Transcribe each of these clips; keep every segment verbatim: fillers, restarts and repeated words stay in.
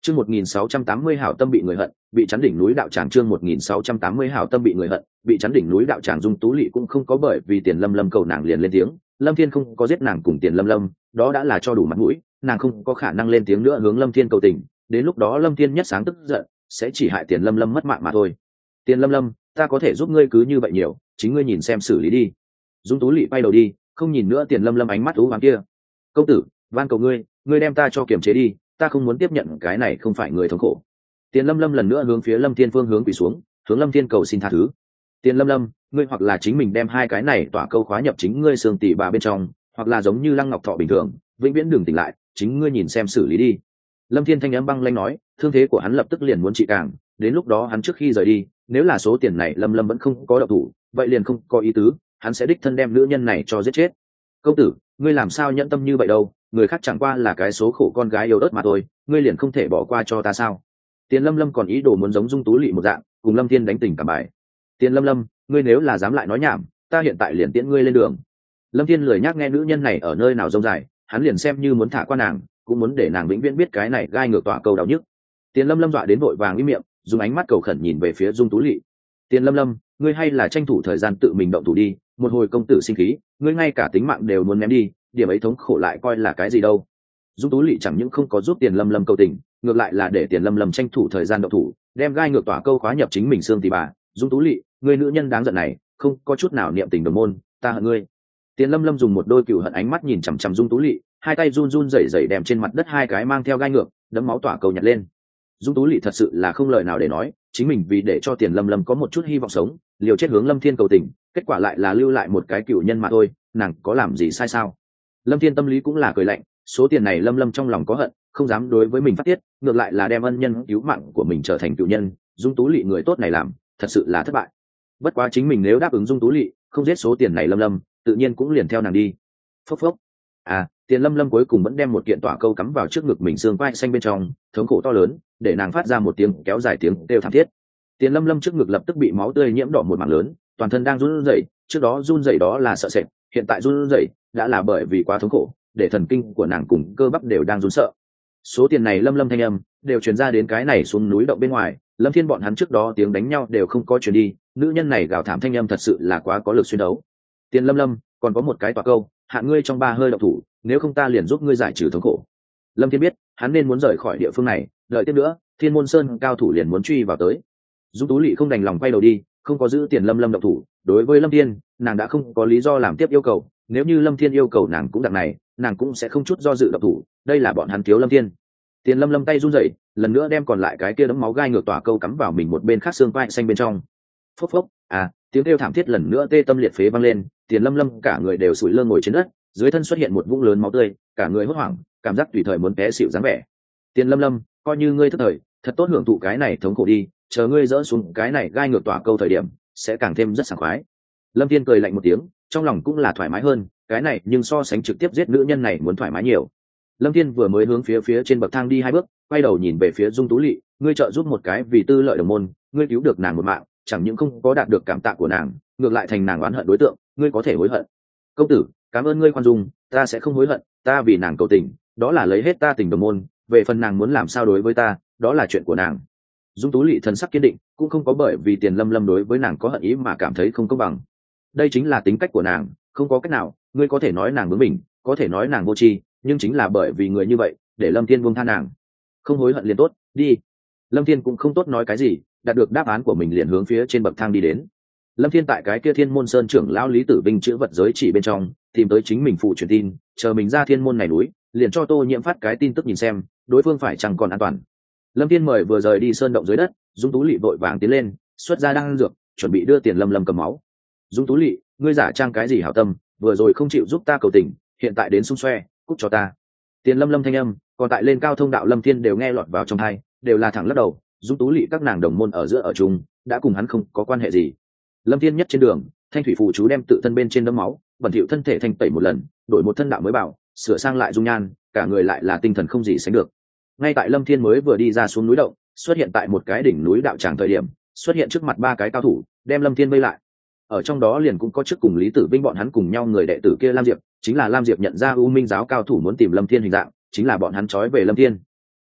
Chương một nghìn sáu trăm tám mươi hảo tâm bị người hận, bị chắn đỉnh núi đạo tràng. Chương một nghìn sáu trăm tám mươi hảo tâm bị người hận, bị chắn đỉnh núi đạo tràng. Dung Tú Lệ cũng không có bởi vì Tiền Lâm Lâm cầu nàng liền lên tiếng, Lâm Thiên không có giết nàng cùng Tiền Lâm Lâm, đó đã là cho đủ mặt mũi, nàng không có khả năng lên tiếng nữa hướng Lâm Thiên cầu tình, đến lúc đó Lâm Thiên nhất sáng tức giận, sẽ chỉ hại Tiền Lâm Lâm mất mạng mà thôi. Tiền Lâm Lâm, ta có thể giúp ngươi cứ như vậy nhiều, chính ngươi nhìn xem xử lý đi. Dung Tú Lệ bay đầu đi, không nhìn nữa Tiền Lâm Lâm ánh mắt u ám kia. Công tử, van cầu ngươi, ngươi đem ta cho kiềm chế đi, ta không muốn tiếp nhận cái này không phải người thống khổ. Tiền Lâm Lâm lần nữa hướng phía Lâm Thiên phương hướng quỳ xuống, hướng Lâm Thiên cầu xin tha thứ. Tiền Lâm Lâm, ngươi hoặc là chính mình đem hai cái này tỏa câu khóa nhập chính ngươi xương tỉ bà bên trong, hoặc là giống như Lăng Ngọc Thọ bình thường, vĩnh viễn đừng tỉnh lại, chính ngươi nhìn xem xử lý đi. Lâm Thiên thanh âm băng lãnh nói, thương thế của hắn lập tức liền muốn trị càng, đến lúc đó hắn trước khi rời đi, nếu là số tiền này Lâm Lâm vẫn không có động thủ, vậy liền không có ý tứ, hắn sẽ đích thân đem nữ nhân này cho giết chết. Công tử, ngươi làm sao nhẫn tâm như vậy đâu, người khác chẳng qua là cái số khổ con gái yêu ớt mà thôi, ngươi liền không thể bỏ qua cho ta sao? Tiền Lâm Lâm còn ý đồ muốn giống Dung Tú Lệ một dạng, cùng Lâm Thiên đánh tình cảm bài. Tiền Lâm Lâm, ngươi nếu là dám lại nói nhảm, ta hiện tại liền tiễn ngươi lên đường. Lâm Thiên lười nhắc nghe nữ nhân này ở nơi nào rông dài, hắn liền xem như muốn thả qua nàng, cũng muốn để nàng vĩnh viễn biết cái này gai ngược tỏa câu đau nhức. Tiền Lâm Lâm dọa đến vội vàng im miệng, dùng ánh mắt cầu khẩn nhìn về phía Dung Tú Lệ. Tiền Lâm Lâm, ngươi hay là tranh thủ thời gian tự mình động thủ đi, một hồi công tử sinh khí, ngươi ngay cả tính mạng đều muốn ném đi, điểm ấy thống khổ lại coi là cái gì đâu. Dung Tú Lệ chẳng những không có giúp Tiền Lâm Lâm cầu tình, ngược lại là để Tiền Lâm Lâm tranh thủ thời gian động thủ, đem gai ngược tỏa câu khóa nhập chính mình xương tỉ bà. Dung Tú Lệ, ngươi nữ nhân đáng giận này, không có chút nào niệm tình đồng môn, ta hận ngươi. Tiền Lâm Lâm dùng một đôi cừu hận ánh mắt nhìn chằm chằm Dung Tú Lệ, hai tay run run rẩy rẩy đem trên mặt đất hai cái mang theo gai ngược, đấm máu tỏa câu nhặt lên. Dung Tú Lệ thật sự là không lời nào để nói, chính mình vì để cho Tiền Lâm Lâm có một chút hy vọng sống, liều chết hướng Lâm Thiên cầu tình, kết quả lại là lưu lại một cái cừu nhân mà thôi, nàng có làm gì sai sao? Lâm Thiên tâm lý cũng là cười lạnh, số tiền này Lâm Lâm trong lòng có hận, không dám đối với mình phát tiết, ngược lại là đem ân nhân cứu mạng của mình trở thành cừu nhân. Dung Tú Lệ người tốt này làm, thật sự là thất bại. Bất quá chính mình nếu đáp ứng Dung Tú Lệ, không giết số tiền này Lâm Lâm, tự nhiên cũng liền theo nàng đi. Phốc phốc. À, Tiền Lâm Lâm cuối cùng vẫn đem một kiện tỏa câu cắm vào trước ngực mình xương quai xanh bên trong, thống khổ to lớn, để nàng phát ra một tiếng kéo dài tiếng kêu thảm thiết. Tiền Lâm Lâm trước ngực lập tức bị máu tươi nhiễm đỏ một mảng lớn, toàn thân đang run rẩy, trước đó run rẩy đó là sợ sệt, hiện tại run rẩy đã là bởi vì quá thống khổ, để thần kinh của nàng cùng cơ bắp đều đang run sợ. Số tiền này Lâm Lâm thanh âm đều truyền ra đến cái này xuống núi động bên ngoài, Lâm Thiên bọn hắn trước đó tiếng đánh nhau đều không có truyền đi, nữ nhân này gào thảm thanh âm thật sự là quá có lực xuyên đấu. Tiền Lâm Lâm, còn có một cái tỏa câu, hạn ngươi trong ba hơi động thủ, nếu không ta liền giúp ngươi giải trừ thống khổ. Lâm Thiên biết, hắn nên muốn rời khỏi địa phương này, đợi tiếp nữa, Thiên Môn Sơn cao thủ liền muốn truy vào tới. Dung Tú Lệ không đành lòng quay đầu đi, không có giữ Tiền Lâm Lâm động thủ, đối với Lâm Thiên, nàng đã không có lý do làm tiếp yêu cầu, nếu như Lâm Thiên yêu cầu nàng cũng dạng này, nàng cũng sẽ không chút do dự động thủ, đây là bọn hắn thiếu Lâm Thiên. Tiền Lâm Lâm tay run rẩy, lần nữa đem còn lại cái kia đấm máu gai ngược tỏa câu cắm vào mình một bên khác xương vai xanh bên trong. Phốc phốc, à, tiếng kêu thảm thiết lần nữa tê tâm liệt phế vang lên, Tiền Lâm Lâm cả người đều sủi lơ ngồi trên đất, dưới thân xuất hiện một vũng lớn máu tươi, cả người hốt hoảng, cảm giác tùy thời muốn té xỉu dáng vẻ. Tiền Lâm Lâm, coi như ngươi thất thời, thật tốt hưởng thụ cái này thống khổ đi, chờ ngươi dỡ xuống cái này gai ngược tỏa câu thời điểm, sẽ càng thêm rất sảng khoái. Lâm Thiên cười lạnh một tiếng, trong lòng cũng là thoải mái hơn, cái này nhưng so sánh trực tiếp giết nữ nhân này muốn thoải mái nhiều. Lâm Thiên vừa mới hướng phía phía trên bậc thang đi hai bước, quay đầu nhìn về phía Dung Tú Lệ, ngươi trợ giúp một cái vì tư lợi đồng môn, ngươi cứu được nàng một mạng, chẳng những không có đạt được cảm tạ của nàng, ngược lại thành nàng oán hận đối tượng, ngươi có thể hối hận. Công tử, cảm ơn ngươi khoan dung, ta sẽ không hối hận, ta vì nàng cầu tình, đó là lấy hết ta tình đồng môn, về phần nàng muốn làm sao đối với ta, đó là chuyện của nàng. Dung Tú Lệ thần sắc kiên định, cũng không có bởi vì Tiền Lâm Lâm đối với nàng có hận ý mà cảm thấy không công bằng. Đây chính là tính cách của nàng, không có cách nào, ngươi có thể nói nàng bướng bỉnh, có thể nói nàng vô tri, nhưng chính là bởi vì người như vậy, để Lâm Thiên buông tha nàng. Không hối hận liền tốt, đi. Lâm Thiên cũng không tốt nói cái gì, đạt được đáp án của mình liền hướng phía trên bậc thang đi đến. Lâm Thiên tại cái kia Thiên Môn Sơn trưởng lão Lý Tử Vinh chữ vật giới chỉ bên trong, tìm tới chính mình phụ truyền tin, chờ mình ra Thiên Môn này núi, liền cho Tô Nhiễm phát cái tin tức nhìn xem, đối phương phải chăng còn an toàn. Lâm Thiên mời vừa rời đi sơn động dưới đất, Dung Tú Lệ vội vàng tiến lên, xuất ra đan dược, chuẩn bị đưa Tiền Lâm Lâm cầm máu. Dung Tú Lệ, ngươi giả trang cái gì hảo tâm, vừa rồi không chịu giúp ta cầu tình, hiện tại đến xung xoe, cút cho ta. Tiền Lâm Lâm thanh âm, còn tại lên cao thông đạo Lâm Thiên đều nghe lọt vào trong tai, đều là thẳng lắc đầu, Dung Tú Lệ các nàng đồng môn ở giữa ở chung, đã cùng hắn không có quan hệ gì. Lâm Thiên nhất trên đường, thanh thủy phù chú đem tự thân bên trên đấm máu, bẩn thỉu thân thể thanh tẩy một lần, đổi một thân đạo mới bảo, sửa sang lại dung nhan, cả người lại là tinh thần không gì sánh được. Ngay tại Lâm Thiên mới vừa đi ra xuống núi động, xuất hiện tại một cái đỉnh núi đạo tràng thời điểm, xuất hiện trước mặt ba cái cao thủ, đem Lâm Thiên vây lại. Ở trong đó liền cũng có trước cùng Lý Tử Vinh bọn hắn cùng nhau người đệ tử kia Lam Diệp, chính là Lam Diệp nhận ra U Minh giáo cao thủ muốn tìm Lâm Thiên hình dạng, chính là bọn hắn trói về Lâm Thiên.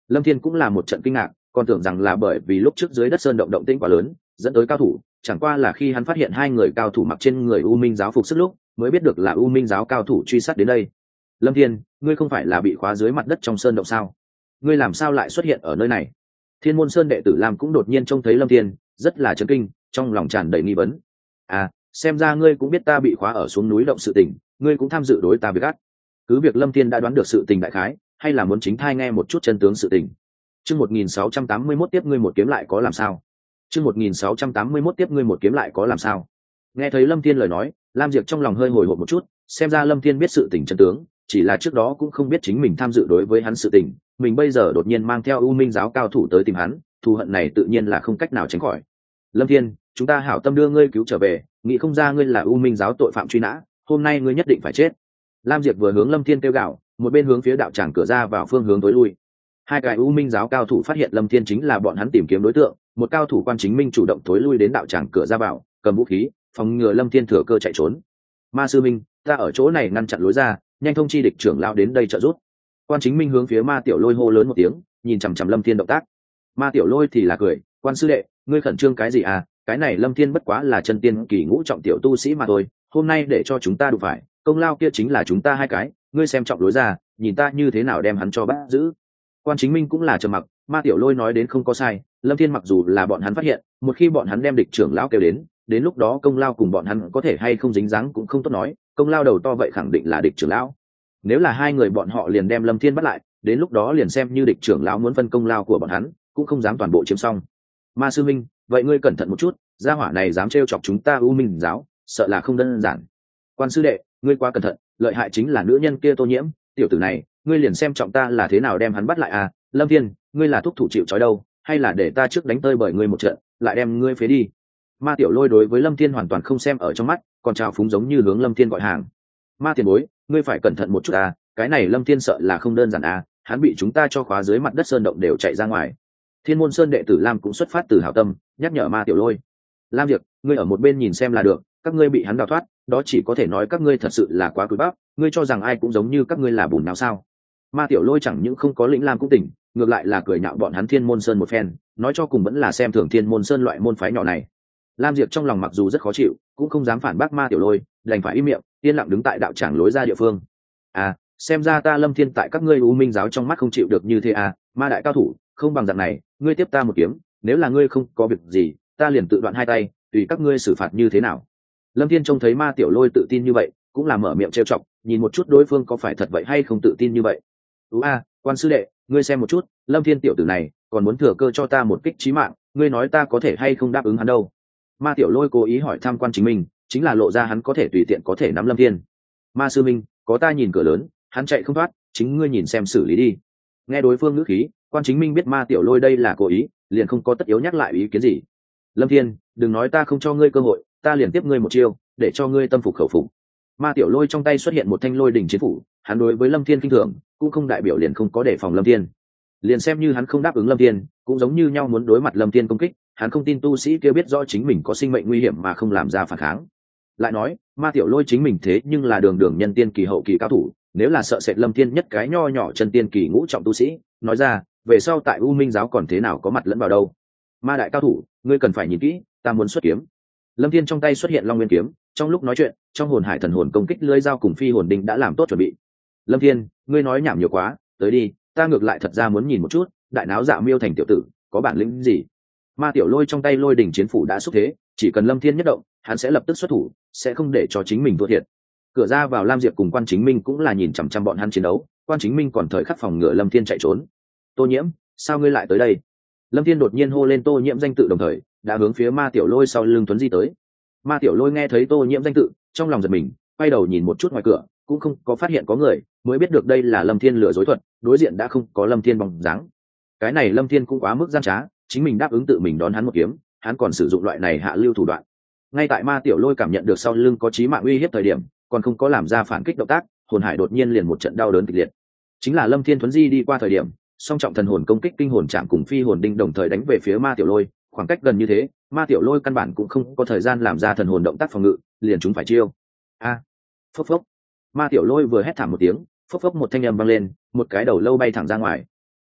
Lâm Thiên cũng là một trận kinh ngạc, còn tưởng rằng là bởi vì lúc trước dưới đất sơn động động tĩnh quá lớn dẫn tới cao thủ, chẳng qua là khi hắn phát hiện hai người cao thủ mặc trên người U Minh giáo phục sức lúc mới biết được là U Minh giáo cao thủ truy sát đến đây. Lâm Thiên, ngươi không phải là bị khóa dưới mặt đất trong sơn động sao? Ngươi làm sao lại xuất hiện ở nơi này? Thiên Môn Sơn đệ tử Lam cũng đột nhiên trông thấy Lâm Thiên, rất là chấn kinh, trong lòng tràn đầy nghi vấn. À, xem ra ngươi cũng biết ta bị khóa ở xuống núi động sự tình, ngươi cũng tham dự đối ta việc gắt. Cứ việc Lâm Thiên đã đoán được sự tình đại khái, hay là muốn chính thai nghe một chút chân tướng sự tình. Chương một nghìn sáu trăm tám mươi mốt tiếp ngươi một kiếm lại có làm sao? Chương một nghìn sáu trăm tám mươi mốt tiếp ngươi một kiếm lại có làm sao? Nghe thấy Lâm Thiên lời nói, Lam Diệp trong lòng hơi hồi hộp một chút, xem ra Lâm Thiên biết sự tình chân tướng, chỉ là trước đó cũng không biết chính mình tham dự đối với hắn sự tình, mình bây giờ đột nhiên mang theo U Minh giáo cao thủ tới tìm hắn, thù hận này tự nhiên là không cách nào tránh khỏi. Lâm Thiên, chúng ta hảo tâm đưa ngươi cứu trở về, nghĩ không ra ngươi là U Minh giáo tội phạm truy nã, hôm nay ngươi nhất định phải chết. Lam Diệp vừa hướng Lâm Thiên kêu gào, một bên hướng phía đạo tràng cửa ra vào phương hướng tối lui. Hai cái U Minh giáo cao thủ phát hiện Lâm Thiên chính là bọn hắn tìm kiếm đối tượng, một cao thủ quan chính minh chủ động tối lui đến đạo tràng cửa ra vào, cầm vũ khí, phòng ngừa Lâm Thiên thừa cơ chạy trốn. Ma sư minh, ta ở chỗ này ngăn chặn lối ra, nhanh thông chi địch trưởng lão đến đây trợ giúp. Quan chính minh hướng phía Ma Tiểu Lôi hô lớn một tiếng, nhìn chằm chằm Lâm Thiên động tác. Ma Tiểu Lôi thì là cười, quan sư đệ, ngươi khẩn trương cái gì à? Cái này Lâm Thiên bất quá là chân tiên kỳ ngũ trọng tiểu tu sĩ mà thôi, hôm nay để cho chúng ta đụng phải, công lao kia chính là chúng ta hai cái, ngươi xem trọng lối ra, nhìn ta như thế nào đem hắn cho bắt giữ. Quan chính minh cũng là trầm mặc, Ma Tiểu Lôi nói đến không có sai, Lâm Thiên mặc dù là bọn hắn phát hiện, một khi bọn hắn đem địch trưởng lão kêu đến, đến lúc đó công lao cùng bọn hắn có thể hay không dính dáng cũng không tốt nói, công lao đầu to vậy khẳng định là địch trưởng lão. Nếu là hai người bọn họ liền đem Lâm Thiên bắt lại, đến lúc đó liền xem như địch trưởng lão muốn phân công lao của bọn hắn, cũng không dám toàn bộ chiếm xong. Ma sư minh, vậy ngươi cẩn thận một chút, gia hỏa này dám trêu chọc chúng ta U Minh giáo, sợ là không đơn giản. Quan sư đệ, ngươi quá cẩn thận, lợi hại chính là nữ nhân kia Tô Nhiễm, tiểu tử này, ngươi liền xem trọng ta là thế nào đem hắn bắt lại à? Lâm Thiên, ngươi là thúc thủ chịu trói đâu, hay là để ta trước đánh tơi bởi ngươi một trận, lại đem ngươi phế đi? Ma Tiểu Lôi đối với Lâm Thiên hoàn toàn không xem ở trong mắt, còn trào phúng giống như hướng Lâm Thiên gọi hàng. Ma tiền bối, ngươi phải cẩn thận một chút à, cái này Lâm Thiên sợ là không đơn giản à, hắn bị chúng ta cho khóa dưới mặt đất sơn động đều chạy ra ngoài. Thiên Môn Sơn đệ tử Lam cũng xuất phát từ hảo tâm, nhắc nhở Ma Tiểu Lôi. Lam Diệp, ngươi ở một bên nhìn xem là được, các ngươi bị hắn đào thoát, đó chỉ có thể nói các ngươi thật sự là quá cúi bắp, ngươi cho rằng ai cũng giống như các ngươi là bùn nào sao? Ma Tiểu Lôi chẳng những không có lĩnh Lam cũng tỉnh, ngược lại là cười nhạo bọn hắn Thiên Môn Sơn một phen, nói cho cùng vẫn là xem thường Thiên Môn Sơn loại môn phái nhỏ này. Lam Diệp trong lòng mặc dù rất khó chịu, cũng không dám phản bác Ma Tiểu Lôi, đành phải im miệng, yên lặng đứng tại đạo tràng lối ra địa phương. À, xem ra ta Lâm Thiên tại các ngươi U Minh giáo trong mắt không chịu được như thế à, Ma đại cao thủ, không bằng dạng này, ngươi tiếp ta một kiếm, nếu là ngươi không có việc gì, ta liền tự đoạn hai tay, tùy các ngươi xử phạt như thế nào. Lâm Thiên trông thấy Ma Tiểu Lôi tự tin như vậy, cũng là mở miệng trêu chọc, nhìn một chút đối phương có phải thật vậy hay không tự tin như vậy. Ú a, quan sư đệ, ngươi xem một chút, Lâm Thiên tiểu tử này, còn muốn thừa cơ cho ta một kích chí mạng, ngươi nói ta có thể hay không đáp ứng hắn đâu? Ma Tiểu Lôi cố ý hỏi thăm quan chính mình, chính là lộ ra hắn có thể tùy tiện có thể nắm Lâm Thiên. Ma sư minh, có ta nhìn cửa lớn, hắn chạy không thoát, chính ngươi nhìn xem xử lý đi. Nghe đối phương ngữ khí, quan chính minh biết Ma Tiểu Lôi đây là cố ý, liền không có tất yếu nhắc lại ý kiến gì. Lâm Thiên, đừng nói ta không cho ngươi cơ hội, ta liền tiếp ngươi một chiêu, để cho ngươi tâm phục khẩu phục. Ma Tiểu Lôi trong tay xuất hiện một thanh lôi đỉnh chiến phủ, hắn đối với Lâm Thiên kinh thường, cũng không đại biểu liền không có đề phòng Lâm Thiên. Liền xem như hắn không đáp ứng Lâm Thiên, cũng giống như nhau muốn đối mặt Lâm Thiên công kích, hắn không tin tu sĩ kia biết rõ chính mình có sinh mệnh nguy hiểm mà không làm ra phản kháng. Lại nói, Ma Tiểu Lôi chính mình thế nhưng là đường đường nhân tiên kỳ hậu kỳ cao thủ, nếu là sợ sệt Lâm Thiên nhất cái nho nhỏ chân tiên kỳ ngũ trọng tu sĩ, nói ra, về sau tại U Minh giáo còn thế nào có mặt lẫn vào đâu. Ma đại cao thủ, ngươi cần phải nhìn kỹ, ta muốn xuất kiếm. Lâm Thiên trong tay xuất hiện Long Nguyên kiếm, trong lúc nói chuyện, trong hồn hải thần hồn công kích lưỡi dao cùng phi hồn đinh đã làm tốt chuẩn bị. Lâm Thiên, ngươi nói nhảm nhiều quá, tới đi, ta ngược lại thật ra muốn nhìn một chút, đại náo dạ miêu thành tiểu tử, có bản lĩnh gì? Ma Tiểu Lôi trong tay lôi đỉnh chiến phủ đã xúc thế, chỉ cần Lâm Thiên nhất động, hắn sẽ lập tức xuất thủ, sẽ không để cho chính mình thua thiệt. Cửa ra vào Lam Diệp cùng Quan Chính Minh cũng là nhìn chằm chằm bọn hắn chiến đấu, Quan Chính Minh còn thời khắc phòng ngừa Lâm Thiên chạy trốn. Tô Nhiễm, sao ngươi lại tới đây? Lâm Thiên đột nhiên hô lên Tô Nhiễm danh tự đồng thời, đã hướng phía Ma Tiểu Lôi sau lưng tuấn di tới. Ma Tiểu Lôi nghe thấy Tô Nhiễm danh tự, trong lòng giật mình, quay đầu nhìn một chút ngoài cửa, cũng không có phát hiện có người, mới biết được đây là Lâm Thiên lừa dối thuật, đối diện đã không có Lâm Thiên bóng dáng. Cái này Lâm Thiên cũng quá mức gian trá, chính mình đáp ứng tự mình đón hắn một kiếm, hắn còn sử dụng loại này hạ lưu thủ đoạn. Ngay tại Ma Tiểu Lôi cảm nhận được sau lưng có chí mạng uy hiếp thời điểm, còn không có làm ra phản kích động tác, hồn hải đột nhiên liền một trận đau đớn kịch liệt. Chính là Lâm Thiên thuấn di đi qua thời điểm, song trọng thần hồn công kích kinh hồn chạm cùng phi hồn đinh đồng thời đánh về phía Ma Tiểu Lôi, khoảng cách gần như thế, Ma Tiểu Lôi căn bản cũng không có thời gian làm ra thần hồn động tác phòng ngự, liền chúng phải chiêu. A! À, phốc phốc. Ma Tiểu Lôi vừa hét thảm một tiếng, phốc phốc một thanh âm vang lên, một cái đầu lâu bay thẳng ra ngoài.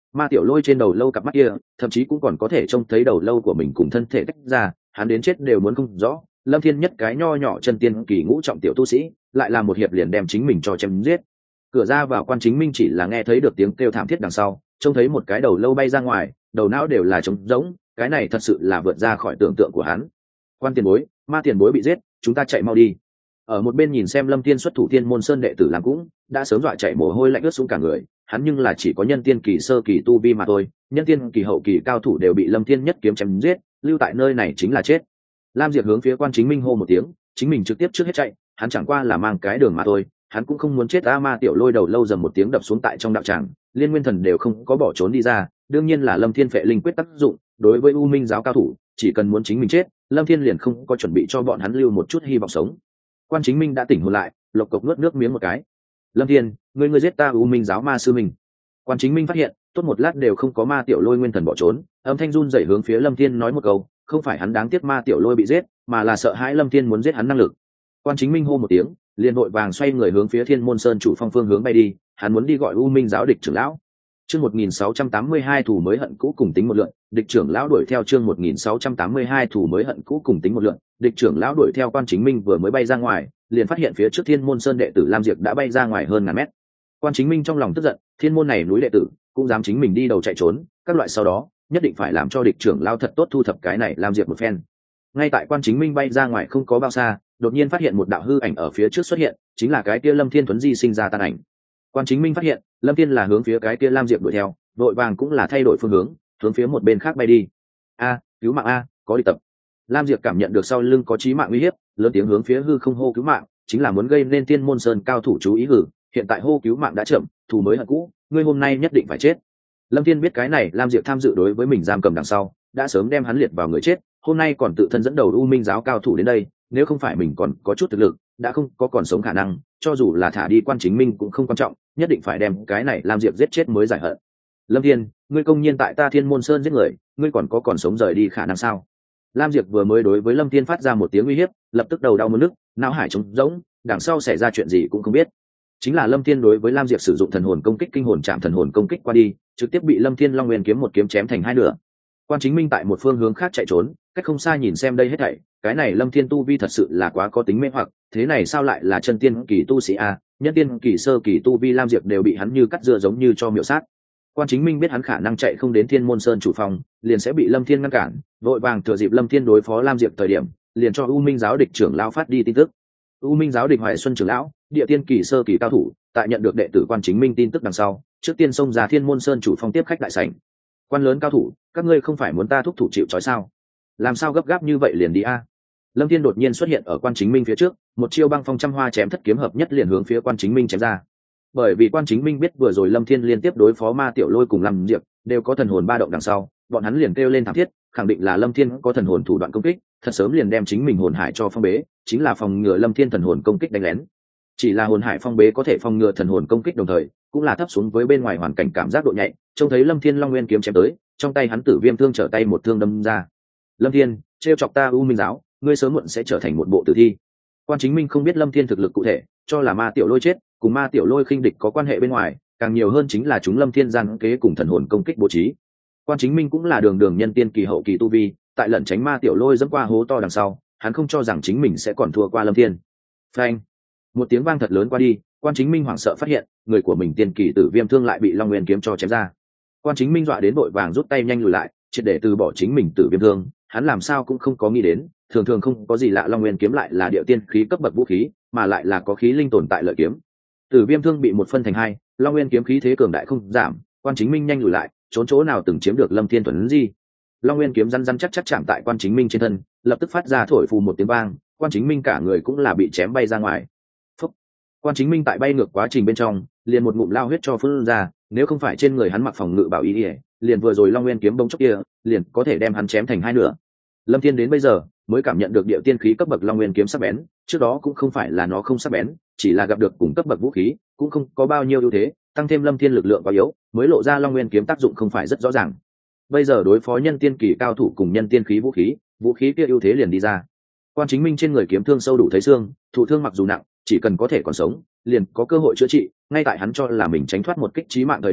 Ma Tiểu Lôi trên đầu lâu cặp mắt kia thậm chí cũng còn có thể trông thấy đầu lâu của mình cùng thân thể tách ra, hắn đến chết đều muốn không rõ Lâm Thiên nhất cái nho nhỏ chân tiên kỳ ngũ trọng tiểu tu sĩ lại là một hiệp liền đem chính mình cho chém giết. Cửa ra vào Quan Chính Minh chỉ là nghe thấy được tiếng kêu thảm thiết đằng sau, trông thấy một cái đầu lâu bay ra ngoài, đầu não đều là trống rỗng, cái này thật sự là vượt ra khỏi tưởng tượng của hắn. Quan tiền bối, Ma tiền bối bị giết, chúng ta chạy mau đi. Ở một bên nhìn xem Lâm Thiên xuất thủ Thiên Môn Sơn đệ tử làm cũng đã sớm dọa chạy mồ hôi lạnh ướt xuống cả người, hắn nhưng là chỉ có nhân tiên kỳ sơ kỳ tu vi mà thôi, nhân tiên kỳ hậu kỳ cao thủ đều bị Lâm Thiên nhất kiếm chém giết, lưu tại nơi này chính là chết. Lam Diệp hướng phía Quan Chính Minh hô một tiếng, chính mình trực tiếp trước hết chạy, hắn chẳng qua là mang cái đường mà thôi, hắn cũng không muốn chết. A Ma Tiểu Lôi đầu lâu dầm một tiếng đập xuống tại trong đạo tràng, liên nguyên thần đều không có bỏ trốn đi ra, đương nhiên là Lâm Thiên phệ linh quyết tác dụng, đối với U Minh giáo cao thủ, chỉ cần muốn chính mình chết, Lâm Thiên liền không có chuẩn bị cho bọn hắn lưu một chút hy vọng sống. Quan Chính Minh đã tỉnh hồn lại, lộc cộc nuốt nước miếng một cái. Lâm Thiên, ngươi ngươi giết ta U Minh giáo ma sư mình. Quan Chính Minh phát hiện, tốt một lát đều không có Ma Tiểu Lôi nguyên thần bỏ trốn, âm thanh run rẩy hướng phía Lâm Thiên nói một câu, không phải hắn đáng tiếc Ma Tiểu Lôi bị giết, mà là sợ hãi Lâm Thiên muốn giết hắn năng lực. Quan Chính Minh hô một tiếng, liền vội vàng xoay người hướng phía Thiên Môn Sơn chủ phong phương hướng bay đi, hắn muốn đi gọi U Minh giáo địch trưởng lão. Chương một nghìn sáu trăm tám mươi hai thủ mới hận cũ cùng tính một lượt, địch trưởng lão đuổi theo chương một nghìn sáu trăm tám mươi hai thủ mới hận cũ cùng tính một lượt, địch trưởng lão đuổi theo Quan Chính Minh vừa mới bay ra ngoài, liền phát hiện phía trước Thiên Môn Sơn đệ tử Lam Diệp đã bay ra ngoài hơn ngàn mét. Quan Chính Minh trong lòng tức giận, Thiên Môn này núi đệ tử cũng dám chính mình đi đầu chạy trốn, các loại sau đó nhất định phải làm cho địch trưởng lão thật tốt thu thập cái này Lam Diệp một phen. Ngay tại Quan Chính Minh bay ra ngoài không có bao xa, đột nhiên phát hiện một đạo hư ảnh ở phía trước xuất hiện, chính là cái kia Lâm Thiên Tuấn Di sinh ra tan ảnh. Quan Chính Minh phát hiện Lâm Thiên là hướng phía cái kia Lam Diệp đuổi theo, đội vàng cũng là thay đổi phương hướng, hướng phía một bên khác bay đi. A, cứu mạng a, có địch tập. Lam Diệp cảm nhận được sau lưng có chí mạng uy hiếp, lớn tiếng hướng phía hư không hô cứu mạng, chính là muốn gây nên Thiên Môn Sơn cao thủ chú ý hử, hiện tại hô cứu mạng đã chậm, thù mới hận cũ, ngươi hôm nay nhất định phải chết. Lâm Thiên biết cái này Lam Diệp tham dự đối với mình giam cầm đằng sau, đã sớm đem hắn liệt vào người chết, hôm nay còn tự thân dẫn đầu U Minh giáo cao thủ đến đây, nếu không phải mình còn có chút thực lực, đã không có còn sống khả năng, cho dù là thả đi Quan Chính Minh cũng không quan trọng, nhất định phải đem cái này Lam Diệp giết chết mới giải hận. Lâm Thiên, ngươi công nhiên tại ta Thiên Môn Sơn giết người, ngươi còn có còn sống rời đi khả năng sao? Lam Diệp vừa mới đối với Lâm Thiên phát ra một tiếng uy hiếp, lập tức đầu đau muốn nức, não hải trống rỗng, đằng sau xảy ra chuyện gì cũng không biết. Chính là Lâm Thiên đối với Lam Diệp sử dụng thần hồn công kích kinh hồn chạm thần hồn công kích qua đi, trực tiếp bị Lâm Thiên Long Nguyên kiếm một kiếm chém thành hai nửa. Quan Chính Minh tại một phương hướng khác chạy trốn, cách không xa nhìn xem đây hết thảy, cái này Lâm Thiên tu vi thật sự là quá có tính mê hoặc, thế này sao lại là chân tiên kỳ tu sĩ a, nhân tiên kỳ sơ kỳ tu vi Lam Diệp đều bị hắn như cắt dưa giống như cho miểu sát. Quan Chính Minh biết hắn khả năng chạy không đến Thiên Môn Sơn chủ phòng, liền sẽ bị Lâm Thiên ngăn cản, vội vàng thừa dịp Lâm Thiên đối phó Lam Diệp thời điểm, liền cho U Minh giáo địch trưởng lão phát đi tin tức. U Minh giáo địch Hoài Xuân trưởng lão, địa tiên kỳ sơ kỳ cao thủ, tại nhận được đệ tử Quan Chính Minh tin tức đằng sau, trước tiên xông ra Thiên Môn Sơn chủ phong tiếp khách đại sảnh. Quan lớn cao thủ, các ngươi không phải muốn ta thúc thủ chịu trói sao? Làm sao gấp gáp như vậy liền đi a? Lâm Thiên đột nhiên xuất hiện ở Quan Chính Minh phía trước, một chiêu băng phong trăm hoa chém thất kiếm hợp nhất liền hướng phía Quan Chính Minh chém ra. Bởi vì Quan Chính Minh biết vừa rồi Lâm Thiên liên tiếp đối phó Ma Tiểu Lôi cùng Lam Diệp, đều có thần hồn ba động đằng sau, bọn hắn liền kêu lên thảm thiết, khẳng định là Lâm Thiên có thần hồn thủ đoạn công kích, thật sớm liền đem chính mình hồn hải cho phong bế, chính là phòng ngừa Lâm Thiên thần hồn công kích đánh lén. Chỉ là hồn hải phong bế có thể phòng ngừa thần hồn công kích đồng thời, cũng là thấp xuống với bên ngoài hoàn cảnh cảm giác độ nhạy, trông thấy Lâm Thiên Long Nguyên kiếm chém tới, trong tay hắn Tử Viêm thương trở tay một thương đâm ra. Lâm Thiên, trêu chọc ta U Minh giáo, ngươi sớm muộn sẽ trở thành một bộ tử thi. Quan Chính Minh không biết Lâm Thiên thực lực cụ thể, cho là Ma Tiểu Lôi chết, cùng Ma Tiểu Lôi khinh địch có quan hệ bên ngoài, càng nhiều hơn chính là chúng Lâm Thiên gian kế cùng thần hồn công kích bố trí. Quan Chính Minh cũng là đường đường nhân tiên kỳ hậu kỳ tu vi, tại lẩn tránh Ma Tiểu Lôi dẫm qua hố to đằng sau, hắn không cho rằng chính mình sẽ còn thua qua Lâm Thiên. Phanh! Một tiếng vang thật lớn qua đi, Quan Chính Minh hoảng sợ phát hiện, người của mình tiên kỳ Tử Viêm thương lại bị Long Nguyên kiếm cho chém ra. Quan Chính Minh dọa đến vội vàng rút tay nhanh lùi lại, triệt để từ bỏ chính mình Tử Viêm thương, hắn làm sao cũng không có nghĩ đến, thường thường không có gì lạ Long Nguyên kiếm lại là địa tiên khí cấp bậc vũ khí, mà lại là có khí linh tồn tại lợi kiếm. Tử Viêm thương bị một phân thành hai, Long Nguyên kiếm khí thế cường đại không giảm, Quan Chính Minh nhanh lùi lại, trốn chỗ nào từng chiếm được Lâm Thiên Tuấn gì. Long Nguyên kiếm răn răn chắc chắc chạm tại Quan Chính Minh trên thân, lập tức phát ra thổi phù một tiếng vang, Quan Chính Minh cả người cũng là bị chém bay ra ngoài. Phúc. Quan Chính Minh tại bay ngược quá trình bên trong, liền một ngụm lao huyết cho phun ra, nếu không phải trên người hắn mặc phòng ngự bảo y, liền vừa rồi Long Nguyên kiếm bông chốc kia, liền có thể đem hắn chém thành hai nửa. Lâm Thiên đến bây giờ mới cảm nhận được địa tiên khí cấp bậc Long Nguyên kiếm sắc bén, trước đó cũng không phải là nó không sắc bén, chỉ là gặp được cùng cấp bậc vũ khí, cũng không có bao nhiêu ưu thế, tăng thêm Lâm Thiên lực lượng quá yếu, mới lộ ra Long Nguyên kiếm tác dụng không phải rất rõ ràng. Bây giờ đối phó nhân tiên kỳ cao thủ cùng nhân tiên khí vũ khí, vũ khí kia ưu thế liền đi ra. Quan Chính Minh trên người kiếm thương sâu đủ thấy xương, thụ thương mặc dù nặng, chỉ cần có thể còn sống, liền có cơ hội chữa trị, ngay tại hắn cho là mình tránh thoát một kích chí mạng thời điểm,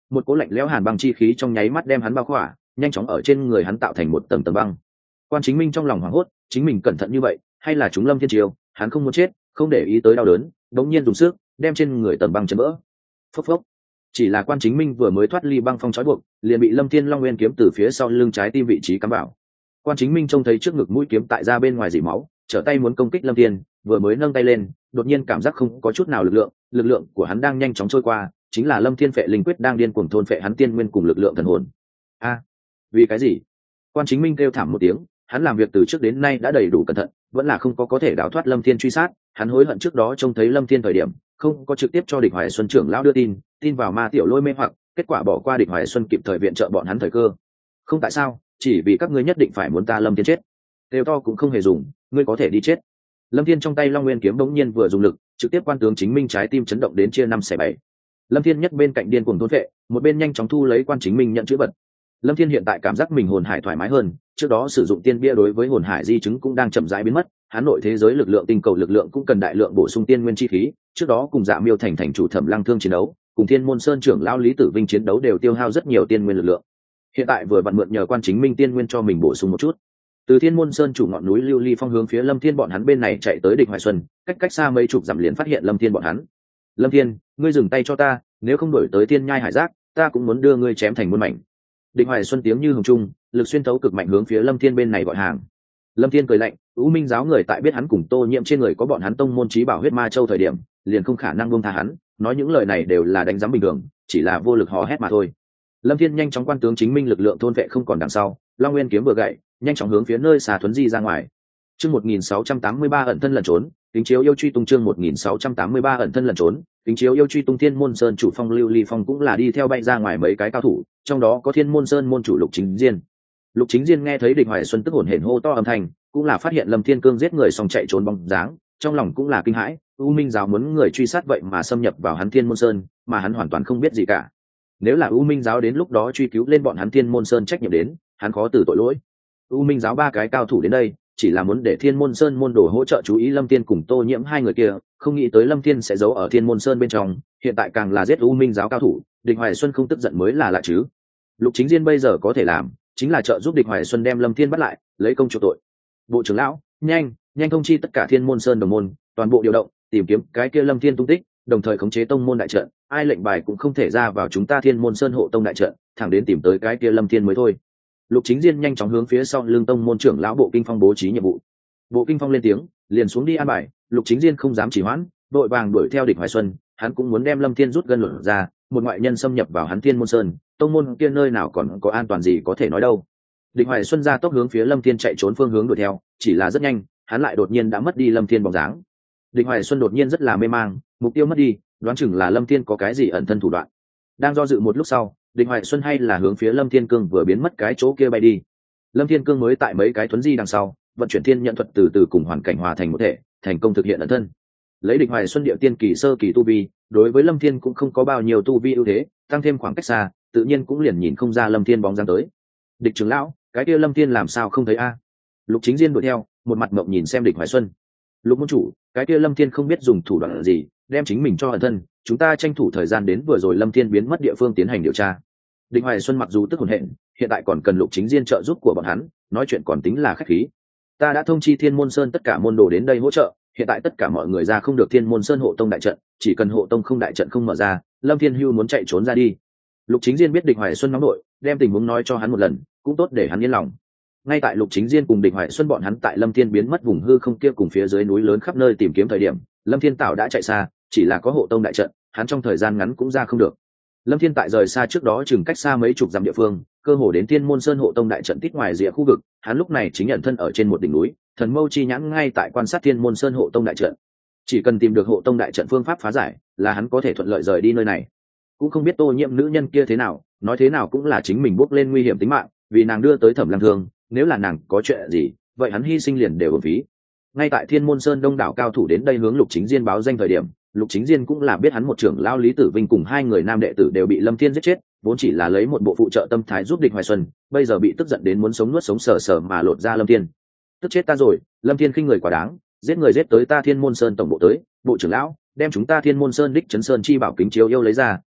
một cỗ lạnh lẽo hàn băng chi khí trong nháy mắt đem hắn bao khỏa, nhanh chóng ở trên người hắn tạo thành một tầng tầng băng. Quan Chính Minh trong lòng hoảng hốt, chính mình cẩn thận như vậy hay là chúng Lâm Thiên chiêu, hắn không muốn chết, không để ý tới đau đớn, đống nhiên dùng sức đem trên người tầng băng chấn vỡ. Phốc phốc. Chỉ là Quan Chính Minh vừa mới thoát ly băng phong trói buộc, liền bị Lâm Thiên Long Nguyên kiếm từ phía sau lưng trái tim vị trí cắm vào. Quan Chính Minh trông thấy trước ngực mũi kiếm tại ra bên ngoài rỉ máu, trở tay muốn công kích Lâm Thiên, vừa mới nâng tay lên, đột nhiên cảm giác không có chút nào lực lượng, lực lượng của hắn đang nhanh chóng trôi qua, chính là Lâm Thiên Phệ Linh Quyết đang điên cuồng thôn phệ hắn tiên nguyên cùng lực lượng thần hồn. A, vì cái gì? Quan Chính Minh kêu thảm một tiếng, hắn làm việc từ trước đến nay đã đầy đủ cẩn thận, vẫn là không có có thể đào thoát Lâm Thiên truy sát, hắn hối hận trước đó trông thấy Lâm Thiên thời điểm, không có trực tiếp cho Địch Hoài Xuân trưởng lão đưa tin, tin vào ma tiểu lôi mê hoặc, kết quả bỏ qua Địch Hoài Xuân kịp thời viện trợ bọn hắn thời cơ. Không tại sao, chỉ vì các ngươi nhất định phải muốn ta Lâm Thiên chết. Đều to cũng không hề dùng, ngươi có thể đi chết. Lâm Thiên trong tay Long Nguyên kiếm bỗng nhiên vừa dùng lực, trực tiếp Quan tướng Chính Minh trái tim chấn động đến chia năm xẻ bảy. Lâm Thiên nhất bên cạnh điên cuồng thôn vệ, một bên nhanh chóng thu lấy Quan Chính Minh nhận chữ vật. Lâm Thiên hiện tại cảm giác mình hồn hải thoải mái hơn, trước đó sử dụng tiên bia đối với hồn hải di chứng cũng đang chậm rãi biến mất, hắn nội thế giới lực lượng tinh cầu lực lượng cũng cần đại lượng bổ sung tiên nguyên chi khí, trước đó cùng Dạ Miêu thành thành chủ Thẩm Lăng Thương chiến đấu, cùng Thiên Môn Sơn trưởng lão Lý Tử Vinh chiến đấu đều tiêu hao rất nhiều tiên nguyên lực lượng. Hiện tại vừa vặn mượn nhờ Quan Chính Minh tiên nguyên cho mình bổ sung một chút. Từ Thiên Môn Sơn chủ ngọn núi Lưu Ly Phong hướng phía Lâm Thiên bọn hắn bên này chạy tới Địch Hoài Xuân, cách cách xa mấy chục dặm liền phát hiện Lâm Thiên bọn hắn. Lâm Thiên, ngươi dừng tay cho ta, nếu không đổi tới Tiên Nhai Hải Giác, ta cũng muốn đưa ngươi chém thành muôn mảnh. Địch Hoài Xuân tiếng như hồng trung, lực xuyên thấu cực mạnh hướng phía Lâm Thiên bên này gọi hàng. Lâm Thiên cười lạnh, U Minh giáo người tại biết hắn cùng Tô Nhiễm trên người có bọn hắn tông môn chí bảo huyết ma châu thời điểm, liền không khả năng buông tha hắn, nói những lời này đều là đánh giám bình thường, chỉ là vô lực hò hét mà thôi. Lâm Thiên nhanh chóng quan tướng Chính Minh lực lượng thôn vệ không còn đằng sau, Long Nguyên kiếm vừa gậy, nhanh chóng hướng phía nơi xà thuấn di ra ngoài. Chương một nghìn sáu trăm tám mươi ba ẩn thân lẩn trốn, kính chiếu yêu truy tung chương một nghìn sáu trăm tám mươi ba ẩn thân lẩn trốn, kính chiếu yêu truy tung Thiên Môn Sơn chủ Phong Lưu Ly Phong cũng là đi theo bay ra ngoài mấy cái cao thủ, trong đó có Thiên Môn Sơn môn chủ Lục Chính Diên. Lục Chính Diên nghe thấy Địch Hoài Xuân tức hổn hển hô to âm thanh, cũng là phát hiện Lâm Thiên Cương giết người xong chạy trốn bóng dáng, trong lòng cũng là kinh hãi, U Minh giáo muốn người truy sát vậy mà xâm nhập vào hắn Thiên Môn Sơn, mà hắn hoàn toàn không biết gì cả. Nếu là U Minh giáo đến lúc đó truy cứu lên bọn hắn Thiên Môn Sơn trách nhiệm đến, hắn khó từ tội lỗi. U Minh giáo ba cái cao thủ đến đây, chỉ là muốn để Thiên Môn Sơn môn đồ hỗ trợ chú ý Lâm Thiên cùng Tô Nhiễm hai người kia, không nghĩ tới Lâm Thiên sẽ giấu ở Thiên Môn Sơn bên trong, hiện tại càng là giết U Minh giáo cao thủ, Địch Hoài Xuân không tức giận mới là lạ chứ. Lục Chính Diên bây giờ có thể làm, chính là trợ giúp Địch Hoài Xuân đem Lâm Thiên bắt lại, lấy công chuộc tội. Bộ trưởng lão, nhanh, nhanh thông chi tất cả Thiên Môn Sơn đồng môn, toàn bộ điều động, tìm kiếm cái kia Lâm Thiên tung tích, đồng thời khống chế tông môn đại trận, ai lệnh bài cũng không thể ra vào chúng ta Thiên Môn Sơn hộ tông đại trận, thẳng đến tìm tới cái kia Lâm Thiên mới thôi. Lục Chính Diên nhanh chóng hướng phía sau lưng tông môn trưởng lão Bộ Kinh Phong bố trí nhiệm vụ. Bộ Kinh Phong lên tiếng, liền xuống đi an bài, Lục Chính Diên không dám trì hoãn, đội vàng đuổi theo Địch Hoài Xuân, hắn cũng muốn đem Lâm Thiên rút gân luận ra, một ngoại nhân xâm nhập vào hắn Thiên Môn Sơn, tông môn kia nơi nào còn có an toàn gì có thể nói đâu. Địch Hoài Xuân ra tốc hướng phía Lâm Thiên chạy trốn phương hướng đuổi theo, chỉ là rất nhanh, hắn lại đột nhiên đã mất đi Lâm Thiên bóng dáng. Địch Hoài Xuân đột nhiên rất là mê mang, mục tiêu mất đi, đoán chừng là Lâm Thiên có cái gì ẩn thân thủ đoạn. Đang do dự một lúc sau, Địch Hoài Xuân hay là hướng phía Lâm Thiên Cương vừa biến mất cái chỗ kia bay đi. Lâm Thiên Cương mới tại mấy cái thuấn di đằng sau, vận chuyển thiên nhận thuật từ từ cùng hoàn cảnh hòa thành một thể, thành công thực hiện ẩn thân. Lấy Địch Hoài Xuân địa tiên kỳ sơ kỳ tu vi, đối với Lâm Thiên cũng không có bao nhiêu tu vi ưu thế, tăng thêm khoảng cách xa, tự nhiên cũng liền nhìn không ra Lâm Thiên bóng dáng tới. Địch trưởng lão, cái kia Lâm Thiên làm sao không thấy a? Lục Chính Diên đuổi theo, một mặt mộng nhìn xem Địch Hoài Xuân. Lục môn chủ, cái kia Lâm Thiên không biết dùng thủ đoạn gì, đem chính mình cho ẩn thân, chúng ta tranh thủ thời gian đến vừa rồi Lâm Thiên biến mất địa phương tiến hành điều tra. Địch Hoài Xuân mặc dù tức hồn hện, hiện tại còn cần Lục Chính Diên trợ giúp của bọn hắn, nói chuyện còn tính là khách khí. Ta đã thông chi Thiên Môn Sơn tất cả môn đồ đến đây hỗ trợ, hiện tại tất cả mọi người ra không được Thiên Môn Sơn hộ tông đại trận, chỉ cần hộ tông không đại trận không mở ra, Lâm Thiên Hưu muốn chạy trốn ra đi. Lục Chính Diên biết Địch Hoài Xuân nóng nội, đem tình huống nói cho hắn một lần, cũng tốt để hắn yên lòng. Ngay tại Lục Chính Diên cùng Địch Hoài Xuân bọn hắn tại Lâm Thiên biến mất vùng hư không kia cùng phía dưới núi lớn khắp nơi tìm kiếm thời điểm, Lâm Thiên Tảo đã chạy xa, chỉ là có hộ tông đại trận, hắn trong thời gian ngắn cũng ra không được. Lâm Thiên tại rời xa trước đó chừng cách xa mấy chục dặm địa phương, cơ hồ đến Thiên Môn Sơn hộ tông đại trận tít ngoài rìa khu vực, hắn lúc này chính nhận thân ở trên một đỉnh núi, thần mâu chi nhãn ngay tại quan sát Thiên Môn Sơn hộ tông đại trận. Chỉ cần tìm được hộ tông đại trận phương pháp phá giải, là hắn có thể thuận lợi rời đi nơi này. Cũng không biết Tô Nhiễm nữ nhân kia thế nào, nói thế nào cũng là chính mình bước lên nguy hiểm tính mạng, vì nàng đưa tới Thẩm Lăng Thương, nếu là nàng có chuyện gì, vậy hắn hy sinh liền đều uổng phí. Ngay tại Thiên Môn Sơn đông đảo cao thủ đến đây hướng Lục Chính Diên báo danh thời điểm, Lục Chính Diên cũng là biết hắn một trưởng lão Lý Tử Vinh cùng hai người nam đệ tử đều bị Lâm Thiên giết chết, vốn chỉ là lấy một bộ phụ trợ tâm thái giúp Địch Hoài Xuân, bây giờ bị tức giận đến muốn sống nuốt sống sờ sờ mà lột ra Lâm Thiên. Tức chết ta rồi, Lâm Thiên khinh người quá đáng, giết người giết tới ta Thiên Môn Sơn tổng bộ tới, bộ trưởng lão, đem chúng ta Thiên Môn Sơn đích trấn sơn chi bảo kính chiếu yêu lấy ra,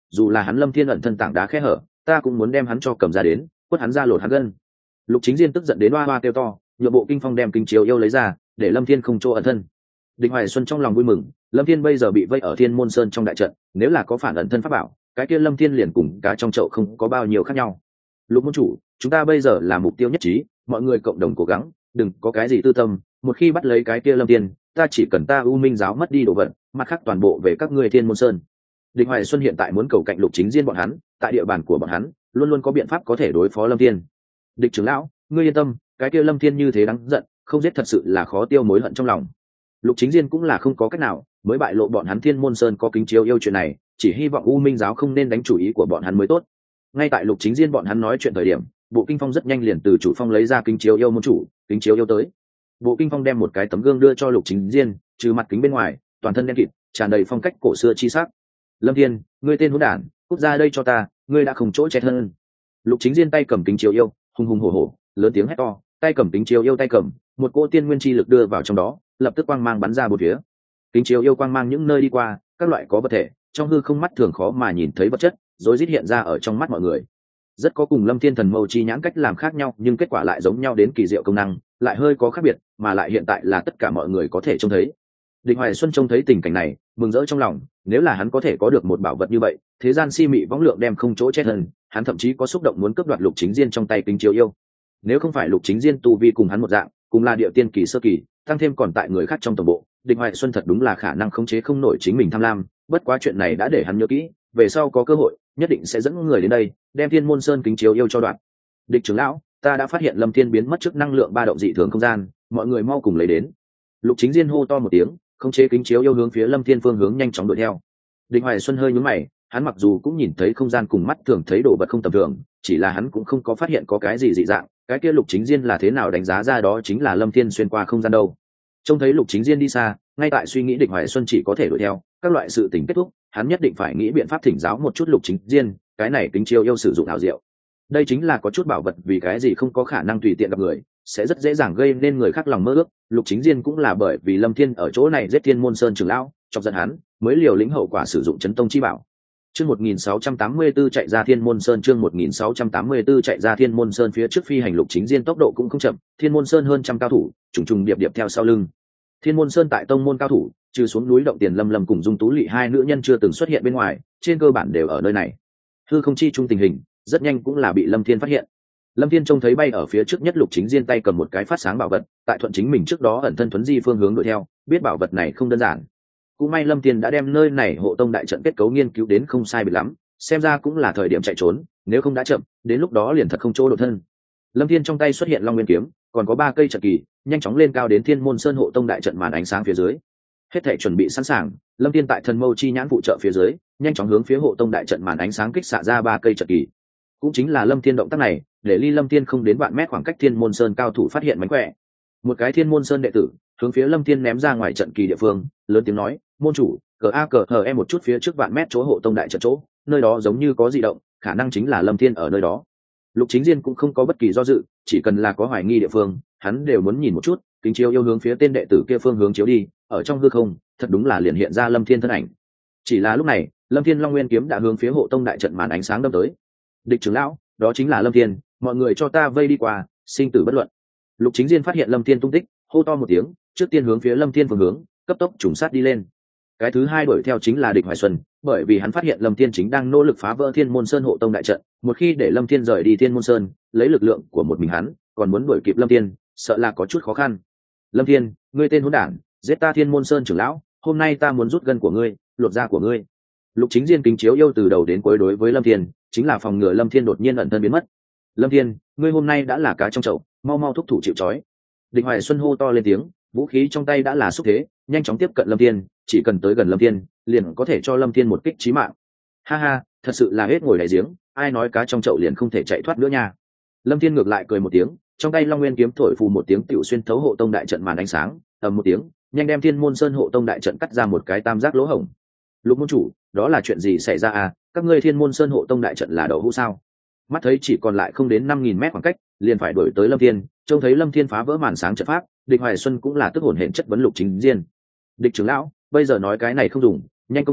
dù là hắn Lâm Thiên ẩn thân tảng đá khe hở, ta cũng muốn đem hắn cho cầm ra đến, quất hắn ra lột hắn gân. Lục Chính Diên tức giận đến oa oa kêu to, nhựa bộ kinh phong đem kinh chiếu yêu lấy ra, để Lâm Thiên không chỗ ẩn thân. Địch Hoài Xuân trong lòng vui mừng, Lâm Thiên bây giờ bị vây ở Thiên Môn Sơn trong đại trận, nếu là có phản ẩn thân pháp bảo, cái kia Lâm Thiên liền cùng cá trong chậu không có bao nhiêu khác nhau. Lục môn chủ, chúng ta bây giờ là mục tiêu nhất trí, mọi người cộng đồng cố gắng, đừng có cái gì tư tâm, một khi bắt lấy cái kia Lâm Thiên, ta chỉ cần ta U Minh giáo mất đi đồ vật, mặt khác toàn bộ về các ngươi Thiên Môn Sơn. Địch Hoài Xuân hiện tại muốn cầu cạnh Lục Chính Diên bọn hắn, tại địa bàn của bọn hắn, luôn luôn có biện pháp có thể đối phó Lâm Thiên. Địch trưởng lão, ngươi yên tâm, cái kia Lâm Thiên như thế đáng giận, không giết thật sự là khó tiêu mối hận trong lòng. Lục Chính Diên cũng là không có cách nào, mới bại lộ bọn hắn Thiên Môn Sơn có kính chiếu yêu chuyện này, chỉ hy vọng U Minh giáo không nên đánh chủ ý của bọn hắn mới tốt. Ngay tại Lục Chính Diên bọn hắn nói chuyện thời điểm, Bộ Kinh Phong rất nhanh liền từ chủ phong lấy ra kính chiếu yêu môn chủ, kính chiếu yêu tới. Bộ Kinh Phong đem một cái tấm gương đưa cho Lục Chính Diên, trừ mặt kính bên ngoài, toàn thân đen kịt, tràn đầy phong cách cổ xưa chi sắc. Lâm Thiên, ngươi tên hỗn đản, cút ra đây cho ta, ngươi đã không chỗ che thân. Lục Chính Diên tay cầm kính chiếu yêu, hùng hùng hổ hổ, lớn tiếng hét to, tay cầm kính chiếu yêu tay cầm, một cỗ tiên nguyên chi lực đưa vào trong đó, lập tức quang mang bắn ra bốn phía. Kính chiếu yêu quang mang những nơi đi qua, các loại có vật thể, trong hư không mắt thường khó mà nhìn thấy vật chất, rối rít hiện ra ở trong mắt mọi người. Rất có cùng Lâm Thiên thần mâu chi nhãn cách làm khác nhau, nhưng kết quả lại giống nhau đến kỳ diệu công năng, lại hơi có khác biệt, mà lại hiện tại là tất cả mọi người có thể trông thấy. Địch Hoài Xuân trông thấy tình cảnh này, mừng rỡ trong lòng, nếu là hắn có thể có được một bảo vật như vậy, thế gian si mị võng lượng đem không chỗ che thân, hắn thậm chí có xúc động muốn cướp đoạt Lục Chính Diên trong tay kính chiếu yêu. Nếu không phải Lục Chính Diên tu vi cùng hắn một dạng, cùng là địa tiên kỳ sơ kỳ, tăng thêm còn tại người khác trong tổng bộ, Địch Hoài Xuân thật đúng là khả năng khống chế không nổi chính mình tham lam, bất quá chuyện này đã để hắn nhớ kỹ, về sau có cơ hội, nhất định sẽ dẫn người đến đây, đem Thiên Môn Sơn kính chiếu yêu cho đoạt. Địch trưởng lão, ta đã phát hiện Lâm Thiên biến mất trước năng lượng ba động dị thường không gian, mọi người mau cùng lấy đến. Lục Chính Diên hô to một tiếng, khống chế kính chiếu yêu hướng phía Lâm Thiên phương hướng nhanh chóng đuổi theo. Địch Hoài Xuân hơi nhướng mày, hắn mặc dù cũng nhìn thấy không gian cùng mắt thường thấy đồ vật không tầm thường, chỉ là hắn cũng không có phát hiện có cái gì dị dạng, cái kia Lục Chính Diên là thế nào đánh giá ra đó chính là Lâm Thiên xuyên qua không gian đâu. Trông thấy Lục Chính Diên đi xa, ngay tại suy nghĩ Địch Hoài Xuân chỉ có thể đuổi theo, các loại sự tình kết thúc, hắn nhất định phải nghĩ biện pháp thỉnh giáo một chút Lục Chính Diên, cái này kính chiếu yêu sử dụng ảo diệu. Đây chính là có chút bảo vật, vì cái gì không có khả năng tùy tiện gặp người, sẽ rất dễ dàng gây nên người khác lòng mơ ước. Lục Chính Diên cũng là bởi vì Lâm Thiên ở chỗ này giết Thiên Môn Sơn trưởng lão, chọc giận hắn, mới liều lĩnh hậu quả sử dụng chấn tông chi bảo. Chương một nghìn sáu trăm tám mươi tư chạy ra Thiên Môn Sơn, chương một nghìn sáu trăm tám mươi tư chạy ra Thiên Môn Sơn, phía trước phi hành Lục Chính Diên tốc độ cũng không chậm, Thiên Môn Sơn hơn trăm cao thủ, trùng trùng điệp điệp theo sau lưng. Thiên Môn Sơn tại tông môn cao thủ, trừ xuống núi động Tiền Lâm Lâm cùng Dung Tú Lệ hai nữ nhân chưa từng xuất hiện bên ngoài, trên cơ bản đều ở nơi này. Hư không chi trung tình hình, rất nhanh cũng là bị Lâm Thiên phát hiện. Lâm Thiên trông thấy bay ở phía trước nhất Lục Chính Diên tay cầm một cái phát sáng bảo vật, tại thuận chính mình trước đó ẩn thân thuấn di phương hướng đuổi theo, biết bảo vật này không đơn giản. Cũng may Lâm Thiên đã đem nơi này hộ tông đại trận kết cấu nghiên cứu đến không sai biệt lắm, xem ra cũng là thời điểm chạy trốn, nếu không đã chậm, đến lúc đó liền thật không chỗ đột thân. Lâm Thiên trong tay xuất hiện Long Nguyên kiếm, còn có ba cây trận kỳ, nhanh chóng lên cao đến Thiên Môn Sơn hộ tông đại trận màn ánh sáng phía dưới. Hết thảy chuẩn bị sẵn sàng, Lâm Thiên tại thần mâu chi nhãn phụ trợ phía dưới, nhanh chóng hướng phía hộ tông đại trận màn ánh sáng kích xạ ra ba cây trận kỳ. Cũng chính là Lâm Thiên động tác này, để ly Lâm Thiên không đến vạn mét khoảng cách Thiên Môn Sơn cao thủ phát hiện mánh khỏe. Một cái Thiên Môn Sơn đệ tử hướng phía Lâm Thiên ném ra ngoài trận kỳ địa phương, lớn tiếng nói: "Môn chủ, cờ a cờ hờ em một chút phía trước vạn mét chỗ hộ tông đại trận chỗ, nơi đó giống như có dị động, khả năng chính là Lâm Thiên ở nơi đó." Lục Chính Diên cũng không có bất kỳ do dự, chỉ cần là có hoài nghi địa phương, hắn đều muốn nhìn một chút. Kính chiếu yêu hướng phía tên đệ tử kia phương hướng chiếu đi, ở trong hư không, thật đúng là liền hiện ra Lâm Thiên thân ảnh. Chỉ là lúc này, Lâm Thiên Long Nguyên kiếm đã hướng phía hộ tông đại trận màn ánh sáng đâm tới. "Địch trưởng lão, đó chính là Lâm Thiên, mọi người cho ta vây đi qua, sinh tử bất luận." Lục Chính Diên phát hiện Lâm Thiên tung tích, hô to một tiếng, trước tiên hướng phía Lâm Thiên phương hướng cấp tốc trùng sát đi lên. Cái thứ hai đuổi theo chính là Địch Hoài Xuân, bởi vì hắn phát hiện Lâm Thiên chính đang nỗ lực phá vỡ Thiên Môn Sơn hộ tông đại trận, một khi để Lâm Thiên rời đi Thiên Môn Sơn, lấy lực lượng của một mình hắn, còn muốn đuổi kịp Lâm Thiên, sợ là có chút khó khăn. "Lâm Thiên, ngươi tên hỗn đản, giết ta Thiên Môn Sơn trưởng lão, hôm nay ta muốn rút gân của ngươi, lột da của ngươi." Lục Chính Diên kính chiếu yêu từ đầu đến cuối đối với Lâm Thiên, chính là phòng ngừa Lâm Thiên đột nhiên ẩn thân biến mất. "Lâm Thiên, ngươi hôm nay đã là cá trong chậu, mau mau thúc thủ chịu trói." Địch Hoài Xuân hô to lên tiếng, vũ khí trong tay đã là xúc thế, nhanh chóng tiếp cận Lâm Thiên, chỉ cần tới gần Lâm Thiên, liền có thể cho Lâm Thiên một kích chí mạng. "Ha ha, thật sự là hết ngồi đáy giếng, ai nói cá trong chậu liền không thể chạy thoát nữa nha." Lâm Thiên ngược lại cười một tiếng, trong tay Long Nguyên kiếm thổi phù một tiếng tiểu xuyên thấu hộ tông đại trận màn ánh sáng, ầm một tiếng, nhanh đem Thiên Môn Sơn hộ tông đại trận cắt ra một cái tam giác lỗ hổng. "Lục môn chủ, đó là chuyện gì xảy ra à? Các ngươi Thiên Môn Sơn hộ tông đại trận là đậu hũ sao?" Mắt thấy chỉ còn lại không đến năm nghìn mét khoảng cách, liền phải đuổi tới Lâm Thiên, trông thấy Lâm Thiên phá vỡ màn sáng trận pháp, Địch Hoài Xuân cũng là tức hồn hển chất vấn Lục Chính Diên. "Địch trưởng lão, bây giờ nói cái này không dùng, nhanh công kích,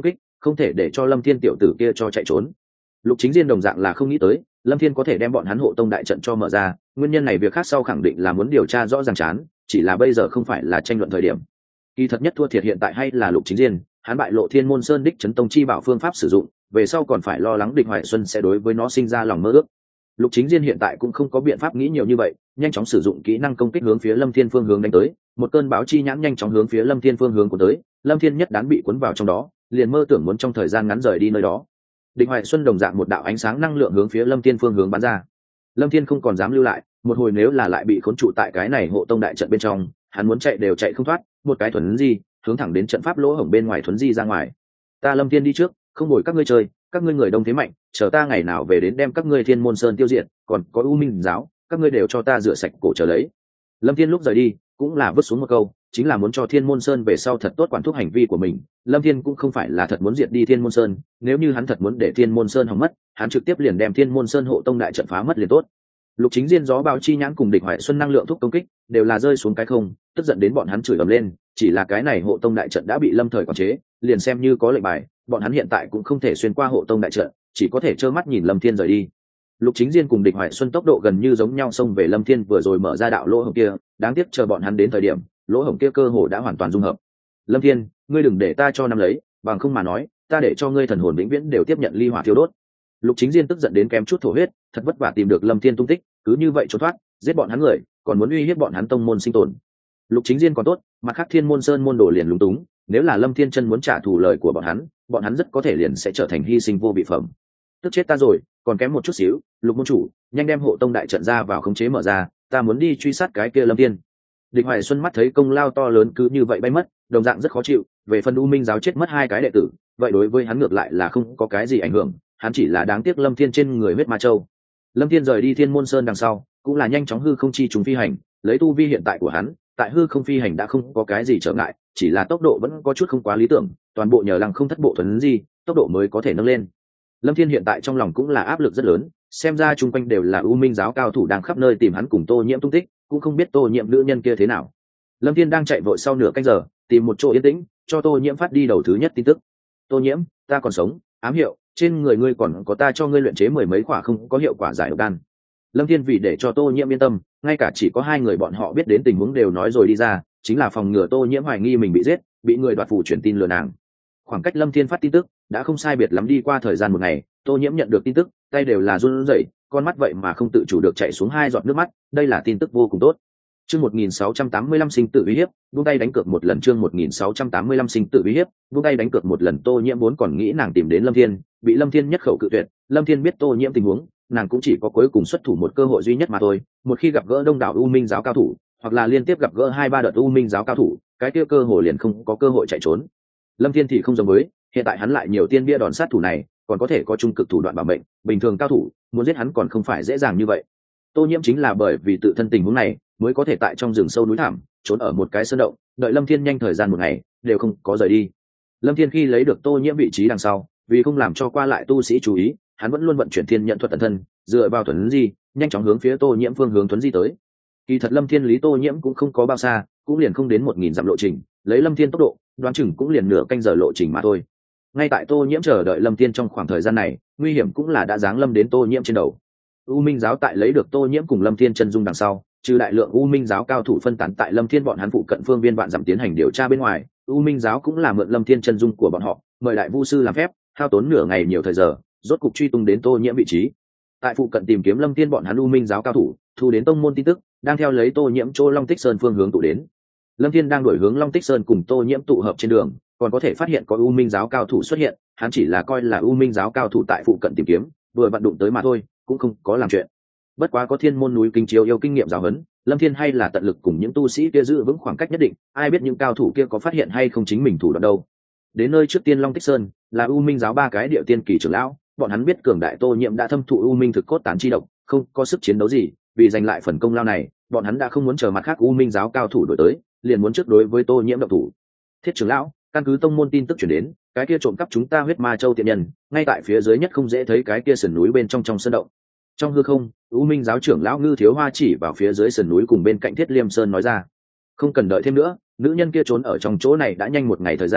không thể để cho lâm thiên tiểu tử kia cho chạy trốn. Lục Chính Diên đồng dạng là không nghĩ tới lâm thiên có thể đem bọn hắn hộ tông đại trận cho mở ra, nguyên nhân này việc khác sau khẳng định là muốn điều tra rõ ràng chán, chỉ là bây giờ không phải là tranh luận thời điểm. Kỳ thật nhất thua thiệt hiện tại hay là Lục Chính Diên, hắn bại lộ Thiên Môn Sơn đích chấn tông chi bảo phương pháp sử dụng, về sau còn phải lo lắng Địch Hoài Xuân sẽ đối với nó sinh ra lòng mơ ước. Lục Chính Diên hiện tại cũng không có biện pháp nghĩ nhiều như vậy, nhanh chóng sử dụng kỹ năng công kích hướng phía Lâm Thiên phương hướng đánh tới, một cơn báo chi nhãn nhanh chóng hướng phía Lâm Thiên phương hướng của tới, Lâm Thiên nhất đán bị cuốn vào trong đó, liền mơ tưởng muốn trong thời gian ngắn rời đi nơi đó. Địch Hoài Xuân đồng dạng một đạo ánh sáng năng lượng hướng phía Lâm Thiên phương hướng bắn ra. Lâm Thiên không còn dám lưu lại, một hồi nếu là lại bị khốn trụ tại cái này hộ tông đại trận bên trong, hắn muốn chạy đều chạy không thoát, một cái thuần di, hướng thẳng đến trận pháp lỗ hổng bên ngoài thuần di ra ngoài. Ta Lâm Thiên đi trước, không ngồi các ngươi chơi, các ngươi người đông thế mạnh, chờ ta ngày nào về đến đem các ngươi Thiên Môn Sơn tiêu diệt, còn có U Minh giáo, các ngươi đều cho ta rửa sạch cổ trở lấy. Lâm Thiên lúc rời đi, cũng là vứt xuống một câu, chính là muốn cho Thiên Môn Sơn về sau thật tốt quản thúc hành vi của mình. Lâm Thiên cũng không phải là thật muốn diệt đi Thiên Môn Sơn, nếu như hắn thật muốn để Thiên Môn Sơn hỏng mất, hắn trực tiếp liền đem Thiên Môn Sơn hộ tông đại trận phá mất liền tốt. Lục Chính Diên gió báo chi nhãn cùng Địch Hoài Xuân năng lượng thúc công kích, đều là rơi xuống cái không, tức giận đến bọn hắn chửi ầm lên, chỉ là cái này hộ tông đại trận đã bị Lâm Thời quản chế, liền xem như có lệnh bài, bọn hắn hiện tại cũng không thể xuyên qua hộ tông đại trận, chỉ có thể trơ mắt nhìn Lâm Thiên rời đi. Lục Chính Diên cùng Địch Hoài Xuân tốc độ gần như giống nhau xông về Lâm Thiên vừa rồi mở ra đạo lỗ hổng kia, đáng tiếc chờ bọn hắn đến thời điểm, lỗ hổng kia cơ hồ đã hoàn toàn dung hợp. Lâm Thiên, ngươi đừng để ta cho nắm lấy, bằng không mà nói, ta để cho ngươi thần hồn vĩnh viễn đều tiếp nhận ly hỏa thiêu đốt. Lục Chính Diên tức giận đến kém chút thổ huyết, thật vất vả tìm được Lâm Thiên tung tích, cứ như vậy trốn thoát, giết bọn hắn người, còn muốn uy hiếp bọn hắn tông môn sinh tồn. Lục Chính Diên còn tốt, mặt khác Thiên Môn Sơn môn đồ liền lúng túng, nếu là Lâm Thiên chân muốn trả thù lời của bọn hắn, bọn hắn rất có thể liền sẽ trở thành hy sinh vô vị phẩm. Tức chết ta rồi, còn kém một chút xíu, Lục môn chủ, nhanh đem hộ tông đại trận ra vào khống chế mở ra, ta muốn đi truy sát cái kia Lâm Thiên. Địch Hoài Xuân mắt thấy công lao to lớn cứ như vậy bay mất, đồng dạng rất khó chịu, về phần U Minh giáo chết mất hai cái đệ tử, vậy đối với hắn ngược lại là không có cái gì ảnh hưởng, hắn chỉ là đáng tiếc Lâm Thiên trên người huyết ma châu. Lâm Thiên rời đi Thiên Môn Sơn đằng sau, cũng là nhanh chóng hư không chi trùng phi hành, lấy tu vi hiện tại của hắn, tại hư không phi hành đã không có cái gì trở ngại, chỉ là tốc độ vẫn có chút không quá lý tưởng, toàn bộ nhờ lăng không thất bộ thuần di, tốc độ mới có thể nâng lên. Lâm Thiên hiện tại trong lòng cũng là áp lực rất lớn, xem ra chung quanh đều là U Minh giáo cao thủ đang khắp nơi tìm hắn cùng Tô Nhiễm tung tích, cũng không biết Tô Nhiễm nữ nhân kia thế nào. Lâm Thiên đang chạy vội sau nửa canh giờ, tìm một chỗ yên tĩnh, cho Tô Nhiễm phát đi đầu thứ nhất tin tức. Tô Nhiễm, ta còn sống, ám hiệu, trên người ngươi còn có ta cho ngươi luyện chế mười mấy quả không có hiệu quả giải độc đan. Lâm Thiên vì để cho Tô Nhiễm yên tâm, ngay cả chỉ có hai người bọn họ biết đến tình huống đều nói rồi đi ra, chính là phòng ngừa Tô Nhiễm hoài nghi mình bị giết, bị người đoạt phủ truyền tin lừa nàng. Khoảng cách Lâm Thiên phát tin tức đã không sai biệt lắm đi qua thời gian một ngày, Tô Nhiễm nhận được tin tức, tay đều là run rẩy, con mắt vậy mà không tự chủ được chảy xuống hai giọt nước mắt, đây là tin tức vô cùng tốt. Chương một nghìn sáu trăm tám mươi lăm sinh tử uy hiếp, buông tay đánh cược một lần. Chương một nghìn sáu trăm tám mươi lăm sinh tử uy hiếp, buông tay đánh cược một lần. Tô Nhiễm vốn còn nghĩ nàng tìm đến Lâm Thiên, bị Lâm Thiên nhất khẩu cự tuyệt, Lâm Thiên biết Tô Nhiễm tình huống, nàng cũng chỉ có cuối cùng xuất thủ một cơ hội duy nhất mà thôi, một khi gặp gỡ đông đảo U Minh giáo cao thủ, hoặc là liên tiếp gặp gỡ hai ba đợt U Minh giáo cao thủ, cái kia cơ hội liền không có cơ hội chạy trốn. Lâm Thiên thì không giống với, hiện tại hắn lại nhiều tiên bia đòn sát thủ này, còn có thể có trung cực thủ đoạn bảo mệnh, bình thường cao thủ muốn giết hắn còn không phải dễ dàng như vậy. Tô Nhiễm chính là bởi vì tự thân tình huống này, mới có thể tại trong rừng sâu núi thẳm trốn ở một cái sơn động, đợi Lâm Thiên nhanh thời gian một ngày đều không có rời đi. Lâm Thiên khi lấy được Tô Nhiễm vị trí đằng sau, vì không làm cho qua lại tu sĩ chú ý, hắn vẫn luôn vận chuyển thiên nhận thuật tận thân, dựa vào thuần di, nhanh chóng hướng phía Tô Nhiễm phương hướng thuần di tới. Kỳ thật Lâm Thiên lý Tô Nhiễm cũng không có bao xa, cũng liền không đến một nghìn dặm lộ trình, lấy Lâm Thiên tốc độ, đoán chừng cũng liền nửa canh giờ lộ trình mà thôi. Ngay tại Tô Nhiễm chờ đợi Lâm Thiên trong khoảng thời gian này, nguy hiểm cũng là đã giáng lâm đến Tô Nhiễm trên đầu. U Minh giáo tại lấy được Tô Nhiễm cùng Lâm Thiên chân dung đằng sau, trừ đại lượng U Minh giáo cao thủ phân tán tại Lâm Thiên bọn hắn phụ cận phương viên vạn dặm tiến hành điều tra bên ngoài, U Minh giáo cũng là mượn Lâm Thiên chân dung của bọn họ, mời đại vu sư làm phép, hao tốn nửa ngày nhiều thời giờ, rốt cục truy tung đến Tô Nhiễm vị trí. Tại phụ cận tìm kiếm Lâm Thiên bọn hắn U Minh giáo cao thủ, thu đến tông môn tin tức, đang theo lấy Tô Nhiễm chỗ Long Tích Sơn phương hướng tụ đến. Lâm Thiên đang đuổi hướng Long Tích Sơn cùng Tô Nhiễm tụ hợp trên đường, còn có thể phát hiện có U Minh giáo cao thủ xuất hiện, hắn chỉ là coi là U Minh giáo cao thủ tại phụ cận tìm kiếm, vừa vặn đụng tới mà thôi, cũng không có làm chuyện. Bất quá có Thiên môn núi Kinh Chiếu yêu kinh nghiệm giáo huấn, Lâm Thiên hay là tận lực cùng những tu sĩ kia giữ vững khoảng cách nhất định, ai biết những cao thủ kia có phát hiện hay không chính mình thủ đoạn đâu. Đến nơi trước tiên Long Tích Sơn, là U Minh giáo ba cái địa tiên kỳ trưởng lão, bọn hắn biết cường đại Tô Nhiễm đã thâm thụ U Minh thực cốt tán chi độc, không có sức chiến đấu gì, vì giành lại phần công lao này, bọn hắn đã không muốn chờ mặt khác U Minh giáo cao thủ đổi tới, liền muốn trước đối với Tô Nhiễm động thủ. Thiết trưởng lão, căn cứ tông môn tin tức truyền đến, cái kia trộm cắp chúng ta huyết ma châu tiện nhân, ngay tại phía dưới nhất không dễ thấy cái kia sườn núi bên trong trong sơn động. Trong hư không, U Minh giáo trưởng lão Ngư Thiếu Hoa chỉ vào phía dưới sườn núi cùng bên cạnh Thiết Liêm Sơn nói ra, không cần đợi thêm nữa, nữ nhân kia trốn ở trong chỗ này đã nhanh một ngày thời gian,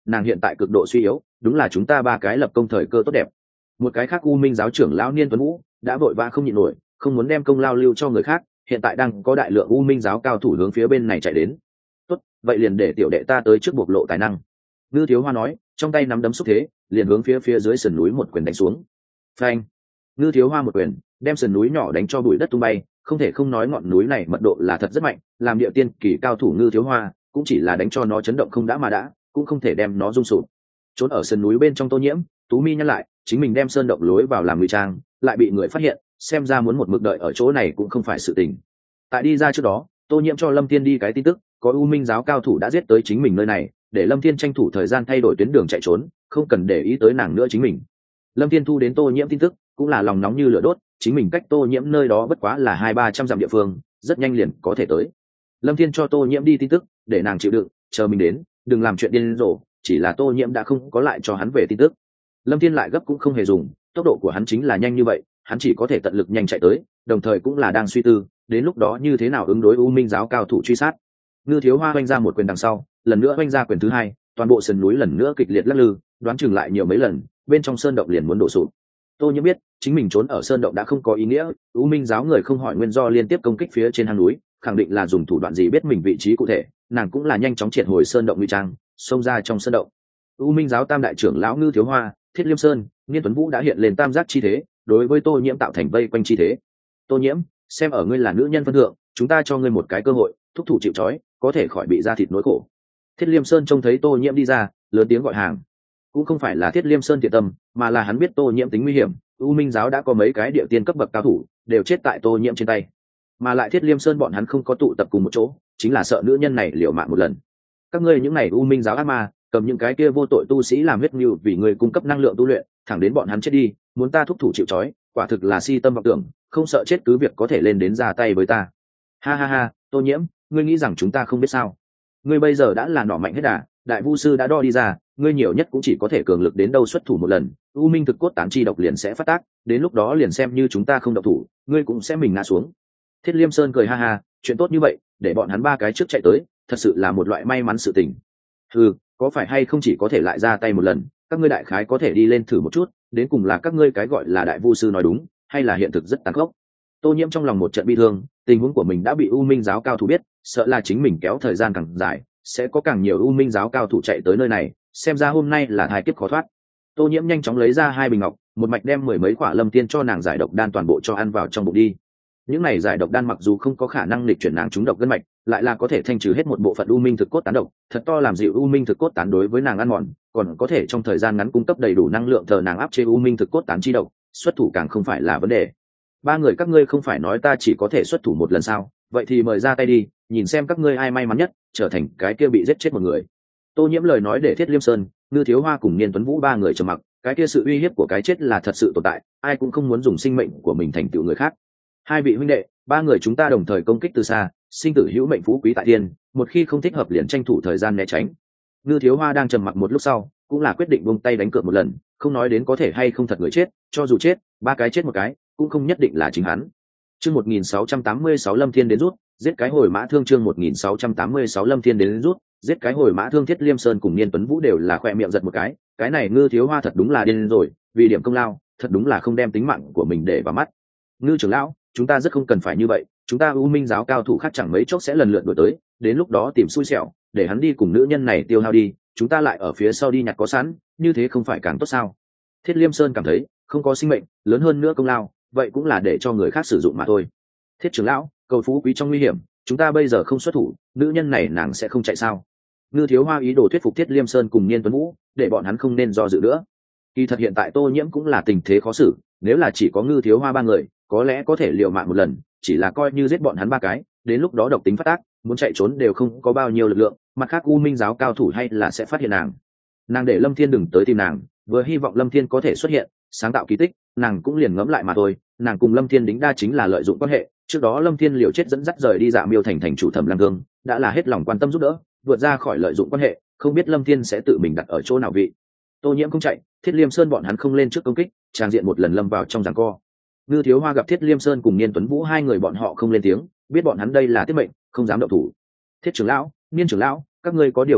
nàng hiện tại cực độ suy yếu, đúng là chúng ta ba cái lập công thời cơ tốt đẹp. Một cái khác U Minh giáo trưởng lão Niên Tuấn Vũ đã vội vã không nhịn nổi, không muốn đem công lao lưu cho người khác, hiện tại đang có đại lượng U Minh giáo cao thủ hướng phía bên này chạy đến. Tốt, vậy liền để tiểu đệ ta tới trước bộc lộ tài năng. Ngư Thiếu Hoa nói, trong tay nắm đấm xúc thế, liền hướng phía phía dưới sườn núi một quyền đánh xuống. Phanh! Ngư Thiếu Hoa một quyền, đem sườn núi nhỏ đánh cho bụi đất tung bay, không thể không nói ngọn núi này mật độ là thật rất mạnh, làm địa tiên kỳ cao thủ Ngư Thiếu Hoa, cũng chỉ là đánh cho nó chấn động không đã mà đã, cũng không thể đem nó rung sụp. Trốn ở sườn núi bên trong Tô Nhiễm, Tú Mi nhăn lại, chính mình đem sơn động lối vào làm ngụy trang, lại bị người phát hiện, xem ra muốn một mực đợi ở chỗ này cũng không phải sự tình. Tại đi ra trước đó, Tô Nhiễm cho Lâm Thiên đi cái tin tức, có U Minh giáo cao thủ đã giết tới chính mình nơi này, để Lâm Thiên tranh thủ thời gian thay đổi tuyến đường chạy trốn, không cần để ý tới nàng nữa chính mình. Lâm Thiên thu đến Tô Nhiễm tin tức, cũng là lòng nóng như lửa đốt, chính mình cách Tô Nhiễm nơi đó bất quá là hai ba trăm dặm địa phương, rất nhanh liền có thể tới. Lâm Thiên cho Tô Nhiễm đi tin tức, để nàng chịu đựng, chờ mình đến, đừng làm chuyện điên rồ, chỉ là Tô Nhiễm đã không có lại cho hắn về tin tức. Lâm Thiên lại gấp cũng không hề dùng, tốc độ của hắn chính là nhanh như vậy, hắn chỉ có thể tận lực nhanh chạy tới, đồng thời cũng là đang suy tư, đến lúc đó như thế nào ứng đối U Minh giáo cao thủ truy sát. Ngư Thiếu Hoa oanh ra một quyền đằng sau, lần nữa oanh ra quyền thứ hai, toàn bộ sườn núi lần nữa kịch liệt lắc lư, đoán chừng lại nhiều mấy lần, bên trong sơn động liền muốn đổ sụp. Tô Nhiễm biết, chính mình trốn ở sơn động đã không có ý nghĩa, U Minh giáo người không hỏi nguyên do liên tiếp công kích phía trên hang núi, khẳng định là dùng thủ đoạn gì biết mình vị trí cụ thể, nàng cũng là nhanh chóng triệt hồi sơn động ngụy trang, xông ra trong sơn động. U Minh giáo tam đại trưởng lão Ngư Thiếu Hoa, Thiết Liêm Sơn, Niên Tuấn Vũ đã hiện lên tam giác chi thế, đối với Tô Nhiễm tạo thành vây quanh chi thế. Tô Nhiễm, xem ở ngươi là nữ nhân phân thượng, chúng ta cho ngươi một cái cơ hội, thúc thủ chịu trói, có thể khỏi bị ra thịt nỗi khổ. Thiết Liêm Sơn trông thấy Tô Nhiễm đi ra, lớn tiếng gọi hàng. Cũng không phải là Thiết Liêm Sơn thiện tâm, mà là hắn biết Tô Nhiễm tính nguy hiểm, U Minh giáo đã có mấy cái địa tiên cấp bậc cao thủ, đều chết tại Tô Nhiễm trên tay. Mà lại Thiết Liêm Sơn bọn hắn không có tụ tập cùng một chỗ, chính là sợ nữ nhân này liều mạng một lần. Các ngươi những này U Minh giáo ác ma, cầm những cái kia vô tội tu sĩ làm huyết nhu vì người cung cấp năng lượng tu luyện, thẳng đến bọn hắn chết đi, muốn ta thúc thủ chịu trói, quả thực là si tâm vọng tưởng, không sợ chết cứ việc có thể lên đến ra tay với ta. Ha ha ha, Tô Nhiễm, ngươi nghĩ rằng chúng ta không biết sao? Ngươi bây giờ đã là nỏ mạnh hết đà, đại vu sư đã đo đi ra, ngươi nhiều nhất cũng chỉ có thể cường lực đến đâu xuất thủ một lần, U Minh thực cốt tán chi độc liền sẽ phát tác, đến lúc đó liền xem như chúng ta không động thủ, ngươi cũng sẽ mình ngã xuống. Thiết Liêm Sơn cười ha ha, chuyện tốt như vậy, để bọn hắn ba cái trước chạy tới, thật sự là một loại may mắn sự tình. Ừ, có phải hay không chỉ có thể lại ra tay một lần, các ngươi đại khái có thể đi lên thử một chút, đến cùng là các ngươi cái gọi là đại vu sư nói đúng, hay là hiện thực rất tàn khốc. Tô Nhiễm trong lòng một trận bi thương, tình huống của mình đã bị U Minh giáo cao thủ biết, sợ là chính mình kéo thời gian càng dài, sẽ có càng nhiều U Minh giáo cao thủ chạy tới nơi này, xem ra hôm nay là hai kiếp khó thoát. Tô Nhiễm nhanh chóng lấy ra hai bình ngọc, một mạch đem mười mấy quả Lâm Tiên cho nàng giải độc đan toàn bộ cho ăn vào trong bụng đi. Những này giải độc đan mặc dù không có khả năng nghịch chuyển nàng trúng độc gân mạch, lại là có thể thanh trừ hết một bộ phận U Minh thực cốt tán độc, thật to làm dịu U Minh thực cốt tán đối với nàng ăn mòn, còn có thể trong thời gian ngắn cung cấp đầy đủ năng lượng thờ nàng áp chế U Minh thực cốt tán chi độc, xuất thủ càng không phải là vấn đề. Ba người các ngươi không phải nói ta chỉ có thể xuất thủ một lần sao? Vậy thì mời ra tay đi, nhìn xem các ngươi ai may mắn nhất, trở thành cái kia bị giết chết một người. Tô Nhiễm lời nói để Thiết Liêm Sơn, Ngư Thiếu Hoa cùng Niên Tuấn Vũ ba người trầm mặc, cái kia sự uy hiếp của cái chết là thật sự tồn tại, ai cũng không muốn dùng sinh mệnh của mình thành tựu người khác. Hai vị huynh đệ, ba người chúng ta đồng thời công kích từ xa, sinh tử hữu mệnh phú quý tại thiên, một khi không thích hợp liền tranh thủ thời gian né tránh. Ngư Thiếu Hoa đang trầm mặc một lúc sau, cũng là quyết định buông tay đánh cược một lần, không nói đến có thể hay không thật người chết, cho dù chết, ba cái chết một cái, cũng không nhất định là chính hắn. Chương một nghìn sáu trăm tám mươi sáu Lâm Thiên đến rút, giết cái hồi mã thương chương một nghìn sáu trăm tám mươi sáu Lâm Thiên đến rút, giết cái hồi mã thương. Thiết Liêm Sơn cùng Niên Tuấn Vũ đều là khỏe miệng giật một cái, cái này Ngư Thiếu Hoa thật đúng là điên rồi, vì điểm công lao, thật đúng là không đem tính mạng của mình để vào mắt. Ngư trưởng lão, chúng ta rất không cần phải như vậy, chúng ta U Minh giáo cao thủ khác chẳng mấy chốc sẽ lần lượt đuổi tới, đến lúc đó tìm xui xẻo, để hắn đi cùng nữ nhân này tiêu hao đi, chúng ta lại ở phía sau đi nhặt có sẵn, như thế không phải càng tốt sao? Thiết Liêm Sơn cảm thấy, không có sinh mệnh, lớn hơn nữa công lao, vậy cũng là để cho người khác sử dụng mà thôi. Thiết trưởng lão, cầu phú quý trong nguy hiểm, chúng ta bây giờ không xuất thủ, nữ nhân này nàng sẽ không chạy sao? Ngư Thiếu Hoa ý đồ thuyết phục Thiết Liêm Sơn cùng Niên Tuấn Vũ, để bọn hắn không nên do dự nữa. Kỳ thật hiện tại Tô Nhiễm cũng là tình thế khó xử, nếu là chỉ có Ngư Thiếu Hoa ba người, có lẽ có thể liều mạng một lần, chỉ là coi như giết bọn hắn ba cái, đến lúc đó độc tính phát tác, muốn chạy trốn đều không có bao nhiêu lực lượng, mặt khác U Minh giáo cao thủ hay là sẽ phát hiện nàng. Nàng để Lâm Thiên đừng tới tìm nàng, vừa hy vọng Lâm Thiên có thể xuất hiện, sáng tạo kỳ tích, nàng cũng liền ngẫm lại mà thôi, nàng cùng Lâm Thiên đính đa chính là lợi dụng quan hệ, trước đó Lâm Thiên liều chết dẫn dắt rời đi Dạ Miêu thành thành chủ Thẩm Lăng Cương, đã là hết lòng quan tâm giúp đỡ, vượt ra khỏi lợi dụng quan hệ, không biết Lâm Thiên sẽ tự mình đặt ở chỗ nào vị. Tô Nhiễm không chạy, Thiết Liêm Sơn bọn hắn không lên trước công kích, trang diện một lần lâm vào trong giằng co. Ngư Thiếu Hoa gặp Thiết Liêm Sơn cùng Niên Tuấn Vũ hai người bọn họ không lên tiếng, biết bọn hắn đây là tiết mệnh, không dám động thủ. Thiết trưởng lão, Niên trưởng lão, các ngươi có điều cố kỵ,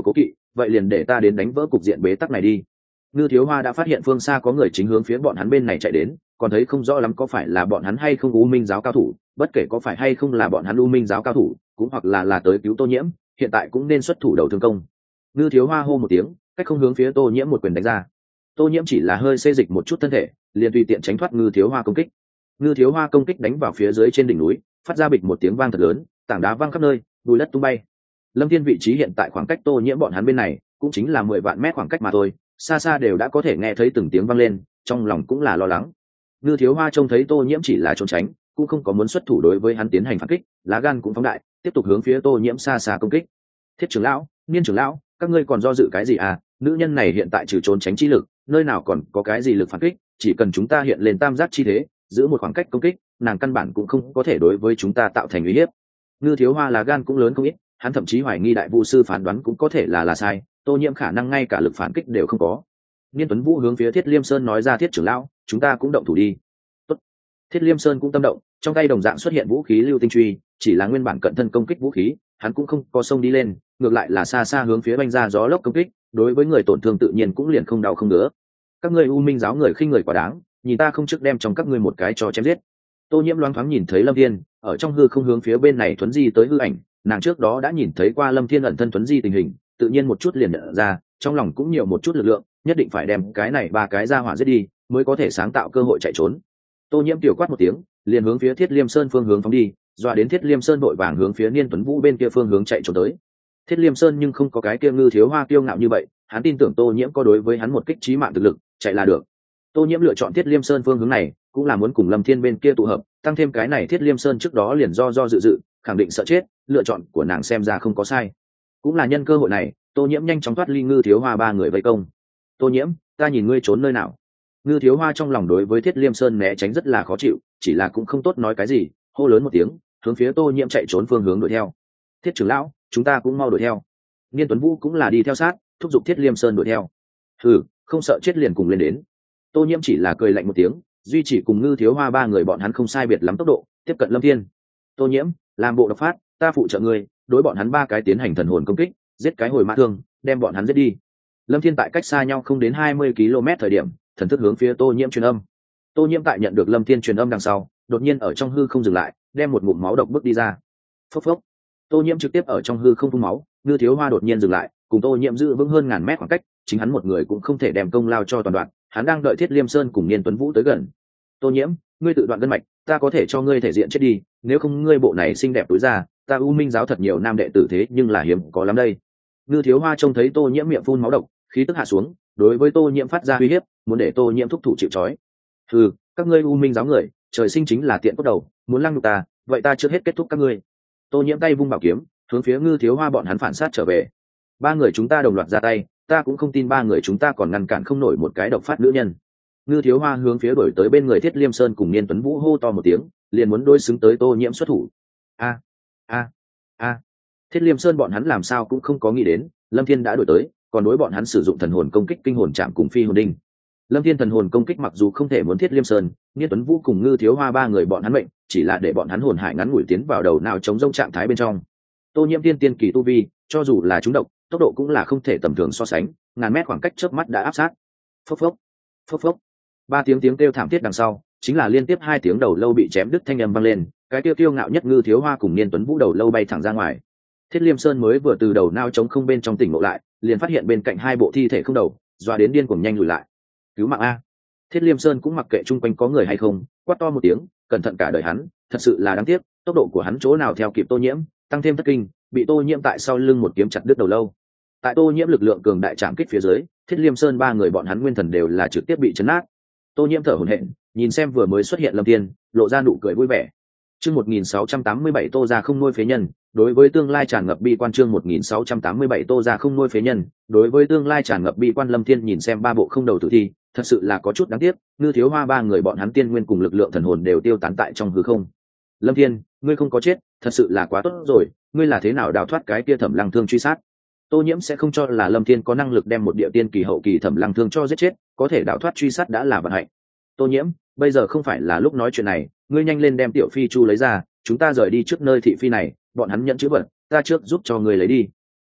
vậy liền để ta đến đánh vỡ cục diện bế tắc này đi. Ngư Thiếu Hoa đã phát hiện phương xa có người chính hướng phía bọn hắn bên này chạy đến, còn thấy không rõ lắm có phải là bọn hắn hay không U Minh giáo cao thủ, bất kể có phải hay không là bọn hắn U Minh giáo cao thủ, cũng hoặc là là tới cứu Tô Nhiễm, hiện tại cũng nên xuất thủ đầu thương công. Ngư Thiếu Hoa hô một tiếng, cách không hướng phía Tô Nhiễm một quyền đánh ra. Tô Nhiễm chỉ là hơi xê dịch một chút thân thể, liền tùy tiện tránh thoát Ngư Thiếu Hoa công kích. Ngư Thiếu Hoa công kích đánh vào phía dưới trên đỉnh núi, phát ra bịch một tiếng vang thật lớn, tảng đá văng khắp nơi, bùi đất tung bay. Lâm Thiên vị trí hiện tại khoảng cách Tô Nhiễm bọn hắn bên này cũng chính là mười vạn mét khoảng cách mà thôi, xa xa đều đã có thể nghe thấy từng tiếng vang lên, trong lòng cũng là lo lắng. Ngư Thiếu Hoa trông thấy Tô Nhiễm chỉ là trốn tránh, cũng không có muốn xuất thủ đối với hắn tiến hành phản kích, lá gan cũng phóng đại, tiếp tục hướng phía Tô Nhiễm xa xa công kích. Thiết trưởng lão, Niên trưởng lão, các ngươi còn do dự cái gì à? Nữ nhân này hiện tại trừ trốn tránh chi lực, nơi nào còn có cái gì lực phản kích, chỉ cần chúng ta hiện lên tam giác chi thế, giữ một khoảng cách công kích, nàng căn bản cũng không có thể đối với chúng ta tạo thành uy hiếp. Ngư Thiếu Hoa là gan cũng lớn không ít, hắn thậm chí hoài nghi đại vu sư phán đoán cũng có thể là là sai, Tô Nhiễm khả năng ngay cả lực phản kích đều không có. Niên Tuấn Vũ hướng phía Thiết Liêm Sơn nói ra, Thiết trưởng lão, chúng ta cũng động thủ đi. Tốt. Thiết Liêm Sơn cũng tâm động, trong tay đồng dạng xuất hiện vũ khí lưu tinh truy, chỉ là nguyên bản cận thân công kích vũ khí, hắn cũng không có xông đi lên, ngược lại là xa xa hướng phía banh ra gió lốc công kích, đối với người tổn thương tự nhiên cũng liền không đau không ngứa. Các ngươi U Minh giáo người khinh người quá đáng, nhìn ta không trước đem trong các ngươi một cái cho chém giết. Tô Nhiễm loáng thoáng nhìn thấy Lâm Thiên ở trong hư không hướng phía bên này thuấn di tới hư ảnh, nàng trước đó đã nhìn thấy qua Lâm Thiên ẩn thân thuấn di tình hình, tự nhiên một chút liền nhận ra, trong lòng cũng nhiều một chút lực lượng, nhất định phải đem cái này ba cái ra hỏa giết đi, mới có thể sáng tạo cơ hội chạy trốn. Tô Nhiễm tiểu quát một tiếng, liền hướng phía Thiết Liêm Sơn phương hướng phóng đi, dọa đến Thiết Liêm Sơn vội vàng hướng phía Niên Tuấn Vũ bên kia phương hướng chạy trốn tới. Thiết Liêm Sơn nhưng không có cái kia Ngư Thiếu Hoa kiêu ngạo như vậy, hắn tin tưởng Tô Nhiễm có đối với hắn một kích chí mạng thực lực, chạy là được. Tô Nhiễm lựa chọn Thiết Liêm Sơn phương hướng này, cũng là muốn cùng Lâm Thiên bên kia tụ hợp, tăng thêm cái này Thiết Liêm Sơn trước đó liền do do dự dự, khẳng định sợ chết, lựa chọn của nàng xem ra không có sai. Cũng là nhân cơ hội này, Tô Nhiễm nhanh chóng thoát ly Ngư Thiếu Hoa ba người vây công. Tô Nhiễm, ta nhìn ngươi trốn nơi nào? Ngư Thiếu Hoa trong lòng đối với Thiết Liêm Sơn né tránh rất là khó chịu, chỉ là cũng không tốt nói cái gì, hô lớn một tiếng, hướng phía Tô Nhiễm chạy trốn phương hướng đuổi theo. Thiết trưởng lão, chúng ta cũng mau đuổi theo. Niên Tuấn Vũ cũng là đi theo sát, thúc giục Thiết Liêm Sơn đuổi theo. Hừ, không sợ chết liền cùng lên đến. Tô Nhiễm chỉ là cười lạnh một tiếng, duy chỉ cùng Ngư Thiếu Hoa ba người bọn hắn không sai biệt lắm tốc độ, tiếp cận Lâm Thiên. Tô Nhiễm, làm bộ độc phát, ta phụ trợ ngươi, đối bọn hắn ba cái tiến hành thần hồn công kích, giết cái hồi mã thương, đem bọn hắn giết đi. Lâm Thiên tại cách xa nhau không đến hai mươi ki lô mét thời điểm, thần thức hướng phía Tô Nhiễm truyền âm. Tô Nhiễm tại nhận được Lâm Thiên truyền âm đằng sau, đột nhiên ở trong hư không dừng lại, đem một ngụm máu độc bước đi ra. Phốc phốc. Tô Nhiễm trực tiếp ở trong hư không phun máu, Ngư Thiếu Hoa đột nhiên dừng lại, cùng Tô Nhiễm giữ vững hơn ngàn mét khoảng cách, chính hắn một người cũng không thể đem công lao cho toàn đoạn, hắn đang đợi Thiết Liêm Sơn cùng Niên Tuấn Vũ tới gần. Tô Nhiễm, ngươi tự đoạn gân mạch, ta có thể cho ngươi thể diện chết đi, nếu không ngươi bộ này xinh đẹp tối ra, ta U Minh giáo thật nhiều nam đệ tử thế nhưng là hiếm có lắm đây. Ngư Thiếu Hoa trông thấy Tô Nhiễm miệng phun máu độc, khí tức hạ xuống, đối với Tô Nhiễm phát ra uy hiếp, muốn để Tô Nhiễm thúc thủ chịu trói. Hừ, các ngươi U Minh giáo người, trời sinh chính là tiện cốt đầu, muốn lăng nhục ta, vậy ta trước hết kết thúc các ngươi. Tô Nhiễm tay vung bảo kiếm, hướng phía Ngư Thiếu Hoa bọn hắn phản sát trở về. Ba người chúng ta đồng loạt ra tay, ta cũng không tin ba người chúng ta còn ngăn cản không nổi một cái độc phát nữ nhân. Ngư Thiếu Hoa hướng phía đổi tới bên người Thiết Liêm Sơn cùng Niên Tuấn Vũ hô to một tiếng, liền muốn đối xứng tới Tô Nhiễm xuất thủ. A a a. Thiết Liêm Sơn bọn hắn làm sao cũng không có nghĩ đến, Lâm Thiên đã đổi tới, còn đối bọn hắn sử dụng thần hồn công kích kinh hồn chạm cùng phi hồn đinh. Lâm Thiên thần hồn công kích mặc dù không thể muốn Thiết Liêm Sơn, Niên Tuấn Vũ cùng Ngư Thiếu Hoa ba người bọn hắn mệnh, chỉ là để bọn hắn hồn hải ngắn ngủi tiến vào đầu nào chống rông trạng thái bên trong. Tô Nhiễm tiên tiên kỳ tu vi, cho dù là trúng độc, tốc độ cũng là không thể tầm thường so sánh, ngàn mét khoảng cách chớp mắt đã áp sát. Phốc phốc, phốc phốc. Ba tiếng tiếng kêu thảm thiết đằng sau, chính là liên tiếp hai tiếng đầu lâu bị chém đứt thanh âm vang lên, cái tiêu kiêu ngạo nhất Ngư Thiếu Hoa cùng Niên Tuấn Vũ đầu lâu bay thẳng ra ngoài. Thiết Liêm Sơn mới vừa từ đầu nao trống không bên trong tỉnh ngộ lại, liền phát hiện bên cạnh hai bộ thi thể không đầu, doa đến điên cuồng nhanh lùi lại. Cứu mạng a! Thiết Liêm Sơn cũng mặc kệ chung quanh có người hay không, quát to một tiếng, cẩn thận cả đời hắn, thật sự là đáng tiếc, tốc độ của hắn chỗ nào theo kịp Tô Nhiễm, tăng thêm thất kinh, bị Tô Nhiễm tại sau lưng một kiếm chặt đứt đầu lâu. Tại Tô Nhiễm lực lượng cường đại chạm kích phía dưới, Thiết Liêm Sơn ba người bọn hắn nguyên thần đều là trực tiếp bị chấn nát. Tô Nhiễm thở hổn hển, nhìn xem vừa mới xuất hiện Lâm Thiên, lộ ra nụ cười vui vẻ. Chương một nghìn sáu trăm tám mươi bảy Tô gia không nuôi phế nhân, đối với tương lai tràn ngập bi quan. Chương một nghìn sáu trăm tám mươi bảy Tô gia không nuôi phế nhân, đối với tương lai tràn ngập bi quan. Lâm Thiên nhìn xem ba bộ không đầu tử thi, thật sự là có chút đáng tiếc, Ngư Thiếu Hoa ba người bọn hắn tiên nguyên cùng lực lượng thần hồn đều tiêu tán tại trong hư không. Lâm Thiên, ngươi không có chết, thật sự là quá tốt rồi, ngươi là thế nào đào thoát cái kia Thẩm Lăng Thương truy sát? Tô Nhiễm sẽ không cho là Lâm Thiên có năng lực đem một địa tiên kỳ hậu kỳ Thẩm Lăng Thương cho giết chết, có thể đào thoát truy sát đã là vận hạnh. Tô Nhiễm, bây giờ không phải là lúc nói chuyện này, ngươi nhanh lên đem Tiểu Phi Chu lấy ra, chúng ta rời đi trước nơi thị phi này, bọn hắn nhận chữ vật, ta trước giúp cho ngươi lấy đi.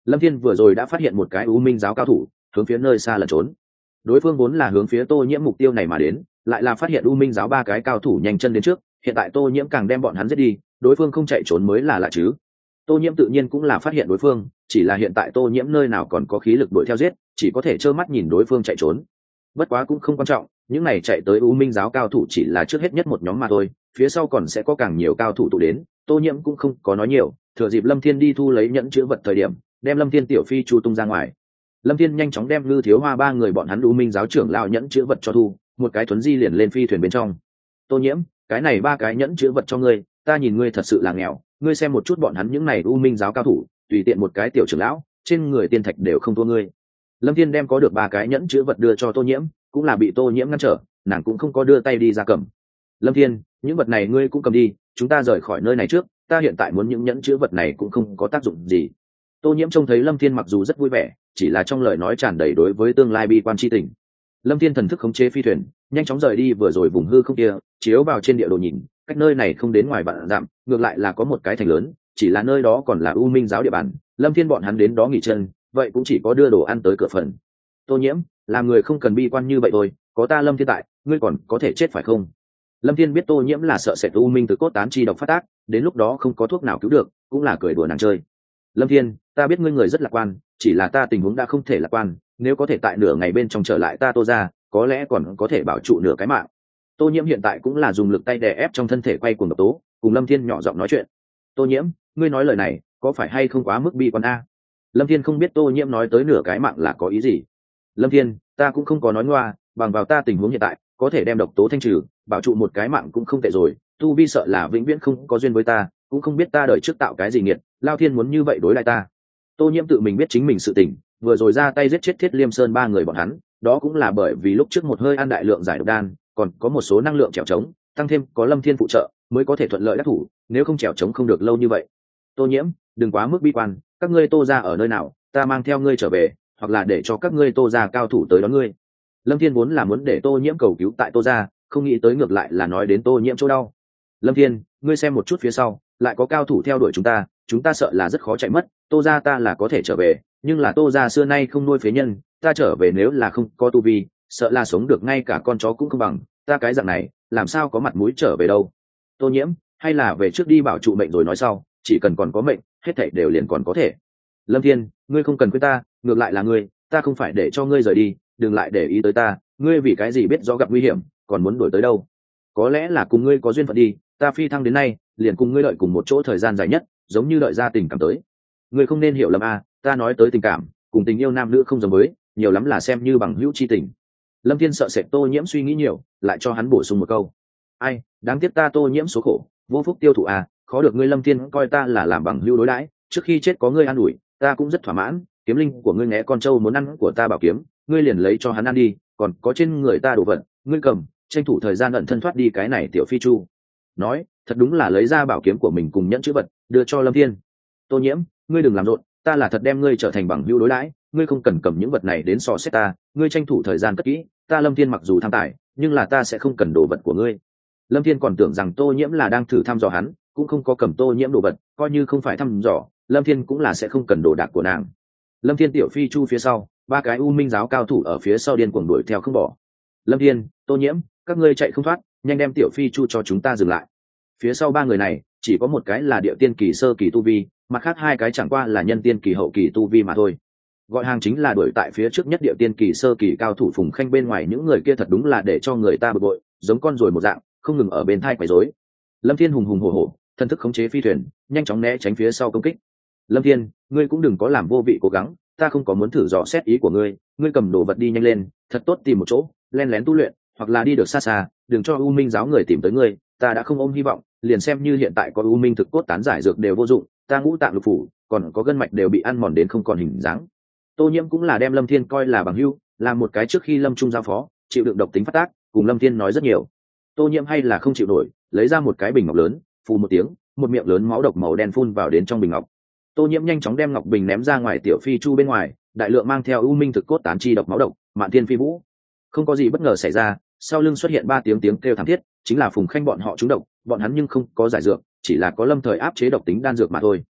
Lâm Thiên vừa rồi đã phát hiện một cái U Minh giáo cao thủ hướng phía nơi xa lẩn trốn. Đối phương vốn là hướng phía Tô Nhiễm mục tiêu này mà đến, lại là phát hiện U Minh giáo ba cái cao thủ nhanh chân đến trước, hiện tại Tô Nhiễm càng đem bọn hắn giết đi, đối phương không chạy trốn mới là lạ chứ. Tô Nhiễm tự nhiên cũng là phát hiện đối phương, chỉ là hiện tại Tô Nhiễm nơi nào còn có khí lực đuổi theo giết, chỉ có thể trơ mắt nhìn đối phương chạy trốn. Bất quá cũng không quan trọng, những này chạy tới U Minh giáo cao thủ chỉ là trước hết nhất một nhóm mà thôi, phía sau còn sẽ có càng nhiều cao thủ tụ đến. Tô Nhiễm cũng không có nói nhiều, thừa dịp Lâm Thiên đi thu lấy nhẫn chứa vật thời điểm, đem Lâm Thiên tiểu phi chu tung ra ngoài. Lâm Thiên nhanh chóng đem Lư Thiếu Hoa ba người bọn hắn U Minh giáo trưởng lão nhẫn chứa vật cho thu, một cái thuấn di liền lên phi thuyền bên trong. Tô Nhiễm, cái này ba cái nhẫn chứa vật cho ngươi, ta nhìn ngươi thật sự là nghèo, ngươi xem một chút bọn hắn những này U Minh giáo cao thủ, tùy tiện một cái tiểu trưởng lão, trên người tiên thạch đều không thua ngươi. Lâm Thiên đem có được ba cái nhẫn chứa vật đưa cho Tô Nhiễm, cũng là bị Tô Nhiễm ngăn trở, nàng cũng không có đưa tay đi ra cầm. Lâm Thiên, những vật này ngươi cũng cầm đi, chúng ta rời khỏi nơi này trước, ta hiện tại muốn những nhẫn chứa vật này cũng không có tác dụng gì. Tô Nhiễm trông thấy Lâm Thiên mặc dù rất vui vẻ, chỉ là trong lời nói tràn đầy đối với tương lai bi quan chi tình. Lâm Thiên thần thức khống chế phi thuyền, nhanh chóng rời đi vừa rồi vùng hư không kia, chiếu vào trên địa đồ nhìn, cách nơi này không đến ngoài vạn dặm, ngược lại là có một cái thành lớn, chỉ là nơi đó còn là U Minh giáo địa bàn, Lâm Thiên bọn hắn đến đó nghỉ chân, vậy cũng chỉ có đưa đồ ăn tới cửa phần. Tô Nhiễm, làm người không cần bi quan như vậy thôi, có ta Lâm Thiên tại, ngươi còn có thể chết phải không? Lâm Thiên biết Tô Nhiễm là sợ sệt U Minh từ cốt tán chi độc phát tác, đến lúc đó không có thuốc nào cứu được, cũng là cười đùa nàng chơi. Lâm Thiên, ta biết ngươi người rất lạc quan, chỉ là ta tình huống đã không thể lạc quan, nếu có thể tại nửa ngày bên trong trở lại ta Tô gia, có lẽ còn có thể bảo trụ nửa cái mạng. Tô Nhiễm hiện tại cũng là dùng lực tay đè ép trong thân thể quay cuồng độc tố, cùng Lâm Thiên nhỏ giọng nói chuyện. Tô Nhiễm, ngươi nói lời này, có phải hay không quá mức bi quan a? Lâm Thiên không biết Tô Nhiễm nói tới nửa cái mạng là có ý gì. Lâm Thiên, ta cũng không có nói ngoa, bằng vào ta tình huống hiện tại, có thể đem độc tố thanh trừ, bảo trụ một cái mạng cũng không tệ rồi. Tu vi sợ là vĩnh viễn không có duyên với ta, cũng không biết ta đời trước tạo cái gì nghiệt, Lao Thiên muốn như vậy đối lại ta. Tô Nhiễm tự mình biết chính mình sự tình, vừa rồi ra tay giết chết Thiết Liêm Sơn ba người bọn hắn, đó cũng là bởi vì lúc trước một hơi ăn đại lượng giải độc đan, còn có một số năng lượng trèo trống, tăng thêm có Lâm Thiên phụ trợ, mới có thể thuận lợi đắc thủ, nếu không trèo trống không được lâu như vậy. Tô Nhiễm, đừng quá mức bi quan, các ngươi Tô gia ở nơi nào, ta mang theo ngươi trở về, hoặc là để cho các ngươi Tô gia cao thủ tới đón ngươi. Lâm Thiên vốn là muốn để Tô Nhiễm cầu cứu tại Tô gia, không nghĩ tới ngược lại là nói đến Tô Nhiễm chỗ đau. Lâm Thiên, ngươi xem một chút phía sau, lại có cao thủ theo đuổi chúng ta, chúng ta sợ là rất khó chạy mất. Tô gia ta là có thể trở về, nhưng là Tô gia xưa nay không nuôi phế nhân, ta trở về nếu là không có tu vi, sợ là sống được ngay cả con chó cũng không bằng, ta cái dạng này, làm sao có mặt mũi trở về đâu. Tô Nhiễm, hay là về trước đi bảo trụ mệnh rồi nói sau, chỉ cần còn có mệnh, hết thảy đều liền còn có thể. Lâm Thiên, ngươi không cần khuyên ta, ngược lại là ngươi, ta không phải để cho ngươi rời đi, đừng lại để ý tới ta, ngươi vì cái gì biết rõ gặp nguy hiểm, còn muốn đuổi tới đâu? Có lẽ là cùng ngươi có duyên phận đi, ta phi thăng đến nay, liền cùng ngươi đợi cùng một chỗ thời gian dài nhất, giống như đợi ra tình cảm tới. Ngươi không nên hiểu lầm a, ta nói tới tình cảm, cùng tình yêu nam nữ không giống với, nhiều lắm là xem như bằng hữu chi tình. Lâm Thiên sợ sệt Tô Nhiễm suy nghĩ nhiều, lại cho hắn bổ sung một câu. Ai, đáng tiếc ta Tô Nhiễm số khổ, vô phúc tiêu thụ à, khó được ngươi Lâm Thiên coi ta là làm bằng hữu đối đãi, trước khi chết có ngươi an ủi, ta cũng rất thỏa mãn, kiếm linh của ngươi nghe con trâu muốn ăn của ta bảo kiếm, ngươi liền lấy cho hắn ăn đi, còn có trên người ta đồ vật, ngươi cầm, tranh thủ thời gian ẩn thân thoát đi cái này tiểu phi chu. Nói, thật đúng là lấy ra bảo kiếm của mình cùng nhẫn chữ vật, đưa cho Lâm Thiên. Tô Nhiễm, ngươi đừng làm rộn, ta là thật đem ngươi trở thành bằng hữu đối đãi, ngươi không cần cầm những vật này đến so xét ta, ngươi tranh thủ thời gian cất kỹ, ta Lâm Thiên mặc dù tham tài, nhưng là ta sẽ không cần đồ vật của ngươi. Lâm Thiên còn tưởng rằng Tô Nhiễm là đang thử thăm dò hắn, cũng không có cầm Tô Nhiễm đồ vật, coi như không phải thăm dò, Lâm Thiên cũng là sẽ không cần đồ đạc của nàng. Lâm Thiên tiểu phi chu phía sau, ba cái U Minh giáo cao thủ ở phía sau điên cuồng đuổi theo không bỏ. Lâm Thiên, Tô Nhiễm, các ngươi chạy không thoát, nhanh đem tiểu phi chu cho chúng ta dừng lại. Phía sau ba người này, chỉ có một cái là địa tiên kỳ sơ kỳ tu vi, mặt khác hai cái chẳng qua là nhân tiên kỳ hậu kỳ tu vi mà thôi. Gọi hàng chính là đuổi tại phía trước nhất địa tiên kỳ sơ kỳ cao thủ Phùng Khanh, bên ngoài những người kia thật đúng là để cho người ta bực bội, giống con ruồi một dạng, không ngừng ở bên thai quấy rối. Lâm Thiên hùng hùng hổ hổ, thân thức khống chế phi thuyền, nhanh chóng né tránh phía sau công kích. Lâm Thiên, ngươi cũng đừng có làm vô vị cố gắng, ta không có muốn thử dò xét ý của ngươi, ngươi cầm đồ vật đi nhanh lên, thật tốt tìm một chỗ, len lén tu luyện, hoặc là đi được xa xa, đừng cho U Minh giáo người tìm tới ngươi, ta đã không ôm hy vọng, liền xem như hiện tại có U Minh thực cốt tán giải dược đều vô dụng, ta ngũ tạng lục phủ, còn có gân mạch đều bị ăn mòn đến không còn hình dáng. Tô Nhiễm cũng là đem Lâm Thiên coi là bằng hữu, là một cái trước khi Lâm Trung giao phó, chịu đựng độc tính phát tác, cùng Lâm Thiên nói rất nhiều. Tô Nhiễm hay là không chịu nổi, lấy ra một cái bình ngọc lớn, phù một tiếng, một miệng lớn máu độc màu đen phun vào đến trong bình ngọc. Tô Nhiễm nhanh chóng đem ngọc bình ném ra ngoài tiểu phi chu bên ngoài, đại lượng mang theo U Minh thực cốt tán chi độc máu độc, Mạn Thiên Phi Vũ. Không có gì bất ngờ xảy ra, sau lưng xuất hiện ba tiếng tiếng kêu thảm thiết, chính là Phùng Khanh bọn họ trúng độc, bọn hắn nhưng không có giải dược, chỉ là có lâm thời áp chế độc tính đan dược mà thôi.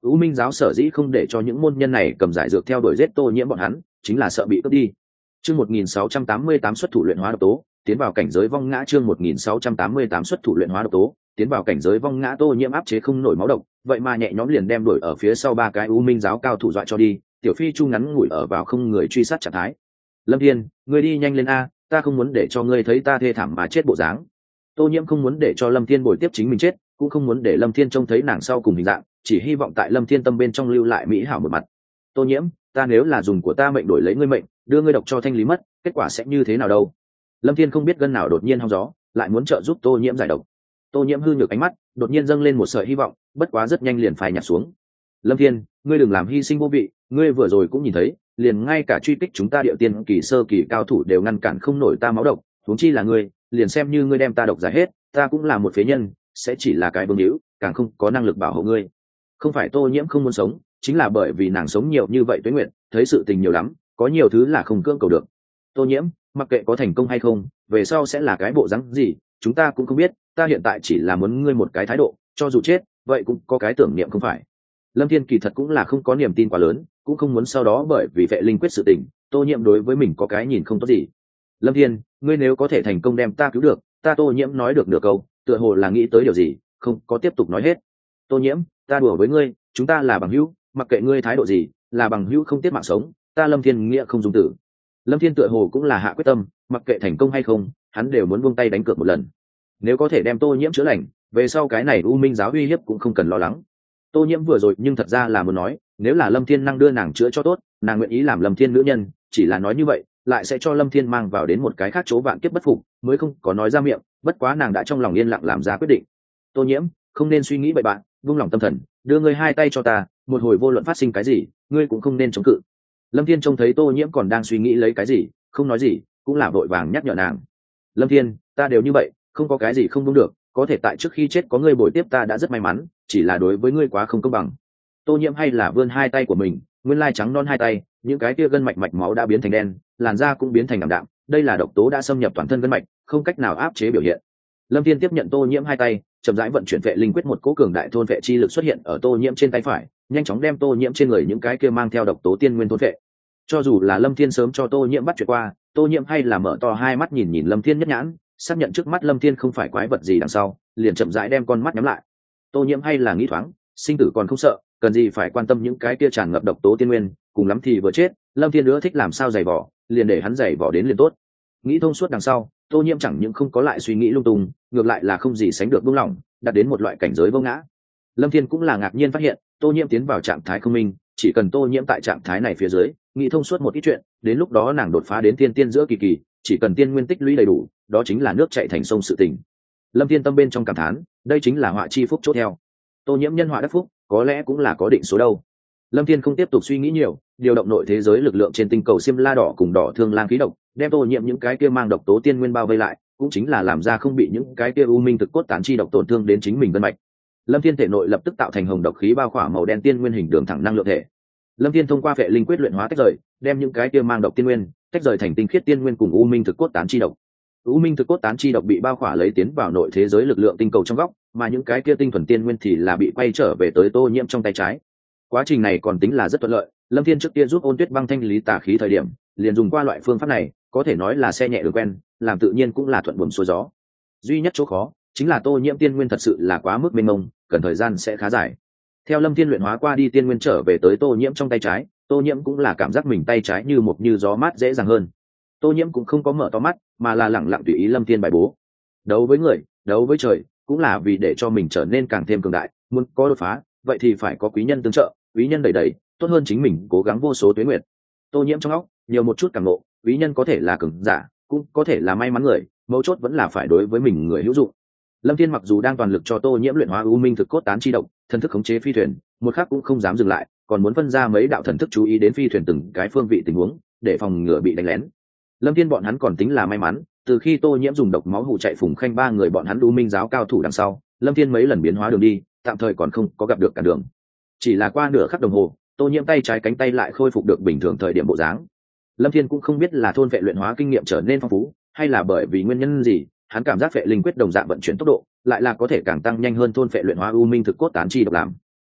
U Minh giáo sở dĩ không để cho những môn nhân này cầm giải dược theo đuổi giết Tô Nhiễm bọn hắn, chính là sợ bị cướp đi. Chương một nghìn sáu trăm tám mươi tám xuất thủ luyện hóa độc tố, tiến vào cảnh giới vong ngã. Chương một nghìn sáu trăm tám mươi tám xuất thủ luyện hóa độc tố, tiến vào cảnh giới vong ngã. Tô Nhiễm áp chế không nổi máu độc, vậy mà nhẹ nhõm liền đem đuổi ở phía sau ba cái U Minh giáo cao thủ dọa cho đi, tiểu phi chu ngắn ngủi ở vào không người truy sát trạng thái. Lâm Thiên, ngươi đi nhanh lên a, ta không muốn để cho ngươi thấy ta thê thảm mà chết bộ dáng. Tô Nhiễm không muốn để cho Lâm Thiên bồi tiếp chính mình chết, cũng không muốn để Lâm Thiên trông thấy nàng sau cùng hình dạng, chỉ hy vọng tại Lâm Thiên tâm bên trong lưu lại mỹ hảo một mặt. Tô Nhiễm, ta nếu là dùng của ta mệnh đổi lấy ngươi mệnh, đưa ngươi độc cho thanh lý mất, kết quả sẽ như thế nào đâu? Lâm Thiên không biết gân nào đột nhiên hong gió, lại muốn trợ giúp Tô Nhiễm giải độc. Tô Nhiễm hư nhược ánh mắt, đột nhiên dâng lên một sợi hy vọng, bất quá rất nhanh liền phai nhạt xuống. Lâm Thiên, ngươi đừng làm hy sinh vô vị, ngươi vừa rồi cũng nhìn thấy, liền ngay cả truy kích chúng ta điệu tiên kỳ sơ kỳ cao thủ đều ngăn cản không nổi ta máu độc, huống chi là ngươi, liền xem như ngươi đem ta độc giải hết, ta cũng là một phế nhân, sẽ chỉ là cái bướng hữu, càng không có năng lực bảo hộ ngươi. Không phải Tô Nhiễm không muốn sống, chính là bởi vì nàng sống nhiều như vậy tuế nguyện, thấy sự tình nhiều lắm, có nhiều thứ là không cưỡng cầu được. Tô Nhiễm, mặc kệ có thành công hay không, về sau sẽ là cái bộ dáng gì, chúng ta cũng không biết, ta hiện tại chỉ là muốn ngươi một cái thái độ, cho dù chết, vậy cũng có cái tưởng niệm không phải. Lâm Thiên kỳ thật cũng là không có niềm tin quá lớn, cũng không muốn sau đó bởi vì vệ linh quyết sự tình, Tô Nhiễm đối với mình có cái nhìn không tốt gì. Lâm Thiên, ngươi nếu có thể thành công đem ta cứu được, ta Tô Nhiễm nói được nửa câu, tựa hồ là nghĩ tới điều gì, không có tiếp tục nói hết. Tô Nhiễm, ta đùa với ngươi, chúng ta là bằng hữu, mặc kệ ngươi thái độ gì, là bằng hữu không tiếc mạng sống, ta Lâm Thiên nghĩa không dung tử. Lâm Thiên tựa hồ cũng là hạ quyết tâm, mặc kệ thành công hay không, hắn đều muốn buông tay đánh cược một lần. Nếu có thể đem Tô Nhiễm chữa lành, về sau cái này U Minh giáo uy hiếp cũng không cần lo lắng. Tô Nhiễm vừa rồi nhưng thật ra là muốn nói, nếu là Lâm Thiên năng đưa nàng chữa cho tốt, nàng nguyện ý làm Lâm Thiên nữ nhân, chỉ là nói như vậy, lại sẽ cho Lâm Thiên mang vào đến một cái khác chỗ vạn kiếp bất phục, mới không có nói ra miệng, bất quá nàng đã trong lòng yên lặng làm ra quyết định. Tô Nhiễm, không nên suy nghĩ bậy bạn, buông lòng tâm thần, đưa ngươi hai tay cho ta, một hồi vô luận phát sinh cái gì, ngươi cũng không nên chống cự. Lâm Thiên trông thấy Tô Nhiễm còn đang suy nghĩ lấy cái gì, không nói gì, cũng là vội vàng nhắc nhở nàng. Lâm Thiên, ta đều như vậy, không có cái gì không đúng được, có thể tại trước khi chết có ngươi bồi tiếp ta đã rất may mắn, chỉ là đối với ngươi quá không công bằng. Tô Nhiễm hay là vươn hai tay của mình, nguyên lai trắng non hai tay, những cái kia gân mạch mạch máu đã biến thành đen, làn da cũng biến thành ảm đạm, đây là độc tố đã xâm nhập toàn thân gân mạch, không cách nào áp chế biểu hiện. Lâm Thiên tiếp nhận Tô Nhiễm hai tay, chậm rãi vận chuyển vệ linh quyết, một cỗ cường đại thôn vệ chi lực xuất hiện ở Tô Nhiễm trên tay phải, nhanh chóng đem Tô Nhiễm trên người những cái kia mang theo độc tố tiên nguyên thôn vệ. Cho dù là Lâm Thiên sớm cho Tô Nhiễm bắt chuyện qua, Tô Nhiễm hay là mở to hai mắt nhìn nhìn Lâm Thiên nhất nhãn, xác nhận trước mắt Lâm Thiên không phải quái vật gì đằng sau, liền chậm rãi đem con mắt nhắm lại. Tô Nhiễm hay là nghĩ thoáng, sinh tử còn không sợ, cần gì phải quan tâm những cái kia tràn ngập độc tố tiên nguyên, cùng lắm thì vừa chết, Lâm Thiên nữa thích làm sao giày vỏ, liền để hắn giày vỏ đến liền tốt. Nghĩ thông suốt đằng sau, Tô Nhiễm chẳng những không có lại suy nghĩ lung tung, ngược lại là không gì sánh được buông lỏng, đạt đến một loại cảnh giới vô ngã. Lâm Thiên cũng là ngạc nhiên phát hiện, Tô Nhiễm tiến vào trạng thái không minh, chỉ cần Tô Nhiễm tại trạng thái này phía dưới, nghĩ thông suốt một ít chuyện, đến lúc đó nàng đột phá đến tiên tiên giữa kỳ kỳ, chỉ cần tiên nguyên tích lũy đầy đủ, đó chính là nước chảy thành sông sự tình. Lâm Thiên tâm bên trong cảm thán, đây chính là họa chi phúc chốt theo. Tô Nhiễm nhân họa đắc phúc, có lẽ cũng là có định số đâu. Lâm Thiên không tiếp tục suy nghĩ nhiều, điều động nội thế giới lực lượng trên tinh cầu Xiêm La đỏ cùng đỏ thương lang khí độc, đem Tô Nhiễm những cái kia mang độc tố tiên nguyên bao vây lại, cũng chính là làm ra không bị những cái kia u minh thực cốt tán chi độc tổn thương đến chính mình gân mạch. Lâm Thiên thể nội lập tức tạo thành hồng độc khí bao khỏa màu đen tiên nguyên hình đường thẳng năng lượng thể. Lâm Thiên thông qua vệ linh quyết luyện hóa tách rời, đem những cái kia mang độc tiên nguyên tách rời thành tinh khiết tiên nguyên cùng u minh thực cốt tán chi độc. U minh thực cốt tán chi độc bị bao khỏa lấy tiến vào nội thế giới lực lượng tinh cầu trong góc, mà những cái kia tinh thuần tiên nguyên thì là bị quay trở về tới Tô Nhiễm trong tay trái. Quá trình này còn tính là rất thuận lợi, Lâm Thiên trước kia giúp Ôn Tuyết Băng thanh lý tà khí thời điểm, liền dùng qua loại phương pháp này, có thể nói là xe nhẹ đường quen, làm tự nhiên cũng là thuận buồm xuôi gió. Duy nhất chỗ khó chính là Tô Nhiễm tiên nguyên thật sự là quá mức mênh mông, cần thời gian sẽ khá dài. Theo Lâm Thiên luyện hóa qua đi tiên nguyên trở về tới Tô Nhiễm trong tay trái, Tô Nhiễm cũng là cảm giác mình tay trái như một như gió mát dễ dàng hơn. Tô Nhiễm cũng không có mở to mắt, mà là lẳng lặng tùy ý Lâm Thiên bài bố. Đấu với người, đấu với trời, cũng là vì để cho mình trở nên càng thêm cường đại, muốn có đột phá, vậy thì phải có quý nhân tương trợ, quý nhân đẩy đẩy, tốt hơn chính mình cố gắng vô số tuế nguyệt. Tô Nhiễm trong óc nhiều một chút cảm ngộ, quý nhân có thể là cường giả, cũng có thể là may mắn người, mấu chốt vẫn là phải đối với mình người hữu dụng. Lâm Thiên mặc dù đang toàn lực cho Tô Nhiễm luyện hóa u minh thực cốt tán chi độc, thần thức khống chế phi thuyền, một khắc cũng không dám dừng lại, còn muốn phân ra mấy đạo thần thức chú ý đến phi thuyền từng cái phương vị tình huống, để phòng ngừa bị đánh lén. Lâm Thiên bọn hắn còn tính là may mắn, từ khi Tô Nhiễm dùng độc máu hù chạy Phùng Khanh ba người bọn hắn u minh giáo cao thủ đằng sau, Lâm Thiên mấy lần biến hóa đường đi, tạm thời còn không có gặp được cả đường. Chỉ là qua nửa khắc đồng hồ, Tô Nhiễm tay trái cánh tay lại khôi phục được bình thường thời điểm bộ dáng. Lâm Thiên cũng không biết là thôn vệ luyện hóa kinh nghiệm trở nên phong phú, hay là bởi vì nguyên nhân gì, hắn cảm giác vệ linh quyết đồng dạng vận chuyển tốc độ, lại là có thể càng tăng nhanh hơn thôn vệ luyện hóa u minh thực cốt tán chi độc làm.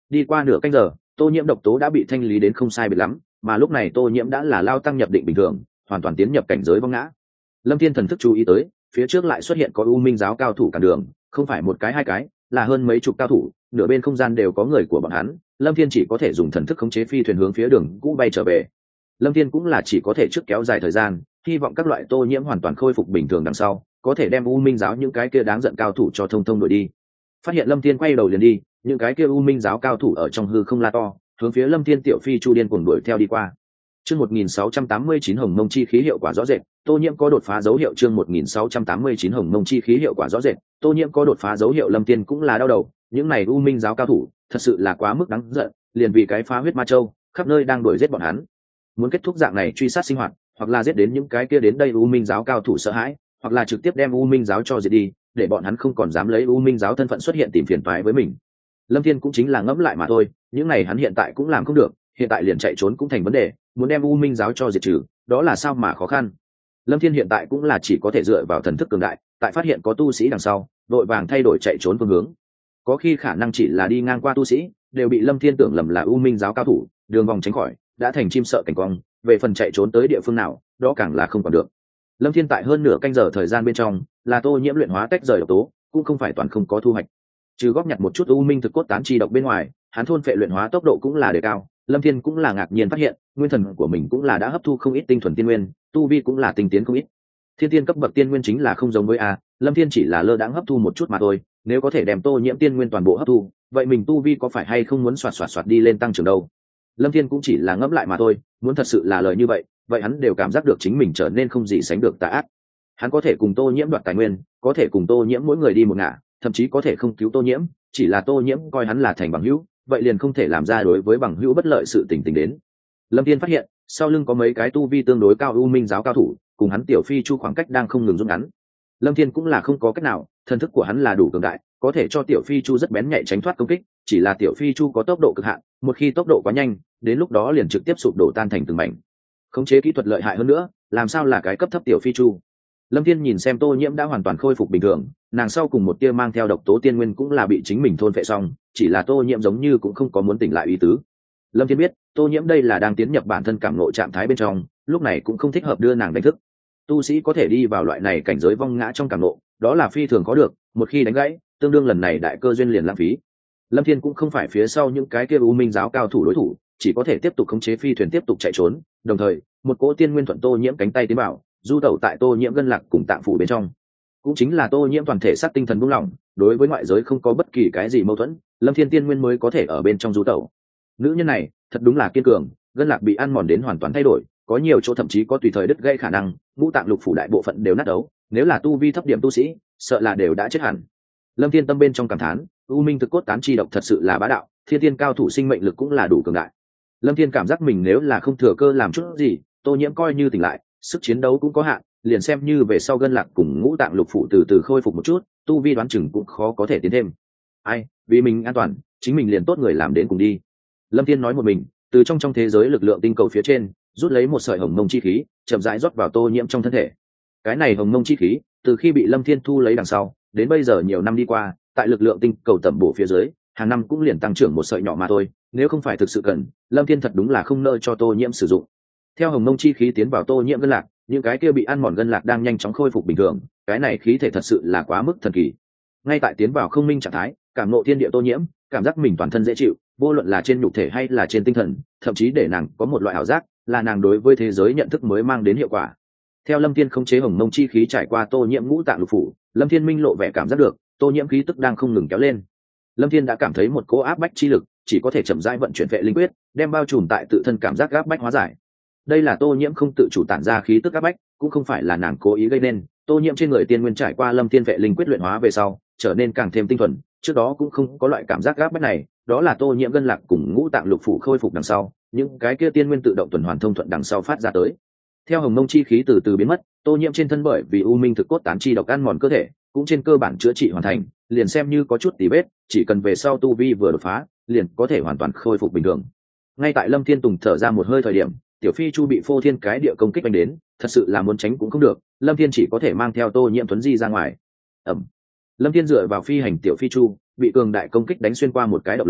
Đi qua nửa canh giờ, tô nhiễm độc tố đã bị thanh lý đến không sai biệt lắm, mà lúc này tô nhiễm đã là lao tăng nhập định bình thường, hoàn toàn tiến nhập cảnh giới vong ngã. Lâm Thiên thần thức chú ý tới, phía trước lại xuất hiện có U Minh giáo cao thủ cản đường, không phải một cái hai cái, là hơn mấy chục cao thủ, nửa bên không gian đều có người của bọn hắn. Lâm Thiên chỉ có thể dùng thần thức khống chế phi thuyền hướng phía đường cũ bay trở về. Lâm Thiên cũng là chỉ có thể trước kéo dài thời gian, hy vọng các loại tô nhiễm hoàn toàn khôi phục bình thường đằng sau, có thể đem U Minh giáo những cái kia đáng giận cao thủ cho thông thông đuổi đi. Phát hiện Lâm Thiên quay đầu liền đi, những cái kia U Minh giáo cao thủ ở trong hư không la to, hướng phía Lâm Thiên tiểu phi chu điên cuồng đuổi theo đi qua. Chương một nghìn sáu trăm tám mươi chín Hồng Mông chi khí hiệu quả rõ rệt, tô nhiễm có đột phá dấu hiệu. Chương một nghìn sáu trăm tám mươi chín Hồng Mông chi khí hiệu quả rõ rệt, tô nhiễm có đột phá dấu hiệu. Lâm Thiên cũng là đau đầu, những này U Minh giáo cao thủ, thật sự là quá mức đáng giận, liền vì cái phá huyết ma châu, khắp nơi đang đuổi giết bọn hắn. Muốn kết thúc dạng này truy sát sinh hoạt, hoặc là giết đến những cái kia đến đây U Minh giáo cao thủ sợ hãi, hoặc là trực tiếp đem U Minh giáo cho diệt đi, để bọn hắn không còn dám lấy U Minh giáo thân phận xuất hiện tìm phiền toái với mình. Lâm Thiên cũng chính là ngẫm lại mà thôi, những này hắn hiện tại cũng làm không được, hiện tại liền chạy trốn cũng thành vấn đề, muốn đem U Minh giáo cho diệt trừ, đó là sao mà khó khăn. Lâm Thiên hiện tại cũng là chỉ có thể dựa vào thần thức cường đại, tại phát hiện có tu sĩ đằng sau, đội vàng thay đổi chạy trốn phương hướng. Có khi khả năng chỉ là đi ngang qua tu sĩ, đều bị Lâm Thiên tưởng lầm là U Minh giáo cao thủ, đường vòng tránh khỏi, đã thành chim sợ cảnh quang, về phần chạy trốn tới địa phương nào, đó càng là không còn được. Lâm Thiên tại hơn nửa canh giờ thời gian bên trong, là tô nhiễm luyện hóa tách rời độc tố, cũng không phải toàn không có thu hoạch. Trừ góp nhặt một chút U Minh thực cốt tán chi độc bên ngoài, hắn thôn phệ luyện hóa tốc độ cũng là đề cao. Lâm Thiên cũng là ngạc nhiên phát hiện, nguyên thần của mình cũng là đã hấp thu không ít tinh thuần tiên nguyên, tu vi cũng là tinh tiến không ít. Thiên tiên cấp bậc tiên nguyên chính là không giống với a, Lâm Thiên chỉ là lơ đãng hấp thu một chút mà thôi, nếu có thể đem tô nhiễm tiên nguyên toàn bộ hấp thu, vậy mình tu vi có phải hay không muốn xoạt xoạt xoạt đi lên tăng trưởng đâu. Lâm Thiên cũng chỉ là ngẫm lại mà thôi, muốn thật sự là lời như vậy, vậy hắn đều cảm giác được chính mình trở nên không gì sánh được tà ác. Hắn có thể cùng tô nhiễm đoạt tài nguyên, có thể cùng tô nhiễm mỗi người đi một ngả, thậm chí có thể không cứu tô nhiễm, chỉ là tô nhiễm coi hắn là thành bằng hữu, vậy liền không thể làm ra đối với bằng hữu bất lợi sự tình tình đến. Lâm Thiên phát hiện sau lưng có mấy cái tu vi tương đối cao U Minh giáo cao thủ, cùng hắn tiểu phi chu khoảng cách đang không ngừng rút ngắn. Lâm Thiên cũng là không có cách nào, thần thức của hắn là đủ cường đại, có thể cho tiểu phi chu rất bén nhạy tránh thoát công kích, chỉ là tiểu phi chu có tốc độ cực hạn, một khi tốc độ quá nhanh, đến lúc đó liền trực tiếp sụp đổ tan thành từng mảnh. Khống chế kỹ thuật lợi hại hơn nữa, làm sao là cái cấp thấp tiểu phi chu. Lâm Thiên nhìn xem tô nhiễm đã hoàn toàn khôi phục bình thường, nàng sau cùng một tia mang theo độc tố tiên nguyên cũng là bị chính mình thôn phệ xong, chỉ là tô nhiễm giống như cũng không có muốn tỉnh lại ý tứ. Lâm Thiên biết tô nhiễm đây là đang tiến nhập bản thân cảm ngộ trạng thái bên trong, lúc này cũng không thích hợp đưa nàng đánh thức. Tu sĩ có thể đi vào loại này cảnh giới vong ngã trong cảm ngộ, đó là phi thường có được, một khi đánh gãy, tương đương lần này đại cơ duyên liền lãng phí. Lâm Thiên cũng không phải phía sau những cái kia U Minh giáo cao thủ đối thủ, chỉ có thể tiếp tục khống chế phi thuyền tiếp tục chạy trốn, đồng thời một cỗ tiên nguyên thuận tô nhiễm cánh tay tiến vào, du tẩu tại tô nhiễm gân lạc cùng tạng phủ bên trong, cũng chính là tô nhiễm toàn thể sát tinh thần buông lỏng, đối với ngoại giới không có bất kỳ cái gì mâu thuẫn, Lâm Thiên tiên nguyên mới có thể ở bên trong du tẩu. Nữ nhân này thật đúng là kiên cường, gân lạc bị ăn mòn đến hoàn toàn thay đổi, có nhiều chỗ thậm chí có tùy thời đứt gãy khả năng, ngũ tạng lục phủ đại bộ phận đều nát ấu, nếu là tu vi thấp điểm tu sĩ, sợ là đều đã chết hẳn. Lâm Thiên tâm bên trong cảm thán, U Minh thực cốt tán chi độc thật sự là bá đạo, thiên tiên cao thủ sinh mệnh lực cũng là đủ cường đại. Lâm Thiên cảm giác mình nếu là không thừa cơ làm chút gì, tô nhiễm coi như tỉnh lại, sức chiến đấu cũng có hạn, liền xem như về sau gân lạc cùng ngũ tạng lục phủ từ từ khôi phục một chút, tu vi đoán chừng cũng khó có thể tiến thêm. Ai, vì mình an toàn, chính mình liền tốt người làm đến cùng đi. Lâm Thiên nói một mình, từ trong trong thế giới lực lượng tinh cầu phía trên, rút lấy một sợi hồng mông chi khí, chậm rãi rót vào tô nhiễm trong thân thể. Cái này hồng mông chi khí, từ khi bị Lâm Thiên thu lấy đằng sau, đến bây giờ nhiều năm đi qua, tại lực lượng tinh cầu tẩm bổ phía dưới, hàng năm cũng liền tăng trưởng một sợi nhỏ mà thôi, nếu không phải thực sự cần, Lâm Thiên thật đúng là không nỡ cho tô nhiễm sử dụng. Theo hồng mông chi khí tiến vào tô nhiễm gân lạc, những cái kia bị ăn mòn gân lạc đang nhanh chóng khôi phục bình thường, cái này khí thể thật sự là quá mức thần kỳ. Ngay tại tiến vào không minh trạng thái, cảm ngộ thiên địa tô nhiễm, cảm giác mình toàn thân dễ chịu, vô luận là trên nhục thể hay là trên tinh thần, thậm chí để nàng có một loại ảo giác, là nàng đối với thế giới nhận thức mới mang đến hiệu quả. Theo Lâm Thiên khống chế hồng mông chi khí trải qua tô nhiễm ngũ tạng lục phủ, Lâm Thiên minh lộ vẻ cảm giác được, tô nhiễm khí tức đang không ngừng kéo lên. Lâm Thiên đã cảm thấy một cỗ áp bách chi lực, chỉ có thể chậm rãi vận chuyển vệ linh quyết, đem bao trùm tại tự thân cảm giác áp bách hóa giải. Đây là tô nhiễm không tự chủ tản ra khí tức áp bách, cũng không phải là nàng cố ý gây nên. Tô nhiễm trên người tiên nguyên trải qua Lâm Thiên vệ linh quyết luyện hóa về sau, trở nên càng thêm tinh thuần, trước đó cũng không có loại cảm giác áp bách này, đó là tô nhiễm gân lạc cùng ngũ tạng lục phủ khôi phục đằng sau, những cái kia tiên nguyên tự động tuần hoàn thông thuận đằng sau phát ra tới. Theo hồng mông chi khí từ từ biến mất, tô nhiễm trên thân bởi vì u minh thực cốt tán chi độc ăn mòn cơ thể, cũng trên cơ bản chữa trị hoàn thành, liền xem như có chút tì vết, chỉ cần về sau tu vi vừa đột phá, liền có thể hoàn toàn khôi phục bình thường. Ngay tại Lâm Thiên Tùng thở ra một hơi thời điểm, tiểu phi chu bị phô thiên cái địa công kích đánh đến, thật sự là muốn tránh cũng không được, Lâm Thiên chỉ có thể mang theo tô nhiễm tuấn di ra ngoài. ầm, Lâm Thiên dựa vào phi hành tiểu phi chu, bị cường đại công kích đánh xuyên qua một cái động lớn,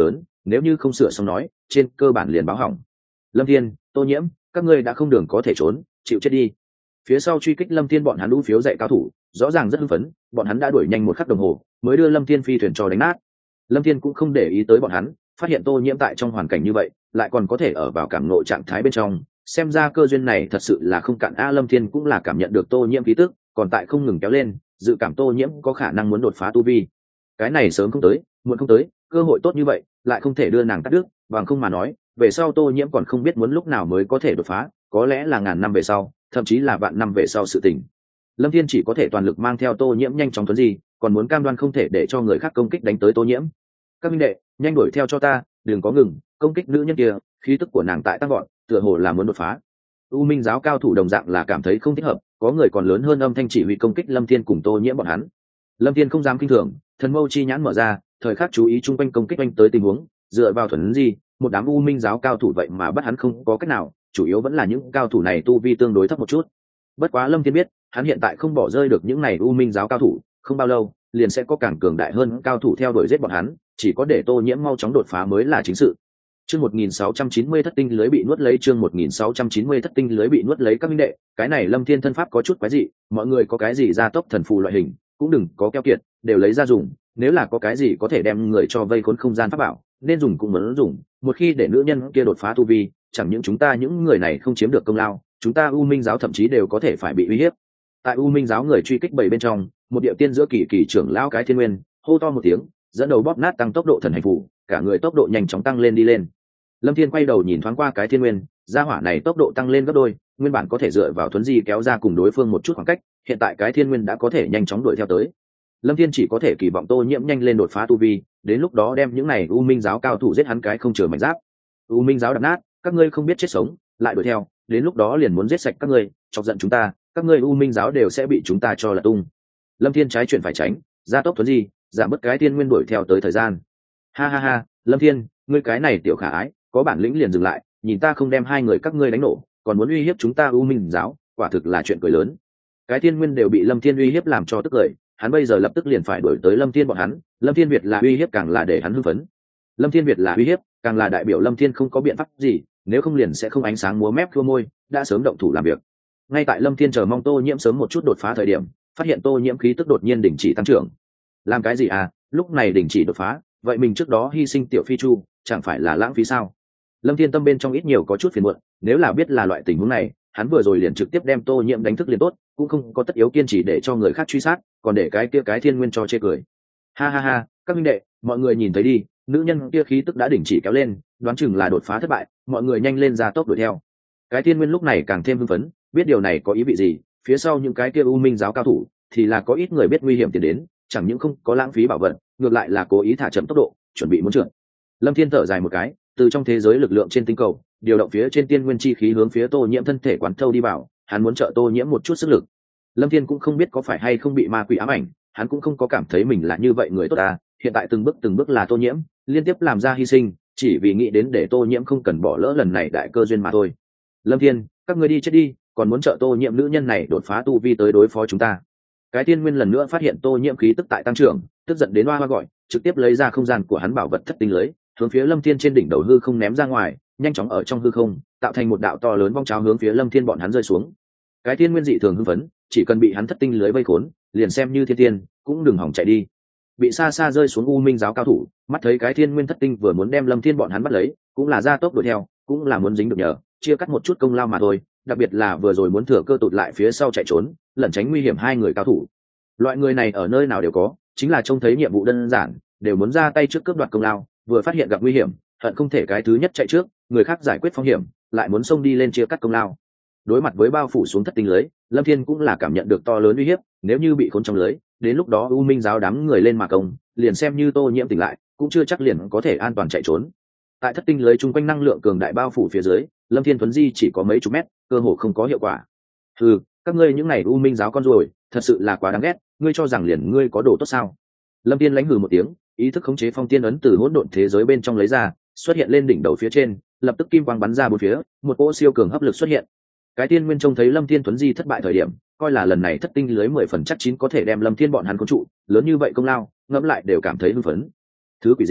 nếu như không sửa xong nói trên cơ bản liền báo hỏng. Lâm Thiên, Tô Nhiễm, các ngươi đã không đường có thể trốn, chịu chết đi. Phía sau truy kích Lâm Thiên bọn hắn lũ phiếu dạy cao thủ rõ ràng rất hưng phấn, bọn hắn đã đuổi nhanh một khắc đồng hồ mới đưa Lâm Thiên phi thuyền cho đánh nát. Lâm Thiên cũng không để ý tới bọn hắn, phát hiện Tô Nhiễm tại trong hoàn cảnh như vậy lại còn có thể ở vào cảm ngộ trạng thái bên trong, xem ra cơ duyên này thật sự là không cạn a. Lâm Thiên cũng là cảm nhận được Tô Nhiễm khí tức còn tại không ngừng kéo lên, dự cảm Tô Nhiễm có khả năng muốn đột phá tu vi. Cái này sớm không tới muộn không tới, cơ hội tốt như vậy lại không thể đưa nàng cắt đứt, bằng không mà nói về sau Tô Nhiễm còn không biết muốn lúc nào mới có thể đột phá, có lẽ là ngàn năm về sau, thậm chí là vạn năm về sau sự tình. Lâm Thiên chỉ có thể toàn lực mang theo Tô Nhiễm nhanh chóng tuấn di, còn muốn cam đoan không thể để cho người khác công kích đánh tới Tô Nhiễm. Các minh đệ, nhanh đuổi theo cho ta, đừng có ngừng công kích nữ nhân kia, khí tức của nàng tại tăng gọn, tựa hồ là muốn đột phá. U Minh giáo cao thủ đồng dạng là cảm thấy không thích hợp, có người còn lớn hơn âm thanh chỉ huy công kích Lâm Thiên cùng Tô Nhiễm bọn hắn. Lâm Thiên không dám kinh thường, thần mâu chi nhãn mở ra, thời khắc chú ý chung quanh công kích anh tới tình huống, dựa vào thuần di, một đám U Minh giáo cao thủ vậy mà bắt hắn không có cách nào, chủ yếu vẫn là những cao thủ này tu vi tương đối thấp một chút. Bất quá Lâm Thiên biết, hắn hiện tại không bỏ rơi được những này U Minh giáo cao thủ, không bao lâu liền sẽ có càng cường đại hơn cao thủ theo đuổi giết bọn hắn, chỉ có để Tô Nhiễm mau chóng đột phá mới là chính sự. Chương một nghìn sáu trăm chín mươi thất tinh lưới bị nuốt lấy, chương một nghìn sáu trăm chín mươi thất tinh lưới bị nuốt lấy. Các minh đệ, cái này Lâm Thiên thân pháp có chút quái dị, mọi người có cái gì gia tốc thần phù loại hình, cũng đừng có keo kiệt, đều lấy ra dùng, nếu là có cái gì có thể đem người cho vây khốn không gian pháp bảo, nên dùng cũng muốn dùng, một khi để nữ nhân kia đột phá tu vi, chẳng những chúng ta những người này không chiếm được công lao, chúng ta U Minh giáo thậm chí đều có thể phải bị uy hiếp. Tại U Minh giáo người truy kích bảy bên trong, một địa tiên giữa kỳ kỳ trưởng lão cái thiên nguyên hô to một tiếng, dẫn đầu bóp nát tăng tốc độ thần hành phù, cả người tốc độ nhanh chóng tăng lên đi lên. Lâm Thiên quay đầu nhìn thoáng qua cái thiên nguyên, gia hỏa này tốc độ tăng lên gấp đôi, nguyên bản có thể dựa vào thuấn di kéo ra cùng đối phương một chút khoảng cách, hiện tại cái thiên nguyên đã có thể nhanh chóng đuổi theo tới. Lâm Thiên chỉ có thể kỳ vọng Tô Nhiễm nhanh lên đột phá tu vi, đến lúc đó đem những này U Minh giáo cao thủ giết hắn cái không chừa mảnh giáp. U Minh giáo đập nát, các ngươi không biết chết sống, lại đuổi theo, đến lúc đó liền muốn giết sạch các ngươi, chọc giận chúng ta, các ngươi U Minh giáo đều sẽ bị chúng ta cho là tung. Lâm Thiên trái chuyển phải tránh, gia tốc thuấn di, giảm bớt cái thiên nguyên đuổi theo tới thời gian. Ha ha ha, Lâm Thiên, ngươi cái này tiểu khả ái, có bản lĩnh liền dừng lại, nhìn ta không đem hai người các ngươi đánh nổ, còn muốn uy hiếp chúng ta U Minh giáo, quả thực là chuyện cười lớn. Cái thiên nguyên đều bị Lâm Thiên uy hiếp làm cho tức cười, hắn bây giờ lập tức liền phải đuổi tới Lâm Thiên bọn hắn, Lâm Thiên Việt là uy hiếp càng là để hắn hưng phấn. Lâm Thiên Việt là uy hiếp, càng là đại biểu Lâm Thiên không có biện pháp gì, nếu không liền sẽ không ánh sáng múa mép thua môi, đã sớm động thủ làm việc. Ngay tại Lâm Thiên chờ mong Tô Nhiễm sớm một chút đột phá thời điểm, phát hiện Tô Nhiễm khí tức đột nhiên đình chỉ tăng trưởng. Làm cái gì à, lúc này đình chỉ đột phá, vậy mình trước đó hy sinh tiểu phi chu, chẳng phải là lãng phí sao? Lâm Thiên tâm bên trong ít nhiều có chút phiền muộn, nếu là biết là loại tình huống này, hắn vừa rồi liền trực tiếp đem Tô Nhiễm đánh thức liền tốt, cũng không có tất yếu kiên trì để cho người khác truy sát, còn để cái kia cái thiên nguyên cho chê cười. Ha ha ha, các minh đệ, mọi người nhìn thấy đi, nữ nhân kia khí tức đã đình chỉ kéo lên, đoán chừng là đột phá thất bại, mọi người nhanh lên ra tốc đuổi theo. Cái thiên nguyên lúc này càng thêm hưng phấn, biết điều này có ý vị gì, phía sau những cái kia U Minh giáo cao thủ thì là có ít người biết nguy hiểm tiến đến, chẳng những không có lãng phí bảo vật, ngược lại là cố ý thả chậm tốc độ, chuẩn bị muốn trượt. Lâm Thiên thở dài một cái, từ trong thế giới lực lượng trên tinh cầu điều động phía trên tiên nguyên chi khí hướng phía Tô Nhiễm thân thể quán thâu đi vào, hắn muốn trợ Tô Nhiễm một chút sức lực. Lâm Thiên cũng không biết có phải hay không bị ma quỷ ám ảnh, hắn cũng không có cảm thấy mình là như vậy người tốt à, hiện tại từng bước từng bước là Tô Nhiễm liên tiếp làm ra hy sinh, chỉ vì nghĩ đến để Tô Nhiễm không cần bỏ lỡ lần này đại cơ duyên mà thôi. Lâm Thiên, các ngươi đi chết đi, còn muốn trợ Tô Nhiễm nữ nhân này đột phá tu vi tới đối phó chúng ta. Cái tiên nguyên lần nữa phát hiện Tô Nhiễm khí tức tại tăng trưởng, tức giận đến oa oa gọi, trực tiếp lấy ra không gian của hắn bảo vật thất tinh lưới, hướng phía Lâm Thiên trên đỉnh đầu hư không ném ra ngoài, nhanh chóng ở trong hư không tạo thành một đạo to lớn vong cháo hướng phía Lâm Thiên bọn hắn rơi xuống. Cái tiên nguyên dị thường hưng phấn, chỉ cần bị hắn thất tinh lưới vây khốn, liền xem như thiên tiên cũng đừng hỏng chạy đi. Bị xa xa rơi xuống U Minh giáo cao thủ, mắt thấy cái thiên nguyên thất tinh vừa muốn đem Lâm Thiên bọn hắn bắt lấy, cũng là ra tốc đuổi theo, cũng là muốn dính được nhờ, chia cắt một chút công lao mà thôi, đặc biệt là vừa rồi muốn thừa cơ tụt lại phía sau chạy trốn, lẩn tránh nguy hiểm hai người cao thủ. Loại người này ở nơi nào đều có, chính là trông thấy nhiệm vụ đơn giản, đều muốn ra tay trước cướp đoạt công lao, vừa phát hiện gặp nguy hiểm, hận không thể cái thứ nhất chạy trước, người khác giải quyết phong hiểm, lại muốn xông đi lên chia cắt công lao. Đối mặt với bao phủ xuống thất tinh lưới, Lâm Thiên cũng là cảm nhận được to lớn uy hiếp, nếu như bị khốn trong lưới, đến lúc đó U Minh giáo đám người lên mà công, liền xem như Tô Nhiễm tỉnh lại, cũng chưa chắc liền có thể an toàn chạy trốn. Tại thất tinh lưới chung quanh năng lượng cường đại bao phủ phía dưới, Lâm Thiên thuấn di chỉ có mấy chục mét, cơ hồ không có hiệu quả. Hừ, các ngươi những này U Minh giáo con ruồi, thật sự là quá đáng ghét, ngươi cho rằng liền ngươi có đồ tốt sao? Lâm Thiên lãnh hừ một tiếng, ý thức khống chế phong tiên ấn từ hỗn độn thế giới bên trong lấy ra, xuất hiện lên đỉnh đầu phía trên, lập tức kim quang bắn ra bốn phía, một cỗ siêu cường hấp lực xuất hiện. Cái tiên nguyên trông thấy Lâm Thiên thuấn di thất bại thời điểm, coi là lần này thất tinh lưới mười phần chắc chín có thể đem Lâm Thiên bọn hắn khống trụ, lớn như vậy công lao, ngẫm lại đều cảm thấy hưng phấn. Thứ quỷ gì,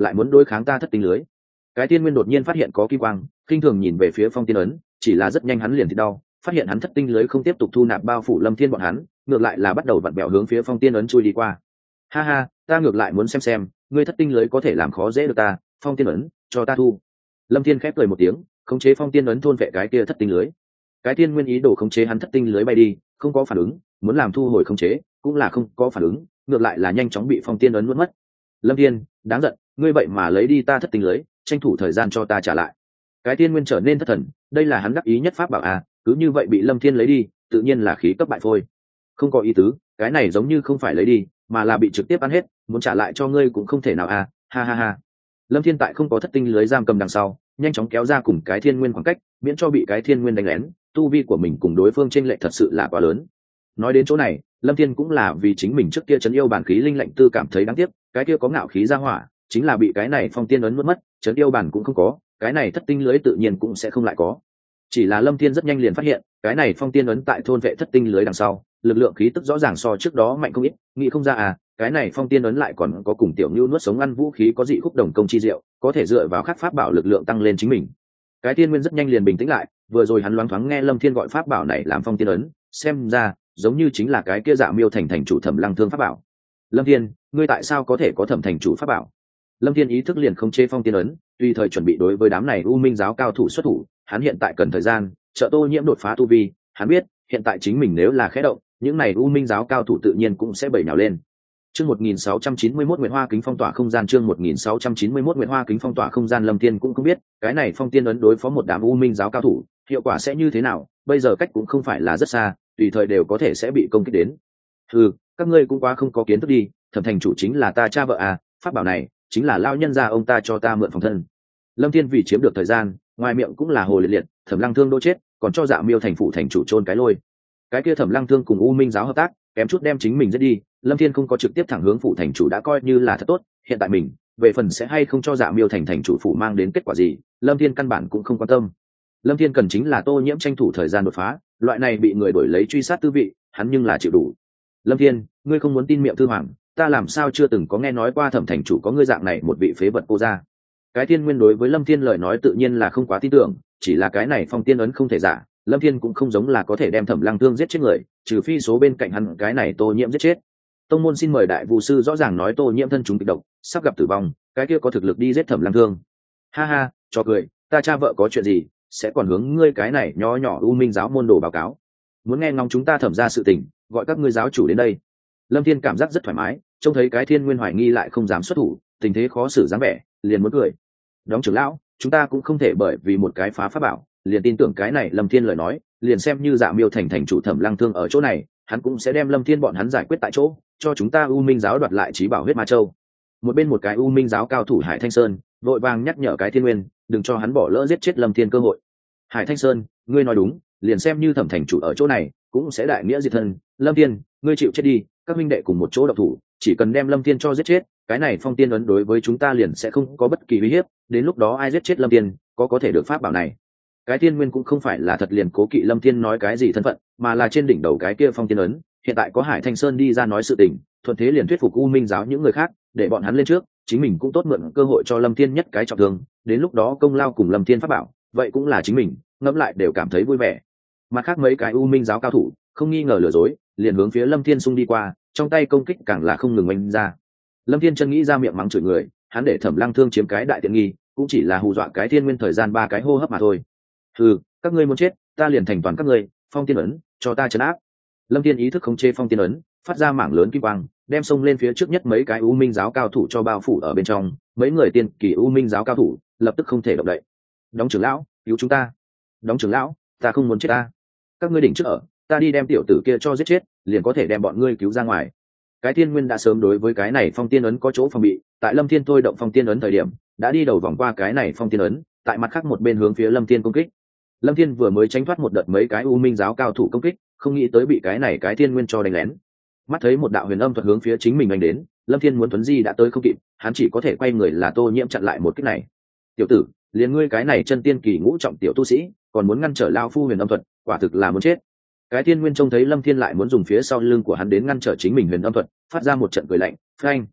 lại muốn đối kháng ta thất tinh lưới. Cái thiên nguyên đột nhiên phát hiện có kim quang, khinh thường nhìn về phía phong tiên ấn, chỉ là rất nhanh hắn liền thì đau, phát hiện hắn thất tinh lưới không tiếp tục thu nạp bao phủ lâm thiên bọn hắn, ngược lại là bắt đầu vặn bẹo hướng phía phong tiên ấn chui đi qua. Ha ha, ta ngược lại muốn xem xem ngươi thất tinh lưới có thể làm khó dễ được ta. Phong tiên ấn cho ta thu. Lâm thiên khép cười một tiếng, khống chế phong tiên ấn thôn vệ cái kia thất tinh lưới. Cái thiên nguyên ý đồ khống chế hắn thất tinh lưới bay đi, không có phản ứng, muốn làm thu hồi khống chế cũng là không có phản ứng, ngược lại là nhanh chóng bị phong tiên ấn nuốt mất. Lâm thiên, đáng giận, ngươi vậy mà lấy đi ta thất tinh lưới, tranh thủ thời gian cho ta trả lại. Cái thiên nguyên trở nên thất thần, đây là hắn đắc ý nhất pháp bảo à, cứ như vậy bị lâm thiên lấy đi, tự nhiên là khí cấp bại phôi. Không có ý tứ, cái này giống như không phải lấy đi mà là bị trực tiếp ăn hết, muốn trả lại cho ngươi cũng không thể nào à, ha ha ha. Lâm thiên tại không có thất tinh lưới giam cầm đằng sau, nhanh chóng kéo ra cùng cái thiên nguyên khoảng cách, miễn cho bị cái thiên nguyên đánh lén, tu vi của mình cùng đối phương chênh lệch thật sự là quá lớn. Nói đến chỗ này, lâm thiên cũng là vì chính mình trước kia trấn yêu bản khí linh lạnh tư cảm thấy đáng tiếc, cái kia có ngạo khí ra hỏa chính là bị cái này phong tiên ấn mất mất, trấn yêu bản cũng không có, cái này thất tinh lưới tự nhiên cũng sẽ không lại có. Chỉ là lâm thiên rất nhanh liền phát hiện cái này phong tiên ấn tại thôn vệ thất tinh lưới đằng sau, lực lượng khí tức rõ ràng so trước đó mạnh không ít, nghĩ không ra à, cái này phong tiên ấn lại còn có cùng tiểu nhu nuốt sống ăn vũ khí có dị khúc đồng công chi diệu, có thể dựa vào khắc pháp bảo lực lượng tăng lên chính mình. Cái tiên nguyên rất nhanh liền bình tĩnh lại, vừa rồi hắn loáng thoáng nghe lâm thiên gọi pháp bảo này làm phong tiên ấn, xem ra giống như chính là cái kia Dạ Miêu thành thành chủ Thẩm Lăng Thương pháp bảo. Lâm thiên, ngươi tại sao có thể có Thẩm thành chủ pháp bảo? Lâm thiên ý thức liền không chế phong tiên ấn, tùy thời chuẩn bị đối với đám này u minh giáo cao thủ xuất thủ. Hắn hiện tại cần thời gian trợ Tô Nhiễm đột phá tu vi, hắn biết hiện tại chính mình nếu là khẽ động, những này u minh giáo cao thủ tự nhiên cũng sẽ bẩy nhào lên. Chương một nghìn sáu trăm chín mươi mốt Nguyệt Hoa kính phong tỏa không gian, chương một nghìn sáu trăm chín mươi mốt Nguyệt Hoa kính phong tỏa không gian. Lâm Thiên cũng không biết, cái này phong tiên ấn đối phó một đám u minh giáo cao thủ, hiệu quả sẽ như thế nào, bây giờ cách cũng không phải là rất xa, tùy thời đều có thể sẽ bị công kích đến. Ừ, các ngươi cũng quá không có kiến thức đi, Thẩm thành chủ chính là ta cha vợ à, pháp bảo này chính là lao nhân gia ông ta cho ta mượn phòng thân. Lâm Thiên vì chiếm được thời gian, ngoài miệng cũng là hồ liệt liệt, Thẩm Lăng Thương đô chết, còn cho Dạ Miêu thành phụ thành chủ chôn cái lôi. Cái kia Thẩm Lăng Thương cùng U Minh giáo hợp tác, kém chút đem chính mình giết đi, Lâm Thiên không có trực tiếp thẳng hướng phụ thành chủ đã coi như là thật tốt, hiện tại mình, về phần sẽ hay không cho Dạ Miêu thành thành chủ phụ mang đến kết quả gì, Lâm Thiên căn bản cũng không quan tâm. Lâm Thiên cần chính là Tô Nhiễm tranh thủ thời gian đột phá, loại này bị người đuổi lấy truy sát tư vị, hắn nhưng là chịu đủ. Lâm Thiên, ngươi không muốn tin miệng thư hoàng, ta làm sao chưa từng có nghe nói qua Thẩm thành chủ có ngươi dạng này một vị phế vật cô gia. Cái Thiên Nguyên đối với Lâm Thiên lời nói tự nhiên là không quá tin tưởng, chỉ là cái này phong tiên ấn không thể giả, Lâm Thiên cũng không giống là có thể đem Thẩm Lăng Thương giết chết người, trừ phi số bên cạnh hắn cái này Tô Nhiễm giết chết. Tông môn xin mời đại vu sư rõ ràng nói Tô Nhiễm thân chúng kịch độc, sắp gặp tử vong, cái kia có thực lực đi giết Thẩm Lăng Thương. Ha ha, cho cười, ta cha vợ có chuyện gì, sẽ còn hướng ngươi cái này nho nhỏ U Minh giáo môn đồ báo cáo. Muốn nghe ngóng chúng ta thẩm ra sự tình, gọi các ngươi giáo chủ đến đây. Lâm Thiên cảm giác rất thoải mái, trông thấy cái Thiên Nguyên hoài nghi lại không dám xuất thủ, tình thế khó xử dáng vẻ, liền muốn cười. Đóng trưởng lão, chúng ta cũng không thể bởi vì một cái phá pháp bảo, liền tin tưởng cái này Lâm Thiên lời nói, liền xem như Dạ Miêu thành thành chủ Thẩm Lăng Thương ở chỗ này, hắn cũng sẽ đem Lâm Thiên bọn hắn giải quyết tại chỗ, cho chúng ta U Minh giáo đoạt lại trí bảo huyết ma châu. Một bên một cái U Minh giáo cao thủ Hải Thanh Sơn, vội vàng nhắc nhở cái Thiên Nguyên, đừng cho hắn bỏ lỡ giết chết Lâm Thiên cơ hội. Hải Thanh Sơn, ngươi nói đúng, liền xem như Thẩm thành chủ ở chỗ này, cũng sẽ đại nghĩa diệt thân. Lâm Thiên, ngươi chịu chết đi, các minh đệ cùng một chỗ độc thủ, chỉ cần đem Lâm Thiên cho giết chết, cái này phong tiên ấn đối với chúng ta liền sẽ không có bất kỳ uy hiếp, đến lúc đó ai giết chết Lâm Thiên, có có thể được pháp bảo này. Cái Thiên Nguyên cũng không phải là thật liền cố kỵ Lâm Thiên nói cái gì thân phận, mà là trên đỉnh đầu cái kia phong tiên ấn, hiện tại có Hải Thanh Sơn đi ra nói sự tình, thuận thế liền thuyết phục U Minh giáo những người khác, để bọn hắn lên trước, chính mình cũng tốt mượn cơ hội cho Lâm Thiên nhất cái trọng thương, đến lúc đó công lao cùng Lâm Thiên pháp bảo, vậy cũng là chính mình, ngẫm lại đều cảm thấy vui vẻ. Mà khác mấy cái U Minh giáo cao thủ, không nghi ngờ lừa dối, liền hướng phía Lâm Thiên xung đi qua, trong tay công kích càng là không ngừng oanh ra. Lâm Thiên chân nghĩ ra miệng mắng chửi người, hắn để Thẩm Lăng Thương chiếm cái đại tiện nghi, cũng chỉ là hù dọa cái Thiên Nguyên thời gian ba cái hô hấp mà thôi. Hừ, các ngươi muốn chết, ta liền thành toàn các ngươi, phong tiên ấn, cho ta trấn áp. Lâm Thiên ý thức khống chế phong tiên ấn, phát ra mảng lớn kim quang, đem xông lên phía trước nhất mấy cái U Minh giáo cao thủ cho bao phủ ở bên trong, mấy người tiên kỳ U Minh giáo cao thủ, lập tức không thể động đậy. Đóng trưởng lão, cứu chúng ta. Đóng trưởng lão, ta không muốn chết ta. Các ngươi đỉnh trước ở, ta đi đem tiểu tử kia cho giết chết, liền có thể đem bọn ngươi cứu ra ngoài. Cái Thiên Nguyên đã sớm đối với cái này phong tiên ấn có chỗ phòng bị, tại Lâm Thiên thôi động phong tiên ấn thời điểm, đã đi đầu vòng qua cái này phong tiên ấn, tại mặt khác một bên hướng phía Lâm Thiên công kích. Lâm Thiên vừa mới tránh thoát một đợt mấy cái U Minh giáo cao thủ công kích, không nghĩ tới bị cái này cái Thiên Nguyên cho đánh lén. Mắt thấy một đạo huyền âm thuật hướng phía chính mình đánh đến, Lâm Thiên muốn tuấn di đã tới không kịp, hắn chỉ có thể quay người là Tô Nhiễm chặn lại một kích này. Tiểu tử, liền ngươi cái này chân tiên kỳ ngũ trọng tiểu tu sĩ, còn muốn ngăn trở lão phu huyền âm thuật, quả thực là muốn chết. Cái Thiên Nguyên trông thấy Lâm Thiên lại muốn dùng phía sau lưng của hắn đến ngăn trở chính mình huyền âm thuật, phát ra một trận cười lạnh, phanh.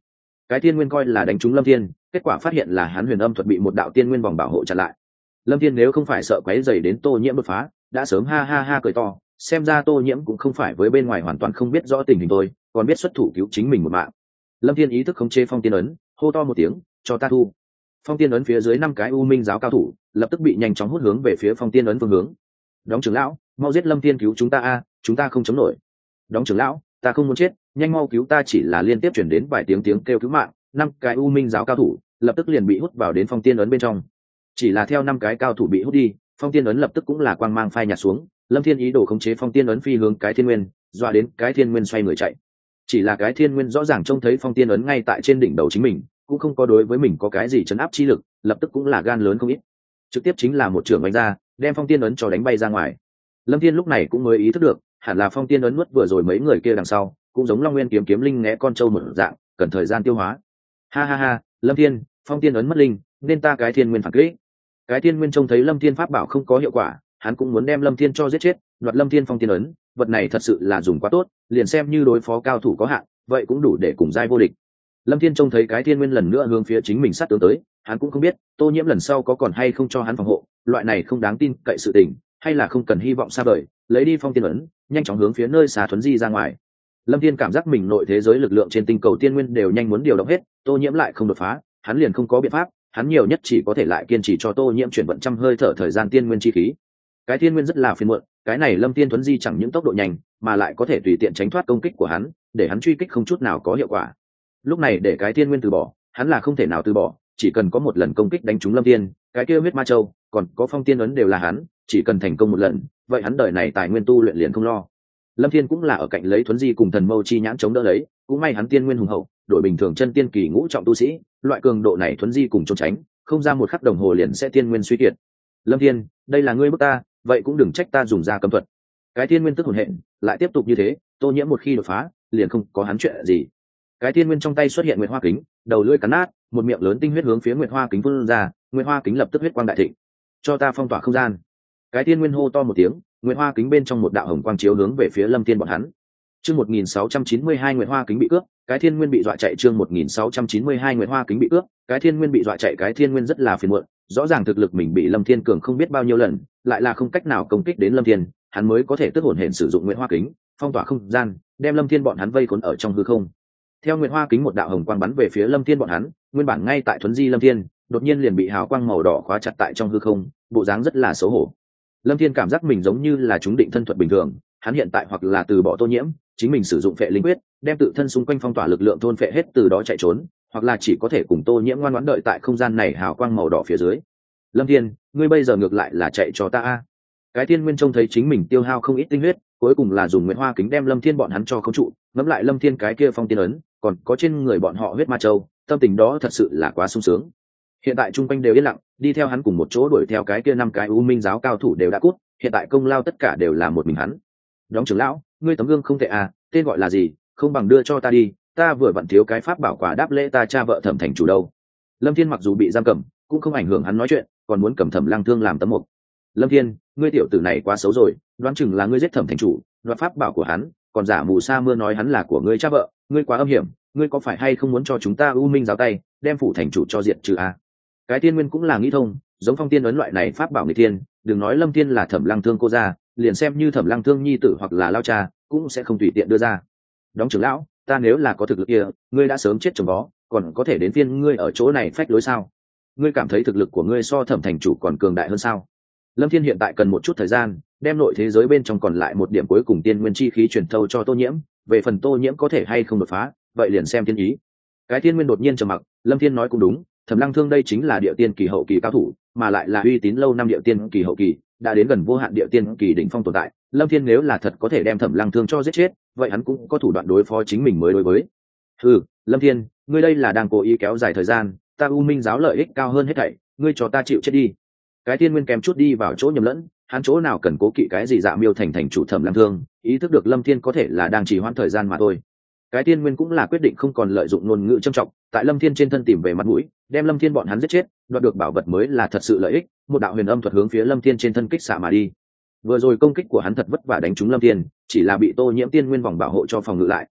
cái thiên nguyên coi là đánh trúng lâm thiên, kết quả phát hiện là hắn huyền âm thuật bị một đạo tiên nguyên vòng bảo hộ chặn lại. Lâm thiên nếu không phải sợ quấy dày đến tô nhiễm đột phá, đã sớm ha ha ha cười to, xem ra tô nhiễm cũng không phải với bên ngoài hoàn toàn không biết rõ tình hình tôi, còn biết xuất thủ cứu chính mình một mạng. Lâm thiên ý thức khống chế phong tiên ấn, hô to một tiếng, cho ta thu. Phong tiên ấn phía dưới năm cái u minh giáo cao thủ lập tức bị nhanh chóng hút hướng về phía phong tiên ấn phương hướng. Đóng trưởng lão, mau giết lâm thiên cứu chúng ta a, chúng ta không chống nổi. Đóng trưởng lão, ta không muốn chết, nhanh mau cứu ta. Chỉ là liên tiếp chuyển đến vài tiếng tiếng kêu cứu mạng, năm cái u minh giáo cao thủ lập tức liền bị hút vào đến phong tiên ấn bên trong. Chỉ là theo năm cái cao thủ bị hút đi, phong tiên ấn lập tức cũng là quang mang phai nhạt xuống. Lâm thiên ý đồ khống chế phong tiên ấn phi hướng cái thiên nguyên, dọa đến cái thiên nguyên xoay người chạy. Chỉ là cái thiên nguyên rõ ràng trông thấy phong tiên ấn ngay tại trên đỉnh đầu chính mình, cũng không có đối với mình có cái gì chấn áp chi lực, lập tức cũng là gan lớn không ít, trực tiếp chính là một trường đánh ra, đem phong tiên ấn cho đánh bay ra ngoài. Lâm thiên lúc này cũng mới ý thức được, hẳn là phong tiên ấn nuốt vừa rồi mấy người kia đằng sau, cũng giống long nguyên kiếm kiếm linh ngẽ con trâu một dạng, cần thời gian tiêu hóa. Ha ha ha, Lâm thiên, phong tiên ấn mất linh, nên ta cái thiên nguyên phản kích. Cái thiên nguyên trông thấy Lâm thiên pháp bảo không có hiệu quả, hắn cũng muốn đem Lâm thiên cho giết chết, đoạt Lâm thiên phong tiên ấn, vật này thật sự là dùng quá tốt, liền xem như đối phó cao thủ có hạn, vậy cũng đủ để cùng giai vô địch. Lâm thiên trông thấy cái thiên nguyên lần nữa hướng phía chính mình sát tướng tới, hắn cũng không biết tô nhiễm lần sau có còn hay không cho hắn phòng hộ, loại này không đáng tin cậy sự tình, hay là không cần hy vọng xa vời, lấy đi phong tiên ấn, nhanh chóng hướng phía nơi xà thuấn di ra ngoài. Lâm thiên cảm giác mình nội thế giới lực lượng trên tinh cầu tiên nguyên đều nhanh muốn điều động hết, tô nhiễm lại không đột phá, hắn liền không có biện pháp, hắn nhiều nhất chỉ có thể lại kiên trì cho tô nhiễm chuyển vận trăm hơi thở thời gian tiên nguyên chi khí. Cái thiên nguyên rất là phiền muộn, cái này Lâm thiên thuấn di chẳng những tốc độ nhanh, mà lại có thể tùy tiện tránh thoát công kích của hắn, để hắn truy kích không chút nào có hiệu quả. Lúc này để cái thiên nguyên từ bỏ, hắn là không thể nào từ bỏ, chỉ cần có một lần công kích đánh trúng Lâm thiên, cái kia huyết ma châu còn có phong tiên ấn đều là hắn, chỉ cần thành công một lần, vậy hắn đời này tài nguyên tu luyện liền không lo. Lâm thiên cũng là ở cạnh lấy thuấn di cùng thần mâu chi nhãn chống đỡ lấy, cũng may hắn tiên nguyên hùng hậu, đội bình thường chân tiên kỳ ngũ trọng tu sĩ, loại cường độ này thuấn di cùng trốn tránh, không ra một khắc đồng hồ liền sẽ tiên nguyên suy kiệt. Lâm thiên, đây là ngươi bức ta, vậy cũng đừng trách ta dùng ra cấm thuật. Cái thiên nguyên tức hồn hện, lại tiếp tục như thế, tô nhiễm một khi đột phá, liền không có hắn chuyện gì. Cái thiên nguyên trong tay xuất hiện nguyệt hoa kính, đầu lưỡi cắn nát, một miệng lớn tinh huyết hướng phía nguyệt hoa kính phun ra, nguyệt hoa kính lập tức huyết quang đại thịnh. Cho ta phong tỏa không gian. Cái thiên nguyên hô to một tiếng, nguyệt hoa kính bên trong một đạo hồng quang chiếu hướng về phía Lâm thiên bọn hắn. Chương một nghìn sáu trăm chín mươi hai nguyệt hoa kính bị cướp, cái thiên nguyên bị dọa chạy. Chương một nghìn sáu trăm chín mươi hai nguyệt hoa kính bị cướp, cái thiên nguyên bị dọa chạy. Cái thiên nguyên rất là phiền muộn, rõ ràng thực lực mình bị Lâm thiên cường không biết bao nhiêu lần, lại là không cách nào công kích đến Lâm thiên, hắn mới có thể tức hồn hển sử dụng nguyệt hoa kính phong tỏa không gian, đem Lâm thiên bọn hắn vây khốn ở trong hư không. Theo nguyệt hoa kính một đạo hồng quang bắn về phía Lâm thiên bọn hắn, nguyên bản ngay tại thuấn di Lâm thiên đột nhiên liền bị hào quang màu đỏ khóa chặt tại trong hư không, bộ dáng rất là xấu hổ. Lâm thiên cảm giác mình giống như là chúng định thân thuật bình thường, hắn hiện tại hoặc là từ bỏ tô nhiễm, chính mình sử dụng phệ linh quyết đem tự thân xung quanh phong tỏa lực lượng thôn phệ hết, từ đó chạy trốn, hoặc là chỉ có thể cùng tô nhiễm ngoan ngoãn đợi tại không gian này hào quang màu đỏ phía dưới. Lâm thiên, ngươi bây giờ ngược lại là chạy cho ta a. Cái thiên nguyên trông thấy chính mình tiêu hao không ít tinh huyết, cuối cùng là dùng nguyệt hoa kính đem Lâm thiên bọn hắn cho khống trụ, ngẫm lại Lâm thiên cái kia phong tiên ấn, còn có trên người bọn họ huyết ma châu, tâm tình đó thật sự là quá sung sướng. Hiện tại trung quanh đều yên lặng, đi theo hắn cùng một chỗ đuổi theo cái kia năm cái u minh giáo cao thủ đều đã cút, hiện tại công lao tất cả đều là một mình hắn. Đóng trưởng lão, ngươi tấm gương không tệ à, tên gọi là gì, không bằng đưa cho ta đi, ta vừa vặn thiếu cái pháp bảo quà đáp lễ ta cha vợ Thẩm thành chủ đâu. Lâm thiên mặc dù bị giam cầm, cũng không ảnh hưởng hắn nói chuyện, còn muốn cầm Thẩm Lăng Thương làm tấm mục. Lâm thiên, ngươi tiểu tử này quá xấu rồi, đoán chừng là ngươi giết Thẩm thành chủ, đoạt pháp bảo của hắn, còn giả mù sa mưa nói hắn là của ngươi cha vợ, ngươi quá âm hiểm, ngươi có phải hay không muốn cho chúng ta u minh giáo tay đem phủ thành chủ cho diệt trừ a? Cái tiên nguyên cũng là nghĩ thông, giống phong tiên ấn loại này pháp bảo người tiên, đừng nói Lâm thiên là Thẩm Lăng Thương cô ra, liền xem như Thẩm Lăng Thương nhi tử hoặc là lao cha, cũng sẽ không tùy tiện đưa ra. Đóng trưởng lão, ta nếu là có thực lực kia, ngươi đã sớm chết chồng vó, còn có thể đến phiên ngươi ở chỗ này phách lối sao? Ngươi cảm thấy thực lực của ngươi so Thẩm thành chủ còn cường đại hơn sao? Lâm thiên hiện tại cần một chút thời gian, đem nội thế giới bên trong còn lại một điểm cuối cùng tiên nguyên chi khí truyền thâu cho tô nhiễm, về phần tô nhiễm có thể hay không đột phá, vậy liền xem thiên ý. Cái tiên nguyên đột nhiên trầm mặc, Lâm thiên nói cũng đúng, Thẩm Lăng Thương đây chính là địa tiên kỳ hậu kỳ cao thủ, mà lại là uy tín lâu năm địa tiên kỳ hậu kỳ, đã đến gần vô hạn địa tiên kỳ đỉnh phong tồn tại. Lâm thiên nếu là thật có thể đem Thẩm Lăng Thương cho giết chết, vậy hắn cũng có thủ đoạn đối phó chính mình mới đối với. Ừ, Lâm thiên, ngươi đây là đang cố ý kéo dài thời gian, ta u minh giáo lợi ích cao hơn hết thảy, ngươi cho ta chịu chết đi. Cái tiên nguyên kèm chút đi vào chỗ nhầm lẫn, hắn chỗ nào cần cố kỵ cái gì Dạ Miêu thành thành chủ Thẩm Lăng Thương, ý thức được Lâm thiên có thể là đang trì hoãn thời gian mà thôi. Cái tiên nguyên cũng là quyết định không còn lợi dụng ngôn ngữ trâm trọng, tại Lâm thiên trên thân tìm về mặt mũi, đem Lâm thiên bọn hắn giết chết, đoạt được bảo vật mới là thật sự lợi ích. Một đạo huyền âm thuật hướng phía Lâm thiên trên thân kích xạ mà đi. Vừa rồi công kích của hắn thật vất vả đánh trúng Lâm thiên, chỉ là bị tô nhiễm tiên nguyên vòng bảo hộ cho phòng ngự lại,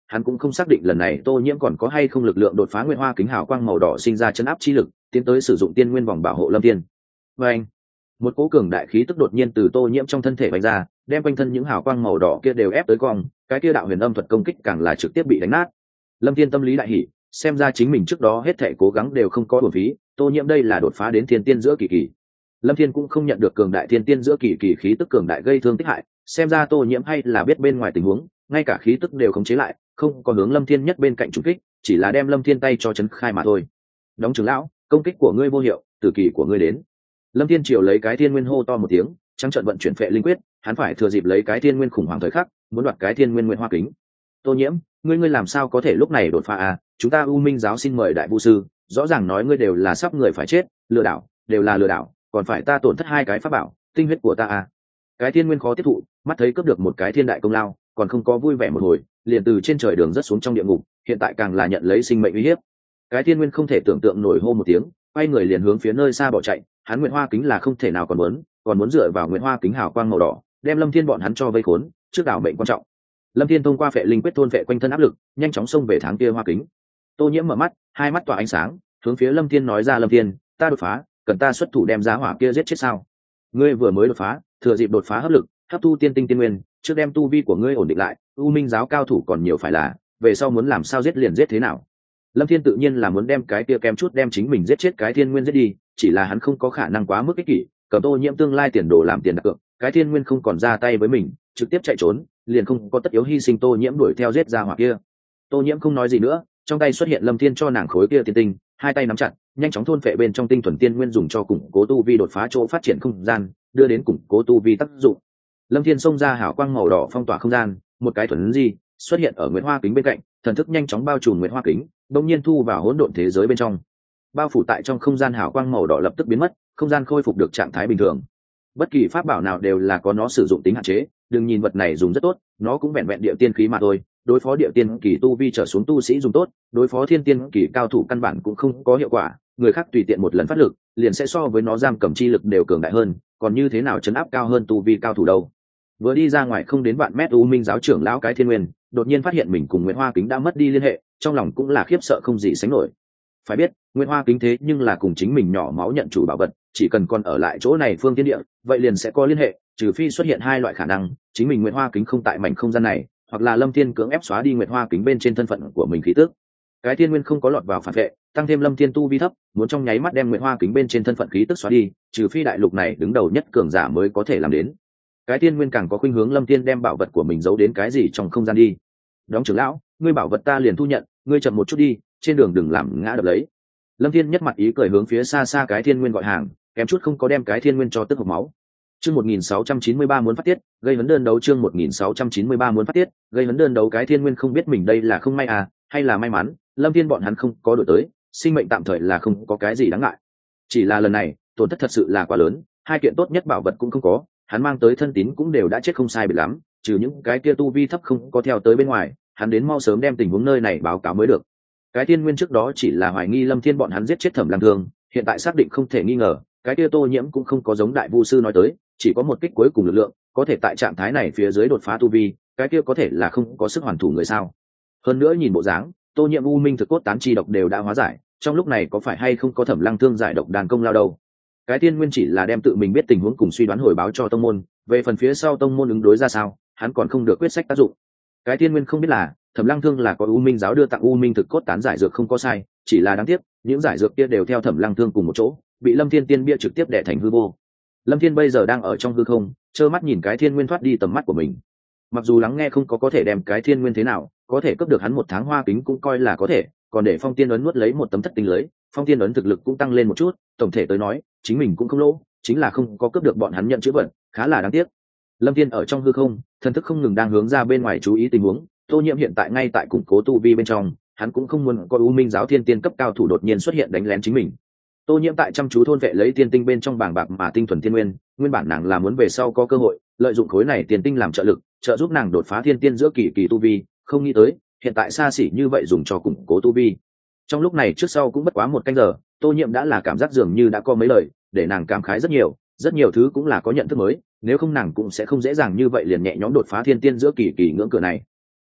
hắn cũng không xác định lần này tô nhiễm còn có hay không lực lượng đột phá nguyệt hoa kính hào quang màu đỏ sinh ra chấn áp chi lực tiến tới sử dụng tiên nguyên vòng bảo hộ lâm thiên. Và anh, một cỗ cường đại khí tức đột nhiên từ tô nhiễm trong thân thể bành ra, đem quanh thân những hào quang màu đỏ kia đều ép tới cong, cái kia đạo huyền âm thuật công kích càng là trực tiếp bị đánh nát. Lâm thiên tâm lý đại hỉ, xem ra chính mình trước đó hết thảy cố gắng đều không có uổng phí, tô nhiễm đây là đột phá đến thiên tiên giữa kỳ kỳ. Lâm thiên cũng không nhận được cường đại thiên tiên giữa kỳ kỳ khí tức cường đại gây thương tích hại, xem ra tô nhiễm hay là biết bên ngoài tình huống, ngay cả khí tức đều khống chế lại, không có hướng lâm thiên nhất bên cạnh trúng kích, chỉ là đem lâm thiên tay cho chấn khai mà thôi. Đóng trưởng lão, công kích của ngươi vô hiệu, tử kỳ của ngươi đến. Lâm thiên triều lấy cái thiên nguyên hô to một tiếng, trắng trận vận chuyển phệ linh quyết, hắn phải thừa dịp lấy cái thiên nguyên khủng hoảng thời khắc, muốn đoạt cái thiên nguyên nguyên hoa kính. Tô nhiễm, ngươi ngươi làm sao có thể lúc này đột phá à? Chúng ta U Minh giáo xin mời đại vu sư, rõ ràng nói ngươi đều là sắp người phải chết, lừa đảo, đều là lừa đảo, còn phải ta tổn thất hai cái pháp bảo, tinh huyết của ta à? Cái thiên nguyên khó tiếp thụ, mắt thấy cướp được một cái thiên đại công lao, còn không có vui vẻ một hồi, liền từ trên trời đường rất xuống trong địa ngục, hiện tại càng là nhận lấy sinh mệnh uy hiếp. Cái thiên nguyên không thể tưởng tượng nổi hô một tiếng, quay người liền hướng phía nơi xa bỏ chạy, hắn nguyệt hoa kính là không thể nào còn muốn, còn muốn dựa vào nguyệt hoa kính hào quang màu đỏ, đem Lâm Thiên bọn hắn cho vây khốn, trước đảo mệnh quan trọng. Lâm Thiên thông qua phệ linh quyết thôn phệ quanh thân áp lực, nhanh chóng xông về tháng kia hoa kính. Tô nhiễm mở mắt, hai mắt tỏa ánh sáng, hướng phía Lâm Thiên nói ra, Lâm Thiên, ta đột phá, cần ta xuất thủ đem giá hỏa kia giết chết sao? Ngươi vừa mới đột phá, thừa dịp đột phá hấp lực, hấp thu tiên tinh tiên nguyên, trước đem tu vi của ngươi ổn định lại, U Minh giáo cao thủ còn nhiều phải là, về sau muốn làm sao giết liền giết thế nào? Lâm Thiên tự nhiên là muốn đem cái kia kém chút đem chính mình giết chết cái thiên nguyên giết đi, chỉ là hắn không có khả năng quá mức ích kỷ, cầm Tô nhiễm tương lai tiền đồ làm tiền đặt cược, cái thiên nguyên không còn ra tay với mình, trực tiếp chạy trốn, liền không có tất yếu hy sinh Tô nhiễm đuổi theo giết ra hỏa kia. Tô nhiễm không nói gì nữa, trong tay xuất hiện Lâm Thiên cho nàng khối kia tiên tinh, hai tay nắm chặt, nhanh chóng thôn phệ bên trong tinh thuần tiên nguyên dùng cho củng cố tu vi đột phá chỗ phát triển không gian, đưa đến củng cố tu vi tác dụng. Lâm Thiên xông ra hào quang màu đỏ phong tỏa không gian, một cái thuần di xuất hiện ở nguyệt hoa kính bên cạnh, thần thức nhanh chóng bao trùm nguyệt hoa kính, đột nhiên thu vào hỗn độn thế giới bên trong. Bao phủ tại trong không gian hào quang màu đỏ lập tức biến mất, không gian khôi phục được trạng thái bình thường. Bất kỳ pháp bảo nào đều là có nó sử dụng tính hạn chế, đừng nhìn vật này dùng rất tốt, nó cũng vẹn vẹn địa tiên khí mà thôi, đối phó địa tiên kỳ tu vi trở xuống tu sĩ dùng tốt, đối phó thiên tiên kỳ cao thủ căn bản cũng không có hiệu quả, người khác tùy tiện một lần phát lực, liền sẽ so với nó giam cầm chi lực đều cường đại hơn, còn như thế nào chấn áp cao hơn tu vi cao thủ đâu. Vừa đi ra ngoài không đến vạn mét, U Minh giáo trưởng lão cái thiên nguyên đột nhiên phát hiện mình cùng Nguyệt Hoa kính đã mất đi liên hệ, trong lòng cũng là khiếp sợ không gì sánh nổi. Phải biết, Nguyệt Hoa kính thế nhưng là cùng chính mình nhỏ máu nhận chủ bảo vật, chỉ cần còn ở lại chỗ này phương thiên địa, vậy liền sẽ có liên hệ, trừ phi xuất hiện hai loại khả năng, chính mình Nguyệt Hoa kính không tại mảnh không gian này, hoặc là Lâm Thiên cưỡng ép xóa đi Nguyệt Hoa kính bên trên thân phận của mình khí tức. Cái thiên nguyên không có lọt vào phản vệ, tăng thêm Lâm Thiên tu vi thấp, muốn trong nháy mắt đem Nguyệt Hoa kính bên trên thân phận khí tức xóa đi, trừ phi đại lục này đứng đầu nhất cường giả mới có thể làm đến. Cái thiên nguyên càng có khuynh hướng Lâm Thiên đem bảo vật của mình giấu đến cái gì trong không gian đi. Đóng trưởng lão, ngươi bảo vật ta liền thu nhận, ngươi chậm một chút đi, trên đường đừng làm ngã đập lấy. Lâm Thiên nhất mặt ý cười hướng phía xa xa cái thiên nguyên gọi hàng, kém chút không có đem cái thiên nguyên cho tức hộc máu. Chương một nghìn sáu trăm chín mươi ba muốn phát tiết, gây hấn đơn đấu chương một nghìn sáu trăm chín mươi ba muốn phát tiết, gây hấn đơn đấu cái thiên nguyên không biết mình đây là không may à, hay là may mắn, Lâm Thiên bọn hắn không có đổi tới, sinh mệnh tạm thời là không có cái gì đáng ngại. Chỉ là lần này, tổn thất thật sự là quá lớn, hai kiện tốt nhất bảo vật cũng không có, hắn mang tới thân tín cũng đều đã chết không sai biệt lắm, trừ những cái kia tu vi thấp không có theo tới bên ngoài, hắn đến mau sớm đem tình huống nơi này báo cáo mới được. Cái thiên nguyên trước đó chỉ là hoài nghi Lâm Thiên bọn hắn giết chết Thẩm Lăng Thương, hiện tại xác định không thể nghi ngờ, cái kia Tô Nhiễm cũng không có giống đại vu sư nói tới, chỉ có một kích cuối cùng lực lượng, có thể tại trạng thái này phía dưới đột phá tu vi, cái kia có thể là không có sức hoàn thủ người sao? Hơn nữa nhìn bộ dáng, Tô Nhiễm u minh thực cốt tán chi độc đều đã hóa giải, trong lúc này có phải hay không có Thẩm Lăng Thương giải độc đàn công lao đâu? Cái thiên nguyên chỉ là đem tự mình biết tình huống cùng suy đoán hồi báo cho tông môn, về phần phía sau tông môn ứng đối ra sao, hắn còn không được quyết sách tác dụng. Cái thiên nguyên không biết là Thẩm Lăng Thương là có U Minh giáo đưa tặng U Minh thực cốt tán giải dược không có sai, chỉ là đáng tiếc, những giải dược kia đều theo Thẩm Lăng Thương cùng một chỗ, bị Lâm Thiên tiên bia trực tiếp đè thành hư vô. Lâm Thiên bây giờ đang ở trong hư không, trơ mắt nhìn cái thiên nguyên thoát đi tầm mắt của mình. Mặc dù lắng nghe không có có thể đem cái thiên nguyên thế nào, có thể cướp được hắn một tháng hoa kính cũng coi là có thể, còn để Phong Tiên ấn nuốt lấy một tấm thất tinh lưới, Phong Tiên ấn thực lực cũng tăng lên một chút, tổng thể tới nói, chính mình cũng không lỗ, chính là không có cướp được bọn hắn nhận chữ vận, khá là đáng tiếc. Lâm Thiên ở trong hư không, thần thức không ngừng đang hướng ra bên ngoài chú ý tình huống, Tô Nhiễm hiện tại ngay tại củng cố tu vi bên trong, hắn cũng không muốn có U Minh giáo thiên tiên cấp cao thủ đột nhiên xuất hiện đánh lén chính mình. Tô Nhiễm tại chăm chú thôn vệ lấy tiên tinh bên trong bảng bạc mà tinh thuần tiên nguyên, nguyên bản nàng là muốn về sau có cơ hội lợi dụng khối này tiên tinh làm trợ lực, trợ giúp nàng đột phá thiên tiên giữa kỳ kỳ tu vi, không nghĩ tới, hiện tại xa xỉ như vậy dùng cho củng cố tu vi. Trong lúc này trước sau cũng bất quá một canh giờ, Tô Nhiễm đã là cảm giác dường như đã có mấy lời, để nàng cảm khái rất nhiều, rất nhiều thứ cũng là có nhận thức mới, nếu không nàng cũng sẽ không dễ dàng như vậy liền nhẹ nhõm đột phá thiên tiên giữa kỳ kỳ ngưỡng cửa này.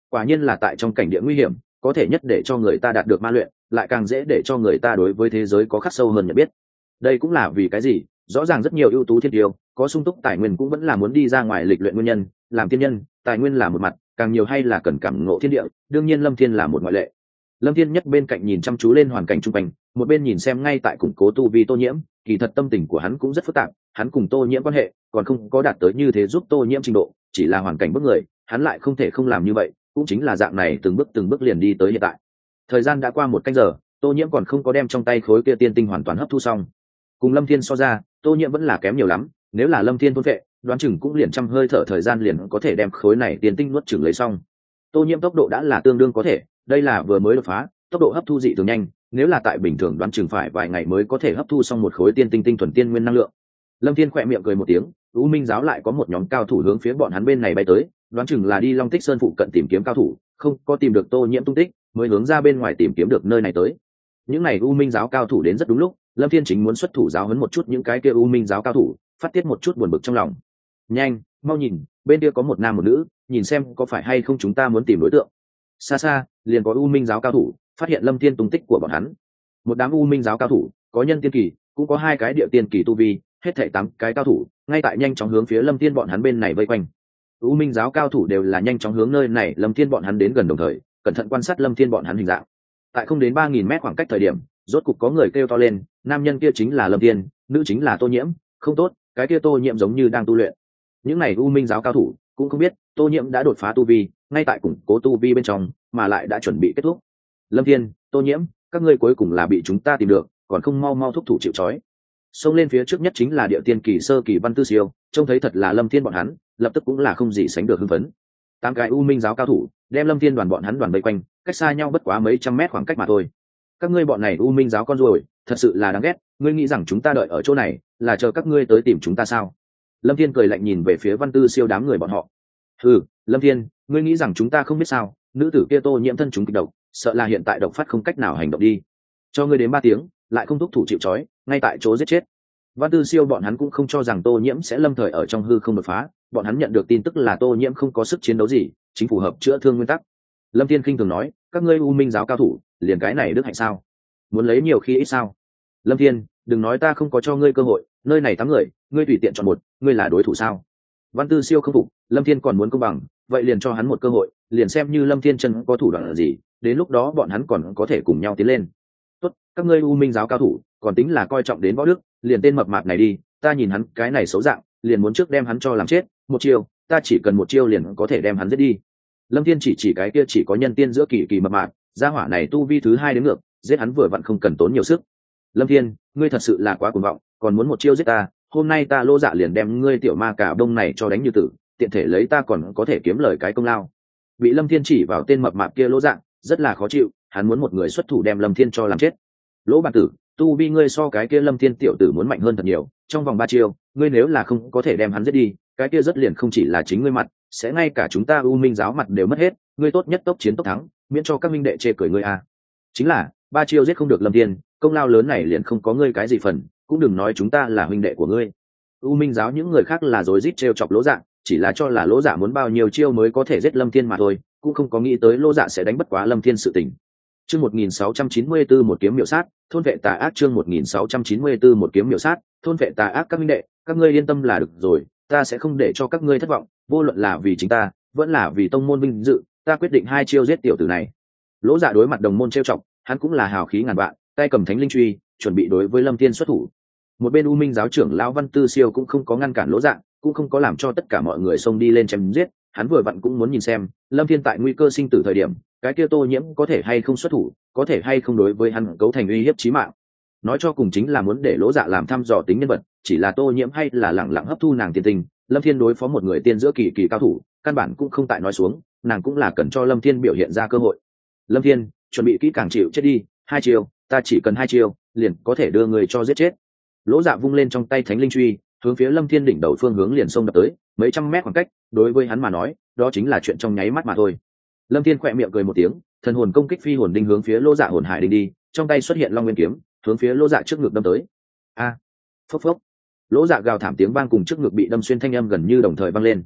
quả nhiên là tại trong cảnh địa nguy hiểm có thể nhất để cho người ta đạt được ma luyện, lại càng dễ để cho người ta đối với thế giới có khắc sâu hơn nhận biết. Đây cũng là vì cái gì rõ ràng rất nhiều ưu tú thiên tiêu có sung túc tài nguyên cũng vẫn là muốn đi ra ngoài lịch luyện nguyên nhân. Làm tiên nhân tài nguyên là một mặt, càng nhiều hay là cần cảm ngộ thiên địa, đương nhiên Lâm Thiên là một ngoại lệ. Lâm Thiên nhất bên cạnh nhìn chăm chú lên hoàn cảnh chung quanh, một bên nhìn xem ngay tại củng cố tu vi Tô Nhiễm. Kỳ thật tâm tình của hắn cũng rất phức tạp, hắn cùng Tô Nhiễm quan hệ còn không có đạt tới như thế giúp Tô Nhiễm trình độ, chỉ là hoàn cảnh bức người, hắn lại không thể không làm như vậy, cũng chính là dạng này từng bước từng bước liền đi tới hiện tại. Thời gian đã qua một canh giờ, Tô Nhiễm còn không có đem trong tay khối kia tiên tinh hoàn toàn hấp thu xong. Cùng Lâm Thiên so ra, Tô Nhiễm vẫn là kém nhiều lắm, nếu là Lâm Thiên thôn vệ, đoán chừng cũng liền trăm hơi thở thời gian liền có thể đem khối này tiên tinh nuốt chửng lấy xong. Tô Nhiễm tốc độ đã là tương đương có thể, đây là vừa mới đột phá, tốc độ hấp thu dị thường nhanh, nếu là tại bình thường đoán chừng phải vài ngày mới có thể hấp thu xong một khối tiên tinh tinh thuần tiên nguyên năng lượng. Lâm Thiên khẽ miệng cười một tiếng, U Minh giáo lại có một nhóm cao thủ hướng phía bọn hắn bên này bay tới, đoán chừng là đi Long Tích Sơn phụ cận tìm kiếm cao thủ, không có tìm được Tô Nhiễm tung tích, mới hướng ra bên ngoài tìm kiếm được nơi này tới. Những này U Minh giáo cao thủ đến rất đúng lúc, Lâm Thiên chính muốn xuất thủ giáo huấn một chút những cái kia U Minh giáo cao thủ, phát tiết một chút buồn bực trong lòng. Nhanh, mau nhìn, bên kia có một nam một nữ, nhìn xem có phải hay không chúng ta muốn tìm đối tượng. Xa xa, liền có U Minh giáo cao thủ phát hiện Lâm Thiên tung tích của bọn hắn. Một đám U Minh giáo cao thủ, có nhân tiên kỳ, cũng có hai cái địa tiên kỳ tu vi, hết thảy tám cái cao thủ, ngay tại nhanh chóng hướng phía Lâm Thiên bọn hắn bên này vây quanh. U Minh giáo cao thủ đều là nhanh chóng hướng nơi này Lâm Thiên bọn hắn đến gần đồng thời, cẩn thận quan sát Lâm Thiên bọn hắn hình dạng. Tại không đến ba nghìn mét khoảng cách thời điểm, rốt cục có người kêu to lên, nam nhân kia chính là Lâm Thiên, nữ chính là Tô Nhiễm. Không tốt, cái kia Tô Nhiễm giống như đang tu luyện. Những này U Minh giáo cao thủ cũng không biết Tô Nhiễm đã đột phá tu vi, ngay tại củng cố tu vi bên trong, mà lại đã chuẩn bị kết thúc. Lâm Thiên, Tô Nhiễm, các ngươi cuối cùng là bị chúng ta tìm được, còn không mau mau thúc thủ chịu trói. Xông lên phía trước nhất chính là địa tiên kỳ sơ kỳ Văn Tư Siêu, trông thấy thật là Lâm Thiên bọn hắn, lập tức cũng là không gì sánh được hưng phấn. Tám cái U Minh giáo cao thủ đem Lâm Thiên đoàn bọn hắn đoàn vây quanh, cách xa nhau bất quá mấy trăm mét khoảng cách mà thôi. Các ngươi bọn này U Minh giáo con ruồi, thật sự là đáng ghét, ngươi nghĩ rằng chúng ta đợi ở chỗ này là chờ các ngươi tới tìm chúng ta sao? Lâm Thiên cười lạnh nhìn về phía Văn Tư Siêu đám người bọn họ. Ừ, Lâm Thiên, ngươi nghĩ rằng chúng ta không biết sao? Nữ tử kia Tô Nhiễm thân chúng kịch độc, sợ là hiện tại độc phát không cách nào hành động đi. Cho ngươi đến ba tiếng, lại không thúc thủ chịu trói, ngay tại chỗ giết chết. Văn Tư Siêu bọn hắn cũng không cho rằng Tô Nhiễm sẽ lâm thời ở trong hư không đột phá, bọn hắn nhận được tin tức là Tô Nhiễm không có sức chiến đấu gì, chính phù hợp chữa thương nguyên tắc. Lâm Thiên khinh thường nói, các ngươi U Minh giáo cao thủ, liền cái này đức hạnh sao? Muốn lấy nhiều khi ít sao? Lâm Thiên, đừng nói ta không có cho ngươi cơ hội, nơi này tám người, ngươi tùy tiện chọn một, ngươi là đối thủ sao? Văn Tư Siêu không phục, Lâm Thiên còn muốn công bằng, vậy liền cho hắn một cơ hội, liền xem như Lâm Thiên chân có thủ đoạn gì, đến lúc đó bọn hắn còn có thể cùng nhau tiến lên. Tốt, các ngươi U Minh giáo cao thủ, còn tính là coi trọng đến võ đức, liền tên mập mạp này đi, ta nhìn hắn cái này xấu dạng, liền muốn trước đem hắn cho làm chết, một chiêu, ta chỉ cần một chiêu liền có thể đem hắn giết đi. Lâm Thiên chỉ chỉ cái kia chỉ có nhân tiên giữa kỳ kỳ mập mạp, gia hỏa này tu vi thứ hai đến ngược, giết hắn vừa vặn không cần tốn nhiều sức. Lâm Thiên, ngươi thật sự là quá cuồng vọng, còn muốn một chiêu giết ta, hôm nay ta Lô Dạ liền đem ngươi tiểu ma cả đông này cho đánh như tử, tiện thể lấy ta còn có thể kiếm lời cái công lao. Bị Lâm Thiên chỉ vào tên mập mạp kia Lỗ Dạ, rất là khó chịu, hắn muốn một người xuất thủ đem Lâm Thiên cho làm chết. Lỗ bản tử, tu vi ngươi so cái kia Lâm Thiên tiểu tử muốn mạnh hơn thật nhiều, trong vòng ba chiêu, ngươi nếu là không có thể đem hắn giết đi, cái kia rất liền không chỉ là chính ngươi mặt, sẽ ngay cả chúng ta U Minh giáo mặt đều mất hết, ngươi tốt nhất tốc chiến tốc thắng, miễn cho các minh đệ chê cười ngươi a. Chính là, ba chiêu giết không được Lâm Thiên, công lao lớn này liền không có ngươi cái gì phần, cũng đừng nói chúng ta là huynh đệ của ngươi. U Minh giáo những người khác là rối rít trêu chọc Lỗ Dạ, chỉ là cho là Lỗ Dạ muốn bao nhiêu chiêu mới có thể giết Lâm Thiên mà thôi, cũng không có nghĩ tới Lỗ Dạ sẽ đánh bất quá Lâm Thiên sự tình. Chương một nghìn sáu trăm chín mươi tư một kiếm miểu sát, thôn vệ tà ác chương một nghìn sáu trăm chín mươi tư một kiếm miểu sát, thôn vệ tà ác các minh đệ, các ngươi yên tâm là được rồi, ta sẽ không để cho các ngươi thất vọng, vô luận là vì chính ta, vẫn là vì tông môn vinh dự, ta quyết định hai chiêu giết tiểu tử này. Lỗ Dạ đối mặt đồng môn trêu chọc, hắn cũng là hào khí ngàn vạn, tay cầm thánh linh truy, chuẩn bị đối với Lâm Thiên xuất thủ. Một bên U Minh giáo trưởng lão Văn Tư Siêu cũng không có ngăn cản Lỗ Dạ, cũng không có làm cho tất cả mọi người xông đi lên chém giết, hắn vừa vặn cũng muốn nhìn xem Lâm Thiên tại nguy cơ sinh tử thời điểm, cái kia Tô Nhiễm có thể hay không xuất thủ, có thể hay không đối với hắn cấu thành uy hiếp chí mạng. Nói cho cùng chính là muốn để Lỗ Dạ làm thăm dò tính nhân vật, chỉ là Tô Nhiễm hay là lẳng lặng hấp thu nàng tiên tình, Lâm Thiên đối phó một người tiên giữa kỳ kỳ cao thủ, căn bản cũng không tại nói xuống, nàng cũng là cần cho Lâm Thiên biểu hiện ra cơ hội. Lâm Thiên, chuẩn bị kỹ càng chịu chết đi, hai chiêu, ta chỉ cần hai chiêu, liền có thể đưa người cho giết chết. Lỗ Dạ vung lên trong tay thánh linh truy, hướng phía Lâm Thiên đỉnh đầu phương hướng liền xông đập tới, mấy trăm mét khoảng cách, đối với hắn mà nói, đó chính là chuyện trong nháy mắt mà thôi. Lâm Thiên khẽ miệng cười một tiếng, thần hồn công kích phi hồn đinh hướng phía Lỗ Dạ hồn hải đinh đi, trong tay xuất hiện Long Nguyên kiếm, hướng phía Lỗ Dạ trước ngực đâm tới. A! Phốc phốc. Lỗ Dạ gào thảm tiếng vang cùng trước ngực bị đâm xuyên thanh âm gần như đồng thời vang lên.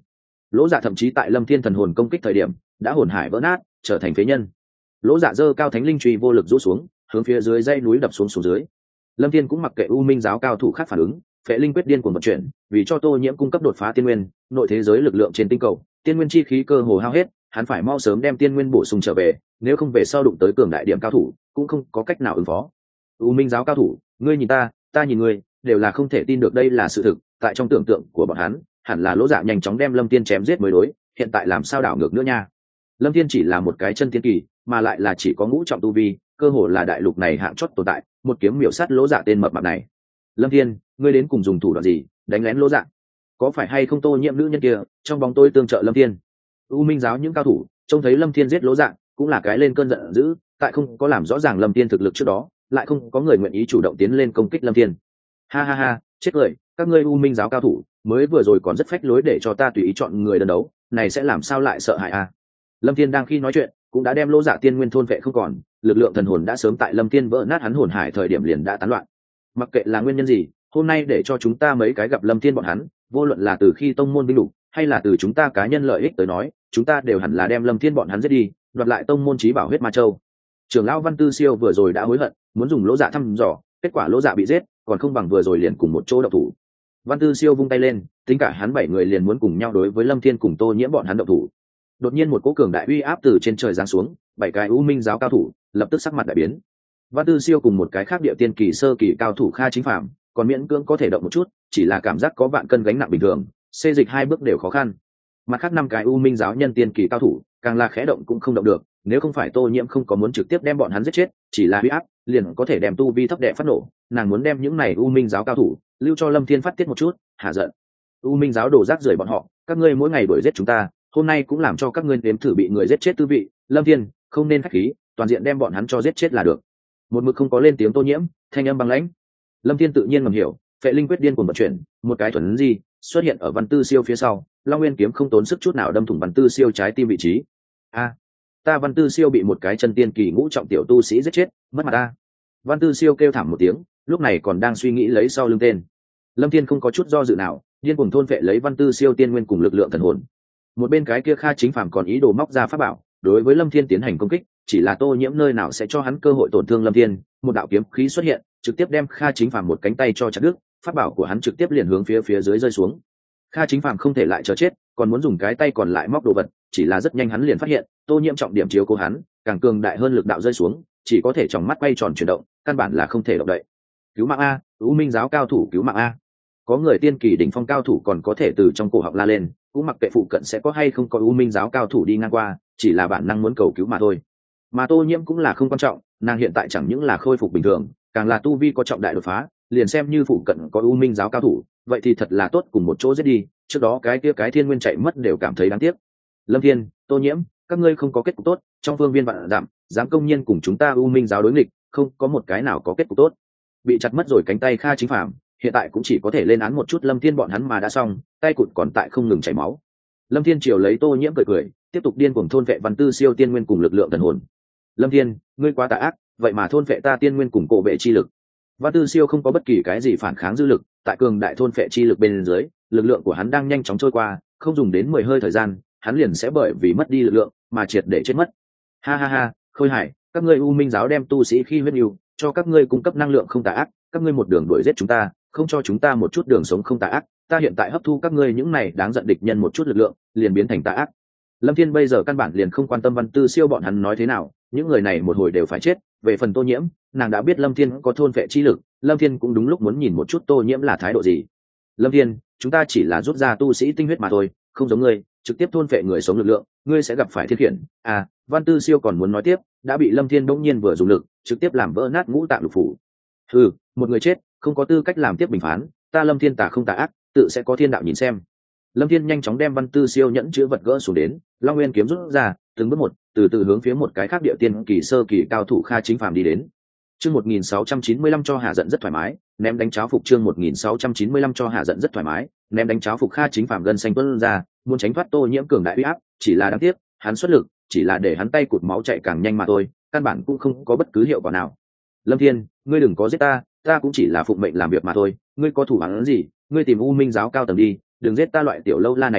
Lỗ Dạ thậm chí tại Lâm Thiên thần hồn công kích thời điểm đã hồn hải vỡ nát, trở thành phế nhân. Lỗ Dạ giơ cao thánh linh truy vô lực rũ xuống, hướng phía dưới dãy núi đập xuống xuống dưới. Lâm Thiên cũng mặc kệ U Minh giáo cao thủ khác phản ứng, phệ linh quyết điên cuồng vận chuyển, vì cho Tô Nhiễm cung cấp đột phá tiên nguyên, nội thế giới lực lượng trên tinh cầu, tiên nguyên chi khí cơ hồ hao hết, hắn phải mau sớm đem tiên nguyên bổ sung trở về, nếu không về sau đụng tới cường đại điểm cao thủ, cũng không có cách nào ứng phó. U Minh giáo cao thủ, ngươi nhìn ta, ta nhìn ngươi, đều là không thể tin được đây là sự thực, tại trong tưởng tượng của bọn hắn, hẳn là Lỗ Dạ nhanh chóng đem Lâm Thiên chém giết mới đối, hiện tại làm sao đảo ngược nữa nha. Lâm Thiên chỉ là một cái chân tiên kỳ, mà lại là chỉ có ngũ trọng tu vi, cơ hồ là đại lục này hạng chót tồn tại, một kiếm miểu sát Lỗ Dạ tên mập mạp này. Lâm Thiên, ngươi đến cùng dùng thủ đoạn gì đánh lén Lỗ Dạ? Có phải hay không Tô Nhiễm nữ nhân kia trong bóng tối tương trợ Lâm Thiên? U Minh giáo những cao thủ trông thấy Lâm Thiên giết Lỗ Dạ cũng là cái lên cơn giận dữ, tại không có làm rõ ràng Lâm Thiên thực lực trước đó, lại không có người nguyện ý chủ động tiến lên công kích Lâm Thiên. Ha ha ha, chết cười, các ngươi U Minh giáo cao thủ mới vừa rồi còn rất phách lối để cho ta tùy ý chọn người đơn đấu, này sẽ làm sao lại sợ hãi à? Lâm Thiên đang khi nói chuyện cũng đã đem Lỗ Dạ tiên nguyên thôn vệ không còn, lực lượng thần hồn đã sớm tại Lâm Thiên vỡ nát hắn hồn hải thời điểm liền đã tán loạn. Mặc kệ là nguyên nhân gì, hôm nay để cho chúng ta mấy cái gặp Lâm Thiên bọn hắn, vô luận là từ khi tông môn vinh đủ hay là từ chúng ta cá nhân lợi ích tới nói, chúng ta đều hẳn là đem Lâm Thiên bọn hắn giết đi, đoạt lại tông môn chí bảo huyết ma châu. Trưởng lão Văn Tư Siêu vừa rồi đã hối hận, muốn dùng Lỗ Dạ thăm dò, kết quả Lỗ Dạ bị giết, còn không bằng vừa rồi liền cùng một chỗ động thủ. Văn Tư Siêu vung tay lên, tính cả hắn bảy người liền muốn cùng nhau đối với Lâm Thiên cùng Tô Nhiễm bọn hắn động thủ. Đột nhiên một cỗ cường đại uy áp từ trên trời giáng xuống, bảy cái U Minh giáo cao thủ lập tức sắc mặt đại biến. Văn Tư Siêu cùng một cái khác địa tiên kỳ sơ kỳ cao thủ Kha Chính Phạm, còn miễn cưỡng có thể động một chút, chỉ là cảm giác có vạn cân gánh nặng bình thường, xê dịch hai bước đều khó khăn. Mặt khác năm cái U Minh giáo nhân tiên kỳ cao thủ, càng là khẽ động cũng không động được, nếu không phải Tô Nhiễm không có muốn trực tiếp đem bọn hắn giết chết, chỉ là uy áp, liền có thể đem tu vi thấp đệ phát nổ, nàng muốn đem những này U Minh giáo cao thủ lưu cho Lâm Thiên phát tiết một chút, hạ giận. U Minh giáo đổ rác rưởi bọn họ, các ngươi mỗi ngày đuổi giết chúng ta, hôm nay cũng làm cho các ngươi nếm thử bị người giết chết tư vị, Lâm Thiên, không nên khách khí, toàn diện đem bọn hắn cho giết chết là được. Một mực không có lên tiếng Tô Nhiễm, thanh âm băng lãnh. Lâm Thiên tự nhiên ngầm hiểu, phệ linh quyết điên cuồng vận chuyển, một cái thuần di xuất hiện ở Văn Tư Siêu phía sau, Long Nguyên kiếm không tốn sức chút nào đâm thủng Văn Tư Siêu trái tim vị trí. A, ta Văn Tư Siêu bị một cái chân tiên kỳ ngũ trọng tiểu tu sĩ giết chết, mất mặt ta. Văn Tư Siêu kêu thảm một tiếng, lúc này còn đang suy nghĩ lấy sau lưng tên. Lâm Thiên không có chút do dự nào, điên cuồng thôn phệ lấy Văn Tư Siêu tiên nguyên cùng lực lượng thần hồn. Một bên cái kia Kha Chính Phàm còn ý đồ móc ra pháp bảo, đối với Lâm Thiên tiến hành công kích, chỉ là Tô Nhiễm nơi nào sẽ cho hắn cơ hội tổn thương Lâm Thiên, một đạo kiếm khí xuất hiện, trực tiếp đem Kha Chính Phàm một cánh tay cho chặt đứt, pháp bảo của hắn trực tiếp liền hướng phía phía dưới rơi xuống. Kha Chính Phàm không thể lại chờ chết, còn muốn dùng cái tay còn lại móc đồ vật, chỉ là rất nhanh hắn liền phát hiện, Tô Nhiễm trọng điểm chiếu cố hắn, càng cường đại hơn lực đạo rơi xuống, chỉ có thể tròng mắt quay tròn chuyển động, căn bản là không thể động đậy. Cứu mạng a, U Minh giáo cao thủ cứu mạng a. Có người tiên kỳ đỉnh phong cao thủ còn có thể từ trong cổ họng la lên, cũng mặc kệ phụ cận sẽ có hay không có U Minh giáo cao thủ đi ngang qua, chỉ là bản năng muốn cầu cứu mà thôi. Mà Tô Nhiễm cũng là không quan trọng, nàng hiện tại chẳng những là khôi phục bình thường, càng là tu vi có trọng đại đột phá, liền xem như phụ cận có U Minh giáo cao thủ, vậy thì thật là tốt cùng một chỗ giết đi, trước đó cái kia cái thiên nguyên chạy mất đều cảm thấy đáng tiếc. Lâm Thiên, Tô Nhiễm, các ngươi không có kết cục tốt, trong phương viên vạn dặm, dám công nhiên cùng chúng ta U Minh giáo đối nghịch, không có một cái nào có kết cục tốt. Bị chặt mất rồi cánh tay Kha Chính Phàm, hiện tại cũng chỉ có thể lên án một chút Lâm Thiên bọn hắn mà đã xong, tay cụt còn tại không ngừng chảy máu. Lâm Thiên chiều lấy Tô Nhiễm cười cười, tiếp tục điên cuồng thôn vệ Văn Tư Siêu tiên nguyên cùng lực lượng thần hồn. Lâm Thiên, ngươi quá tà ác, vậy mà thôn vệ ta tiên nguyên cùng cổ vệ chi lực. Văn Tư Siêu không có bất kỳ cái gì phản kháng dư lực, tại cường đại thôn vệ chi lực bên dưới, lực lượng của hắn đang nhanh chóng trôi qua, không dùng đến mười hơi thời gian, hắn liền sẽ bởi vì mất đi lực lượng mà triệt để chết mất. Ha ha ha, Khôi Hải, các ngươi U Minh giáo đem tu sĩ khi huyết nhu, cho các ngươi cung cấp năng lượng không tà ác, các ngươi một đường đuổi giết chúng ta, không cho chúng ta một chút đường sống không tà ác, ta hiện tại hấp thu các ngươi những này đáng giận địch nhân một chút lực lượng, liền biến thành tà ác. Lâm Thiên bây giờ căn bản liền không quan tâm Văn Tư Siêu bọn hắn nói thế nào, những người này một hồi đều phải chết. Về phần Tô Nhiễm, nàng đã biết Lâm Thiên có thôn vệ chi lực, Lâm Thiên cũng đúng lúc muốn nhìn một chút Tô Nhiễm là thái độ gì. Lâm Thiên, chúng ta chỉ là rút ra tu sĩ tinh huyết mà thôi, không giống ngươi, trực tiếp thôn vệ người sống lực lượng, ngươi sẽ gặp phải thiên khiển. À, Văn Tư Siêu còn muốn nói tiếp, đã bị Lâm Thiên đống nhiên vừa dùng lực, trực tiếp làm vỡ nát ngũ tạng lục phủ. Hừ, một người chết, không có tư cách làm tiếp bình phán, ta Lâm Thiên tà không tà ác, tự sẽ có thiên đạo nhìn xem. Lâm Thiên nhanh chóng đem Văn Tư Siêu nhẫn chứa vật gỡ xuống đến, Long Nguyên kiếm rút ra, từng bước một, từ từ hướng phía một cái khác địa tiên kỳ sơ kỳ cao thủ Kha Chính Phàm đi đến. Chương một nghìn sáu trăm chín mươi lăm cho hạ giận rất thoải mái, ném đánh cháo phục chương một nghìn sáu trăm chín mươi lăm cho hạ giận rất thoải mái, ném đánh cháo phục Kha Chính Phàm gân xanh tuôn ra, muốn tránh thoát Tô Nhiễm cường đại uy áp, chỉ là đáng tiếc, hắn xuất lực, chỉ là để hắn tay cụt máu chạy càng nhanh mà thôi, căn bản cũng không có bất cứ hiệu quả nào. Lâm Thiên, ngươi đừng có giết ta, ta cũng chỉ là phụng mệnh làm việc mà thôi, ngươi có thủ án gì, ngươi tìm U Minh giáo cao tầng đi, đừng giết ta loại tiểu lâu la này à,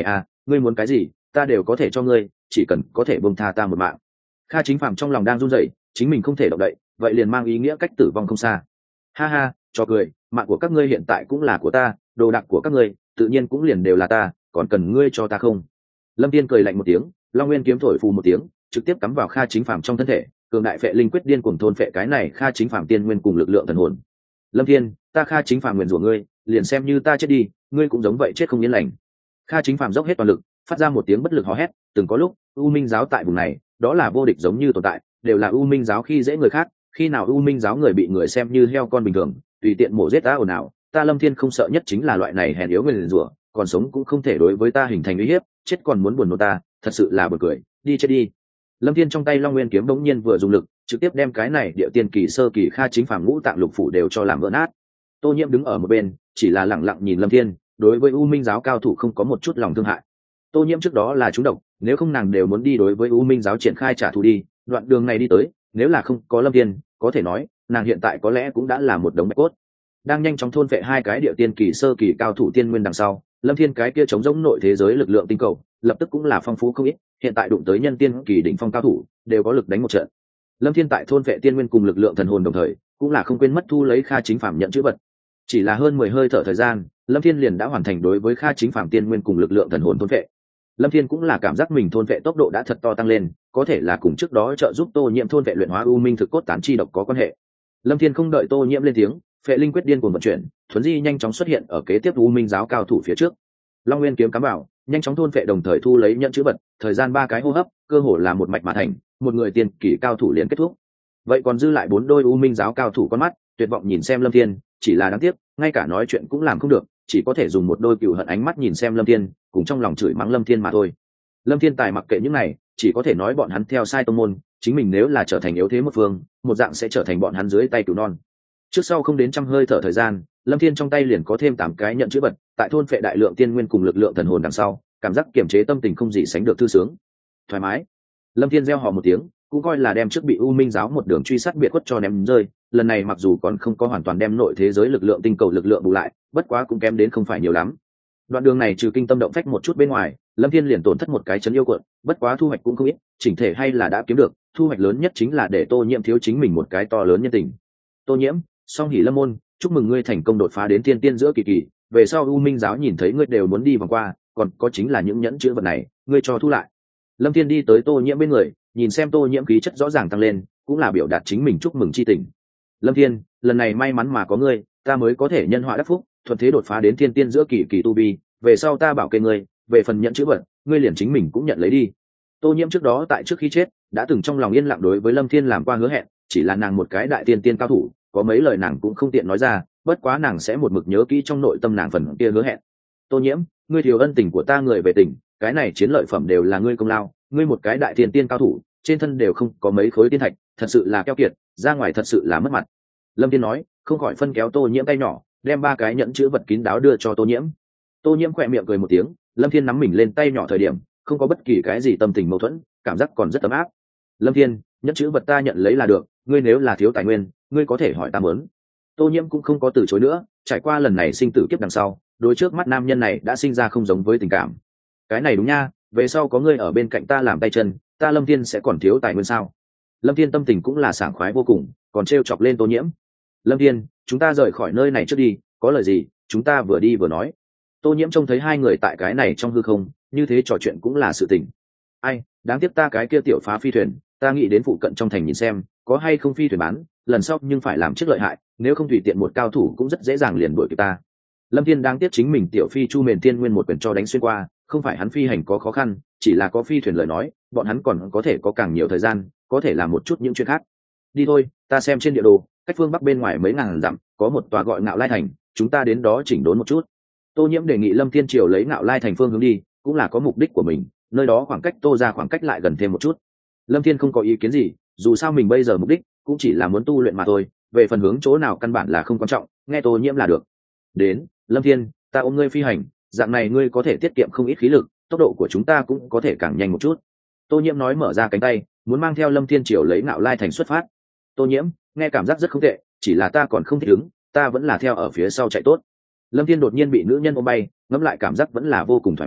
ngươi muốn cái gì ta đều có thể cho ngươi, chỉ cần có thể buông tha ta một mạng. Kha Chính Phạm trong lòng đang run rẩy, chính mình không thể động đậy vậy liền mang ý nghĩa cách tử vong không xa. Ha ha, cho cười, mạng của các ngươi hiện tại cũng là của ta, đồ đạc của các ngươi tự nhiên cũng liền đều là ta, còn cần ngươi cho ta không? Lâm Thiên cười lạnh một tiếng, Long Nguyên kiếm thổi phù một tiếng, trực tiếp cắm vào Kha Chính Phạm trong thân thể, cường đại phệ linh quyết điên cuồng thôn phệ cái này Kha Chính Phạm tiên nguyên cùng lực lượng thần hồn. Lâm Thiên, ta Kha Chính Phạm nguyện rủa ngươi, liền xem như ta chết đi, ngươi cũng giống vậy chết không yên lành. Kha Chính Phạm dốc hết toàn lực, phát ra một tiếng bất lực hò hét. Từng có lúc, U Minh giáo tại vùng này, đó là vô địch giống như tồn tại, đều là U Minh giáo khi dễ người khác, khi nào U Minh giáo người bị người xem như heo con bình thường, tùy tiện mổ giết ta ồn ào, ta Lâm Thiên không sợ nhất chính là loại này hèn yếu người liền rủa, còn sống cũng không thể đối với ta hình thành uy hiếp, chết còn muốn buồn nôn ta, thật sự là buồn cười, đi chết đi. Lâm Thiên trong tay Long Nguyên kiếm bỗng nhiên vừa dùng lực, trực tiếp đem cái này địa tiên kỳ sơ kỳ Kha Chính Phàm ngũ tạng lục phủ đều cho làm vỡ nát. Tô Nhiễm đứng ở một bên, chỉ là lặng lặng nhìn Lâm Thiên, đối với U Minh giáo cao thủ không có một chút lòng thương hại. Tô Nhiễm trước đó là trúng độc, nếu không nàng đều muốn đi đối với U Minh giáo triển khai trả thù đi, đoạn đường này đi tới, nếu là không có Lâm Thiên, có thể nói, nàng hiện tại có lẽ cũng đã là một đống bạch cốt. Đang nhanh chóng thôn phệ hai cái địa tiên kỳ sơ kỳ cao thủ tiên nguyên đằng sau, Lâm Thiên cái kia chống giống nội thế giới lực lượng tinh cầu, lập tức cũng là phong phú không ít, hiện tại đụng tới nhân tiên kỳ đỉnh phong cao thủ, đều có lực đánh một trận. Lâm Thiên tại thôn phệ tiên nguyên cùng lực lượng thần hồn đồng thời, cũng là không quên mất thu lấy Kha Chính Phàm nhận chữ vật. Chỉ là hơn mười hơi thở thời gian, Lâm Thiên liền đã hoàn thành đối với Kha Chính Phàm tiên nguyên cùng lực lượng thần hồn thôn phệ. Lâm Thiên cũng là cảm giác mình thôn phệ tốc độ đã thật to tăng lên, có thể là cùng trước đó trợ giúp Tô Nhiễm thôn phệ luyện hóa u minh thực cốt tán chi độc có quan hệ. Lâm Thiên không đợi Tô Nhiễm lên tiếng, phệ linh quyết điên cuồng vận chuyển, thuấn di nhanh chóng xuất hiện ở kế tiếp u minh giáo cao thủ phía trước. Long Nguyên kiếm cắm vào, nhanh chóng thôn phệ đồng thời thu lấy nhận chữ vật, thời gian ba cái hô hấp, cơ hồ là một mạch mà thành, một người tiên kỳ cao thủ liền kết thúc. Vậy còn dư lại bốn đôi u minh giáo cao thủ con mắt, tuyệt vọng nhìn xem Lâm Thiên, chỉ là đáng tiếc, ngay cả nói chuyện cũng làm không được, chỉ có thể dùng một đôi cừu hận ánh mắt nhìn xem Lâm Thiên, cùng trong lòng chửi mắng Lâm Thiên mà thôi. Lâm Thiên tài mặc kệ những này, chỉ có thể nói bọn hắn theo sai tông môn, chính mình nếu là trở thành yếu thế một phương, một dạng sẽ trở thành bọn hắn dưới tay cừu non. Trước sau không đến trăm hơi thở thời gian, Lâm Thiên trong tay liền có thêm tám cái nhận chữ vật, tại thôn phệ đại lượng tiên nguyên cùng lực lượng thần hồn đằng sau, cảm giác kiềm chế tâm tình không gì sánh được thư sướng, thoải mái. Lâm Thiên reo hò một tiếng, cũng coi là đem trước bị U Minh giáo một đường truy sát biệt khuất cho ném rơi, lần này mặc dù còn không có hoàn toàn đem nội thế giới lực lượng tinh cầu lực lượng bù lại, bất quá cũng kém đến không phải nhiều lắm. Đoạn đường này trừ kinh tâm động phách một chút bên ngoài, Lâm Thiên liền tổn thất một cái chấn yêu cuộn, bất quá thu hoạch cũng không ít, chỉnh thể hay là đã kiếm được, thu hoạch lớn nhất chính là để Tô Nhiễm thiếu chính mình một cái to lớn nhân tình. Tô Nhiễm, Song Hỷ Lâm môn, chúc mừng ngươi thành công đột phá đến tiên tiên giữa kỳ kỳ, về sau U Minh giáo nhìn thấy ngươi đều muốn đi vòng qua, còn có chính là những nhẫn chữ vật này, ngươi cho thu lại. Lâm Thiên đi tới Tô Nhiễm bên người, nhìn xem Tô Nhiễm khí chất rõ ràng tăng lên, cũng là biểu đạt chính mình chúc mừng chi tình. Lâm Thiên, lần này may mắn mà có ngươi, ta mới có thể nhân họa đắc phúc, thuận thế đột phá đến tiên tiên giữa kỳ kỳ tu vi, về sau ta bảo kê ngươi, về phần nhận chữ vật, ngươi liền chính mình cũng nhận lấy đi. Tô Nhiễm trước đó tại trước khi chết, đã từng trong lòng yên lặng đối với Lâm Thiên làm qua hứa hẹn, chỉ là nàng một cái đại tiên tiên cao thủ, có mấy lời nàng cũng không tiện nói ra, bất quá nàng sẽ một mực nhớ kỹ trong nội tâm nàng phần kia hứa hẹn. Tô Nhiễm, ngươi thiếu ân tình của ta người về tình, cái này chiến lợi phẩm đều là ngươi công lao, ngươi một cái đại tiên tiên cao thủ, trên thân đều không có mấy khối tiên thạch, thật sự là keo kiệt, ra ngoài thật sự là mất mặt. Lâm Thiên nói, không khỏi phân kéo Tô Nhiễm tay nhỏ, đem ba cái nhẫn chữ vật kín đáo đưa cho Tô Nhiễm. Tô Nhiễm khẽ miệng cười một tiếng, Lâm Thiên nắm mình lên tay nhỏ thời điểm, không có bất kỳ cái gì tâm tình mâu thuẫn, cảm giác còn rất ấm áp. Lâm Thiên, nhẫn chữ vật ta nhận lấy là được, ngươi nếu là thiếu tài nguyên, ngươi có thể hỏi ta muốn. Tô Nhiễm cũng không có từ chối nữa, trải qua lần này sinh tử kiếp đằng sau, đối trước mắt nam nhân này đã sinh ra không giống với tình cảm. Cái này đúng nha, về sau có ngươi ở bên cạnh ta làm tay chân, ta Lâm Thiên sẽ còn thiếu tài nguyên sao? Lâm Thiên tâm tình cũng là sảng khoái vô cùng, còn trêu chọc lên Tô Nhiễm. Lâm Thiên, chúng ta rời khỏi nơi này trước đi, có lời gì, chúng ta vừa đi vừa nói. Tô Nhiễm trông thấy hai người tại cái này trong hư không, như thế trò chuyện cũng là sự tình. Ai, đáng tiếc ta cái kia tiểu phá phi thuyền, ta nghĩ đến phụ cận trong thành nhìn xem, có hay không phi thuyền bán, lần sau nhưng phải làm trước lợi hại, nếu không tùy tiện một cao thủ cũng rất dễ dàng liền đuổi kịp ta. Lâm Thiên đáng tiếc chính mình tiểu phi chu mền tiên nguyên một quyền cho đánh xuyên qua, không phải hắn phi hành có khó khăn, chỉ là có phi thuyền lời nói, bọn hắn còn có thể có càng nhiều thời gian, có thể làm một chút những chuyện khác. Đi thôi, ta xem trên địa đồ, cách phương bắc bên ngoài mấy ngàn dặm, có một tòa gọi Ngạo Lai thành, chúng ta đến đó chỉnh đốn một chút. Tô Nhiễm đề nghị Lâm Thiên Triều lấy Ngạo Lai thành phương hướng đi, cũng là có mục đích của mình, nơi đó khoảng cách Tô ra khoảng cách lại gần thêm một chút. Lâm Thiên không có ý kiến gì, dù sao mình bây giờ mục đích cũng chỉ là muốn tu luyện mà thôi, về phần hướng chỗ nào căn bản là không quan trọng, nghe Tô Nhiễm là được. Đến, Lâm Thiên, ta ôm ngươi phi hành, dạng này ngươi có thể tiết kiệm không ít khí lực, tốc độ của chúng ta cũng có thể càng nhanh một chút. Tô Nhiễm nói mở ra cánh tay, muốn mang theo Lâm Thiên Triều lấy Ngạo Lai thành xuất phát. Tô Nhiễm, nghe cảm giác rất không tệ, chỉ là ta còn không thích ứng, ta vẫn là theo ở phía sau chạy tốt. Lâm Thiên đột nhiên bị nữ nhân ôm bay, ngẫm lại cảm giác vẫn là vô cùng thoải mái,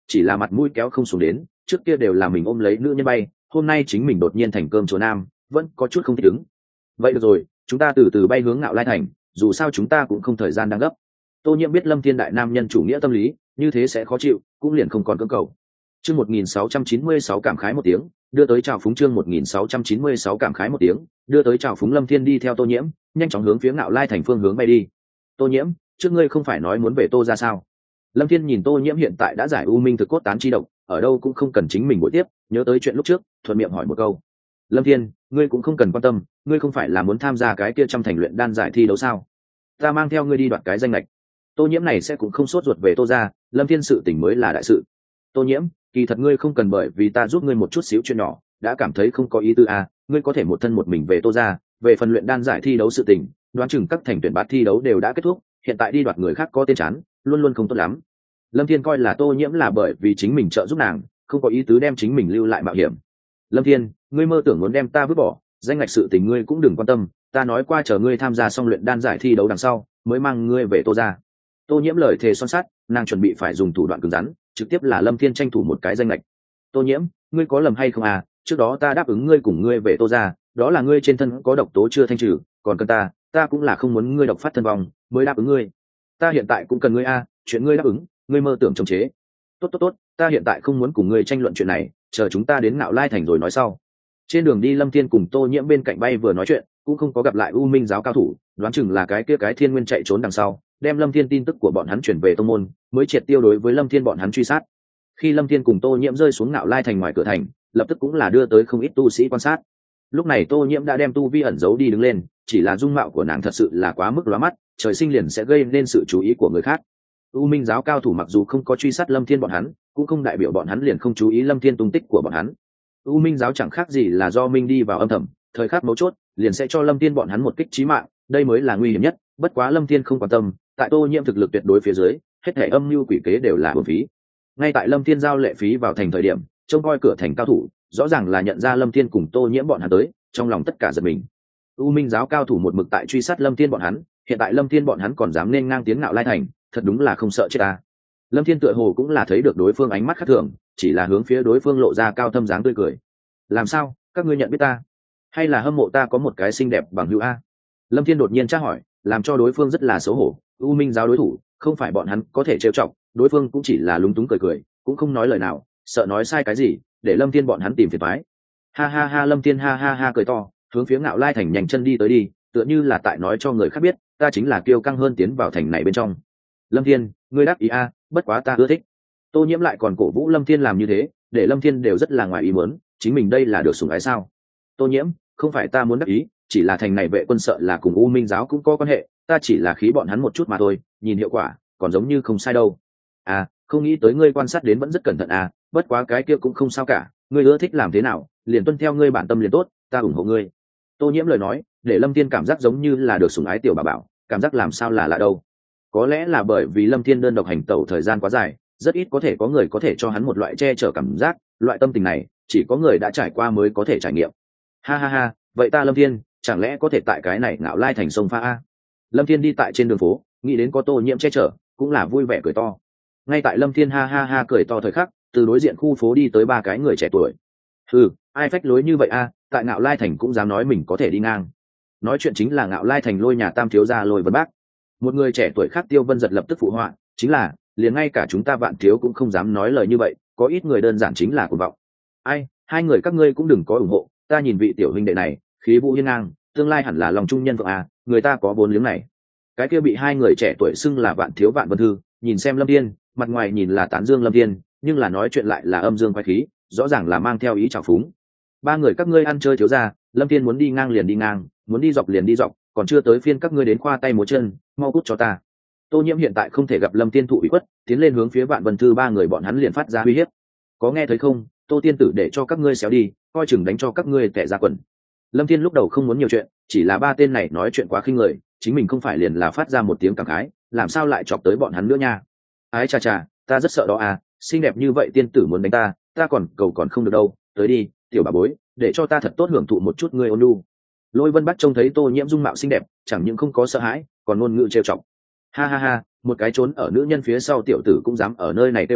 chỉ là mặt mũi kéo không xuống đến, trước kia đều là mình ôm lấy nữ nhân bay, hôm nay chính mình đột nhiên thành cơm chỗ nam, vẫn có chút không thích ứng. Vậy được rồi, chúng ta từ từ bay hướng Ngạo Lai thành, dù sao chúng ta cũng không thời gian đang gấp. Tô Nhiễm biết Lâm Thiên đại nam nhân chủ nghĩa tâm lý, như thế sẽ khó chịu, cũng liền không còn cưỡng cầu. Chương một nghìn sáu trăm chín mươi sáu cảm khái một tiếng, đưa tới chào phúng chương một nghìn sáu trăm chín mươi sáu cảm khái một tiếng, đưa tới chào phúng. Lâm Thiên đi theo Tô Nhiễm, nhanh chóng hướng phía Ngạo Lai thành phương hướng bay đi. Tô Nhiễm, trước ngươi không phải nói muốn về Tô ra sao? Lâm Thiên nhìn Tô Nhiễm hiện tại đã giải u minh thực cốt tán chi độc, ở đâu cũng không cần chính mình buổi tiếp, nhớ tới chuyện lúc trước, thuận miệng hỏi một câu. Lâm Thiên, ngươi cũng không cần quan tâm, ngươi không phải là muốn tham gia cái kia trăm thành luyện đan giải thi đấu sao? Ta mang theo ngươi đi đoạt cái danh lệch. Tô Nhiễm này sẽ cũng không sốt ruột về Tô ra, Lâm Thiên sự tình mới là đại sự. Tô Nhiễm, kỳ thật ngươi không cần bởi vì ta giúp ngươi một chút xíu chuyện nhỏ đã cảm thấy không có ý tư à, ngươi có thể một thân một mình về Tô ra. Về phần luyện đan giải thi đấu sự tình, đoán chừng các thành tuyển bát thi đấu đều đã kết thúc, hiện tại đi đoạt người khác có tên chán, luôn luôn không tốt lắm. Lâm Thiên coi là Tô Nhiễm là bởi vì chính mình trợ giúp nàng, không có ý tứ đem chính mình lưu lại mạo hiểm. Lâm Thiên, ngươi mơ tưởng muốn đem ta vứt bỏ, danh ngạch sự tình ngươi cũng đừng quan tâm, ta nói qua chờ ngươi tham gia xong luyện đan giải thi đấu đằng sau mới mang ngươi về Tô ra. Tô Nhiễm lời thề son sắt, nàng chuẩn bị phải dùng thủ đoạn cứng rắn, trực tiếp là Lâm Thiên tranh thủ một cái danh lệch. Tô Nhiễm, ngươi có lầm hay không à, trước đó ta đáp ứng ngươi cùng ngươi về Tô ra, đó là ngươi trên thân có độc tố chưa thanh trừ, còn cần ta, ta cũng là không muốn ngươi độc phát thân vong mới đáp ứng ngươi. Ta hiện tại cũng cần ngươi a, chuyện ngươi đáp ứng, ngươi mơ tưởng chống chế. Tốt tốt tốt, ta hiện tại không muốn cùng ngươi tranh luận chuyện này, chờ chúng ta đến Ngạo Lai thành rồi nói sau. Trên đường đi Lâm Thiên cùng Tô Nhiễm bên cạnh bay vừa nói chuyện, cũng không có gặp lại U Minh giáo cao thủ, đoán chừng là cái kia cái Thiên Nguyên chạy trốn đằng sau, đem Lâm Thiên tin tức của bọn hắn chuyển về tông môn, mới triệt tiêu đối với Lâm Thiên bọn hắn truy sát. Khi Lâm Thiên cùng Tô Nhiễm rơi xuống Ngạo Lai thành ngoài cửa thành, lập tức cũng là đưa tới không ít tu sĩ quan sát. Lúc này Tô Nhiễm đã đem tu vi ẩn giấu đi đứng lên, chỉ là dung mạo của nàng thật sự là quá mức lóa mắt, trời sinh liền sẽ gây nên sự chú ý của người khác. U Minh giáo cao thủ mặc dù không có truy sát Lâm Thiên bọn hắn, cũng không đại biểu bọn hắn liền không chú ý Lâm Thiên tung tích của bọn hắn. U Minh giáo chẳng khác gì là do Minh đi vào âm thầm, thời khắc mấu chốt, liền sẽ cho Lâm Thiên bọn hắn một kích chí mạng, đây mới là nguy hiểm nhất, bất quá Lâm Thiên không quan tâm, tại Tô Nhiễm thực lực tuyệt đối phía dưới, hết thảy âm mưu quỷ kế đều là uổng phí. Ngay tại Lâm Thiên giao lệ phí vào thành thời điểm, trông coi cửa thành cao thủ, rõ ràng là nhận ra Lâm Thiên cùng Tô Nhiễm bọn hắn tới, trong lòng tất cả giật mình. U Minh giáo cao thủ một mực tại truy sát Lâm Thiên bọn hắn, hiện tại Lâm Thiên bọn hắn còn dám nên ngang tiến Ngạo Lai thành, thật đúng là không sợ chết ta. Lâm Thiên tựa hồ cũng là thấy được đối phương ánh mắt khác thường, chỉ là hướng phía đối phương lộ ra cao thâm dáng tươi cười. Làm sao, các ngươi nhận biết ta, hay là hâm mộ ta có một cái xinh đẹp bằng hữu a? Lâm Thiên đột nhiên tra hỏi, làm cho đối phương rất là xấu hổ. U Minh giáo đối thủ, không phải bọn hắn có thể trêu chọc, đối phương cũng chỉ là lúng túng cười cười, cũng không nói lời nào, sợ nói sai cái gì, để Lâm Thiên bọn hắn tìm phiền toái. Ha ha ha, Lâm Thiên ha ha ha cười to, hướng phía Ngạo Lai thành nhanh chân đi tới đi, tựa như là tại nói cho người khác biết, ta chính là kiêu căng hơn tiến vào thành này bên trong. Lâm Thiên, ngươi đáp ý a, bất quá ta ưa thích. Tô Nhiễm lại còn cổ vũ Lâm Thiên làm như thế, để Lâm Thiên đều rất là ngoài ý muốn, chính mình đây là được sủng ái sao? Tô Nhiễm, không phải ta muốn đáp ý, chỉ là thành này vệ quân sợ là cùng U Minh giáo cũng có quan hệ, ta chỉ là khí bọn hắn một chút mà thôi, nhìn hiệu quả, còn giống như không sai đâu. À, không nghĩ tới ngươi quan sát đến vẫn rất cẩn thận à, bất quá cái kia cũng không sao cả, ngươi ưa thích làm thế nào, liền tuân theo ngươi bản tâm liền tốt, ta ủng hộ ngươi. Tô Nhiễm lời nói, để Lâm Thiên cảm giác giống như là được sủng ái tiểu bà bảo, cảm giác làm sao là lạ đâu. Có lẽ là bởi vì Lâm Thiên đơn độc hành tẩu thời gian quá dài, rất ít có thể có người có thể cho hắn một loại che chở cảm giác, loại tâm tình này, chỉ có người đã trải qua mới có thể trải nghiệm. Ha ha ha, vậy ta Lâm Thiên, chẳng lẽ có thể tại cái này Ngạo Lai thành sông pha a? Lâm Thiên đi tại trên đường phố, nghĩ đến có Tô Nhiễm che chở, cũng là vui vẻ cười to. Ngay tại Lâm Thiên ha ha ha cười to thời khắc, từ đối diện khu phố đi tới ba cái người trẻ tuổi. Ừ, ai phách lối như vậy a, tại Ngạo Lai thành cũng dám nói mình có thể đi ngang. Nói chuyện chính là Ngạo Lai thành Lôi nhà Tam thiếu gia Lôi Vân Bác. Một người trẻ tuổi khác Tiêu Vân giật lập tức phụ họa, chính là, liền ngay cả chúng ta Vạn thiếu cũng không dám nói lời như vậy, có ít người đơn giản chính là cuồng vọng. Ai, hai người các ngươi cũng đừng có ủng hộ, ta nhìn vị tiểu huynh đệ này, khí vũ hiên ngang, tương lai hẳn là lòng trung nhân vượng à, người ta có vốn liếng này. Cái kia bị hai người trẻ tuổi xưng là Vạn thiếu Vạn Vân Thư, nhìn xem Lâm Thiên, mặt ngoài nhìn là tán dương Lâm Thiên, nhưng là nói chuyện lại là âm dương quái khí, rõ ràng là mang theo ý trào phúng. Ba người các ngươi ăn chơi thiếu gia, Lâm Thiên muốn đi ngang liền đi ngang, muốn đi dọc liền đi dọc, còn chưa tới phiên các ngươi đến khoa tay múa chân, mau cút cho ta. Tô Nhiễm hiện tại không thể gặp Lâm Thiên thụ ủy khuất, tiến lên hướng phía Vạn Vân Thư ba người bọn hắn liền phát ra uy hiếp. Có nghe thấy không, Tô tiên tử để cho các ngươi xéo đi, coi chừng đánh cho các ngươi tẻ ra quần. Lâm Thiên lúc đầu không muốn nhiều chuyện, chỉ là ba tên này nói chuyện quá khinh người, chính mình không phải liền là phát ra một tiếng cảm khái, làm sao lại chọc tới bọn hắn nữa nha. Ái cha cha, ta rất sợ đó à, xinh đẹp như vậy tiên tử muốn đánh ta, ta còn cầu còn không được đâu, tới đi, tiểu bà bối, để cho ta thật tốt hưởng thụ một chút ngươi ôn nhu. Lôi Vân Bắc trông thấy Tô Nhiễm dung mạo xinh đẹp, chẳng những không có sợ hãi, còn ngôn ngữ trêu chọc. Ha ha ha, một cái trốn ở nữ nhân phía sau tiểu tử cũng dám ở nơi này tiêu gạo,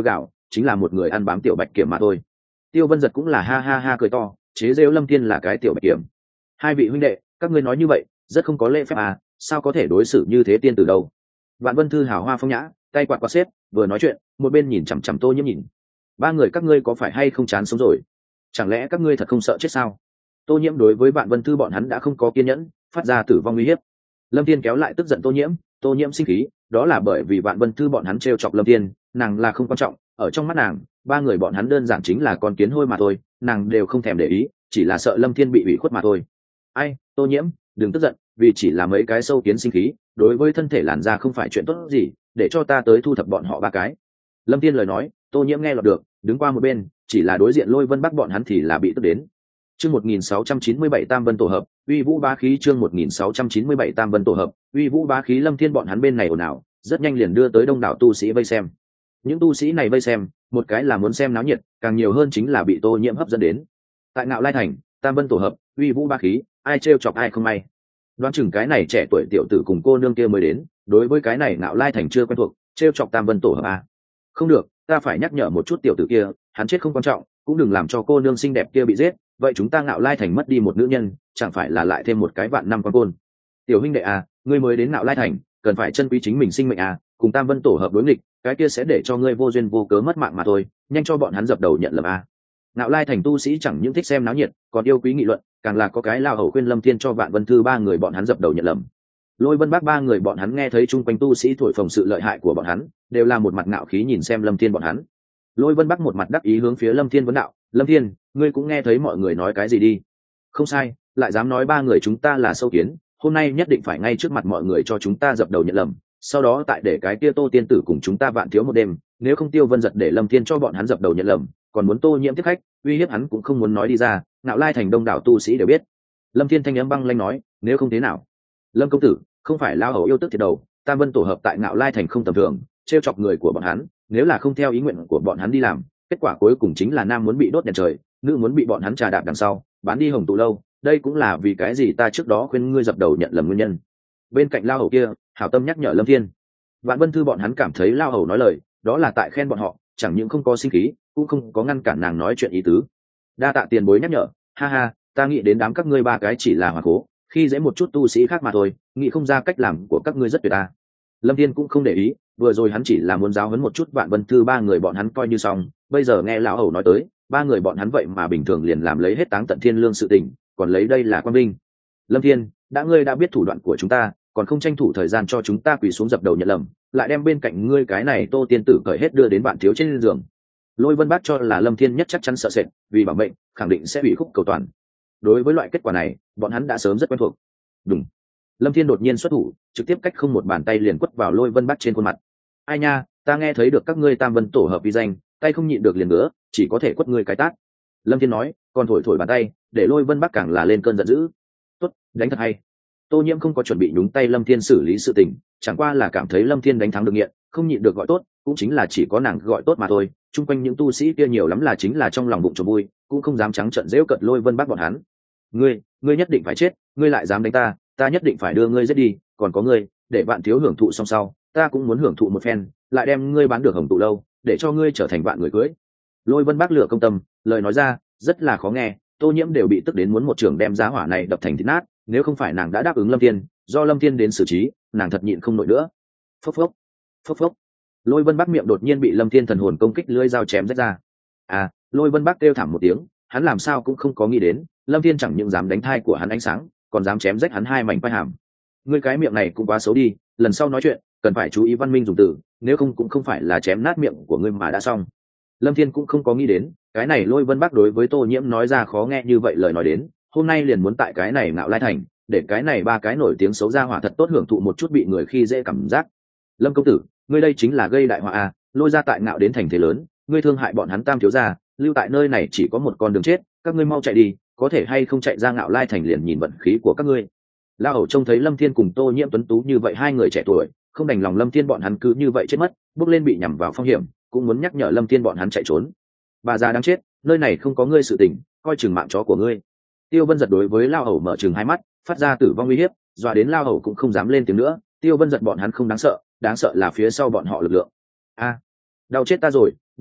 chính là một người ăn bám tiểu bạch kiểm mà thôi. Tiêu Vân Giật cũng là ha ha ha cười to, chế giễu Lâm Thiên là cái tiểu bạch kiểm. Hai vị huynh đệ, các ngươi nói như vậy rất không có lễ phép à, sao có thể đối xử như thế tiên tử đâu? Vạn Vân Thư hào hoa phong nhã, tay quạt quạt xếp, vừa nói chuyện một bên nhìn chằm chằm Tô Nhiễm nhìn. Ba người các ngươi có phải hay không chán sống rồi? Chẳng lẽ các ngươi thật không sợ chết sao? Tô Nhiễm đối với Vạn Vân Thư bọn hắn đã không có kiên nhẫn, phát ra tử vong uy hiếp. Lâm Thiên kéo lại tức giận Tô Nhiễm, Tô Nhiễm sinh khí, đó là bởi vì Vạn Vân Thư bọn hắn trêu chọc Lâm Thiên, nàng là không quan trọng, ở trong mắt nàng, ba người bọn hắn đơn giản chính là con kiến hôi mà thôi, nàng đều không thèm để ý, chỉ là sợ Lâm Thiên bị ủy khuất mà thôi. Ai, Tô Nhiễm, đừng tức giận, vì chỉ là mấy cái sâu kiến sinh khí, đối với thân thể làn da không phải chuyện tốt gì, để cho ta tới thu thập bọn họ ba cái. Lâm Thiên lời nói, Tô Nhiễm nghe lọt được, đứng qua một bên, chỉ là đối diện Lôi Vân Bắc bọn hắn thì là bị tức đến. Chương một nghìn sáu trăm chín mươi bảy Tam Vân tổ hợp, uy vũ bá khí. Chương một nghìn sáu trăm chín mươi bảy Tam Vân tổ hợp, uy vũ bá khí. Lâm Thiên bọn hắn bên này ồn ào, rất nhanh liền đưa tới đông đảo tu sĩ vây xem. Những tu sĩ này vây xem, một cái là muốn xem náo nhiệt, càng nhiều hơn chính là bị Tô Nhiễm hấp dẫn đến. Tại Ngạo Lai Thành, Tam Vân tổ hợp, uy vũ bá khí, ai trêu chọc ai không may. Đoán chừng cái này trẻ tuổi tiểu tử cùng cô nương kia mới đến, đối với cái này Ngạo Lai Thành chưa quen thuộc, trêu chọc Tam Vân tổ hợp à? Không được, ta phải nhắc nhở một chút tiểu tử kia, hắn chết không quan trọng, cũng đừng làm cho cô nương xinh đẹp kia bị giết, vậy chúng ta Ngạo Lai Thành mất đi một nữ nhân, chẳng phải là lại thêm một cái vạn năm quan côn. Tiểu huynh đệ à, ngươi mới đến Ngạo Lai Thành, cần phải trân quý chính mình sinh mệnh à, cùng Tam Vân tổ hợp đối nghịch, cái kia sẽ để cho ngươi vô duyên vô cớ mất mạng mà thôi, nhanh cho bọn hắn dập đầu nhận lầm à. Ngạo Lai Thành tu sĩ chẳng những thích xem náo nhiệt, còn yêu quý nghị luận, càng là có cái lao hầu khuyên Lâm Thiên cho Vạn Vân Thư ba người bọn hắn dập đầu nhận lầm. Lôi Vân Bắc ba người bọn hắn nghe thấy chung quanh tu sĩ thổi phồng sự lợi hại của bọn hắn, đều là một mặt ngạo khí nhìn xem Lâm Thiên bọn hắn. Lôi Vân Bắc một mặt đắc ý hướng phía Lâm Thiên vấn đạo, Lâm Thiên, ngươi cũng nghe thấy mọi người nói cái gì đi? Không sai, lại dám nói ba người chúng ta là sâu kiến, hôm nay nhất định phải ngay trước mặt mọi người cho chúng ta dập đầu nhận lầm, sau đó tại để cái kia Tô tiên tử cùng chúng ta vạn thiếu một đêm, nếu không Tiêu Vân Giật để Lâm Thiên cho bọn hắn dập đầu nhận lầm, còn muốn Tô Nhiễm tiếp khách, uy hiếp hắn cũng không muốn nói đi ra, Ngạo Lai Thành đông đảo tu sĩ đều biết. Lâm Thiên thanh âm băng lãnh nói, nếu không thế nào? Lâm công tử, không phải lao hầu yêu tức thiệt đầu, Tam Vân tổ hợp tại Ngạo Lai Thành không tầm thường, trêu chọc người của bọn hắn, nếu là không theo ý nguyện của bọn hắn đi làm, kết quả cuối cùng chính là nam muốn bị đốt đèn trời, nữ muốn bị bọn hắn trà đạp đằng sau, bán đi hồng tụ lâu, đây cũng là vì cái gì ta trước đó khuyên ngươi dập đầu nhận lầm nguyên nhân. Bên cạnh lao hầu kia, hảo tâm nhắc nhở Lâm Thiên. Vạn Vân Thư bọn hắn cảm thấy lao hầu nói lời, đó là tại khen bọn họ, chẳng những không có sinh khí, cũng không có ngăn cản nàng nói chuyện ý tứ. Đa tạ tiền bối nhắc nhở, ha ha, ta nghĩ đến đám các ngươi ba cái chỉ là hòa cố, khi dễ một chút tu sĩ khác mà thôi, nghĩ không ra cách làm của các ngươi rất tuyệt ta. Lâm Thiên cũng không để ý, vừa rồi hắn chỉ là muốn giáo huấn một chút Vạn Vân Thư ba người bọn hắn coi như xong, bây giờ nghe lão hầu nói tới, ba người bọn hắn vậy mà bình thường liền làm lấy hết táng tận thiên lương sự tình, còn lấy đây là quan vinh. Lâm Thiên, đã ngươi đã biết thủ đoạn của chúng ta, còn không tranh thủ thời gian cho chúng ta quỳ xuống dập đầu nhận lầm, lại đem bên cạnh ngươi cái này Tô tiên tử cởi hết đưa đến bạn thiếu trên giường. Lôi Vân Bác cho là Lâm Thiên nhất chắc chắn sợ sệt, vì bảo mệnh, khẳng định sẽ bị khúc cầu toàn. Đối với loại kết quả này, bọn hắn đã sớm rất quen thuộc. Đúng. Lâm Thiên đột nhiên xuất thủ, trực tiếp cách không một bàn tay liền quất vào Lôi Vân Bác trên khuôn mặt. Ai nha, ta nghe thấy được các ngươi Tam Vân tổ hợp vi danh, tay không nhịn được liền nữa, chỉ có thể quất ngươi cái tát. Lâm Thiên nói, còn thổi thổi bàn tay, để Lôi Vân Bác càng là lên cơn giận dữ. Tốt, đánh thật hay. Tô Nhiễm không có chuẩn bị nhúng tay Lâm Thiên xử lý sự tình, chẳng qua là cảm thấy Lâm Thiên đánh thắng được nghiện, không nhịn được gọi tốt, cũng chính là chỉ có nàng gọi tốt mà thôi. Trung quanh những tu sĩ kia nhiều lắm là chính là trong lòng bụng trộm vui, cũng không dám trắng trợn giễu cợt Lôi Vân Bác bọn hắn. Ngươi, ngươi nhất định phải chết, ngươi lại dám đánh ta, ta nhất định phải đưa ngươi giết đi, còn có ngươi, để bạn thiếu hưởng thụ xong sau, ta cũng muốn hưởng thụ một phen, lại đem ngươi bán được hồng tụ lâu, để cho ngươi trở thành bạn người cưới. Lôi Vân Bác lửa công tâm, lời nói ra rất là khó nghe, Tô Nhiễm đều bị tức đến muốn một trường đem giá hỏa này đập thành thịt nát, nếu không phải nàng đã đáp ứng Lâm Thiên, do Lâm Thiên đến xử trí, nàng thật nhịn không nổi nữa. Phốc phốc, phốc phốc. Lôi Vân Bác miệng đột nhiên bị Lâm Thiên thần hồn công kích lưỡi dao chém rách ra. À, Lôi Vân Bác kêu thảm một tiếng, hắn làm sao cũng không có nghĩ đến, Lâm Thiên chẳng những dám đánh thai của hắn ánh sáng, còn dám chém rách hắn hai mảnh vai hàm. Ngươi cái miệng này cũng quá xấu đi, lần sau nói chuyện cần phải chú ý văn minh dùng từ, nếu không cũng không phải là chém nát miệng của ngươi mà đã xong. Lâm Thiên cũng không có nghĩ đến, cái này Lôi Vân Bác đối với Tô Nhiễm nói ra khó nghe như vậy lời nói đến, hôm nay liền muốn tại cái này Ngạo Lai Thành, để cái này ba cái nổi tiếng xấu ra hỏa thật tốt hưởng thụ một chút bị người khi dễ cảm giác. Lâm công tử, ngươi đây chính là gây đại họa à, Lôi gia tại Ngạo đến thành thế lớn, ngươi thương hại bọn hắn Tam thiếu gia, lưu tại nơi này chỉ có một con đường chết, các ngươi mau chạy đi, có thể hay không chạy ra Ngạo Lai Thành liền nhìn vận khí của các ngươi. La Hầu trông thấy Lâm Thiên cùng Tô Nhiễm tuấn tú như vậy hai người trẻ tuổi, không đành lòng Lâm Thiên bọn hắn cứ như vậy chết mất, bước lên bị nhằm vào phong hiểm, cũng muốn nhắc nhở Lâm Thiên bọn hắn chạy trốn. Bà già đáng chết, nơi này không có ngươi sự tình, coi chừng mạng chó của ngươi. Tiêu Vân Giật đối với Lao Hầu mở trừng hai mắt, phát ra tử vong uy hiếp, dọa đến Lao Hầu cũng không dám lên tiếng nữa. Tiêu Vân Giật bọn hắn không đáng sợ, đáng sợ là phía sau bọn họ lực lượng. A, đau chết ta rồi, nhị thúc,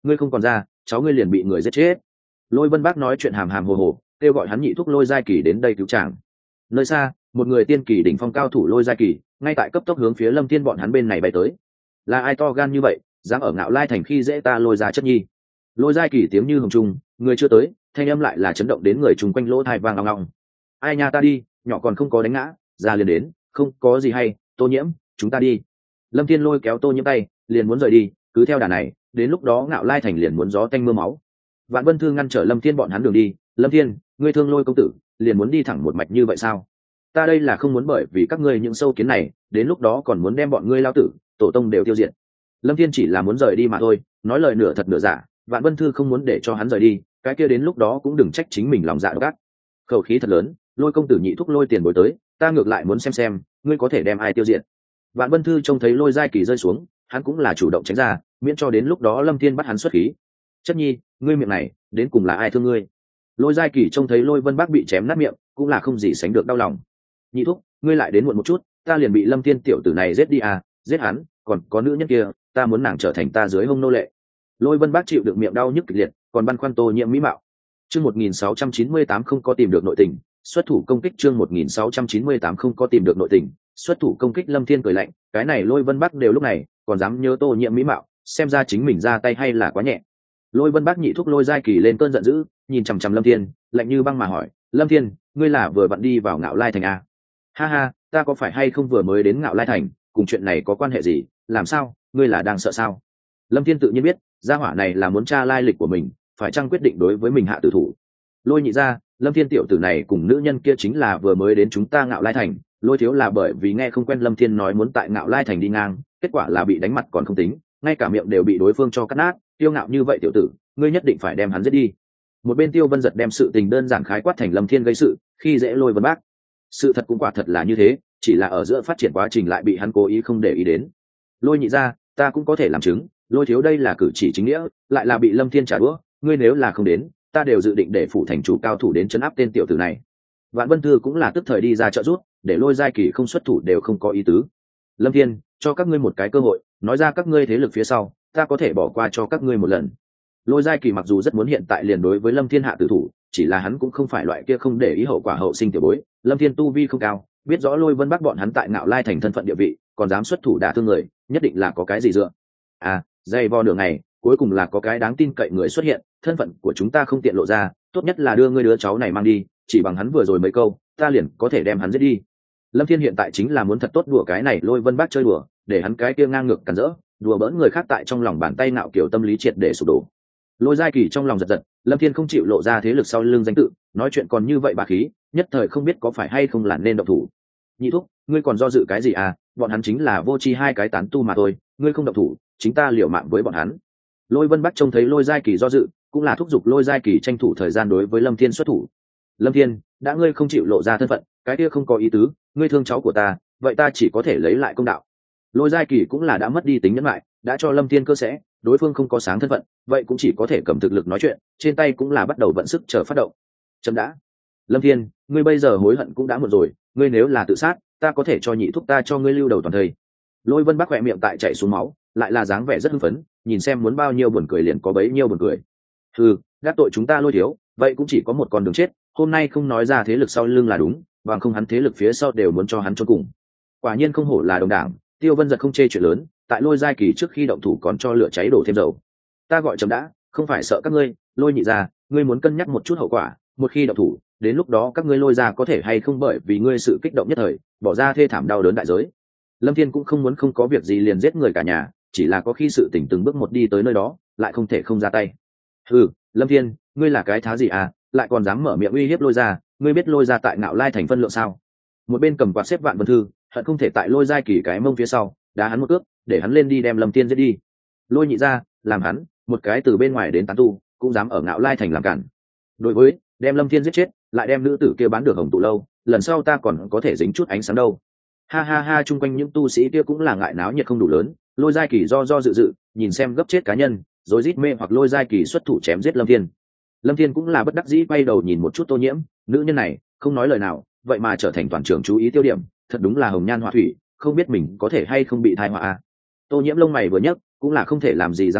ngươi không còn ra cháu ngươi liền bị người giết chết. Lôi Vân Bác nói chuyện hàm hàm hồ hồ, kêu gọi hắn nhị thúc Lôi Giai Kỳ đến đây cứu chàng. Nơi xa, một người tiên kỳ đỉnh phong cao thủ Lôi Giai Kỳ ngay tại cấp tốc hướng phía Lâm Thiên bọn hắn bên này bay tới. Là ai to gan như vậy, dám ở Ngạo Lai thành khi dễ ta Lôi gia chất nhi? Lôi Giai Kỳ tiếng như hồng trung, người chưa tới, thanh âm lại là chấn động đến người chung quanh lỗ tai vang ong ong. Ai nha, ta đi, nhỏ còn không có đánh ngã, ra liền đến, không có gì hay, Tô Nhiễm, chúng ta đi. Lâm Thiên lôi kéo Tô Nhiễm tay, liền muốn rời đi, cứ theo đà này, đến lúc đó Ngạo Lai thành liền muốn gió tanh mưa máu. Vạn Vân Thư ngăn trở Lâm Thiên bọn hắn đường đi. Lâm Thiên, ngươi thương Lôi công tử, liền muốn đi thẳng một mạch như vậy sao? Ta đây là không muốn bởi vì các ngươi những sâu kiến này, đến lúc đó còn muốn đem bọn ngươi lao tử, tổ tông đều tiêu diệt. Lâm Thiên chỉ là muốn rời đi mà thôi, nói lời nửa thật nửa giả. Vạn Vân Thư không muốn để cho hắn rời đi, cái kia đến lúc đó cũng đừng trách chính mình lòng dạ độc ác. Khẩu khí thật lớn, Lôi công tử nhị thúc Lôi tiền bối tới, ta ngược lại muốn xem xem, ngươi có thể đem ai tiêu diệt. Vạn Vân Thư trông thấy Lôi Giai Kỳ rơi xuống, hắn cũng là chủ động tránh ra, miễn cho đến lúc đó Lâm Thiên bắt hắn xuất khí. Chất nhi, ngươi miệng này, đến cùng là ai thương ngươi? Lôi Giai Kỳ trông thấy Lôi Vân Bác bị chém nát miệng, cũng là không gì sánh được đau lòng. Nhị thúc, ngươi lại đến muộn một chút, ta liền bị Lâm Thiên tiểu tử này giết đi à, giết hắn, còn có nữ nhân kia, ta muốn nàng trở thành ta dưới hông nô lệ. Lôi Vân Bác chịu được miệng đau nhức kịch liệt, còn băn khoăn Tô Nhiễm mỹ mạo. Chương một nghìn sáu trăm chín mươi tám không có tìm được nội tình, xuất thủ công kích. Chương một nghìn sáu trăm chín mươi tám không có tìm được nội tình, xuất thủ công kích. Lâm Thiên cười lạnh, cái này Lôi Vân Bác đều lúc này, còn dám nhớ Tô Nhiễm mỹ mạo, xem ra chính mình ra tay hay là quá nhẹ. Lôi Vân Bác nhị thúc Lôi Giai Kỳ lên cơn giận dữ, nhìn chằm chằm Lâm Thiên, lạnh như băng mà hỏi, Lâm Thiên, ngươi là vừa vặn đi vào Ngạo Lai thành à? Ha ha, ta có phải hay không vừa mới đến Ngạo Lai thành, cùng chuyện này có quan hệ gì? Làm sao, ngươi là đang sợ sao? Lâm Thiên tự nhiên biết, gia hỏa này là muốn tra lai lịch của mình, phải chăng quyết định đối với mình hạ tử thủ. Lôi nhị ra, Lâm Thiên tiểu tử này cùng nữ nhân kia chính là vừa mới đến chúng ta Ngạo Lai thành, Lôi thiếu là bởi vì nghe không quen Lâm Thiên nói muốn tại Ngạo Lai thành đi ngang, kết quả là bị đánh mặt còn không tính, ngay cả miệng đều bị đối phương cho cắt nát. Tiêu ngạo như vậy tiểu tử, ngươi nhất định phải đem hắn giết đi. Một bên Tiêu Vân Giật đem sự tình đơn giản khái quát thành Lâm Thiên gây sự, khi dễ Lôi Vân Bác. Sự thật cũng quả thật là như thế, chỉ là ở giữa phát triển quá trình lại bị hắn cố ý không để ý đến. Lôi nhị ra, ta cũng có thể làm chứng, Lôi thiếu đây là cử chỉ chính nghĩa, lại là bị Lâm Thiên trả đũa, ngươi nếu là không đến, ta đều dự định để phủ thành chủ cao thủ đến trấn áp tên tiểu tử này. Vạn Vân Thư cũng là tức thời đi ra trợ giúp, để Lôi Giai Kỳ không xuất thủ đều không có ý tứ. Lâm Thiên, cho các ngươi một cái cơ hội, nói ra các ngươi thế lực phía sau, ta có thể bỏ qua cho các ngươi một lần. Lôi Giai Kỳ mặc dù rất muốn hiện tại liền đối với Lâm Thiên hạ tử thủ, chỉ là hắn cũng không phải loại kia không để ý hậu quả hậu sinh tiểu bối. Lâm Thiên tu vi không cao, biết rõ Lôi Vân Bắc bọn hắn tại Ngạo Lai thành thân phận địa vị, còn dám xuất thủ đả thương người, nhất định là có cái gì dựa. À, dày vò nửa ngày, cuối cùng là có cái đáng tin cậy người xuất hiện, thân phận của chúng ta không tiện lộ ra, tốt nhất là đưa ngươi đứa cháu này mang đi, chỉ bằng hắn vừa rồi mấy câu, ta liền có thể đem hắn giết đi. Lâm Thiên hiện tại chính là muốn thật tốt đùa cái này Lôi Vân Bắc chơi đùa, để hắn cái kia ngang ngược cản rỡ, đùa bỡn người khác tại trong lòng bàn tay nạo kiểu tâm lý triệt để sụp đổ. Lôi Giai Kỳ trong lòng giật giật, Lâm Thiên không chịu lộ ra thế lực sau lưng danh tự, nói chuyện còn như vậy bà khí, nhất thời không biết có phải hay không là nên động thủ. Nhị thúc, ngươi còn do dự cái gì à? Bọn hắn chính là vô tri hai cái tán tu mà thôi, ngươi không động thủ, chính ta liều mạng với bọn hắn. Lôi Vân Bắc trông thấy Lôi Giai Kỳ do dự, cũng là thúc giục Lôi Giai Kỳ tranh thủ thời gian đối với Lâm Thiên xuất thủ. Lâm Thiên, đã ngươi không chịu lộ ra thân phận, cái kia không có ý tứ, ngươi thương cháu của ta, vậy ta chỉ có thể lấy lại công đạo. Lôi Giai Kỳ cũng là đã mất đi tính nhẫn lại, đã cho Lâm Thiên cơ sẽ, đối phương không có sáng thân phận, vậy cũng chỉ có thể cầm thực lực nói chuyện, trên tay cũng là bắt đầu vận sức chờ phát động. Chấm đã. Lâm Thiên, ngươi bây giờ hối hận cũng đã muộn rồi, ngươi nếu là tự sát, ta có thể cho nhị thúc ta cho ngươi lưu đầu toàn thây. Lôi Vân Bắc khỏe miệng tại chảy xuống máu, lại là dáng vẻ rất hưng phấn, nhìn xem muốn bao nhiêu buồn cười liền có bấy nhiêu buồn cười. Hừ, gác tội chúng ta Lôi thiếu, vậy cũng chỉ có một con đường chết, hôm nay không nói ra thế lực sau lưng là đúng, bằng không hắn thế lực phía sau đều muốn cho hắn chôn cùng. Quả nhiên không hổ là đồng đảng, Tiêu Vân Giật không chê chuyện lớn, tại Lôi Giai Kỳ trước khi động thủ còn cho lửa cháy đổ thêm dầu. Ta gọi chấm đã, không phải sợ các ngươi, Lôi nhị ra, ngươi muốn cân nhắc một chút hậu quả, một khi động thủ, đến lúc đó các ngươi Lôi ra có thể hay không bởi vì ngươi sự kích động nhất thời, bỏ ra thê thảm đau đớn đại giới. Lâm Thiên cũng không muốn không có việc gì liền giết người cả nhà, chỉ là có khi sự tỉnh từng bước một đi tới nơi đó, lại không thể không ra tay. Ừ, Lâm Thiên, ngươi là cái thá gì à, lại còn dám mở miệng uy hiếp Lôi ra, ngươi biết Lôi ra tại Ngạo Lai thành phân lượng sao? Một bên cầm quạt xếp Vạn Vân Thư, hận không thể tại Lôi Giai Kỳ cái mông phía sau đá hắn một cước, để hắn lên đi đem Lâm Thiên giết đi. Lôi nhị ra, làm hắn một cái từ bên ngoài đến tán tu cũng dám ở Ngạo Lai thành làm cản. Đối với đem Lâm Thiên giết chết, lại đem nữ tử kia bán được Hồng Tụ lâu, lần sau ta còn có thể dính chút ánh sáng đâu. Ha ha ha, chung quanh những tu sĩ kia cũng là ngại náo nhiệt không đủ lớn. Lôi Giai Kỳ do do dự dự, nhìn xem gấp chết cá nhân, rồi rít mê hoặc Lôi Giai Kỳ xuất thủ chém giết Lâm Thiên. Lâm Thiên cũng là bất đắc dĩ quay đầu nhìn một chút Tô Nhiễm, nữ nhân này không nói lời nào, vậy mà trở thành toàn trường chú ý tiêu điểm, thật đúng là hồng nhan họa thủy, không biết mình có thể hay không bị tai họa à. Tô Nhiễm lông mày vừa nhấc, cũng là không thể làm gì dáng vẻ,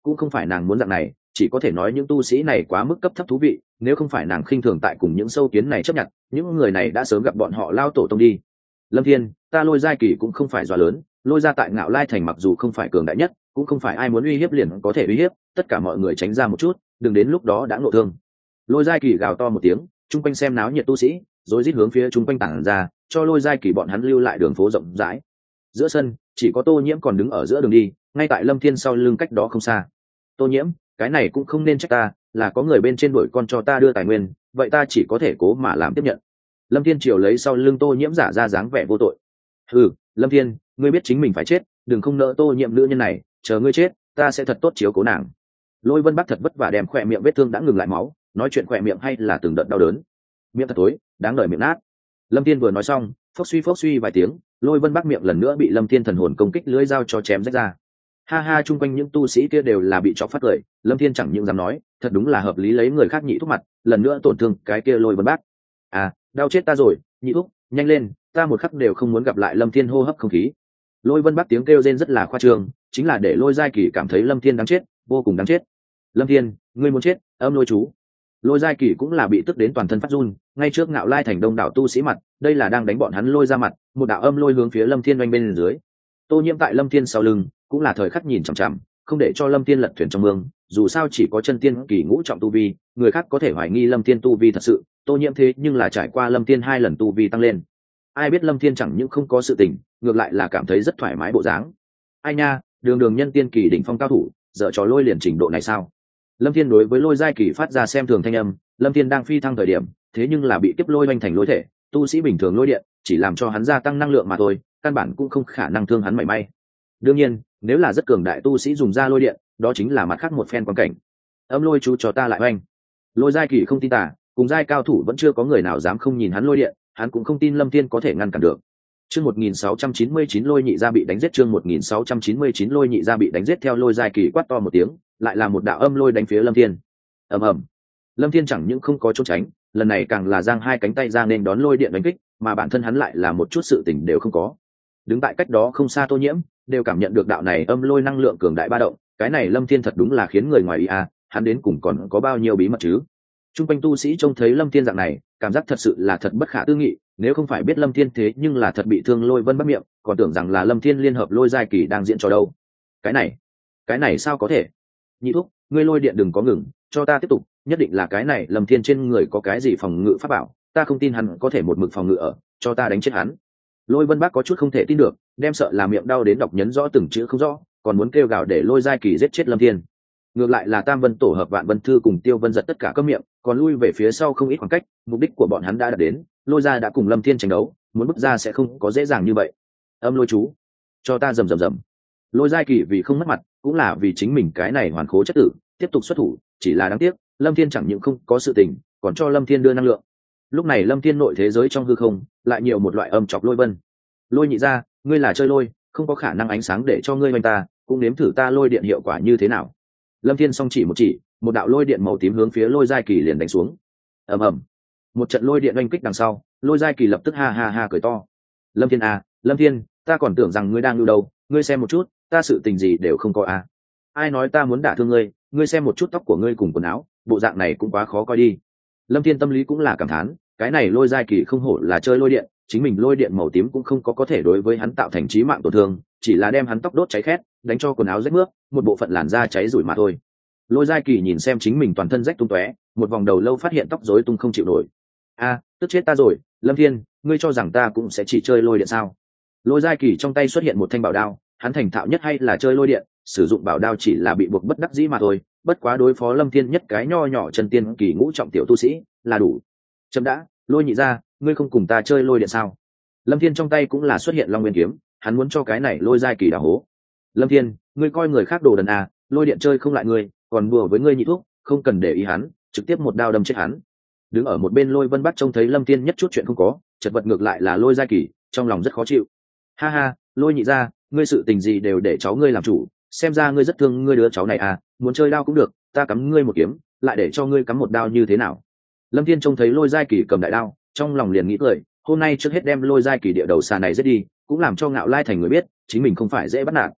cũng không phải nàng muốn dạng này, chỉ có thể nói những tu sĩ này quá mức cấp thấp thú vị, nếu không phải nàng khinh thường tại cùng những sâu kiến này chấp nhận, những người này đã sớm gặp bọn họ lao tổ tông đi. Lâm Thiên, ta Lôi Giai Kỳ cũng không phải dọa lớn, Lôi ra tại Ngạo Lai thành mặc dù không phải cường đại nhất, cũng không phải ai muốn uy hiếp liền có thể uy hiếp, tất cả mọi người tránh ra một chút, đừng đến lúc đó đã ngộ thương. Lôi Giai Kỳ gào to một tiếng, trung quanh xem náo nhiệt tu sĩ, rồi rít hướng phía trung quanh tản ra, cho Lôi Giai Kỳ bọn hắn lưu lại đường phố rộng rãi. Giữa sân, chỉ có Tô Nhiễm còn đứng ở giữa đường đi, ngay tại Lâm Thiên sau lưng cách đó không xa. Tô Nhiễm, cái này cũng không nên trách ta, là có người bên trên đuổi con cho ta đưa tài nguyên, vậy ta chỉ có thể cố mà làm tiếp nhận. Lâm Thiên triều lấy sau lưng Tô Nhiễm giả ra dáng vẻ vô tội. Ừ, Lâm Thiên, ngươi biết chính mình phải chết, đừng không nỡ Tô Nhiễm nữ nhân này, chờ ngươi chết, ta sẽ thật tốt chiếu cố nàng. Lôi Vân Bắc thật vất vả đem khỏe miệng vết thương đã ngừng lại máu, nói chuyện khỏe miệng hay là từng đợt đau đớn. Miệng thật tối, đáng đời miệng nát. Lâm Thiên vừa nói xong, phốc suy phốc suy vài tiếng, Lôi Vân Bắc miệng lần nữa bị Lâm Thiên thần hồn công kích lưỡi dao cho chém rách ra. Ha ha, chung quanh những tu sĩ kia đều là bị chọc phát cười, Lâm Thiên chẳng những dám nói, thật đúng là hợp lý lấy người khác nhị thúc mặt, lần nữa tổn thương cái kia Lôi Vân Bắc. À, đau chết ta rồi, nhị thúc, nhanh lên, ta một khắc đều không muốn gặp lại Lâm Thiên hô hấp không khí. Lôi Vân Bắc tiếng kêu rên rất là khoa trương, chính là để Lôi Giai Kỳ cảm thấy Lâm Thiên đáng chết, vô cùng đáng chết. Lâm Thiên, ngươi muốn chết, âm lôi chú. Lôi Giai Kỳ cũng là bị tức đến toàn thân phát run, ngay trước Ngạo Lai thành đông đảo tu sĩ mặt, đây là đang đánh bọn hắn lôi ra mặt, một đạo âm lôi hướng phía Lâm Thiên oanh bên dưới. Tô Nhiễm tại Lâm Thiên sau lưng, cũng là thời khắc nhìn chằm chằm, không để cho Lâm Thiên lật thuyền trong mương, dù sao chỉ có chân tiên kỳ ngũ trọng tu vi, người khác có thể hoài nghi Lâm Thiên tu vi thật sự, Tô Nhiễm thế nhưng là trải qua Lâm Thiên hai lần tu vi tăng lên. Ai biết Lâm Thiên chẳng những không có sự tình, ngược lại là cảm thấy rất thoải mái bộ dáng. Ai nha, đường đường nhân tiên kỳ đỉnh phong cao thủ, dở trò lôi liền trình độ này sao? Lâm Thiên đối với Lôi Giai Kỳ phát ra xem thường thanh âm, Lâm Thiên đang phi thăng thời điểm, thế nhưng là bị tiếp lôi oanh thành lôi thể, tu sĩ bình thường lôi điện, chỉ làm cho hắn gia tăng năng lượng mà thôi, căn bản cũng không khả năng thương hắn mảy may. Đương nhiên, nếu là rất cường đại tu sĩ dùng ra lôi điện, đó chính là mặt khác một phen quan cảnh. Âm lôi chú cho ta lại oanh. Lôi Giai Kỳ không tin tà, cùng giai cao thủ vẫn chưa có người nào dám không nhìn hắn lôi điện, hắn cũng không tin Lâm Thiên có thể ngăn cản được. Chương một nghìn sáu trăm chín mươi chín Lôi Nhị Gia bị đánh giết, chương một nghìn sáu trăm chín mươi chín Lôi Nhị Gia bị đánh giết, theo Lôi Giai Kỳ quát to một tiếng, lại là một đạo âm lôi đánh phía Lâm Thiên. Ầm ầm. Lâm Thiên chẳng những không có trốn tránh, lần này càng là giang hai cánh tay ra nên đón lôi điện đánh kích, mà bản thân hắn lại là một chút sự tình đều không có. Đứng tại cách đó không xa Tô Nhiễm, đều cảm nhận được đạo này âm lôi năng lượng cường đại ba động, cái này Lâm Thiên thật đúng là khiến người ngoài ý a, hắn đến cùng còn có bao nhiêu bí mật chứ? Trung quanh tu sĩ trông thấy Lâm Thiên dạng này, cảm giác thật sự là thật bất khả tư nghị, nếu không phải biết Lâm Thiên thế nhưng là thật bị thương Lôi Vân Bắc miệng, còn tưởng rằng là Lâm Thiên liên hợp Lôi Giai Kỳ đang diễn trò đâu. Cái này, cái này sao có thể? Nhị thúc, ngươi lôi điện đừng có ngừng, cho ta tiếp tục, nhất định là cái này Lâm Thiên trên người có cái gì phòng ngự pháp bảo, ta không tin hắn có thể một mực phòng ngự ở, cho ta đánh chết hắn. Lôi Vân Bắc có chút không thể tin được, đem sợ là miệng đau đến đọc nhấn rõ từng chữ không rõ, còn muốn kêu gào để Lôi Giai Kỳ giết chết Lâm Thiên. Ngược lại là Tam Vân tổ hợp Vạn Vân Thư cùng Tiêu Vân giật tất cả các miệng, còn lui về phía sau không ít khoảng cách, mục đích của bọn hắn đã đạt đến, Lôi gia đã cùng Lâm Thiên tranh đấu, muốn bước ra sẽ không có dễ dàng như vậy. Âm lôi chú, cho ta rầm rầm rầm. Lôi Giai Kỳ vì không mất mặt, cũng là vì chính mình cái này hoàn khố chất tử, tiếp tục xuất thủ, chỉ là đáng tiếc, Lâm Thiên chẳng những không có sự tình, còn cho Lâm Thiên đưa năng lượng. Lúc này Lâm Thiên nội thế giới trong hư không, lại nhiều một loại âm chọc lôi vân. Lôi Nhị Gia, ngươi là chơi lôi, không có khả năng ánh sáng để cho ngươi oanh ta, cũng nếm thử ta lôi điện hiệu quả như thế nào. Lâm Thiên song chỉ một chỉ, một đạo lôi điện màu tím hướng phía Lôi Giai Kỳ liền đánh xuống. Ầm ầm. Một trận lôi điện oanh kích đằng sau, Lôi Giai Kỳ lập tức ha ha ha cười to. Lâm Thiên à, Lâm Thiên, ta còn tưởng rằng ngươi đang lưu đâu, ngươi xem một chút, ta sự tình gì đều không có à. Ai nói ta muốn đả thương ngươi, ngươi xem một chút tóc của ngươi cùng quần áo, bộ dạng này cũng quá khó coi đi. Lâm Thiên tâm lý cũng là cảm thán, cái này Lôi Giai Kỳ không hổ là chơi lôi điện, chính mình lôi điện màu tím cũng không có có thể đối với hắn tạo thành chí mạng tổn thương, chỉ là đem hắn tóc đốt cháy khét, đánh cho quần áo rách mướp, một bộ phận làn da cháy rủi mà thôi. Lôi Giai Kỳ nhìn xem chính mình toàn thân rách tung tóe, một vòng đầu lâu phát hiện tóc rối tung không chịu nổi. A, tức chết ta rồi, Lâm Thiên, ngươi cho rằng ta cũng sẽ chỉ chơi lôi điện sao? Lôi Giai Kỳ trong tay xuất hiện một thanh bảo đao, hắn thành thạo nhất hay là chơi lôi điện, sử dụng bảo đao chỉ là bị buộc bất đắc dĩ mà thôi, bất quá đối phó Lâm Thiên nhất cái nho nhỏ chân tiên kỳ ngũ trọng tiểu tu sĩ là đủ. Chấm đã, Lôi Nhị Gia, ngươi không cùng ta chơi lôi điện sao? Lâm Thiên trong tay cũng là xuất hiện Long Nguyên kiếm, hắn muốn cho cái này Lôi Giai Kỳ đào hố. Lâm Thiên, ngươi coi người khác đồ đần à, lôi điện chơi không lại ngươi, còn đùa với ngươi nhị thuốc, không cần để ý hắn, trực tiếp một đao đâm chết hắn. Đứng ở một bên Lôi Vân Bắc trông thấy Lâm Thiên nhất chút chuyện không có, chật vật ngược lại là Lôi Giai Kỳ, trong lòng rất khó chịu. Ha ha, Lôi Nhị Gia, ngươi sự tình gì đều để cháu ngươi làm chủ, xem ra ngươi rất thương ngươi đứa cháu này à, muốn chơi đao cũng được, ta cắm ngươi một kiếm, lại để cho ngươi cắm một đao như thế nào? Lâm Thiên trông thấy Lôi Giai Kỳ cầm đại đao, trong lòng liền nghĩ cười, hôm nay trước hết đem Lôi Giai Kỳ địa đầu xà này giết đi, cũng làm cho Ngạo Lai thành người biết, chính mình không phải dễ bắt nạt.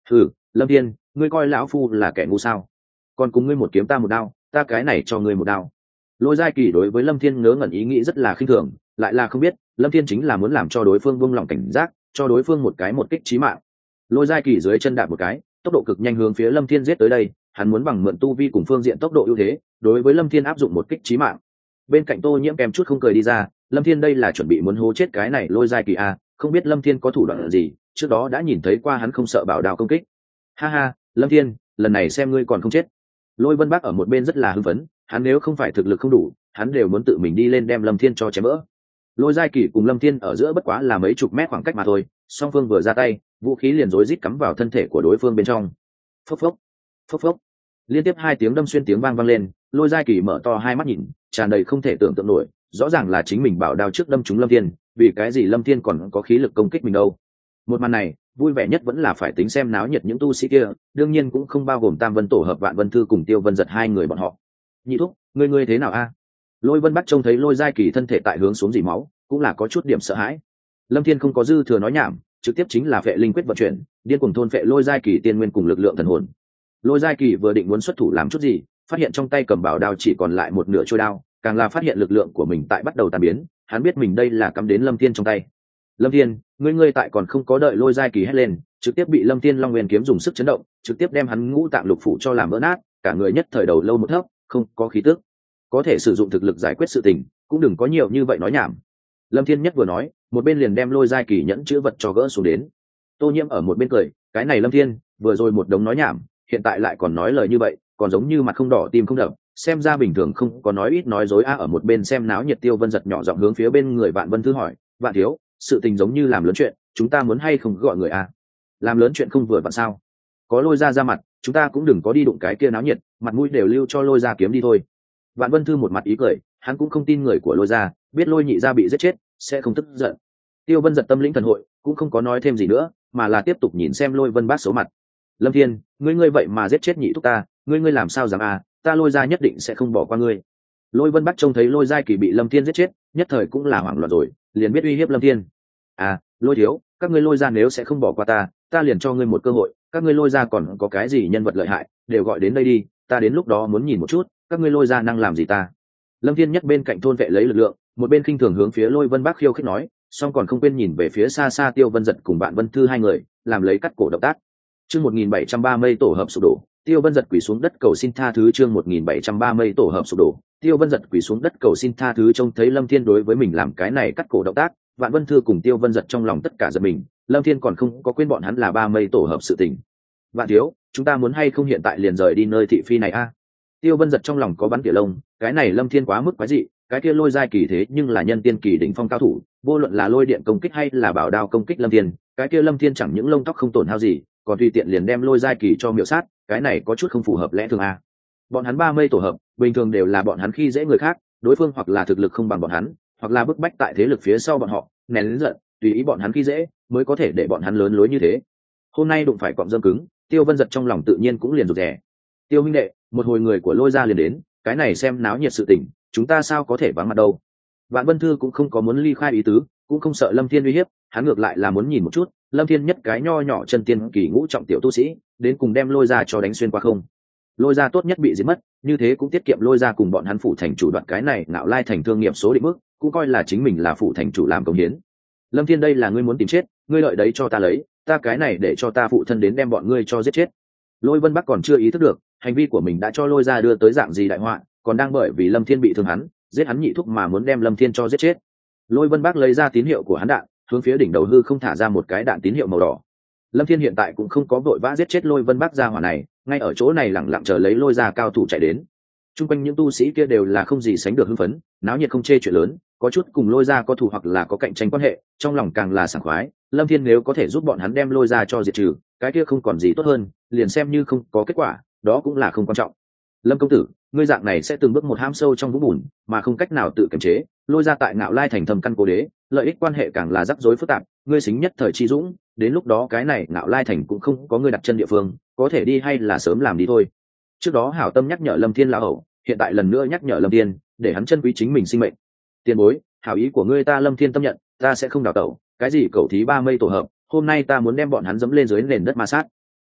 Ừ, Lâm Thiên, ngươi coi lão phu là kẻ ngu sao? Còn cùng ngươi một kiếm ta một đao, ta cái này cho ngươi một đao. Lôi Giai Kỳ đối với Lâm Thiên ngớ ngẩn ý nghĩ rất là khinh thường, lại là không biết Lâm Thiên chính là muốn làm cho đối phương buông lỏng cảnh giác, cho đối phương một cái một kích chí mạng. Lôi Giai Kỳ dưới chân đạp một cái, tốc độ cực nhanh hướng phía Lâm Thiên giết tới đây, hắn muốn bằng mượn tu vi cùng phương diện tốc độ ưu thế, đối với Lâm Thiên áp dụng một kích chí mạng. Bên cạnh Tô Nhiễm kèm chút không cười đi ra, Lâm Thiên đây là chuẩn bị muốn hố chết cái này Lôi Giai Kỳ à, không biết Lâm Thiên có thủ đoạn gì, trước đó đã nhìn thấy qua hắn không sợ bảo đao công kích. Ha ha, Lâm Thiên, lần này xem ngươi còn không chết. Lôi Vân Bắc ở một bên rất là hưng phấn, hắn nếu không phải thực lực không đủ, hắn đều muốn tự mình đi lên đem Lâm Thiên cho chém vỡ. Lôi Giai Kỳ cùng Lâm Thiên ở giữa bất quá là mấy chục mét khoảng cách mà thôi, song phương vừa ra tay, vũ khí liền rối rít cắm vào thân thể của đối phương bên trong. Phốc phốc, phốc phốc, liên tiếp hai tiếng đâm xuyên tiếng vang vang lên. Lôi Giai Kỳ mở to hai mắt nhìn, tràn đầy không thể tưởng tượng nổi, rõ ràng là chính mình bảo đao trước đâm trúng Lâm Thiên, vì cái gì Lâm Thiên còn có khí lực công kích mình đâu. Một màn này vui vẻ nhất vẫn là phải tính xem náo nhiệt những tu sĩ kia, đương nhiên cũng không bao gồm Tam Vân tổ hợp Vạn Vân Thư cùng Tiêu Vân Giật hai người bọn họ. Nhị thúc, ngươi ngươi thế nào a? Lôi Vân Bắc trông thấy Lôi Giai Kỳ thân thể tại hướng xuống dỉ máu, cũng là có chút điểm sợ hãi. Lâm Thiên không có dư thừa nói nhảm, trực tiếp chính là phệ linh quyết vận chuyển, điên cuồng thôn phệ Lôi Giai Kỳ tiên nguyên cùng lực lượng thần hồn. Lôi Giai Kỳ vừa định muốn xuất thủ làm chút gì, phát hiện trong tay cầm bảo đao chỉ còn lại một nửa trôi đao, càng là phát hiện lực lượng của mình tại bắt đầu tan biến, hắn biết mình đây là cắm đến Lâm Thiên trong tay. Lâm Thiên, ngươi ngươi tại còn không có đợi Lôi Giai Kỳ hét lên, trực tiếp bị Lâm Thiên Long Nguyên kiếm dùng sức chấn động, trực tiếp đem hắn ngũ tạng lục phủ cho làm vỡ nát, cả người nhất thời đầu lâu một thấp, không có khí tức. Có thể sử dụng thực lực giải quyết sự tình, cũng đừng có nhiều như vậy nói nhảm. Lâm Thiên nhất vừa nói, một bên liền đem Lôi Giai Kỳ nhẫn chữ vật cho gỡ xuống đến. Tô Nhiễm ở một bên cười, cái này Lâm Thiên, vừa rồi một đống nói nhảm, hiện tại lại còn nói lời như vậy, còn giống như mặt không đỏ tim không đập, xem ra bình thường không có nói ít nói dối a. Ở một bên xem náo nhiệt Tiêu Vân Giật nhỏ giọng hướng phía bên người Vạn Vân Thư hỏi, Vạn thiếu, sự tình giống như làm lớn chuyện, chúng ta muốn hay không gọi người a? Làm lớn chuyện không vừa vặn sao? Có Lôi ra ra mặt, chúng ta cũng đừng có đi đụng cái kia náo nhiệt, mặt mũi đều lưu cho Lôi ra kiếm đi thôi. Vạn Vân Thư một mặt ý cười, hắn cũng không tin người của Lôi ra, biết Lôi nhị ra bị giết chết, sẽ không tức giận. Tiêu Vân Giật tâm lĩnh thần hội, cũng không có nói thêm gì nữa, mà là tiếp tục nhìn xem Lôi Vân Bác xấu mặt. Lâm Thiên, ngươi ngươi vậy mà giết chết nhị thúc ta, ngươi ngươi làm sao dám à? Ta Lôi ra nhất định sẽ không bỏ qua ngươi. Lôi Vân Bắc trông thấy Lôi Giai Kỳ bị Lâm Thiên giết chết, nhất thời cũng là hoảng loạn rồi, liền biết uy hiếp Lâm Thiên. À, Lôi thiếu, các ngươi Lôi ra nếu sẽ không bỏ qua ta, ta liền cho ngươi một cơ hội, các ngươi Lôi ra còn có cái gì nhân vật lợi hại, đều gọi đến đây đi, ta đến lúc đó muốn nhìn một chút, các ngươi Lôi ra năng làm gì ta. Lâm Thiên nhất bên cạnh thôn vệ lấy lực lượng, một bên khinh thường hướng phía Lôi Vân Bắc khiêu khích nói, song còn không quên nhìn về phía xa xa Tiêu Vân Giật cùng Vạn Vân Thư hai người, làm lấy cắt cổ động tác. Chương một nghìn bảy trăm ba mươi tổ hợp sụp đổ, Tiêu Vân Giật quỳ xuống đất cầu xin tha thứ. Chương một nghìn bảy trăm ba mươi tổ hợp sụp đổ, Tiêu Vân Giật quỳ xuống đất cầu xin tha thứ. Trông thấy Lâm Thiên đối với mình làm cái này cắt cổ động tác, Vạn Vân Thư cùng Tiêu Vân Giật trong lòng tất cả giật mình, Lâm Thiên còn không có quên bọn hắn là ba mây tổ hợp sự tình. Vạn thiếu, chúng ta muốn hay không hiện tại liền rời đi nơi thị phi này a? Tiêu Vân Giật trong lòng có bắn tỉa lông, cái này Lâm Thiên quá mức quái dị, cái kia Lôi Giai Kỳ thế nhưng là nhân tiên kỳ đỉnh phong cao thủ, vô luận là lôi điện công kích hay là bảo đao công kích Lâm Thiên, cái kia Lâm Thiên chẳng những lông tóc không tổn hao gì, còn tùy tiện liền đem Lôi Giai Kỳ cho miểu sát, cái này có chút không phù hợp lẽ thường a. Bọn hắn ba mây tổ hợp, bình thường đều là bọn hắn khi dễ người khác, đối phương hoặc là thực lực không bằng bọn hắn, hoặc là bức bách tại thế lực phía sau bọn họ, nén lớn giận, tùy ý bọn hắn khi dễ, mới có thể để bọn hắn lớn lối như thế. Hôm nay đụng phải cọm dâm cứng, Tiêu Vân Giật trong lòng tự nhiên cũng liền rụt rè. Tiêu huynh đệ, một hồi người của Lôi gia liền đến, cái này xem náo nhiệt sự tình, chúng ta sao có thể vắng mặt đâu. Vạn Vân Thư cũng không có muốn ly khai ý tứ, cũng không sợ Lâm Thiên uy hiếp, hắn ngược lại là muốn nhìn một chút, Lâm Thiên nhất cái nho nhỏ chân tiên kỳ ngũ trọng tiểu tu sĩ, đến cùng đem Lôi gia cho đánh xuyên qua không. Lôi gia tốt nhất bị giết mất, như thế cũng tiết kiệm Lôi gia cùng bọn hắn phủ thành chủ đoạt cái này Ngạo Lai thành thương nghiệp số định mức, cũng coi là chính mình là phủ thành chủ làm công hiến. Lâm Thiên, đây là ngươi muốn tìm chết, ngươi lợi đấy cho ta lấy, ta cái này để cho ta phụ thân đến đem bọn ngươi cho giết chết. Lôi Vân Bắc còn chưa ý thức được, hành vi của mình đã cho Lôi gia đưa tới dạng gì đại họa, còn đang bởi vì Lâm Thiên bị thương hắn, giết hắn nhị thúc mà muốn đem Lâm Thiên cho giết chết. Lôi Vân Bắc lấy ra tín hiệu của hắn đạn, hướng phía đỉnh đầu hư không thả ra một cái đạn tín hiệu màu đỏ. Lâm Thiên hiện tại cũng không có vội vã giết chết Lôi Vân Bắc gia hỏa này, ngay ở chỗ này lẳng lặng chờ lấy Lôi gia cao thủ chạy đến. Trung quanh những tu sĩ kia đều là không gì sánh được hưng phấn, náo nhiệt không chê chuyện lớn, có chút cùng Lôi gia có thù hoặc là có cạnh tranh quan hệ, trong lòng càng là sảng khoái. Lâm Thiên nếu có thể giúp bọn hắn đem Lôi gia cho diệt trừ, cái kia không còn gì tốt hơn, liền xem như không có kết quả, đó cũng là không quan trọng. Lâm công tử, ngươi dạng này sẽ từng bước một hãm sâu trong vũng bùn, mà không cách nào tự kiềm chế. Lôi gia tại Ngạo Lai thành thâm căn cố đế, lợi ích quan hệ càng là rắc rối phức tạp, ngươi xính nhất thời chi dũng, đến lúc đó cái này Ngạo Lai thành cũng không có ngươi đặt chân địa phương, có thể đi hay là sớm làm đi thôi. Trước đó hảo tâm nhắc nhở Lâm Thiên lão hậu, hiện tại lần nữa nhắc nhở Lâm Thiên, để hắn chân quý chính mình sinh mệnh. Tiền bối, hảo ý của ngươi ta Lâm Thiên tâm nhận, ta sẽ không đào tẩu, cái gì cầu thí ba mây tổ hợp, hôm nay ta muốn đem bọn hắn dẫm lên dưới nền đất ma sát.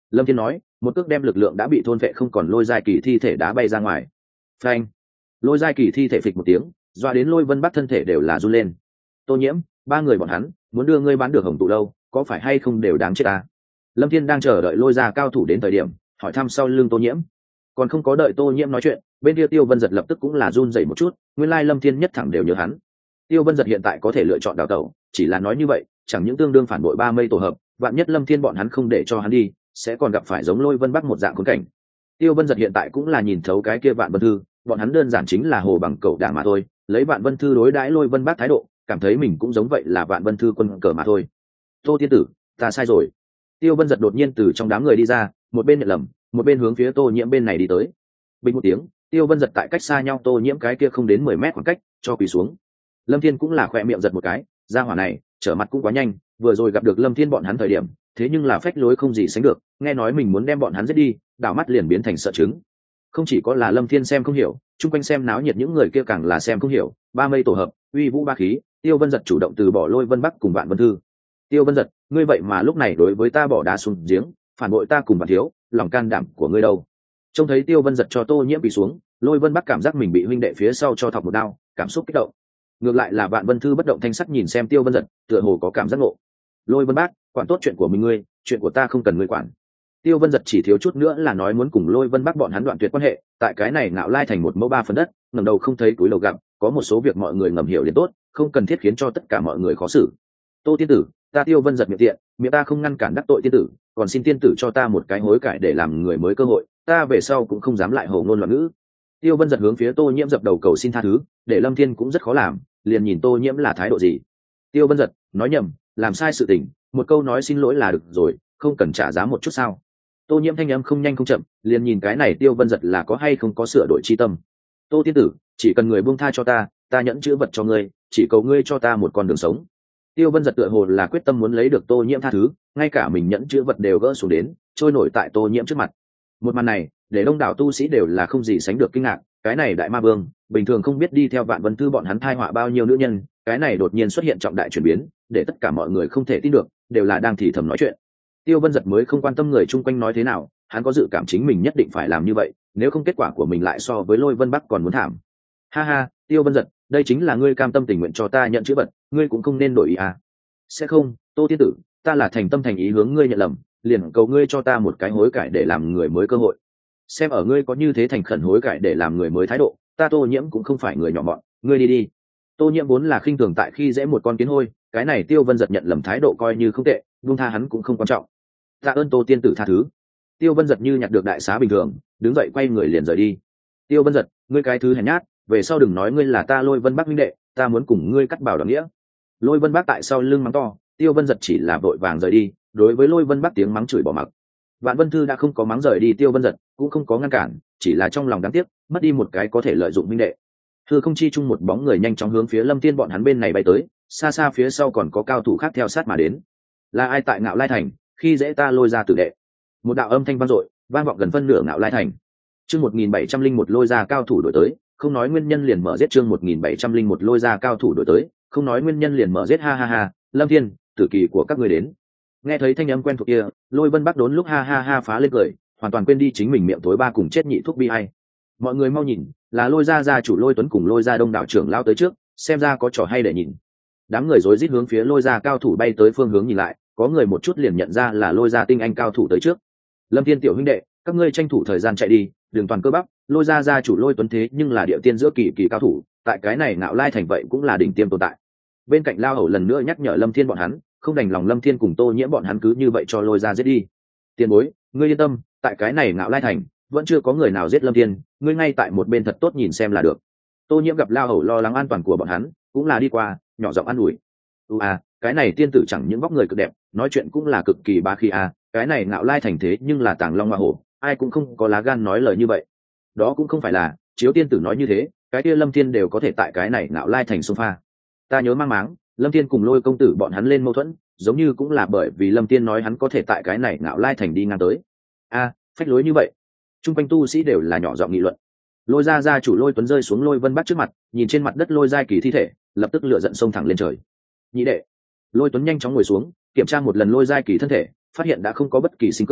Lâm Thiên nói, một cước đem lực lượng đã bị thôn vệ không còn lôi giai kỳ thi thể đá bay ra ngoài. Phanh! Lôi giai kỳ thi thể phịch một tiếng, doa đến Lôi Vân Bắc thân thể đều là run lên. Tô Nhiễm, ba người bọn hắn muốn đưa ngươi bán được Hồng Tụ lâu, có phải hay không đều đáng chết à? Lâm Thiên đang chờ đợi lôi ra cao thủ đến thời điểm, hỏi thăm sau lưng Tô Nhiễm. Còn không có đợi Tô Nhiễm nói chuyện, bên kia Tiêu Vân Giật lập tức cũng là run rẩy một chút, nguyên lai Lâm Thiên nhất thẳng đều nhớ hắn. Tiêu Vân Giật hiện tại có thể lựa chọn đào tẩu, chỉ là nói như vậy, chẳng những tương đương phản bội ba mây tổ hợp, vạn nhất Lâm Thiên bọn hắn không để cho hắn đi, sẽ còn gặp phải giống Lôi Vân Bắc một dạng khốn cảnh. Tiêu Vân Giật hiện tại cũng là nhìn thấu cái kia Vạn Vân Thư, bọn hắn đơn giản chính là hồ bằng cẩu đả mà thôi, lấy Vạn Vân Thư đối đãi Lôi Vân Bắc thái độ, cảm thấy mình cũng giống vậy là Vạn Vân Thư quân cờ mà thôi. Tô tiên tử, ta sai rồi. Tiêu Vân Giật đột nhiên từ trong đám người đi ra, một bên nhận lầm, một bên hướng phía Tô Nhiễm bên này đi tới. Bình một tiếng, Tiêu Vân Giật tại cách xa nhau Tô Nhiễm cái kia không đến mười mét khoảng cách, cho quỳ xuống. Lâm Thiên cũng là khỏe miệng giật một cái, gia hỏa này, trở mặt cũng quá nhanh, vừa rồi gặp được Lâm Thiên bọn hắn thời điểm, thế nhưng là phách lối không gì sánh được, nghe nói mình muốn đem bọn hắn giết đi, đảo mắt liền biến thành sợ chứng. Không chỉ có là Lâm Thiên xem không hiểu, chung quanh xem náo nhiệt những người kia càng là xem không hiểu, ba mây tổ hợp, uy vũ ba khí, Tiêu Vân Giật chủ động từ bỏ Lôi Vân Bắc cùng Vạn Vân Thư. Tiêu Vân Giật, ngươi vậy mà lúc này đối với ta bỏ đá xuống giếng, phản bội ta cùng Vạn Thiếu, lòng can đảm của ngươi đâu? Trông thấy Tiêu Vân Giật cho Tô Nhiễm bị xuống, Lôi Vân Bắc cảm giác mình bị huynh đệ phía sau cho thọc một đao, cảm xúc kích động. Ngược lại là Vạn Vân Thư bất động thanh sắc nhìn xem Tiêu Vân Giật, tựa hồ có cảm giác ngộ. Lôi Vân Bắc, quản tốt chuyện của mình ngươi, chuyện của ta không cần ngươi quản. Tiêu Vân Giật chỉ thiếu chút nữa là nói muốn cùng Lôi Vân Bắc bọn hắn đoạn tuyệt quan hệ, tại cái này Ngạo Lai thành một mẫu ba phần đất, ngẩng đầu không thấy túi lầu gặp, có một số việc mọi người ngầm hiểu liền tốt, không cần thiết khiến cho tất cả mọi người khó xử. Tô tiên tử, ta Tiêu Vân Giật miệng tiện, miệng ta không ngăn cản đắc tội tiên tử, còn xin tiên tử cho ta một cái hối cải để làm người mới cơ hội, ta về sau cũng không dám lại hồ ngôn loạn ngữ. Tiêu Vân Giật hướng phía Tô Nhiễm dập đầu cầu xin tha thứ, để Lâm Thiên cũng rất khó làm, liền nhìn Tô Nhiễm là thái độ gì. Tiêu Vân Giật nói nhầm, làm sai sự tình, một câu nói xin lỗi là được rồi, không cần trả giá một chút sao? Tô Nhiễm thanh âm không nhanh không chậm, liền nhìn cái này Tiêu Vân Giật là có hay không có sửa đổi chi tâm. Tô tiên tử, chỉ cần người buông tha cho ta, ta nhẫn chữ vật cho ngươi, chỉ cầu ngươi cho ta một con đường sống. Tiêu Vân Giật tựa hồ là quyết tâm muốn lấy được Tô Nhiễm tha thứ, ngay cả mình nhẫn chữ vật đều gỡ xuống đến, trôi nổi tại Tô Nhiễm trước mặt. Một màn này, để đông đảo tu sĩ đều là không gì sánh được kinh ngạc, cái này đại ma vương, bình thường không biết đi theo Vạn Vân Thư bọn hắn thai họa bao nhiêu nữ nhân, cái này đột nhiên xuất hiện trọng đại chuyển biến, để tất cả mọi người không thể tin được, đều là đang thì thầm nói chuyện. Tiêu Vân Giật mới không quan tâm người chung quanh nói thế nào, hắn có dự cảm chính mình nhất định phải làm như vậy, nếu không kết quả của mình lại so với Lôi Vân Bắc còn muốn thảm. Ha ha, Tiêu Vân Giật, đây chính là ngươi cam tâm tình nguyện cho ta nhận chữ vật, ngươi cũng không nên đổi ý à? Sẽ không, Tô tiên tử, ta là thành tâm thành ý hướng ngươi nhận lầm, liền cầu ngươi cho ta một cái hối cải để làm người mới cơ hội. Xem ở ngươi có như thế thành khẩn hối cải để làm người mới thái độ, ta Tô Nhiễm cũng không phải người nhỏ mọn, ngươi đi đi. Tô Nhiễm vốn là khinh thường tại khi dễ một con kiến hôi, cái này Tiêu Vân Giật nhận lầm thái độ coi như không tệ, buông tha hắn cũng không quan trọng. Tạ ơn Tô tiên tử tha thứ. Tiêu Vân Giật như nhặt được đại xá bình thường, đứng dậy quay người liền rời đi. Tiêu Vân Giật, ngươi cái thứ hèn nhát, về sau đừng nói ngươi là ta Lôi Vân Bắc minh đệ, ta muốn cùng ngươi cắt bảo đoàn nghĩa. Lôi Vân Bắc tại sau lưng mắng to, Tiêu Vân Giật chỉ là vội vàng rời đi, đối với Lôi Vân Bắc tiếng mắng chửi bỏ mặc. Vạn Vân Thư đã không có mắng rời đi Tiêu Vân Giật, cũng không có ngăn cản, chỉ là trong lòng đáng tiếc, mất đi một cái có thể lợi dụng minh đệ. Thư không chi chung một bóng người nhanh chóng hướng phía Lâm Thiên bọn hắn bên này bay tới, xa xa phía sau còn có cao thủ khác theo sát mà đến. Là ai tại Ngạo Lai thành, khi dễ ta Lôi ra tử đệ? Một đạo âm thanh vang dội, vang vọng gần phân nửa Ngạo Lai thành. Chương một nghìn bảy trăm linh một Lôi ra cao thủ đổi tới, không nói nguyên nhân liền mở giết. Chương một nghìn bảy trăm linh một Lôi ra cao thủ đổi tới, không nói nguyên nhân liền mở giết. Ha ha ha, Lâm Thiên, tử kỳ của các ngươi đến. Nghe thấy thanh âm quen thuộc kia, Lôi Vân Bắc đốn lúc ha ha ha phá lên cười, hoàn toàn quên đi chính mình miệng tối ba cùng chết nhị thuốc bi ai. Mọi người mau nhìn, là Lôi gia gia chủ Lôi Tuấn cùng Lôi gia đông đảo trưởng lao tới trước, xem ra có trò hay để nhìn. Đám người rối rít hướng phía Lôi gia cao thủ bay tới phương hướng nhìn lại, có người một chút liền nhận ra là Lôi gia tinh anh cao thủ tới trước. Lâm Thiên tiểu huynh đệ, các ngươi tranh thủ thời gian chạy đi, đường toàn cơ bắp. Lôi gia gia chủ Lôi Tuấn thế nhưng là địa tiên giữa kỳ kỳ cao thủ, tại cái này Ngạo Lai thành vậy cũng là đỉnh tiêm tồn tại. Bên cạnh Lao Hầu lần nữa nhắc nhở Lâm Thiên bọn hắn, không đành lòng Lâm Thiên cùng Tô Nhiễm bọn hắn cứ như vậy cho Lôi gia giết đi. Tiền bối, ngươi yên tâm, tại cái này Ngạo Lai thành vẫn chưa có người nào giết Lâm Thiên, ngươi ngay tại một bên thật tốt nhìn xem là được. Tô Nhiễm gặp Lao Hầu lo lắng an toàn của bọn hắn, cũng là đi qua, nhỏ giọng an ủi. "Ừ à, cái này tiên tử chẳng những vóc người cực đẹp, nói chuyện cũng là cực kỳ bá khí à, cái này Ngạo Lai thành thế nhưng là tàng long hoa hổ, ai cũng không có lá gan nói lời như vậy." Đó cũng không phải là, chiếu tiên tử nói như thế, cái kia Lâm Thiên đều có thể tại cái này Ngạo Lai thành xông pha. Ta nhớ mang máng, Lâm Thiên cùng Lôi công tử bọn hắn lên mâu thuẫn, giống như cũng là bởi vì Lâm Thiên nói hắn có thể tại cái này Ngạo Lai thành đi ngang tới. A, phách lối như vậy. Trung quanh tu sĩ đều là nhỏ giọng nghị luận. Lôi gia gia chủ Lôi Tuấn rơi xuống Lôi Vân Bắc trước mặt, nhìn trên mặt đất Lôi giai kỳ thi thể, lập tức lửa giận xông thẳng lên trời. Nhị đệ. Lôi Tuấn nhanh chóng ngồi xuống, kiểm tra một lần Lôi giai kỳ thân thể, phát hiện đã không có bất kỳ sinh cơ,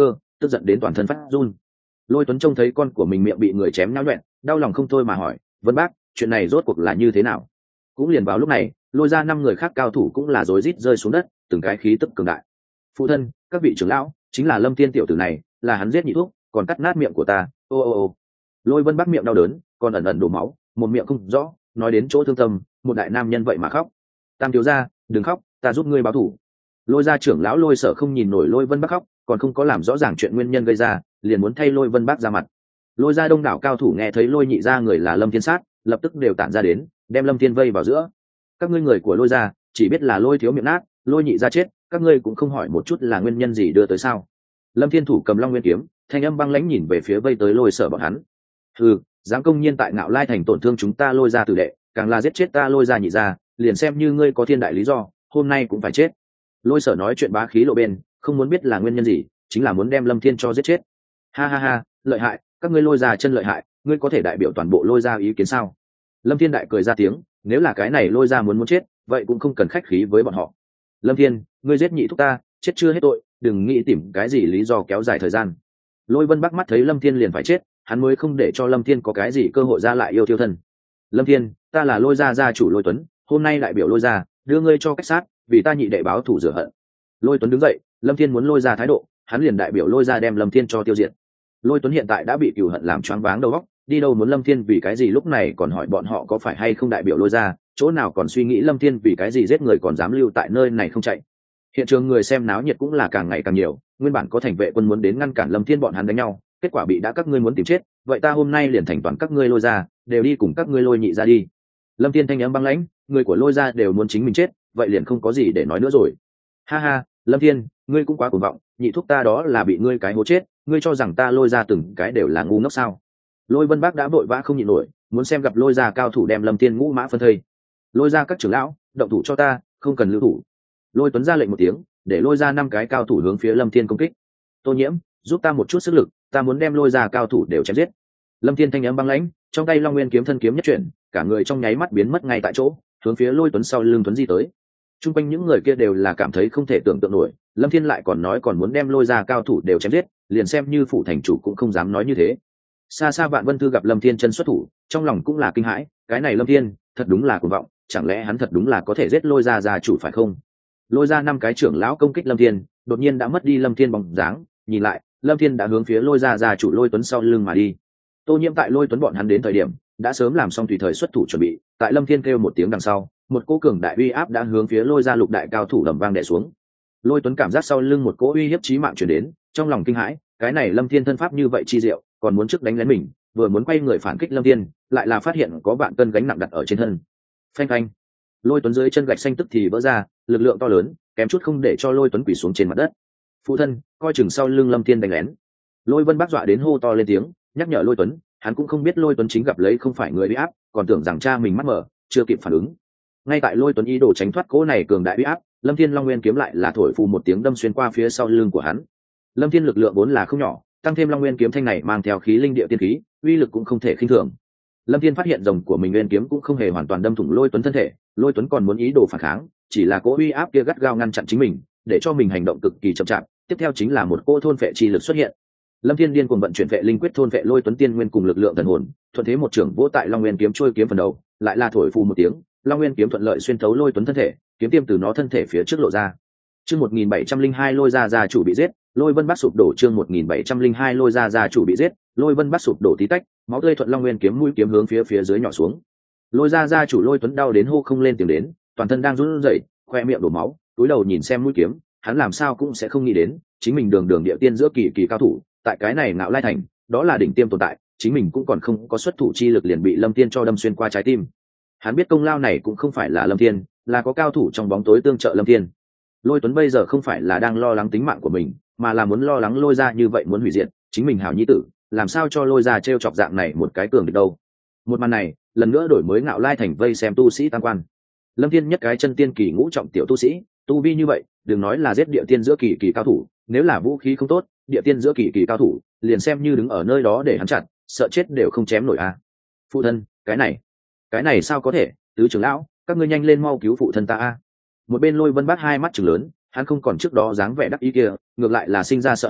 tức giận đến toàn thân phát run. Lôi Tuấn trông thấy con của mình miệng bị người chém nhão nhoẹn, đau lòng không thôi mà hỏi, Vân Bác, chuyện này rốt cuộc là như thế nào? Cũng liền vào lúc này, lôi ra năm người khác cao thủ cũng là rối rít rơi xuống đất, từng cái khí tức cường đại. Phụ thân, các vị trưởng lão, chính là Lâm Thiên tiểu tử này, là hắn giết nhị thuốc, còn cắt nát miệng của ta. Ô ô ô. Lôi Vân Bác miệng đau đớn, còn ẩn ẩn đổ máu, một miệng không rõ, nói đến chỗ thương tâm, một đại nam nhân vậy mà khóc. Tam thiếu gia, đừng khóc, ta giúp ngươi báo thù. Lôi gia trưởng lão Lôi Sở không nhìn nổi Lôi Vân Bác khóc, còn không có làm rõ ràng chuyện nguyên nhân gây ra, liền muốn thay Lôi Vân Bác ra mặt. Lôi gia đông đảo cao thủ nghe thấy Lôi nhị gia người là Lâm Thiên sát, lập tức đều tản ra đến, đem Lâm Thiên vây vào giữa. Các ngươi người của Lôi gia chỉ biết là Lôi thiếu miệng nát, Lôi nhị gia chết, các ngươi cũng không hỏi một chút là nguyên nhân gì đưa tới sao? Lâm Thiên thủ cầm Long Nguyên kiếm, thanh âm băng lãnh nhìn về phía vây tới Lôi Sở bọn hắn. Ừ, dám công nhiên tại Ngạo Lai thành tổn thương chúng ta Lôi gia tử đệ, càng là giết chết ta Lôi gia nhị gia, liền xem như ngươi có thiên đại lý do, hôm nay cũng phải chết. Lôi Sở nói chuyện bá khí lộ bên, không muốn biết là nguyên nhân gì, chính là muốn đem Lâm Thiên cho giết chết. Ha ha ha, lợi hại, các ngươi Lôi gia chân lợi hại, ngươi có thể đại biểu toàn bộ Lôi gia ý kiến sao? Lâm Thiên đại cười ra tiếng, nếu là cái này Lôi gia muốn muốn chết, vậy cũng không cần khách khí với bọn họ. Lâm Thiên, ngươi giết nhị thúc ta, chết chưa hết tội, đừng nghĩ tìm cái gì lý do kéo dài thời gian. Lôi Vân Bắc mắt thấy Lâm Thiên liền phải chết, hắn mới không để cho Lâm Thiên có cái gì cơ hội ra lại yêu thiêu thân. Lâm Thiên, ta là Lôi gia gia chủ Lôi Tuấn, hôm nay đại biểu Lôi gia, đưa ngươi cho cách sát, vì ta nhị đệ báo thù rửa hận. Lôi Tuấn đứng dậy, Lâm Thiên muốn Lôi gia thái độ, hắn liền đại biểu Lôi gia đem Lâm Thiên cho tiêu diệt. Lôi Tuấn hiện tại đã bị cừu hận làm choáng váng đầu óc, đi đâu muốn Lâm Thiên vì cái gì lúc này còn hỏi bọn họ có phải hay không đại biểu Lôi gia, chỗ nào còn suy nghĩ Lâm Thiên vì cái gì giết người còn dám lưu tại nơi này không chạy. Hiện trường người xem náo nhiệt cũng là càng ngày càng nhiều, nguyên bản có thành vệ quân muốn đến ngăn cản Lâm Thiên bọn hắn đánh nhau, kết quả bị đã các ngươi muốn tìm chết, vậy ta hôm nay liền thành toàn các ngươi Lôi gia, đều đi cùng các ngươi Lôi nhị gia đi. Lâm Thiên thanh âm băng lãnh, người của Lôi gia đều muốn chính mình chết, vậy liền không có gì để nói nữa rồi. Ha ha, Lâm Thiên, ngươi cũng quá cuồng vọng, nhị thúc ta đó là bị ngươi cái hố chết, ngươi cho rằng ta Lôi gia từng cái đều là ngu ngốc sao? Lôi Vân Bác đã vội vã không nhịn nổi, muốn xem gặp Lôi gia cao thủ đem Lâm Thiên ngũ mã phân thây. Lôi gia các trưởng lão, động thủ cho ta, không cần lưu thủ. Lôi Tuấn ra lệnh một tiếng, để Lôi gia năm cái cao thủ hướng phía Lâm Thiên công kích. Tô Nhiễm, giúp ta một chút sức lực, ta muốn đem Lôi gia cao thủ đều chém giết. Lâm Thiên thanh âm băng lãnh, trong tay Long Nguyên kiếm thân kiếm nhất chuyển, cả người trong nháy mắt biến mất ngay tại chỗ, hướng phía Lôi Tuấn sau lưng Tuấn di tới. Trung quanh những người kia đều là cảm thấy không thể tưởng tượng nổi, Lâm Thiên lại còn nói còn muốn đem Lôi gia cao thủ đều chém giết, liền xem như phủ thành chủ cũng không dám nói như thế. Xa xa Vạn Vân Thư gặp Lâm Thiên chân xuất thủ, trong lòng cũng là kinh hãi, cái này Lâm Thiên, thật đúng là cuồng vọng, chẳng lẽ hắn thật đúng là có thể giết Lôi gia gia chủ phải không? Lôi ra năm cái trưởng lão công kích Lâm Thiên, đột nhiên đã mất đi Lâm Thiên bóng dáng, nhìn lại, Lâm Thiên đã hướng phía Lôi gia gia chủ Lôi Tuấn sau lưng mà đi. Tô Nhiễm tại Lôi Tuấn bọn hắn đến thời điểm, đã sớm làm xong tùy thời xuất thủ chuẩn bị, tại Lâm Thiên kêu một tiếng đằng sau, một cỗ cường đại uy áp đã hướng phía Lôi gia lục đại cao thủ đầm vang đè xuống. Lôi Tuấn cảm giác sau lưng một cỗ uy hiếp chí mạng truyền đến, trong lòng kinh hãi, cái này Lâm Thiên thân pháp như vậy chi diệu, còn muốn trước đánh lén mình, vừa muốn quay người phản kích Lâm Thiên, lại là phát hiện có vạn cân gánh nặng đặt ở trên thân. Phanh phanh. Lôi Tuấn dưới chân gạch xanh tức thì vỡ ra, lực lượng to lớn, kém chút không để cho Lôi Tuấn quỳ xuống trên mặt đất. Phụ thân, coi chừng sau lưng Lâm Thiên đánh lén. Lôi Vân Bác dọa đến hô to lên tiếng, nhắc nhở Lôi Tuấn, hắn cũng không biết Lôi Tuấn chính gặp lấy không phải người uy áp, còn tưởng rằng cha mình mắt mở, chưa kịp phản ứng. Ngay tại Lôi Tuấn ý đồ tránh thoát cỗ này cường đại uy áp, Lâm Thiên Long Nguyên kiếm lại là thổi phù một tiếng đâm xuyên qua phía sau lưng của hắn. Lâm Thiên lực lượng vốn là không nhỏ, tăng thêm Long Nguyên kiếm thanh này mang theo khí linh địa tiên khí, uy lực cũng không thể khinh thường. Lâm Thiên phát hiện rồng của mình Nguyên kiếm cũng không hề hoàn toàn đâm thủng Lôi Tuấn thân thể, Lôi Tuấn còn muốn ý đồ phản kháng, chỉ là cỗ uy áp kia gắt gao ngăn chặn chính mình, để cho mình hành động cực kỳ chậm chạp. Tiếp theo chính là một cỗ thôn phệ chi lực xuất hiện. Lâm Thiên điên cuồng vận chuyển vệ linh quyết thôn phệ Lôi Tuấn tiên nguyên cùng lực lượng thần hồn, thuận thế một trưởng vỗ tại Long Nguyên kiếm trôi kiếm phần đầu, lại là thổi phù một tiếng, Long Nguyên kiếm thuận lợi xuyên thấu Lôi Tuấn thân thể, kiếm tiêm từ nó thân thể phía trước lộ ra. Chương một nghìn bảy trăm linh hai Lôi gia gia chủ bị giết, Lôi Vân Bác sụp đổ. Chương một nghìn bảy trăm linh hai Lôi gia gia chủ bị giết, Lôi Vân Bác sụp đổ tí tách, máu tươi thuận Long Nguyên kiếm mũi kiếm hướng phía phía dưới nhỏ xuống. Lôi gia gia chủ Lôi Tuấn đau đến hô không lên tiếng đến, toàn thân đang run rẩy, khoe miệng đổ máu, cúi đầu nhìn xem mũi kiếm, hắn làm sao cũng sẽ không nghĩ đến, chính mình đường đường địa tiên giữa kỳ kỳ cao thủ, tại cái này Ngạo Lai thành, đó là đỉnh tiêm tồn tại, chính mình cũng còn không có xuất thủ chi lực liền bị Lâm Thiên cho đâm xuyên qua trái tim. Hắn biết công lao này cũng không phải là Lâm Thiên, là có cao thủ trong bóng tối tương trợ Lâm Thiên. Lôi Tuấn bây giờ không phải là đang lo lắng tính mạng của mình, mà là muốn lo lắng Lôi gia như vậy muốn hủy diệt chính mình hảo nhi tử, làm sao cho Lôi gia trêu chọc dạng này một cái cường địch đâu. Một màn này, lần nữa đổi mới Ngạo Lai thành vây xem tu sĩ tam quan. Lâm Thiên nhất cái chân tiên kỳ ngũ trọng tiểu tu sĩ, tu vi như vậy, đừng nói là giết địa tiên giữa kỳ kỳ cao thủ, nếu là vũ khí không tốt, địa tiên giữa kỳ kỳ cao thủ, liền xem như đứng ở nơi đó để hắn chặt, sợ chết đều không chém nổi a. Phụ thân, cái này, cái này sao có thể, tứ trưởng lão, các ngươi nhanh lên mau cứu phụ thân ta a. Một bên Lôi Vân Bác hai mắt trừng lớn, hắn không còn trước đó dáng vẻ đắc ý kia, ngược lại là sinh ra sợ hãi,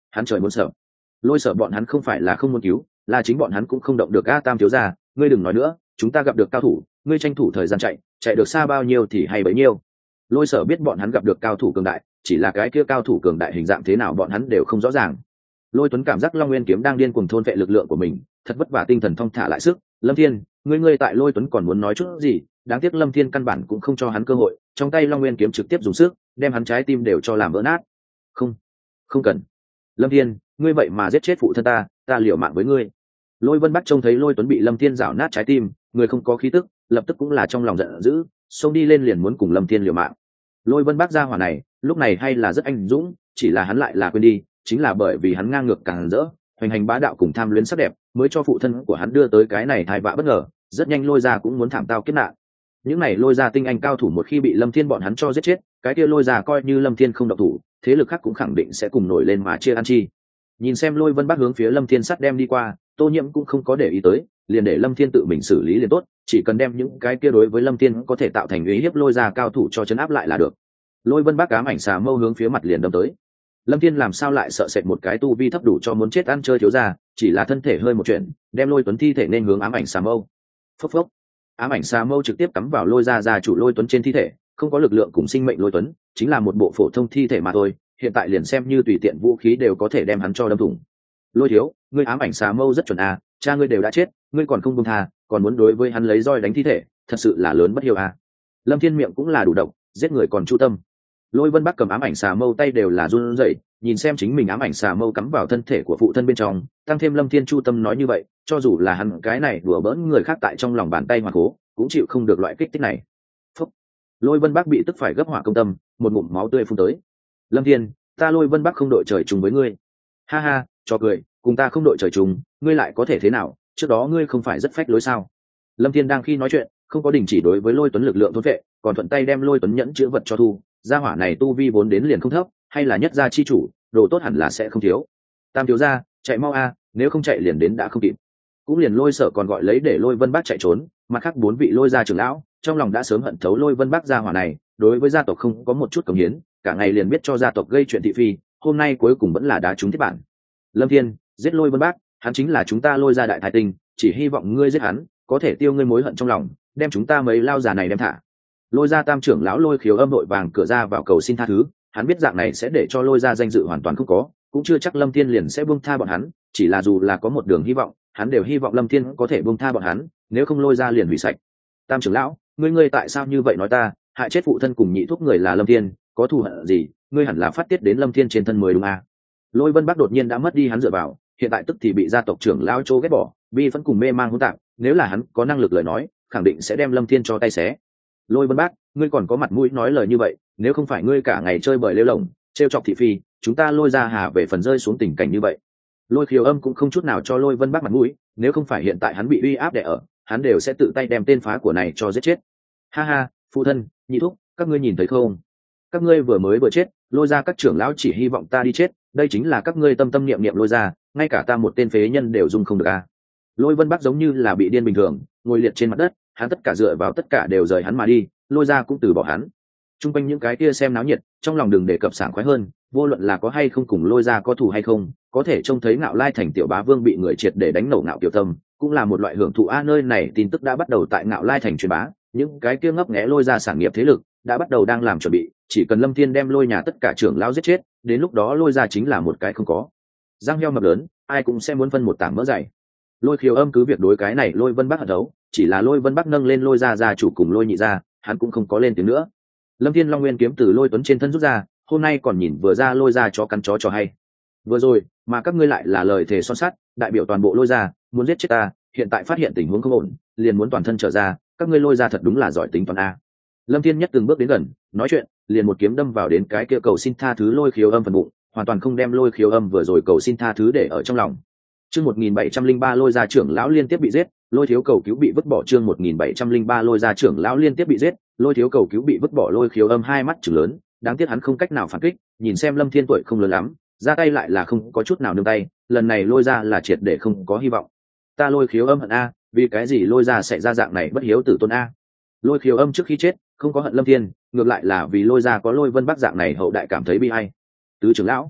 hắn trời muốn sợ. Lôi Sở bọn hắn không phải là không muốn cứu, là chính bọn hắn cũng không động được. A Tam thiếu gia, ngươi đừng nói nữa, chúng ta gặp được cao thủ, ngươi tranh thủ thời gian chạy, chạy được xa bao nhiêu thì hay bấy nhiêu. Lôi Sở biết bọn hắn gặp được cao thủ cường đại, chỉ là cái kia cao thủ cường đại hình dạng thế nào bọn hắn đều không rõ ràng. Lôi Tuấn cảm giác Long Nguyên kiếm đang điên cuồng thôn vệ lực lượng của mình, thật vất vả tinh thần thong thả lại sức. Lâm Thiên, ngươi ngươi tại Lôi Tuấn còn muốn nói chút gì, đáng tiếc Lâm Thiên căn bản cũng không cho hắn cơ hội, trong tay Long Nguyên kiếm trực tiếp dùng sức, đem hắn trái tim đều cho làm vỡ nát. Không, không cần. Lâm Thiên, ngươi vậy mà giết chết phụ thân ta, ta liều mạng với ngươi. Lôi Vân Bắc trông thấy Lôi Tuấn bị Lâm Thiên rảo nát trái tim, người không có khí tức, lập tức cũng là trong lòng giận dữ, xông đi lên liền muốn cùng Lâm Thiên liều mạng. Lôi Vân Bắc ra hỏa này, lúc này hay là rất anh dũng, chỉ là hắn lại là quên đi, chính là bởi vì hắn ngang ngược càng rỡ, hoành hành bá đạo cùng tham luyến sắc đẹp, mới cho phụ thân của hắn đưa tới cái này tai vạ bất ngờ, rất nhanh Lôi gia cũng muốn thảm tao kiếp nạn. Những này Lôi gia tinh anh cao thủ một khi bị Lâm Thiên bọn hắn cho giết chết, cái kia Lôi gia coi như Lâm Thiên không động thủ, thế lực khác cũng khẳng định sẽ cùng nổi lên mà chia ăn chi. Nhìn xem Lôi Vân Bắc hướng phía Lâm Thiên sắt đem đi qua, Tô Nhiễm cũng không có để ý tới, liền để Lâm Thiên tự mình xử lý liền tốt, chỉ cần đem những cái kia đối với Lâm Thiên có thể tạo thành uy hiếp Lôi gia cao thủ cho chấn áp lại là được. Lôi Vân Bắc ám ảnh xà mâu hướng phía mặt liền đâm tới. Lâm Thiên làm sao lại sợ sệt một cái tu vi thấp đủ cho muốn chết ăn chơi thiếu gia, chỉ là thân thể hơi một chuyện, đem Lôi Tuấn thi thể nên hướng ám ảnh xà mâu. Phốc phốc. Ám ảnh xà mâu trực tiếp cắm vào Lôi gia gia chủ Lôi Tuấn trên thi thể, không có lực lượng cùng sinh mệnh Lôi Tuấn, chính là một bộ phổ thông thi thể mà thôi, hiện tại liền xem như tùy tiện vũ khí đều có thể đem hắn cho đâm thủng. Lôi thiếu, ngươi ám ảnh xà mâu rất chuẩn à, cha ngươi đều đã chết, ngươi còn không buông tha, còn muốn đối với hắn lấy roi đánh thi thể, thật sự là lớn bất hiếu à. Lâm Thiên miệng cũng là đủ độc, giết người còn chu tâm. Lôi Vân Bắc cầm ám ảnh xà mâu tay đều là run rẩy, nhìn xem chính mình ám ảnh xà mâu cắm vào thân thể của phụ thân bên trong, tăng thêm Lâm Thiên chu tâm nói như vậy, cho dù là hắn cái này đùa bỡn người khác tại trong lòng bàn tay mà cố, cũng chịu không được loại kích thích này. Phúc. Lôi Vân Bắc bị tức phải gấp hỏa công tâm, một ngụm máu tươi phun tới. Lâm Thiên, ta Lôi Vân Bắc không đội trời chung với ngươi. Ha ha, cho cười, cùng ta không đội trời chung, ngươi lại có thể thế nào? Trước đó ngươi không phải rất phách lối sao? Lâm Thiên đang khi nói chuyện, không có đình chỉ đối với Lôi Tuấn lực lượng thôn vệ, còn thuận tay đem Lôi Tuấn nhẫn chữ vật cho thu. Gia hỏa này tu vi vốn đến liền không thấp, hay là nhất gia chi chủ, đồ tốt hẳn là sẽ không thiếu. Tam thiếu gia, chạy mau a, nếu không chạy liền đến đã không kịp. Cũng liền Lôi Sở còn gọi lấy để Lôi Vân Bắc chạy trốn, mặt khác bốn vị Lôi gia trưởng lão, trong lòng đã sớm hận thấu Lôi Vân Bắc gia hỏa này, đối với gia tộc không có một chút cống hiến, cả ngày liền biết cho gia tộc gây chuyện thị phi, hôm nay cuối cùng vẫn là đá trúng thiết bản. Lâm Thiên, giết Lôi Vân Bắc, hắn chính là chúng ta Lôi gia đại thái tinh, chỉ hy vọng ngươi giết hắn, có thể tiêu ngươi mối hận trong lòng, đem chúng ta mấy lao già này đem thả. Lôi gia tam trưởng lão Lôi Khiếu Âm vội vàng cửa ra vào cầu xin tha thứ, hắn biết dạng này sẽ để cho Lôi gia danh dự hoàn toàn không có, cũng chưa chắc Lâm Thiên liền sẽ buông tha bọn hắn, chỉ là dù là có một đường hy vọng, hắn đều hy vọng Lâm Thiên có thể buông tha bọn hắn, nếu không Lôi gia liền hủy sạch. Tam trưởng lão, ngươi ngươi tại sao như vậy nói ta, hại chết phụ thân cùng nhị thúc người là Lâm Thiên, có thù hận gì, ngươi hẳn là phát tiết đến Lâm Thiên trên thân mới đúng à? Lôi Vân Bắc đột nhiên đã mất đi hắn dựa vào, hiện tại tức thì bị gia tộc trưởng lão Trô ghét bỏ, bi phẫn cùng mê mang hỗn tạp, nếu là hắn có năng lực lời nói, khẳng định sẽ đem Lâm Thiên cho tay xé. Lôi Vân Bắc, ngươi còn có mặt mũi nói lời như vậy, nếu không phải ngươi cả ngày chơi bời lêu lổng, trêu chọc thị phi, chúng ta Lôi gia hà về phần rơi xuống tình cảnh như vậy. Lôi Khiếu Âm cũng không chút nào cho Lôi Vân Bắc mặt mũi, nếu không phải hiện tại hắn bị uy áp đè ở, hắn đều sẽ tự tay đem tên phá của này cho giết chết. Ha ha, phụ thân, nhị thúc, các ngươi nhìn thấy không? Các ngươi vừa mới vừa chết, Lôi gia các trưởng lão chỉ hy vọng ta đi chết, đây chính là các ngươi tâm tâm niệm niệm Lôi gia, ngay cả ta một tên phế nhân đều dung không được à? Lôi Vân Bắc giống như là bị điên bình thường, ngồi liệt trên mặt đất, hắn tất cả dựa vào tất cả đều rời hắn mà đi, Lôi gia cũng từ bỏ hắn. Trung quanh những cái kia xem náo nhiệt, trong lòng đừng đề cập sảng khoái hơn, vô luận là có hay không cùng Lôi gia có thù hay không, có thể trông thấy Ngạo Lai thành tiểu bá vương bị người triệt để đánh nổ Ngạo Tiểu Tâm, cũng là một loại hưởng thụ a. Nơi này tin tức đã bắt đầu tại Ngạo Lai thành truyền bá, những cái kia ngấp nghé Lôi gia sản nghiệp thế lực đã bắt đầu đang làm chuẩn bị, chỉ cần Lâm Thiên đem Lôi nhà tất cả trưởng lão giết chết, đến lúc đó Lôi gia chính là một cái không có răng heo mập lớn, ai cũng sẽ muốn phân một tảng mỡ dày. Lôi Khiếu Âm cứ việc đối cái này Lôi Vân Bắc hận đấu, chỉ là Lôi Vân Bắc nâng lên Lôi gia gia chủ cùng Lôi nhị gia, hắn cũng không có lên tiếng nữa. Lâm Thiên Long Nguyên kiếm từ Lôi Tuấn trên thân rút ra, hôm nay còn nhìn vừa ra Lôi gia chó cắn chó cho hay. Vừa rồi, mà các ngươi lại là lời thề son sắt, đại biểu toàn bộ Lôi gia, muốn giết chết ta, hiện tại phát hiện tình huống không ổn, liền muốn toàn thân trở ra, các ngươi Lôi gia thật đúng là giỏi tính toán a. Lâm Thiên nhất từng bước đến gần, nói chuyện, liền một kiếm đâm vào đến cái kia cầu xin tha thứ Lôi Khiếu Âm phần bụng, hoàn toàn không đem Lôi Khiếu Âm vừa rồi cầu xin tha thứ để ở trong lòng. Chương một nghìn bảy trăm lẻ ba Lôi gia trưởng lão liên tiếp bị giết, Lôi thiếu cầu cứu bị vứt bỏ. Chương một nghìn bảy trăm lẻ ba Lôi gia trưởng lão liên tiếp bị giết, Lôi thiếu cầu cứu bị vứt bỏ. Lôi Khiếu Âm hai mắt trừng lớn, đáng tiếc hắn không cách nào phản kích, nhìn xem Lâm Thiên tuổi không lớn lắm, ra tay lại là không có chút nào nương tay, lần này Lôi gia là triệt để không có hy vọng. Ta Lôi Khiếu Âm hận a, vì cái gì Lôi gia sẽ ra dạng này bất hiếu tử tôn a? Lôi Khiếu Âm trước khi chết, không có hận Lâm Thiên, ngược lại là vì Lôi gia có Lôi Vân Bắc dạng này hậu đại cảm thấy bi ai. Tứ trưởng lão,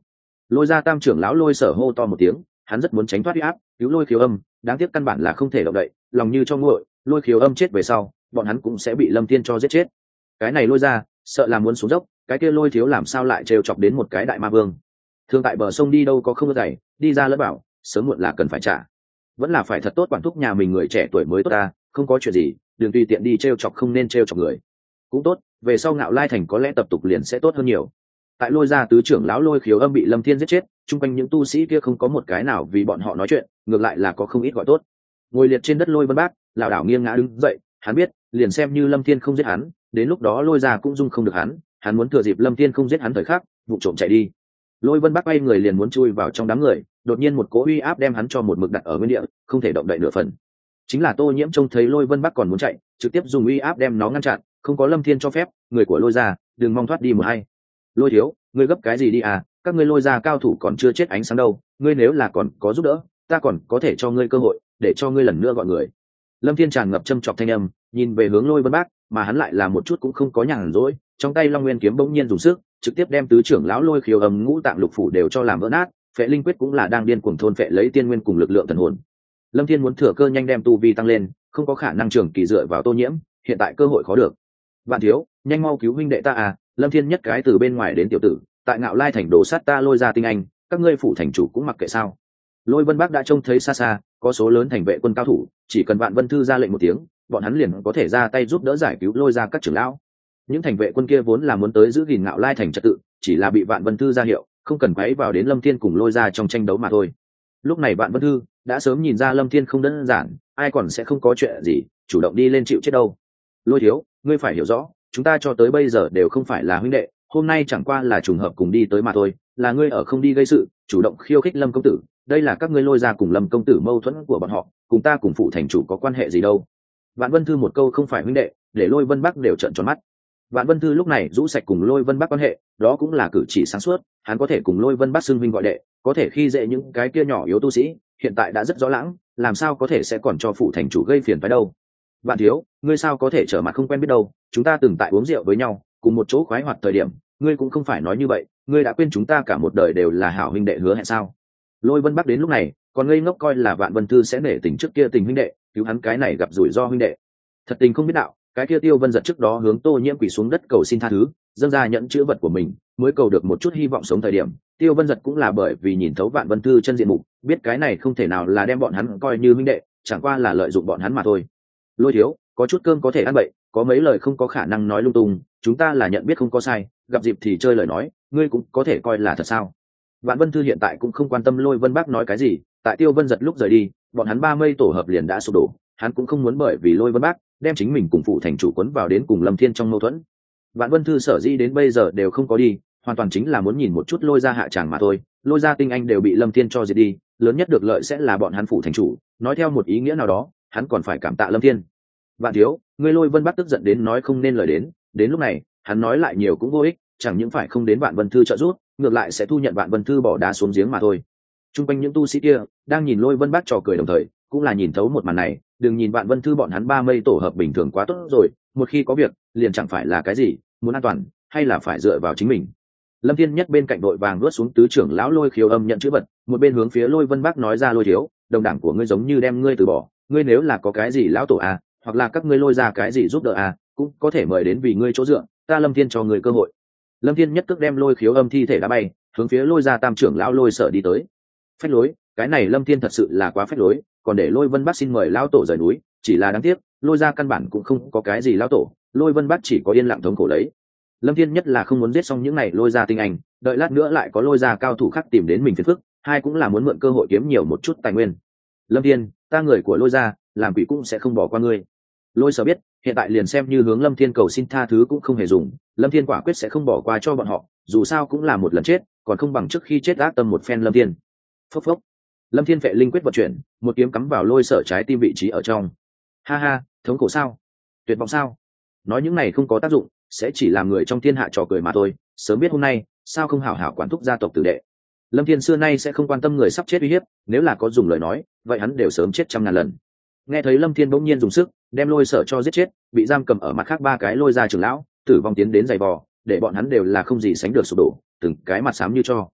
Lôi ra tam trưởng lão Lôi Sở hô to một tiếng, hắn rất muốn tránh thoát uy áp cứu Lôi Khiếu Âm, đáng tiếc căn bản là không thể động đậy, lòng như cho nguội. Lôi Khiếu Âm chết về sau, bọn hắn cũng sẽ bị Lâm Thiên cho giết chết. Cái này Lôi ra sợ là muốn xuống dốc, cái kia Lôi thiếu làm sao lại trêu chọc đến một cái đại ma vương. Thương tại bờ sông đi đâu có không có giày, đi ra lỡ bảo sớm muộn là cần phải trả, vẫn là phải thật tốt quản thúc nhà mình người trẻ tuổi mới tốt ta. Không có chuyện gì, đừng tùy tiện đi trêu chọc, không nên trêu chọc người cũng tốt, về sau Ngạo Lai thành có lẽ tập tục liền sẽ tốt hơn nhiều. Tại Lôi gia tứ trưởng lão Lôi Khiếu Âm bị Lâm Thiên giết chết, chung quanh những tu sĩ kia không có một cái nào vì bọn họ nói chuyện, ngược lại là có không ít gọi tốt. Ngồi liệt trên đất Lôi Vân Bác lảo đảo nghiêng ngã đứng dậy, hắn biết liền xem như Lâm Thiên không giết hắn, đến lúc đó Lôi gia cũng dung không được hắn, hắn muốn thừa dịp Lâm Thiên không giết hắn thời khắc vụ trộm chạy đi. Lôi Vân Bác bay người liền muốn chui vào trong đám người, đột nhiên một cỗ uy áp đem hắn cho một mực đặt ở nguyên địa, không thể động đậy nửa phần. Chính là Tô Nhiễm trông thấy Lôi Vân Bác còn muốn chạy, trực tiếp dùng uy áp đem nó ngăn chặn, không có Lâm Thiên cho phép, người của Lôi gia đừng mong thoát đi một hay. Lôi thiếu, ngươi gấp cái gì đi à, các ngươi Lôi gia cao thủ còn chưa chết ánh sáng đâu, ngươi nếu là còn có giúp đỡ, ta còn có thể cho ngươi cơ hội, để cho ngươi lần nữa gọi người. Lâm Thiên tràn ngập châm chọc thanh âm, nhìn về hướng Lôi Vân Bác, mà hắn lại là một chút cũng không có nhàn rỗi, trong tay Long Nguyên kiếm bỗng nhiên dùng sức, trực tiếp đem tứ trưởng lão Lôi Khiếu Âm ngũ tạng lục phủ đều cho làm vỡ nát, Phệ Linh Quyết cũng là đang điên cuồng thôn phệ lấy tiên nguyên cùng lực lượng thần hồn. Lâm Thiên muốn thừa cơ nhanh đem tu vi tăng lên, không có khả năng trường kỳ dựa vào Tô Nhiễm, hiện tại cơ hội khó được. Vạn thiếu, nhanh mau cứu huynh đệ ta à, Lâm Thiên nhất cái từ bên ngoài đến tiểu tử, tại Ngạo Lai thành đổ sát ta Lôi gia tinh anh, các ngươi phủ thành chủ cũng mặc kệ sao? Lôi Vân Bác đã trông thấy xa xa có số lớn thành vệ quân cao thủ, chỉ cần Vạn Vân Thư ra lệnh một tiếng, bọn hắn liền có thể ra tay giúp đỡ giải cứu Lôi gia các trưởng lão. Những thành vệ quân kia vốn là muốn tới giữ gìn Ngạo Lai thành trật tự, chỉ là bị Vạn Vân Thư ra hiệu, không cần quấy vào đến Lâm Thiên cùng Lôi gia trong tranh đấu mà thôi. Lúc này Vạn Vân Thư đã sớm nhìn ra Lâm Thiên không đơn giản, ai còn sẽ không có chuyện gì chủ động đi lên chịu chết đâu. Lôi thiếu, ngươi phải hiểu rõ, chúng ta cho tới bây giờ đều không phải là huynh đệ, hôm nay chẳng qua là trùng hợp cùng đi tới mà thôi, là ngươi ở không đi gây sự, chủ động khiêu khích Lâm công tử, đây là các ngươi Lôi gia cùng Lâm công tử mâu thuẫn của bọn họ, cùng ta cùng phụ thành chủ có quan hệ gì đâu. Vạn Vân Thư một câu không phải huynh đệ, để Lôi Vân Bắc đều trợn tròn mắt. Vạn Vân Thư lúc này rũ sạch cùng Lôi Vân Bắc quan hệ, đó cũng là cử chỉ sáng suốt, hắn có thể cùng Lôi Vân Bắc xưng huynh gọi đệ, có thể khi dễ những cái kia nhỏ yếu tu sĩ, hiện tại đã rất rõ lãng, làm sao có thể sẽ còn cho phụ thành chủ gây phiền phải đâu. Vạn thiếu, ngươi sao có thể trở mặt không quen biết đâu, chúng ta từng tại uống rượu với nhau, cùng một chỗ khoái hoạt thời điểm, ngươi cũng không phải nói như vậy, ngươi đã quên chúng ta cả một đời đều là hảo huynh đệ hứa hẹn sao? Lôi Vân Bắc đến lúc này còn ngây ngốc coi là Vạn Vân Thư sẽ nể tình trước kia tình huynh đệ, cứu hắn cái này gặp rủi ro huynh đệ, thật tình không biết đạo, cái kia Tiêu Vân Giật trước đó hướng Tô Nhiễm quỳ xuống đất cầu xin tha thứ, dâng ra nhận chữ vật của mình, mới cầu được một chút hy vọng sống thời điểm, Tiêu Vân Giật cũng là bởi vì nhìn thấu Vạn Vân Thư chân diện mục, biết cái này không thể nào là đem bọn hắn coi như huynh đệ, chẳng qua là lợi dụng bọn hắn mà thôi. Lôi thiếu, có chút cơm có thể ăn bậy, có mấy lời không có khả năng nói lung tung, chúng ta là nhận biết không có sai, gặp dịp thì chơi lời nói, ngươi cũng có thể coi là thật sao? Vạn Vân Thư hiện tại cũng không quan tâm Lôi Vân Bác nói cái gì, tại Tiêu Vân Giật lúc rời đi, bọn hắn ba mây tổ hợp liền đã sụp đổ, hắn cũng không muốn bởi vì Lôi Vân Bác đem chính mình cùng phụ thành chủ quấn vào đến cùng Lâm Thiên trong mâu thuẫn. Vạn Vân Thư sở dĩ đến bây giờ đều không có đi, hoàn toàn chính là muốn nhìn một chút Lôi gia hạ tràng mà thôi. Lôi gia tinh anh đều bị Lâm Thiên cho diệt đi, lớn nhất được lợi sẽ là bọn hắn phụ thành chủ, nói theo một ý nghĩa nào đó, hắn còn phải cảm tạ Lâm Thiên. Vạn thiếu, ngươi Lôi Vân Bác tức giận đến nói không nên lời đến, đến lúc này, hắn nói lại nhiều cũng vô ích, chẳng những phải không đến Vạn Vân Thư trợ giúp, ngược lại sẽ thu nhận Vạn Vân Thư bỏ đá xuống giếng mà thôi. Trung quanh những tu sĩ kia đang nhìn Lôi Vân Bác trò cười đồng thời, cũng là nhìn thấu một màn này, đừng nhìn Vạn Vân Thư bọn hắn ba mây tổ hợp bình thường quá tốt rồi, một khi có việc, liền chẳng phải là cái gì, muốn an toàn, hay là phải dựa vào chính mình. Lâm Thiên nhất bên cạnh đội vàng nuốt xuống tứ trưởng lão Lôi Khiếu Âm nhận chữ vật, một bên hướng phía Lôi Vân Bác nói ra: Lôi thiếu, đồng đảng của ngươi giống như đem ngươi từ bỏ, ngươi nếu là có cái gì lão tổ à, hoặc là các ngươi Lôi ra cái gì giúp đỡ à, cũng có thể mời đến vì ngươi chỗ dựa, ta Lâm Thiên cho ngươi cơ hội. Lâm Thiên nhất cước đem Lôi Khiếu Âm thi thể đá bay, hướng phía Lôi gia tam trưởng lão Lôi Sở đi tới. Phách lối, cái này Lâm Thiên thật sự là quá phách lối, còn để Lôi Vân Bác xin mời lão tổ rời núi, chỉ là đáng tiếc, Lôi gia căn bản cũng không có cái gì lão tổ, Lôi Vân Bác chỉ có yên lặng thống khổ lấy. Lâm Thiên nhất là không muốn giết xong những này Lôi gia tinh anh, đợi lát nữa lại có Lôi gia cao thủ khác tìm đến mình phiền phức, hai cũng là muốn mượn cơ hội kiếm nhiều một chút tài nguyên. Lâm Thiên, ta người của Lôi gia, làm quỷ cũng sẽ không bỏ qua ngươi. Lôi Sở biết, hiện tại liền xem như hướng Lâm Thiên cầu xin tha thứ cũng không hề dùng, Lâm Thiên quả quyết sẽ không bỏ qua cho bọn họ, dù sao cũng là một lần chết, còn không bằng trước khi chết ác tâm một phen Lâm Thiên. Phốc phốc. Lâm Thiên Phệ Linh Quyết vận chuyển, một kiếm cắm vào Lôi Sở trái tim vị trí ở trong. Ha ha, thống khổ sao? Tuyệt vọng sao? Nói những này không có tác dụng, sẽ chỉ làm người trong thiên hạ trò cười mà thôi, sớm biết hôm nay, sao không hảo hảo quản thúc gia tộc tử đệ. Lâm Thiên xưa nay sẽ không quan tâm người sắp chết uy hiếp, nếu là có dùng lời nói, vậy hắn đều sớm chết trăm ngàn lần. Nghe thấy Lâm Thiên bỗng nhiên dùng sức, đem Lôi Sở cho giết chết, bị giam cầm ở mặt khác ba cái Lôi gia trưởng lão, tử vong tiến đến giày vò, để bọn hắn đều là không gì sánh được sụp đổ, từng cái mặt xám như tro.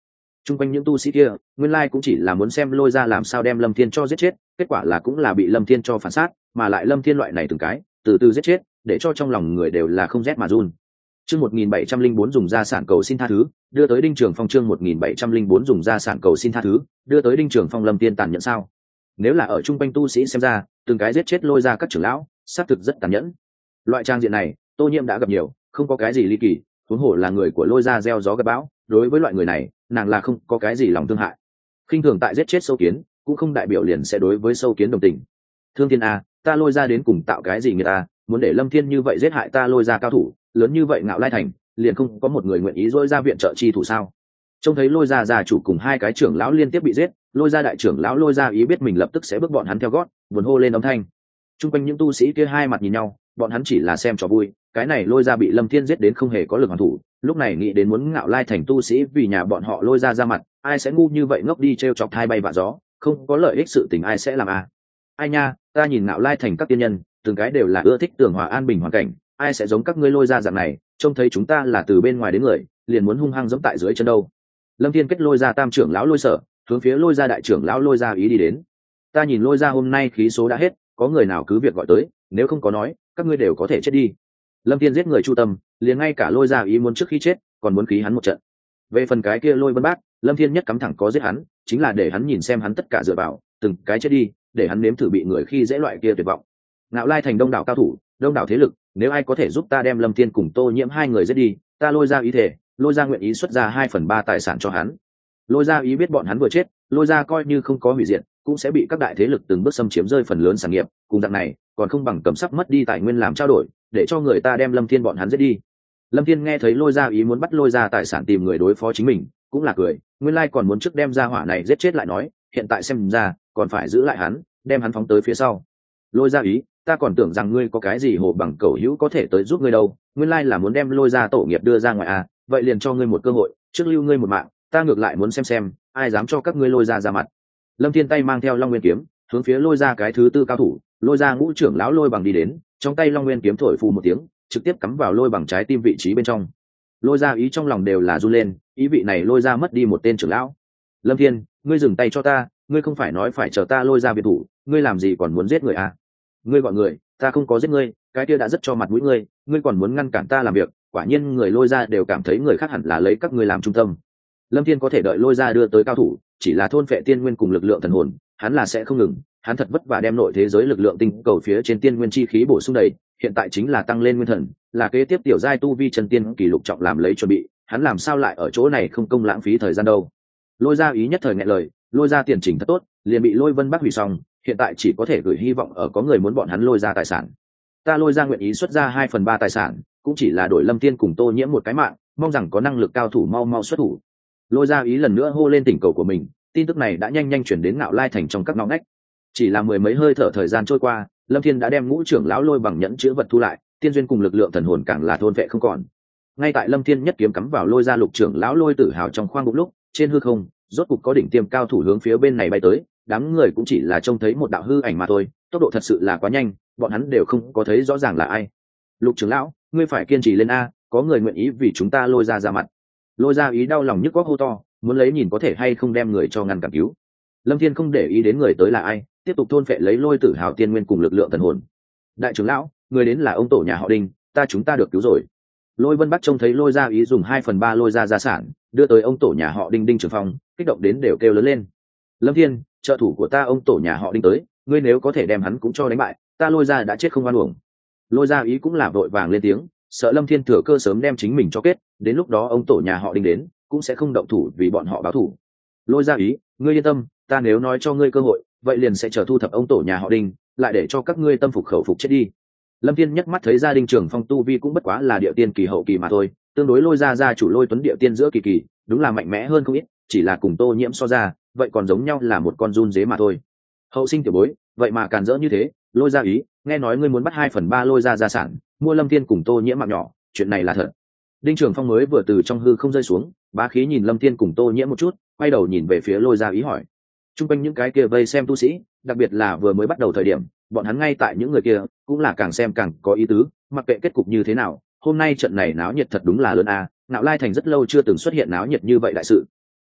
Trung quanh những tu sĩ kia nguyên lai cũng chỉ là muốn xem Lôi Gia làm sao đem Lâm Thiên cho giết chết, kết quả là cũng là bị Lâm Thiên cho phản sát, mà lại Lâm Thiên loại này từng cái từ từ giết chết, để cho trong lòng người đều là không rét mà run. Chương một nghìn bảy trăm linh bốn dùng gia sản cầu xin tha thứ, đưa tới Đinh Trường Phong. Chương một nghìn bảy trăm linh bốn dùng gia sản cầu xin tha thứ, đưa tới Đinh Trường Phong. Lâm Thiên tàn nhẫn sao? Nếu là ở trung quanh tu sĩ xem ra, từng cái giết chết Lôi Gia các trưởng lão, xác thực rất tàn nhẫn. Loại trang diện này, Tô Nhiễm đã gặp nhiều, không có cái gì ly kỳ, huống hồ là người của Lôi Gia gieo gió gặt bão, đối với loại người này, nàng là không có cái gì lòng thương hại. Khinh thường tại giết chết sâu kiến, cũng không đại biểu liền sẽ đối với sâu kiến đồng tình. Thương Thiên a, ta Lôi Gia đến cùng tạo cái gì người ta, muốn để Lâm Thiên như vậy giết hại ta Lôi Gia cao thủ, lớn như vậy Ngạo Lai Thành, liền không có một người nguyện ý dỗi ra viện trợ chi thủ sao? Trông thấy Lôi Gia gia chủ cùng hai cái trưởng lão liên tiếp bị giết, Lôi Gia đại trưởng lão Lôi Gia Ý biết mình lập tức sẽ bước bọn hắn theo gót, buồn hô lên âm thanh. Trung quanh những tu sĩ kia hai mặt nhìn nhau, bọn hắn chỉ là xem trò vui, cái này Lôi Gia bị Lâm Thiên giết đến không hề có lực hoàn thủ, lúc này nghĩ đến muốn Ngạo Lai Thành tu sĩ vì nhà bọn họ Lôi Gia ra mặt, ai sẽ ngu như vậy ngốc đi trêu chọc hai bay vạ gió, không có lợi ích sự tình ai sẽ làm à? Ai nha, ta nhìn Ngạo Lai Thành các tiên nhân, từng cái đều là ưa thích tường hòa an bình hoàn cảnh, ai sẽ giống các ngươi Lôi Gia dạng này, trông thấy chúng ta là từ bên ngoài đến người, liền muốn hung hăng giẫm tại dưới chân đâu. Lâm Thiên kết Lôi Gia tam trưởng lão Lôi Sở, hướng phía Lôi Gia đại trưởng lão Lôi Gia Ý đi đến. Ta nhìn Lôi Gia hôm nay khí số đã hết, có người nào cứ việc gọi tới, nếu không có nói, các ngươi đều có thể chết đi. Lâm Thiên giết người chu tâm, liền ngay cả Lôi Gia Ý muốn trước khi chết, còn muốn khí hắn một trận. Về phần cái kia Lôi Vân Bác, Lâm Thiên nhất cắm thẳng có giết hắn, chính là để hắn nhìn xem hắn tất cả dựa vào, từng cái chết đi, để hắn nếm thử bị người khi dễ loại kia tuyệt vọng. Ngạo Lai Thành đông đảo cao thủ, đông đảo thế lực, nếu ai có thể giúp ta đem Lâm Thiên cùng Tô Nhiễm hai người giết đi, ta Lôi Gia Ý thể, Lôi Gia nguyện ý xuất ra hai phần ba tài sản cho hắn. Lôi Gia Ý biết bọn hắn vừa chết, Lôi Gia coi như không có hủy diệt, cũng sẽ bị các đại thế lực từng bước xâm chiếm rơi phần lớn sản nghiệp, cùng dạng này, còn không bằng cầm sắp mất đi tài nguyên làm trao đổi, để cho người ta đem Lâm Thiên bọn hắn giết đi. Lâm Thiên nghe thấy Lôi Gia Ý muốn bắt Lôi Gia tài sản tìm người đối phó chính mình, cũng là cười, nguyên lai còn muốn trước đem gia hỏa này giết chết lại nói, hiện tại xem ra, còn phải giữ lại hắn, đem hắn phóng tới phía sau. Lôi Gia Ý, ta còn tưởng rằng ngươi có cái gì hồ bằng cẩu hữu có thể tới giúp ngươi đâu, nguyên lai là muốn đem Lôi Gia tổ nghiệp đưa ra ngoài à, vậy liền cho ngươi một cơ hội, trước lưu ngươi một mạng, ta ngược lại muốn xem xem, ai dám cho các ngươi Lôi Gia ra mặt. Lâm Thiên tay mang theo Long Nguyên kiếm, hướng phía Lôi Gia cái thứ tư cao thủ, Lôi Gia ngũ trưởng lão Lôi Bằng đi đến, trong tay Long Nguyên kiếm thổi phù một tiếng, trực tiếp cắm vào Lôi Bằng trái tim vị trí bên trong. Lôi Gia Ý trong lòng đều là run lên, ý vị này Lôi Gia mất đi một tên trưởng lão. Lâm Thiên, ngươi dừng tay cho ta, ngươi không phải nói phải chờ ta Lôi Gia biệt thủ, ngươi làm gì còn muốn giết người à? Ngươi gọi người, ta không có giết ngươi, cái kia đã rất cho mặt mũi ngươi, ngươi còn muốn ngăn cản ta làm việc, quả nhiên người Lôi Gia đều cảm thấy người khác hẳn là lấy các ngươi làm trung tâm. Lâm Thiên có thể đợi Lôi Gia đưa tới cao thủ, chỉ là thôn phệ tiên nguyên cùng lực lượng thần hồn, hắn là sẽ không ngừng, hắn thật vất vả đem nội thế giới lực lượng tinh cầu phía trên tiên nguyên chi khí bổ sung đầy, hiện tại chính là tăng lên nguyên thần, là kế tiếp tiểu giai tu vi chân tiên kỳ lục trọng làm lấy chuẩn bị, hắn làm sao lại ở chỗ này không công lãng phí thời gian đâu. Lôi Gia Ý nhất thời nghẹn lời, Lôi Gia tiền trình thật tốt, liền bị Lôi Vân Bắc hủy xong, hiện tại chỉ có thể gửi hy vọng ở có người muốn bọn hắn Lôi Gia tài sản. Ta Lôi Gia nguyện ý xuất ra hai phần ba tài sản, cũng chỉ là đổi Lâm Thiên cùng Tô Nhiễm một cái mạng, mong rằng có năng lực cao thủ mau mau xuất thủ. Lôi Gia Ý lần nữa hô lên tỉnh cầu của mình, tin tức này đã nhanh nhanh chuyển đến Ngạo Lai Thành trong các ngõ ngách. Chỉ là mười mấy hơi thở thời gian trôi qua, Lâm Thiên đã đem ngũ trưởng lão Lôi Bằng nhẫn chứa vật thu lại, tiên duyên cùng lực lượng thần hồn càng là thôn vệ không còn. Ngay tại Lâm Thiên nhất kiếm cắm vào Lôi Gia lục trưởng lão Lôi Tử Hào trong khoang bụng lúc, trên hư không, rốt cục có đỉnh tiêm cao thủ hướng phía bên này bay tới, đám người cũng chỉ là trông thấy một đạo hư ảnh mà thôi, tốc độ thật sự là quá nhanh, bọn hắn đều không có thấy rõ ràng là ai. Lục trưởng lão, ngươi phải kiên trì lên a, có người nguyện ý vì chúng ta Lôi Gia ra mặt. Lôi Gia Ý đau lòng nhức góc hô to, muốn lấy nhìn có thể hay không đem người cho ngăn cản cứu. Lâm Thiên không để ý đến người tới là ai, tiếp tục thôn phệ lấy Lôi Tử Hào tiên nguyên cùng lực lượng thần hồn. Đại trưởng lão, người đến là ông tổ nhà họ Đinh, ta chúng ta được cứu rồi. Lôi Vân Bắc trông thấy Lôi Gia Ý dùng hai phần ba Lôi Gia gia sản đưa tới ông tổ nhà họ Đinh Đinh Trường Phong, kích động đến đều kêu lớn lên. Lâm Thiên, trợ thủ của ta ông tổ nhà họ Đinh tới, ngươi nếu có thể đem hắn cũng cho đánh bại, ta Lôi Gia đã chết không oan uổng. Lôi Gia Ý cũng là vội vàng lên tiếng, sợ Lâm Thiên thừa cơ sớm đem chính mình cho kết, đến lúc đó ông tổ nhà họ Đinh đến, cũng sẽ không động thủ vì bọn họ báo thủ. Lôi Gia Ý, ngươi yên tâm, ta nếu nói cho ngươi cơ hội, vậy liền sẽ chờ thu thập ông tổ nhà họ Đinh, lại để cho các ngươi tâm phục khẩu phục chết đi. Lâm Thiên nhắc mắt thấy gia đình Trường Phong tu vi cũng bất quá là địa tiên kỳ hậu kỳ mà thôi, tương đối Lôi Gia gia chủ Lôi Tuấn địa tiên giữa kỳ kỳ, đúng là mạnh mẽ hơn không ít, chỉ là cùng Tô Nhiễm so ra, vậy còn giống nhau là một con run dế mà thôi. Hậu sinh tiểu bối, vậy mà càn rỡ như thế, Lôi Gia Ý, nghe nói ngươi muốn bắt hai phần ba Lôi Gia gia sản, mua Lâm Thiên cùng Tô Nhiễm mạng nhỏ, chuyện này là thật. Đinh Trường Phong mới vừa từ trong hư không rơi xuống, bá khí nhìn Lâm Thiên cùng Tô Nhiễm một chút, quay đầu nhìn về phía Lôi Gia Ý hỏi. Trung quanh những cái kia vây xem tu sĩ, đặc biệt là vừa mới bắt đầu thời điểm, bọn hắn ngay tại những người kia, cũng là càng xem càng có ý tứ, mặc kệ kết cục như thế nào, hôm nay trận này náo nhiệt thật đúng là lớn a, Ngạo Lai Thành rất lâu chưa từng xuất hiện náo nhiệt như vậy đại sự.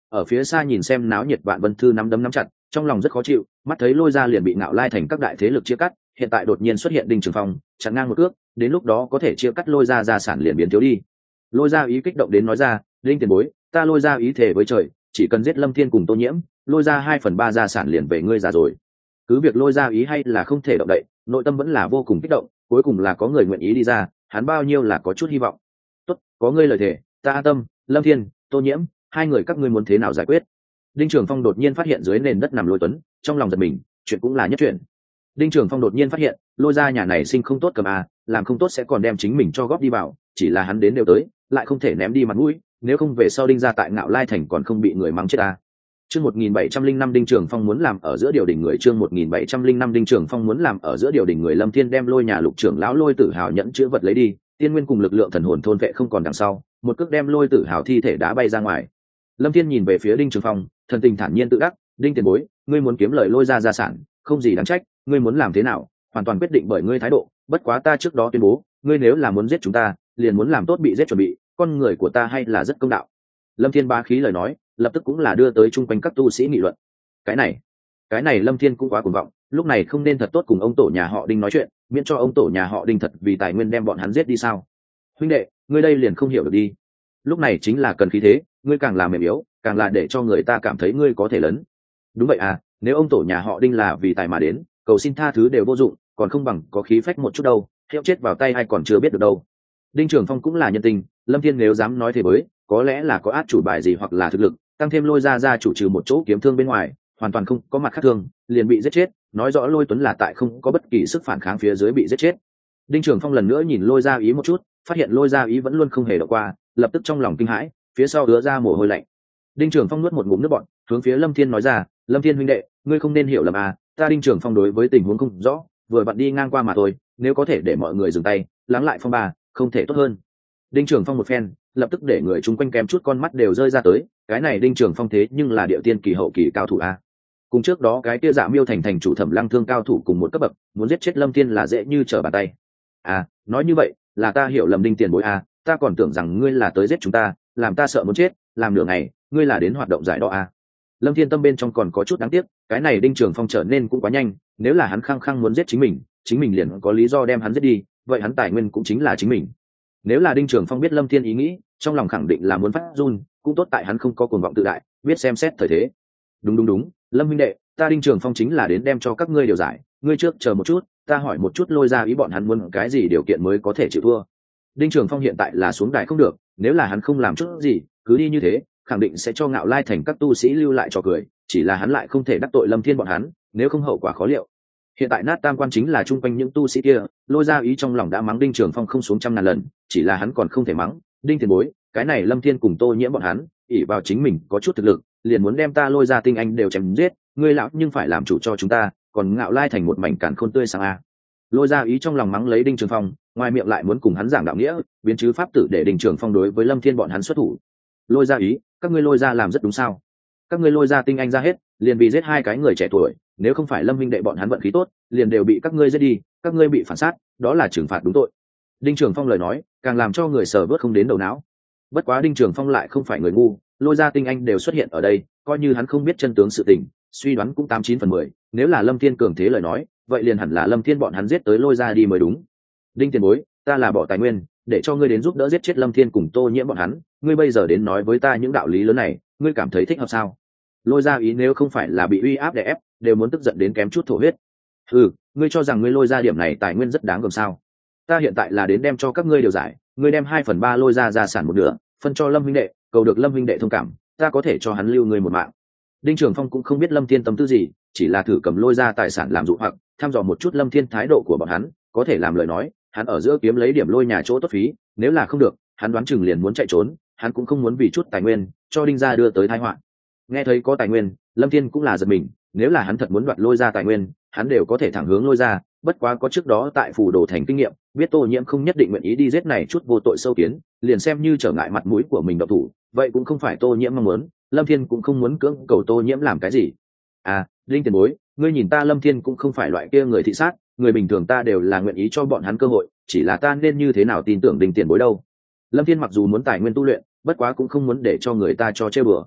Ở phía xa nhìn xem náo nhiệt Vạn Vân Thư nắm đấm nắm chặt, trong lòng rất khó chịu, mắt thấy Lôi Gia liền bị Ngạo Lai thành các đại thế lực chia cắt, hiện tại đột nhiên xuất hiện Đinh Trường Phong, chặn ngang một cước, đến lúc đó có thể chia cắt Lôi Gia gia sản liền biến thiếu đi. Lôi Gia ý kích động đến nói ra, Đinh tiền bối, ta Lôi Gia ý thề với trời, chỉ cần giết Lâm Thiên cùng Tô Nhiễm, Lôi Gia hai phần ba gia sản liền về ngươi già rồi. Cứ việc Lôi Gia ý hay là không thể động đậy, nội tâm vẫn là vô cùng kích động, cuối cùng là có người nguyện ý đi ra, hắn bao nhiêu là có chút hy vọng. Tốt, có ngươi lời thề, ta an tâm. Lâm Thiên, Tô Nhiễm, hai người các ngươi muốn thế nào giải quyết? Đinh Trường Phong đột nhiên phát hiện dưới nền đất nằm Lôi Tuấn, trong lòng giật mình, chuyện cũng là nhất chuyện. Đinh Trường Phong đột nhiên phát hiện, Lôi Gia nhà này sinh không tốt cầm à, làm không tốt sẽ còn đem chính mình cho góp đi vào, chỉ là hắn đến đều tới, lại không thể ném đi mặt mũi, nếu không về sau Đinh gia tại Ngạo Lai thành còn không bị người mắng chết à. Chương một nghìn bảy trăm linh năm Đinh Trường Phong muốn làm ở giữa điều đình người, chương một nghìn bảy trăm linh năm Đinh Trường Phong muốn làm ở giữa điều đình người. Lâm Thiên đem Lôi nhà Lục trưởng lão Lôi Tử Hào nhẫn chữ vật lấy đi, tiên nguyên cùng lực lượng thần hồn thôn vệ không còn đằng sau, một cước đem Lôi Tử Hào thi thể đá bay ra ngoài. Lâm Thiên nhìn về phía Đinh Trường Phong, thần tình thản nhiên tự đắc, Đinh tiền bối, ngươi muốn kiếm lời Lôi gia gia sản, không gì đáng trách, ngươi muốn làm thế nào, hoàn toàn quyết định bởi ngươi thái độ, bất quá ta trước đó tuyên bố, ngươi nếu là muốn giết chúng ta, liền muốn làm tốt bị giết chuẩn bị, con người của ta hay là rất công đạo. Lâm Thiên bá khí lời nói, lập tức cũng là đưa tới chung quanh các tu sĩ nghị luận. Cái này, cái này Lâm Thiên cũng quá cuồng vọng, lúc này không nên thật tốt cùng ông tổ nhà họ Đinh nói chuyện, miễn cho ông tổ nhà họ Đinh thật vì tài nguyên đem bọn hắn giết đi sao? Huynh đệ, ngươi đây liền không hiểu được đi. Lúc này chính là cần khí thế, ngươi càng là mềm yếu, càng là để cho người ta cảm thấy ngươi có thể lớn. Đúng vậy à, nếu ông tổ nhà họ Đinh là vì tài mà đến, cầu xin tha thứ đều vô dụng, còn không bằng có khí phách một chút đâu, hiệu chết vào tay hay còn chưa biết được đâu. Đinh Trường Phong cũng là nhân tình, Lâm Thiên nếu dám nói thế với, có lẽ là có át chủ bài gì hoặc là thực lực, tăng thêm Lôi gia gia chủ trừ một chỗ kiếm thương bên ngoài, hoàn toàn không có mặt khác thương, liền bị giết chết, nói rõ Lôi Tuấn là tại không có bất kỳ sức phản kháng phía dưới bị giết chết. Đinh Trường Phong lần nữa nhìn Lôi gia ý một chút, phát hiện Lôi gia ý vẫn luôn không hề đọc qua, lập tức trong lòng kinh hãi, phía sau ứa ra mồ hôi lạnh. Đinh Trường Phong nuốt một ngụm nước bọt, hướng phía Lâm Thiên nói ra, Lâm Thiên huynh đệ, ngươi không nên hiểu lầm à, ta Đinh Trường Phong đối với tình huống không rõ, vừa vặn đi ngang qua mà thôi, nếu có thể để mọi người dừng tay, lắng lại phong ba, không thể tốt hơn. Đinh Trường Phong một phen, lập tức để người chung quanh kém chút con mắt đều rơi ra tới, cái này Đinh Trường Phong thế nhưng là điệu tiên kỳ hậu kỳ cao thủ a. Cùng trước đó cái kia Dạ Miêu thành thành chủ Thẩm Lăng Thương cao thủ cùng một cấp bậc, muốn giết chết Lâm Thiên là dễ như trở bàn tay. À, nói như vậy, là ta hiểu lầm Đinh tiền bối a, ta còn tưởng rằng ngươi là tới giết chúng ta, làm ta sợ muốn chết, làm nửa ngày, ngươi là đến hoạt động giải đo a. Lâm Thiên tâm bên trong còn có chút đáng tiếc, cái này Đinh Trường Phong trở nên cũng quá nhanh, nếu là hắn khăng khăng muốn giết chính mình, chính mình liền có lý do đem hắn giết đi, vậy hắn tài nguyên cũng chính là chính mình. Nếu là Đinh Trường Phong biết Lâm Thiên ý nghĩ, trong lòng khẳng định là muốn phát run, cũng tốt tại hắn không có cuồng vọng tự đại, biết xem xét thời thế. Đúng đúng đúng, Lâm huynh đệ, ta Đinh Trường Phong chính là đến đem cho các ngươi điều giải, ngươi trước chờ một chút, ta hỏi một chút Lôi gia ý bọn hắn muốn cái gì điều kiện mới có thể chịu thua. Đinh Trường Phong hiện tại là xuống đài không được, nếu là hắn không làm chút gì, cứ đi như thế, khẳng định sẽ cho Ngạo Lai thành các tu sĩ lưu lại trò cười, chỉ là hắn lại không thể đắc tội Lâm Thiên bọn hắn, nếu không hậu quả khó liệu. Hiện tại nát tam quan chính là chung quanh những tu sĩ kia, Lôi gia ý trong lòng đã mắng Đinh Trường Phong không xuống trăm ngàn lần, chỉ là hắn còn không thể mắng. Đinh tiền bối, cái này Lâm Thiên cùng Tô Nhiễm bọn hắn, ỷ vào chính mình có chút thực lực, liền muốn đem ta Lôi gia tinh anh đều chém giết, ngươi lão nhưng phải làm chủ cho chúng ta, còn Ngạo Lai thành một mảnh càn khôn tươi sáng a. Lôi gia ý trong lòng mắng lấy Đinh Trường Phong, ngoài miệng lại muốn cùng hắn giảng đạo nghĩa, biến chứ pháp tử để Đinh Trường Phong đối với Lâm Thiên bọn hắn xuất thủ. Lôi gia ý, các ngươi Lôi gia làm rất đúng sao? Các ngươi Lôi gia tinh anh ra hết, liền vì giết hai cái người trẻ tuổi, nếu không phải Lâm huynh đệ bọn hắn vận khí tốt, liền đều bị các ngươi giết đi, các ngươi bị phản sát, đó là trừng phạt đúng tội. Đinh Trường Phong lời nói, càng làm cho người sờ vớt không đến đầu não. Bất quá Đinh Trường Phong lại không phải người ngu, Lôi gia tinh anh đều xuất hiện ở đây, coi như hắn không biết chân tướng sự tình, suy đoán cũng tám chín phần mười, nếu là Lâm Thiên cường thế lời nói, vậy liền hẳn là Lâm Thiên bọn hắn giết tới Lôi gia đi mới đúng. Đinh tiền bối, ta là bỏ tài nguyên, để cho ngươi đến giúp đỡ giết chết Lâm Thiên cùng Tô Nhiễm bọn hắn, ngươi bây giờ đến nói với ta những đạo lý lớn này, ngươi cảm thấy thích hợp sao? Lôi gia ý nếu không phải là bị uy áp đè ép, đều muốn tức giận đến kém chút thổ huyết. Ừ, ngươi cho rằng ngươi Lôi gia điểm này tài nguyên rất đáng gờm sao? Ta hiện tại là đến đem cho các ngươi điều giải, ngươi đem hai phần ba Lôi gia gia sản một nửa, phân cho Lâm huynh đệ, cầu được Lâm huynh đệ thông cảm, ta có thể cho hắn lưu ngươi một mạng. Đinh Trường Phong cũng không biết Lâm Thiên tâm tư gì, chỉ là thử cầm Lôi gia tài sản làm dụ hoặc, thăm dò một chút Lâm Thiên thái độ của bọn hắn, có thể làm lời nói, hắn ở giữa kiếm lấy điểm Lôi nhà chỗ tốt phí, nếu là không được, hắn đoán chừng liền muốn chạy trốn, hắn cũng không muốn vì chút tài nguyên cho Đinh gia đưa tới tai họa. Nghe thấy có tài nguyên, Lâm Thiên cũng là giật mình, nếu là hắn thật muốn đoạt Lôi gia tài nguyên, hắn đều có thể thẳng hướng Lôi gia, bất quá có trước đó tại Phù Đồ thành kinh nghiệm, biết Tô Nhiễm không nhất định nguyện ý đi giết này chút vô tội sâu kiến, liền xem như trở ngại mặt mũi của mình động thủ, vậy cũng không phải Tô Nhiễm mong muốn, Lâm Thiên cũng không muốn cưỡng cầu Tô Nhiễm làm cái gì. À, Đinh tiền bối, ngươi nhìn ta Lâm Thiên cũng không phải loại kia người thị sát, người bình thường ta đều là nguyện ý cho bọn hắn cơ hội, chỉ là ta nên như thế nào tin tưởng Đinh tiền bối đâu. Lâm Thiên mặc dù muốn tài nguyên tu luyện, bất quá cũng không muốn để cho người ta cho chơi bừa.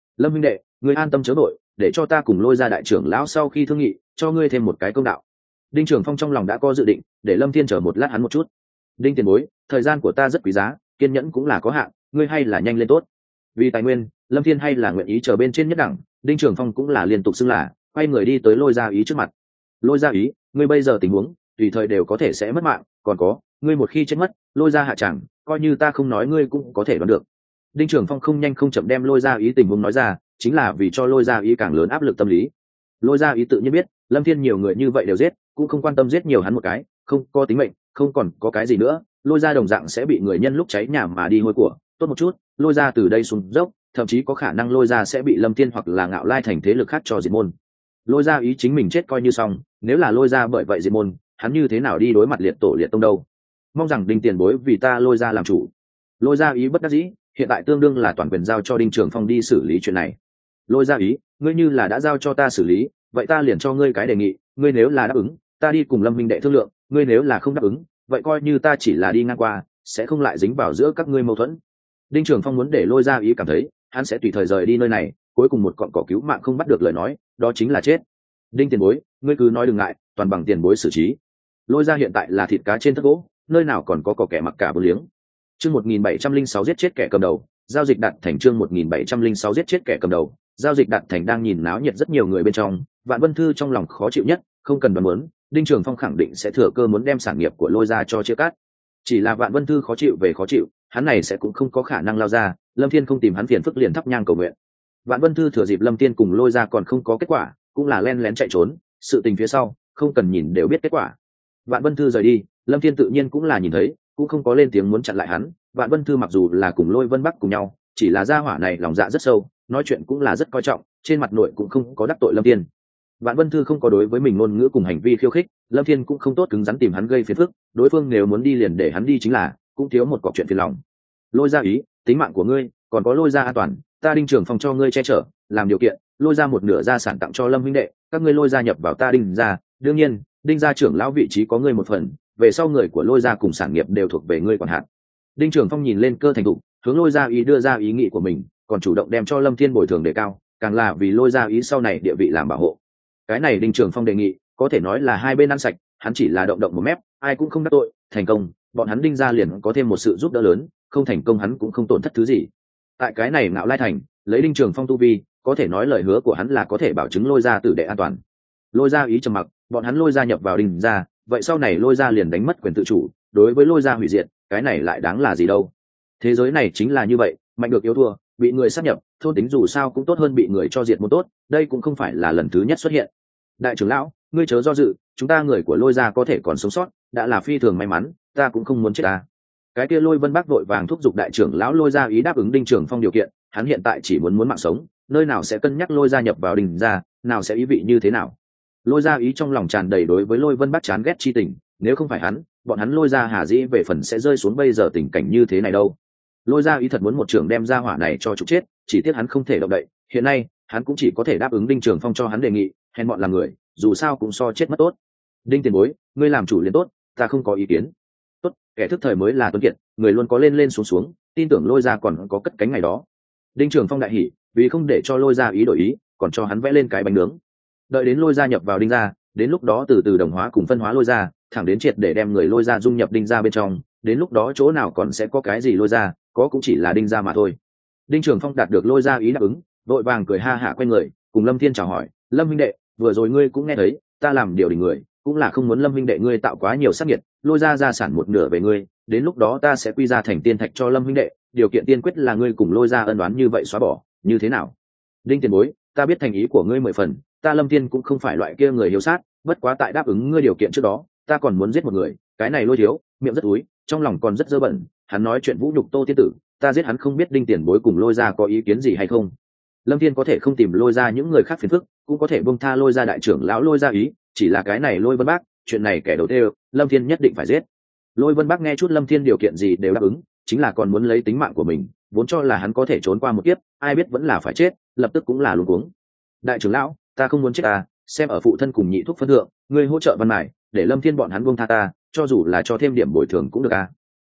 Lâm huynh đệ, ngươi an tâm chớ đội, để cho ta cùng Lôi Gia đại trưởng lão sau khi thương nghị cho ngươi thêm một cái công đạo. Đinh Trường Phong trong lòng đã có dự định, để Lâm Thiên chờ một lát hắn một chút. Đinh tiền bối, thời gian của ta rất quý giá, kiên nhẫn cũng là có hạn, ngươi hay là nhanh lên tốt. Vì tài nguyên, Lâm Thiên hay là nguyện ý chờ bên trên nhất đẳng. Đinh Trường Phong cũng là liên tục xưng là, quay người đi tới Lôi Gia ý trước mặt. Lôi Gia ý, ngươi bây giờ tình huống, tùy thời đều có thể sẽ mất mạng, còn có, ngươi một khi chết mất, Lôi Gia hạ chẳng, coi như ta không nói ngươi cũng có thể đoán được. Đinh Trường Phong không nhanh không chậm đem Lôi Gia ý tình huống nói ra, chính là vì cho Lôi Gia ý càng lớn áp lực tâm lý. Lôi Gia ý tự nhiên biết, Lâm Thiên nhiều người như vậy đều giết, cũng không quan tâm giết nhiều hắn một cái, không có tính mệnh, không còn có cái gì nữa, Lôi Gia đồng dạng sẽ bị người nhân lúc cháy nhà mà đi hôi của, tốt một chút, Lôi Gia từ đây xuống dốc, thậm chí có khả năng Lôi Gia sẽ bị Lâm Thiên hoặc là Ngạo Lai thành thế lực khác cho diệt môn. Lôi Gia ý chính mình chết coi như xong, nếu là Lôi Gia bởi vậy diệt môn, hắn như thế nào đi đối mặt liệt tổ liệt tông đâu? Mong rằng Đinh tiền bối vì ta Lôi Gia làm chủ. Lôi Gia ý bất đắc dĩ, hiện tại tương đương là toàn quyền giao cho Đinh Trường Phong đi xử lý chuyện này. Lôi Gia ý, ngươi như là đã giao cho ta xử lý, vậy ta liền cho ngươi cái đề nghị, ngươi nếu là đáp ứng, ta đi cùng Lâm minh đệ thương lượng, ngươi nếu là không đáp ứng, vậy coi như ta chỉ là đi ngang qua, sẽ không lại dính vào giữa các ngươi mâu thuẫn. Đinh Trường Phong muốn để Lôi Gia ý cảm thấy, hắn sẽ tùy thời rời đi nơi này, cuối cùng một cọng cỏ cứu mạng không bắt được lời nói, đó chính là chết. Đinh tiền bối, ngươi cứ nói đừng ngại, toàn bằng tiền bối xử trí. Lôi Gia hiện tại là thịt cá trên thớt gỗ, nơi nào còn có cỏ kẻ mặc cả bờ liếng. Chương một nghìn bảy trăm linh sáu giết chết kẻ cầm đầu, giao dịch đặt thành chương một nghìn bảy trăm linh sáu giết chết kẻ cầm đầu, giao dịch đặt thành đang nhìn náo nhiệt rất nhiều người bên trong, Vạn Vân Thư trong lòng khó chịu nhất, không cần đoán muốn, Đinh Trường Phong khẳng định sẽ thừa cơ muốn đem sản nghiệp của Lôi Gia cho chia cắt. Chỉ là Vạn Vân Thư khó chịu về khó chịu, hắn này sẽ cũng không có khả năng lao ra, Lâm Thiên không tìm hắn phiền phức liền thắp nhang cầu nguyện. Vạn Vân Thư thừa dịp Lâm Thiên cùng Lôi Gia còn không có kết quả, cũng là len lén chạy trốn, sự tình phía sau, không cần nhìn đều biết kết quả. Vạn Vân Thư rời đi, Lâm Thiên tự nhiên cũng là nhìn thấy, cũng không có lên tiếng muốn chặn lại hắn. Vạn Vân Thư mặc dù là cùng Lôi Vân Bắc cùng nhau, chỉ là gia hỏa này lòng dạ rất sâu, nói chuyện cũng là rất coi trọng, trên mặt nội cũng không có đắc tội Lâm Thiên. Vạn Vân Thư không có đối với mình ngôn ngữ cùng hành vi khiêu khích, Lâm Thiên cũng không tốt cứng rắn tìm hắn gây phiền phức, đối phương nếu muốn đi liền để hắn đi chính là, cũng thiếu một cọc chuyện phiền lòng. Lôi Gia ý, tính mạng của ngươi, còn có Lôi Gia an toàn, ta Đinh Trường Phong cho ngươi che chở, làm điều kiện, Lôi Gia một nửa gia sản tặng cho Lâm huynh đệ, các ngươi Lôi Gia nhập vào ta Đinh gia, đương nhiên, Đinh gia trưởng lão vị trí có ngươi một phần, về sau người của Lôi Gia cùng sản nghiệp đều thuộc về ngươi quản hạt. Đinh Trường Phong nhìn lên cơ thành tụ, hướng Lôi Gia ý đưa ra ý nghĩ của mình, còn chủ động đem cho Lâm Thiên bồi thường đề cao, càng là vì Lôi Gia ý sau này địa vị làm bảo hộ. Cái này Đinh Trường Phong đề nghị, có thể nói là hai bên ăn sạch, hắn chỉ là động động một mép, ai cũng không đắc tội, thành công, bọn hắn Đinh gia liền có thêm một sự giúp đỡ lớn, không thành công hắn cũng không tổn thất thứ gì. Tại cái này Ngạo Lai thành, lấy Đinh Trường Phong tu vi, có thể nói lời hứa của hắn là có thể bảo chứng Lôi Gia tử đệ an toàn. Lôi Gia ý trầm mặc, bọn hắn Lôi Gia nhập vào Đinh gia, vậy sau này Lôi Gia liền đánh mất quyền tự chủ, đối với Lôi Gia hủy diệt, cái này lại đáng là gì đâu? Thế giới này chính là như vậy, mạnh được yếu thua, bị người sát nhập, thôn tính dù sao cũng tốt hơn bị người cho diệt một tốt, đây cũng không phải là lần thứ nhất xuất hiện. Đại trưởng lão, ngươi chớ do dự, chúng ta người của Lôi Gia có thể còn sống sót, đã là phi thường may mắn, ta cũng không muốn chết ta. Cái kia Lôi Vân Bắc vội vàng thúc giục đại trưởng lão Lôi Gia ý đáp ứng Đinh Trường Phong điều kiện, hắn hiện tại chỉ muốn muốn mạng sống, nơi nào sẽ cân nhắc Lôi Gia nhập vào Đinh gia, nào sẽ ý vị như thế nào. Lôi Gia ý trong lòng tràn đầy đối với Lôi Vân Bắc chán ghét chi tình, nếu không phải hắn, bọn hắn Lôi Gia hà dĩ về phần sẽ rơi xuống bây giờ tình cảnh như thế này đâu. Lôi Gia ý thật muốn một trưởng đem ra hỏa này cho trục chết, chỉ tiếc hắn không thể động đậy, hiện nay, hắn cũng chỉ có thể đáp ứng Đinh Trường Phong cho hắn đề nghị, hèn bọn làm người, dù sao cũng so chết mất tốt. Đinh tiền bối, ngươi làm chủ liền tốt, ta không có ý kiến. Tốt, kẻ thức thời mới là tuấn kiệt, người luôn có lên lên xuống xuống, tin tưởng Lôi Gia còn có cất cánh ngày đó. Đinh Trường Phong đại hỉ, vì không để cho Lôi Gia ý đổi ý, còn cho hắn vẽ lên cái bánh nướng. Đợi đến Lôi Gia nhập vào Đinh gia, đến lúc đó từ từ đồng hóa cùng phân hóa Lôi Gia, thẳng đến triệt để đem người Lôi Gia dung nhập Đinh gia bên trong, đến lúc đó chỗ nào còn sẽ có cái gì Lôi Gia, có cũng chỉ là Đinh gia mà thôi. Đinh Trường Phong đạt được Lôi Gia ý đáp ứng, vội vàng cười ha hả quay người, cùng Lâm Thiên chào hỏi, Lâm huynh đệ, vừa rồi ngươi cũng nghe thấy, ta làm điều đình người, cũng là không muốn Lâm huynh đệ ngươi tạo quá nhiều sát nhiệt, Lôi Gia gia sản một nửa về ngươi, đến lúc đó ta sẽ quy ra thành tiên thạch cho Lâm huynh đệ, điều kiện tiên quyết là ngươi cùng Lôi Gia ân oán như vậy xóa bỏ, như thế nào? Đinh tiền bối, ta biết thành ý của ngươi mười phần, ta Lâm Thiên cũng không phải loại kia người hiếu sát, bất quá tại đáp ứng ngươi điều kiện trước đó, ta còn muốn giết một người, cái này Lôi thiếu, miệng rất úi, trong lòng còn rất dơ bẩn, hắn nói chuyện vũ nhục Tô tiên tử, ta giết hắn không biết Đinh tiền bối cùng Lôi Gia có ý kiến gì hay không. Lâm Thiên có thể không tìm Lôi Gia những người khác phiền phức, cũng có thể buông tha Lôi Gia đại trưởng lão Lôi Gia ý, chỉ là cái này Lôi Vân Bắc, chuyện này kẻ đầu tiên, Lâm Thiên nhất định phải giết. Lôi Vân Bắc nghe chút Lâm Thiên điều kiện gì đều đáp ứng, chính là còn muốn lấy tính mạng của mình, vốn cho là hắn có thể trốn qua một kiếp, ai biết vẫn là phải chết, lập tức cũng là luống cuống. Đại trưởng lão, ta không muốn chết à, xem ở phụ thân cùng nhị thúc phân thượng, ngươi hỗ trợ Văn Mải, để Lâm Thiên bọn hắn buông tha ta, cho dù là cho thêm điểm bồi thường cũng được à.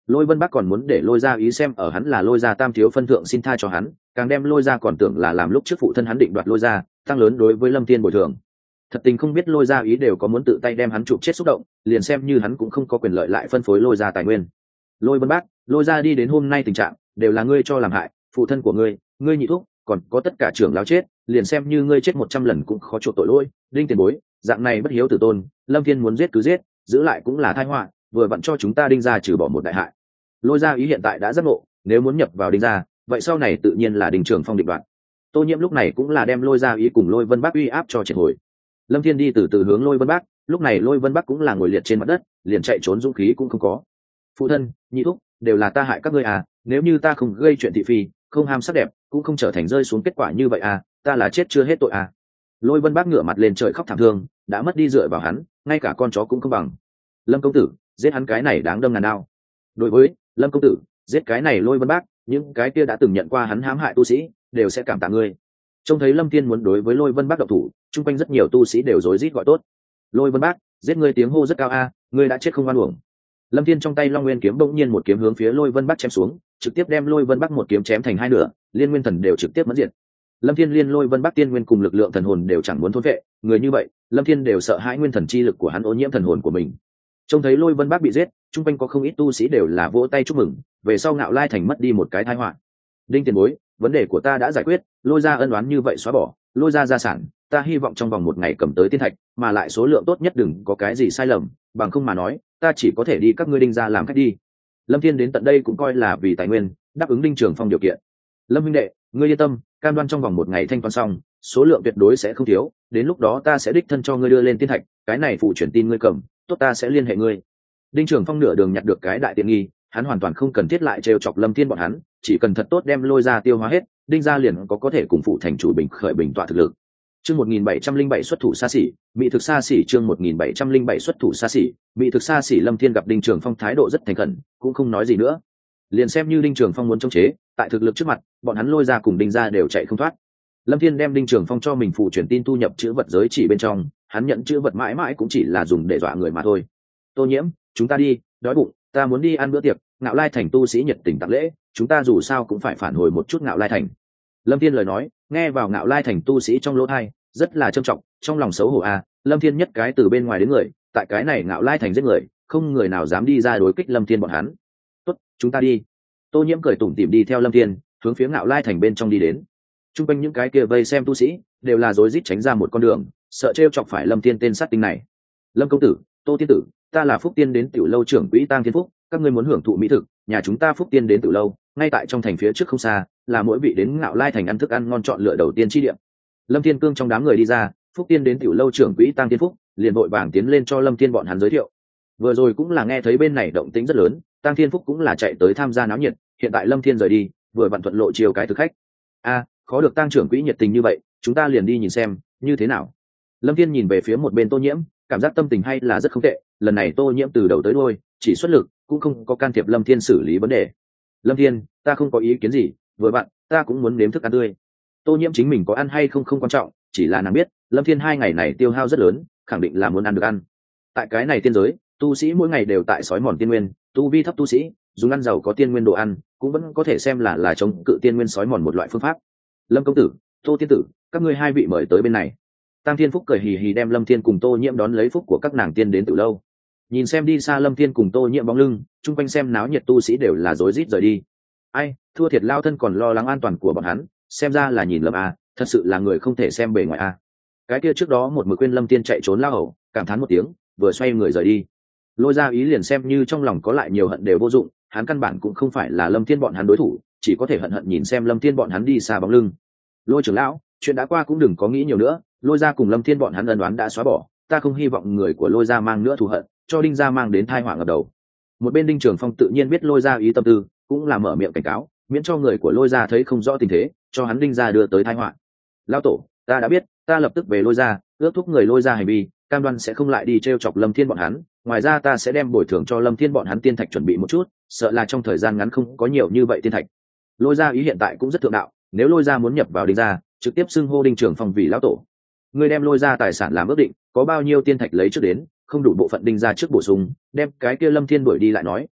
Lôi Vân Bắc còn muốn để Lôi Gia ý xem ở hắn là Lôi Gia tam thiếu phân thượng xin tha cho hắn, càng đem Lôi Gia còn tưởng là làm lúc trước phụ thân hắn định đoạt Lôi Gia, tăng lớn đối với Lâm Thiên bồi thường. Thật tình không biết Lôi Gia ý đều có muốn tự tay đem hắn chụp chết xúc động, liền xem như hắn cũng không có quyền lợi lại phân phối Lôi Gia tài nguyên. Lôi Vân Bắc, Lôi Gia đi đến hôm nay tình trạng, đều là ngươi cho làm hại, phụ thân của ngươi, ngươi nhị thúc, còn có tất cả trưởng lão chết, liền xem như ngươi chết một trăm lần cũng khó chuộc tội lỗi. Đinh tiền bối, dạng này bất hiếu tử tôn, Lâm Thiên muốn giết cứ giết, giữ lại cũng là tai họa, vừa vặn cho chúng ta Đinh Gia trừ bỏ một đại hại. Lôi Gia ý hiện tại đã giác ngộ, nếu muốn nhập vào Đinh Gia, vậy sau này tự nhiên là Đinh Trường Phong định đoạt. Tô Nhiễm lúc này cũng là đem Lôi Gia ý cùng Lôi Vân Bắc uy áp cho triệt hồi. Lâm Thiên đi từ từ hướng Lôi Vân Bắc, lúc này Lôi Vân Bắc cũng là ngồi liệt trên mặt đất, liền chạy trốn dũng khí cũng không có. Phụ thân, nhị thúc, đều là ta hại các ngươi à, nếu như ta không gây chuyện thị phi, không ham sắc đẹp, cũng không trở thành rơi xuống kết quả như vậy à, ta là chết chưa hết tội à. Lôi Vân Bắc ngửa mặt lên trời khóc thảm thương, đã mất đi dựa vào hắn, ngay cả con chó cũng không bằng. Lâm công tử, giết hắn cái này đáng đâm ngàn đao. Đối với Lâm công tử, giết cái này Lôi Vân Bắc, những cái kia đã từng nhận qua hắn hãm hại tu sĩ, đều sẽ cảm tạ ngươi. Trông thấy Lâm Thiên muốn đối với Lôi Vân Bắc động thủ, chung quanh rất nhiều tu sĩ đều rối rít gọi tốt. Lôi Vân Bắc, giết ngươi tiếng hô rất cao a, ngươi đã chết không oan uổng. Lâm Thiên trong tay Long Nguyên kiếm bỗng nhiên một kiếm hướng phía Lôi Vân Bắc chém xuống, trực tiếp đem Lôi Vân Bắc một kiếm chém thành hai nửa, liên nguyên thần đều trực tiếp mất diệt. Lâm Thiên liên Lôi Vân Bắc tiên nguyên cùng lực lượng thần hồn đều chẳng muốn thôn vệ, người như vậy, Lâm Thiên đều sợ hãi nguyên thần chi lực của hắn ô nhiễm thần hồn của mình. Trông thấy Lôi Vân Bắc bị giết, trung quanh có không ít tu sĩ đều là vỗ tay chúc mừng, về sau Ngạo Lai thành mất đi một cái tai họa. Đinh tiền bối, vấn đề của ta đã giải quyết, Lôi gia ân oán như vậy xóa bỏ, Lôi gia gia sản, ta hy vọng trong vòng một ngày cầm tới tiên thạch, mà lại số lượng tốt nhất đừng có cái gì sai lầm, bằng không mà nói, ta chỉ có thể đi các ngươi Đinh gia làm khách đi. Lâm Thiên đến tận đây cũng coi là vì tài nguyên, đáp ứng Đinh Trường Phong điều kiện. Lâm huynh đệ, ngươi yên tâm, cam đoan trong vòng một ngày thanh toán xong, số lượng tuyệt đối sẽ không thiếu, đến lúc đó ta sẽ đích thân cho ngươi đưa lên tiên thạch, cái này phụ chuyển tin ngươi cầm, tốt ta sẽ liên hệ ngươi. Đinh Trường Phong nửa đường nhặt được cái đại tiện nghi, hắn hoàn toàn không cần thiết lại trêu chọc Lâm Thiên bọn hắn, chỉ cần thật tốt đem Lôi gia tiêu hóa hết, Đinh gia liền có có thể cùng phụ thành chủ bình khởi bình tọa thực lực. Chương một nghìn bảy trăm linh bảy xuất thủ xa xỉ, mỹ thực xa xỉ chương một nghìn bảy trăm linh bảy xuất thủ xa xỉ, mỹ thực xa xỉ Lâm Thiên gặp Đinh Trường Phong thái độ rất thành khẩn, cũng không nói gì nữa. Liền xem như Đinh Trường Phong muốn chống chế, tại thực lực trước mặt, bọn hắn Lôi gia cùng Đinh gia đều chạy không thoát. Lâm Thiên đem Đinh Trường Phong cho mình phụ truyền tin thu nhập chữ vật giới chỉ bên trong, hắn nhận chữ vật mãi mãi cũng chỉ là dùng để dọa người mà thôi. Tô Nhiễm, chúng ta đi, đói bụng, ta muốn đi ăn bữa tiệc, Ngạo Lai thành tu sĩ nhiệt tình tặng lễ, chúng ta dù sao cũng phải phản hồi một chút Ngạo Lai thành. Lâm Thiên lời nói, nghe vào Ngạo Lai thành tu sĩ trong lỗ tai, rất là trân trọng, trong lòng xấu hổ a, Lâm Thiên nhất cái từ bên ngoài đến người, tại cái này Ngạo Lai thành giết người, không người nào dám đi ra đối kích Lâm Thiên bọn hắn. Tốt, chúng ta đi. Tô Nhiễm cười tủm tỉm đi theo Lâm Thiên, hướng phía Ngạo Lai thành bên trong đi đến. Trung quanh những cái kia vây xem tu sĩ, đều là rối rít tránh ra một con đường, sợ trêu chọc phải Lâm Thiên tên sát tinh này. Lâm công tử, Tô tiên tử, ta là Phúc Tiên đến Tiểu lâu trưởng quỹ Tang Thiên Phúc, các ngươi muốn hưởng thụ mỹ thực, nhà chúng ta Phúc Tiên đến Tiểu lâu, ngay tại trong thành phía trước không xa, là mỗi vị đến Ngạo Lai thành ăn thức ăn ngon chọn lựa đầu tiên chi điểm. Lâm Thiên Cương trong đám người đi ra, Phúc Tiên đến Tiểu lâu trưởng quỹ Tang Thiên Phúc, liền vội vàng tiến lên cho Lâm Thiên bọn hắn giới thiệu. Vừa rồi cũng là nghe thấy bên này động tĩnh rất lớn, Tang Thiên Phúc cũng là chạy tới tham gia náo nhiệt, hiện tại Lâm Thiên rời đi, vừa vặn thuận lộ chiều cái thực khách. A, khó được Tang trưởng quỹ nhiệt tình như vậy, chúng ta liền đi nhìn xem, như thế nào. Lâm Thiên nhìn về phía một bên Tô Nhiễm, cảm giác tâm tình hay là rất không tệ, lần này Tô Nhiễm từ đầu tới đuôi, chỉ xuất lực, cũng không có can thiệp Lâm Thiên xử lý vấn đề. Lâm Thiên, ta không có ý kiến gì, vừa vặn, ta cũng muốn nếm thức ăn tươi. Tô Nhiễm chính mình có ăn hay không không quan trọng, chỉ là nàng biết, Lâm Thiên hai ngày này tiêu hao rất lớn, khẳng định là muốn ăn được ăn. Tại cái này tiên giới, tu sĩ mỗi ngày đều tại sói mòn tiên nguyên, tu vi thấp tu sĩ, dùng ăn giàu có tiên nguyên đồ ăn, cũng vẫn có thể xem là là chống cự tiên nguyên sói mòn một loại phương pháp. Lâm công tử, Tô tiên tử, các ngươi hai vị mời tới bên này. Tang Thiên Phúc cười hì hì đem Lâm Thiên cùng Tô Nhiễm đón lấy phúc của các nàng tiên đến từ lâu. Nhìn xem đi xa Lâm Thiên cùng Tô Nhiễm bóng lưng, chung quanh xem náo nhiệt tu sĩ đều là rối rít rời đi. Ai, thua thiệt lao thân còn lo lắng an toàn của bọn hắn, xem ra là nhìn lầm a, thật sự là người không thể xem bề ngoài a. Cái kia trước đó một mực quên Lâm Thiên chạy trốn lao hầu, cảm thán một tiếng, vừa xoay người rời đi. Lôi Gia ý liền xem như trong lòng có lại nhiều hận đều vô dụng, hắn căn bản cũng không phải là Lâm Thiên bọn hắn đối thủ, chỉ có thể hận hận nhìn xem Lâm Thiên bọn hắn đi xa bóng lưng. Lôi trưởng lão, chuyện đã qua cũng đừng có nghĩ nhiều nữa, Lôi Gia cùng Lâm Thiên bọn hắn ân oán đã xóa bỏ, ta không hy vọng người của Lôi Gia mang nữa thù hận, cho Đinh Gia mang đến tai họa ngập đầu. Một bên Đinh Trường Phong tự nhiên biết Lôi Gia ý tâm tư, cũng là mở miệng cảnh cáo, miễn cho người của Lôi Gia thấy không rõ tình thế, cho hắn Đinh Gia đưa tới tai họa. Lão tổ, ta đã biết, ta lập tức về Lôi Gia, ước thúc người Lôi Gia hành vi, cam đoan sẽ không lại đi trêu chọc Lâm Thiên bọn hắn, ngoài ra ta sẽ đem bồi thường cho Lâm Thiên bọn hắn tiên thạch chuẩn bị một chút, sợ là trong thời gian ngắn không có nhiều như vậy tiên thạch. Lôi Gia ý hiện tại cũng rất thượng đạo, nếu Lôi Gia muốn nhập vào Đinh Gia, trực tiếp xưng hô Đinh Trường Phong vì lão tổ. Người đem Lôi Gia tài sản làm ước định, có bao nhiêu tiên thạch lấy trước đến, không đủ bộ phận Đinh Gia trước bổ sung, đem cái kia Lâm Thiên đuổi đi lại nói,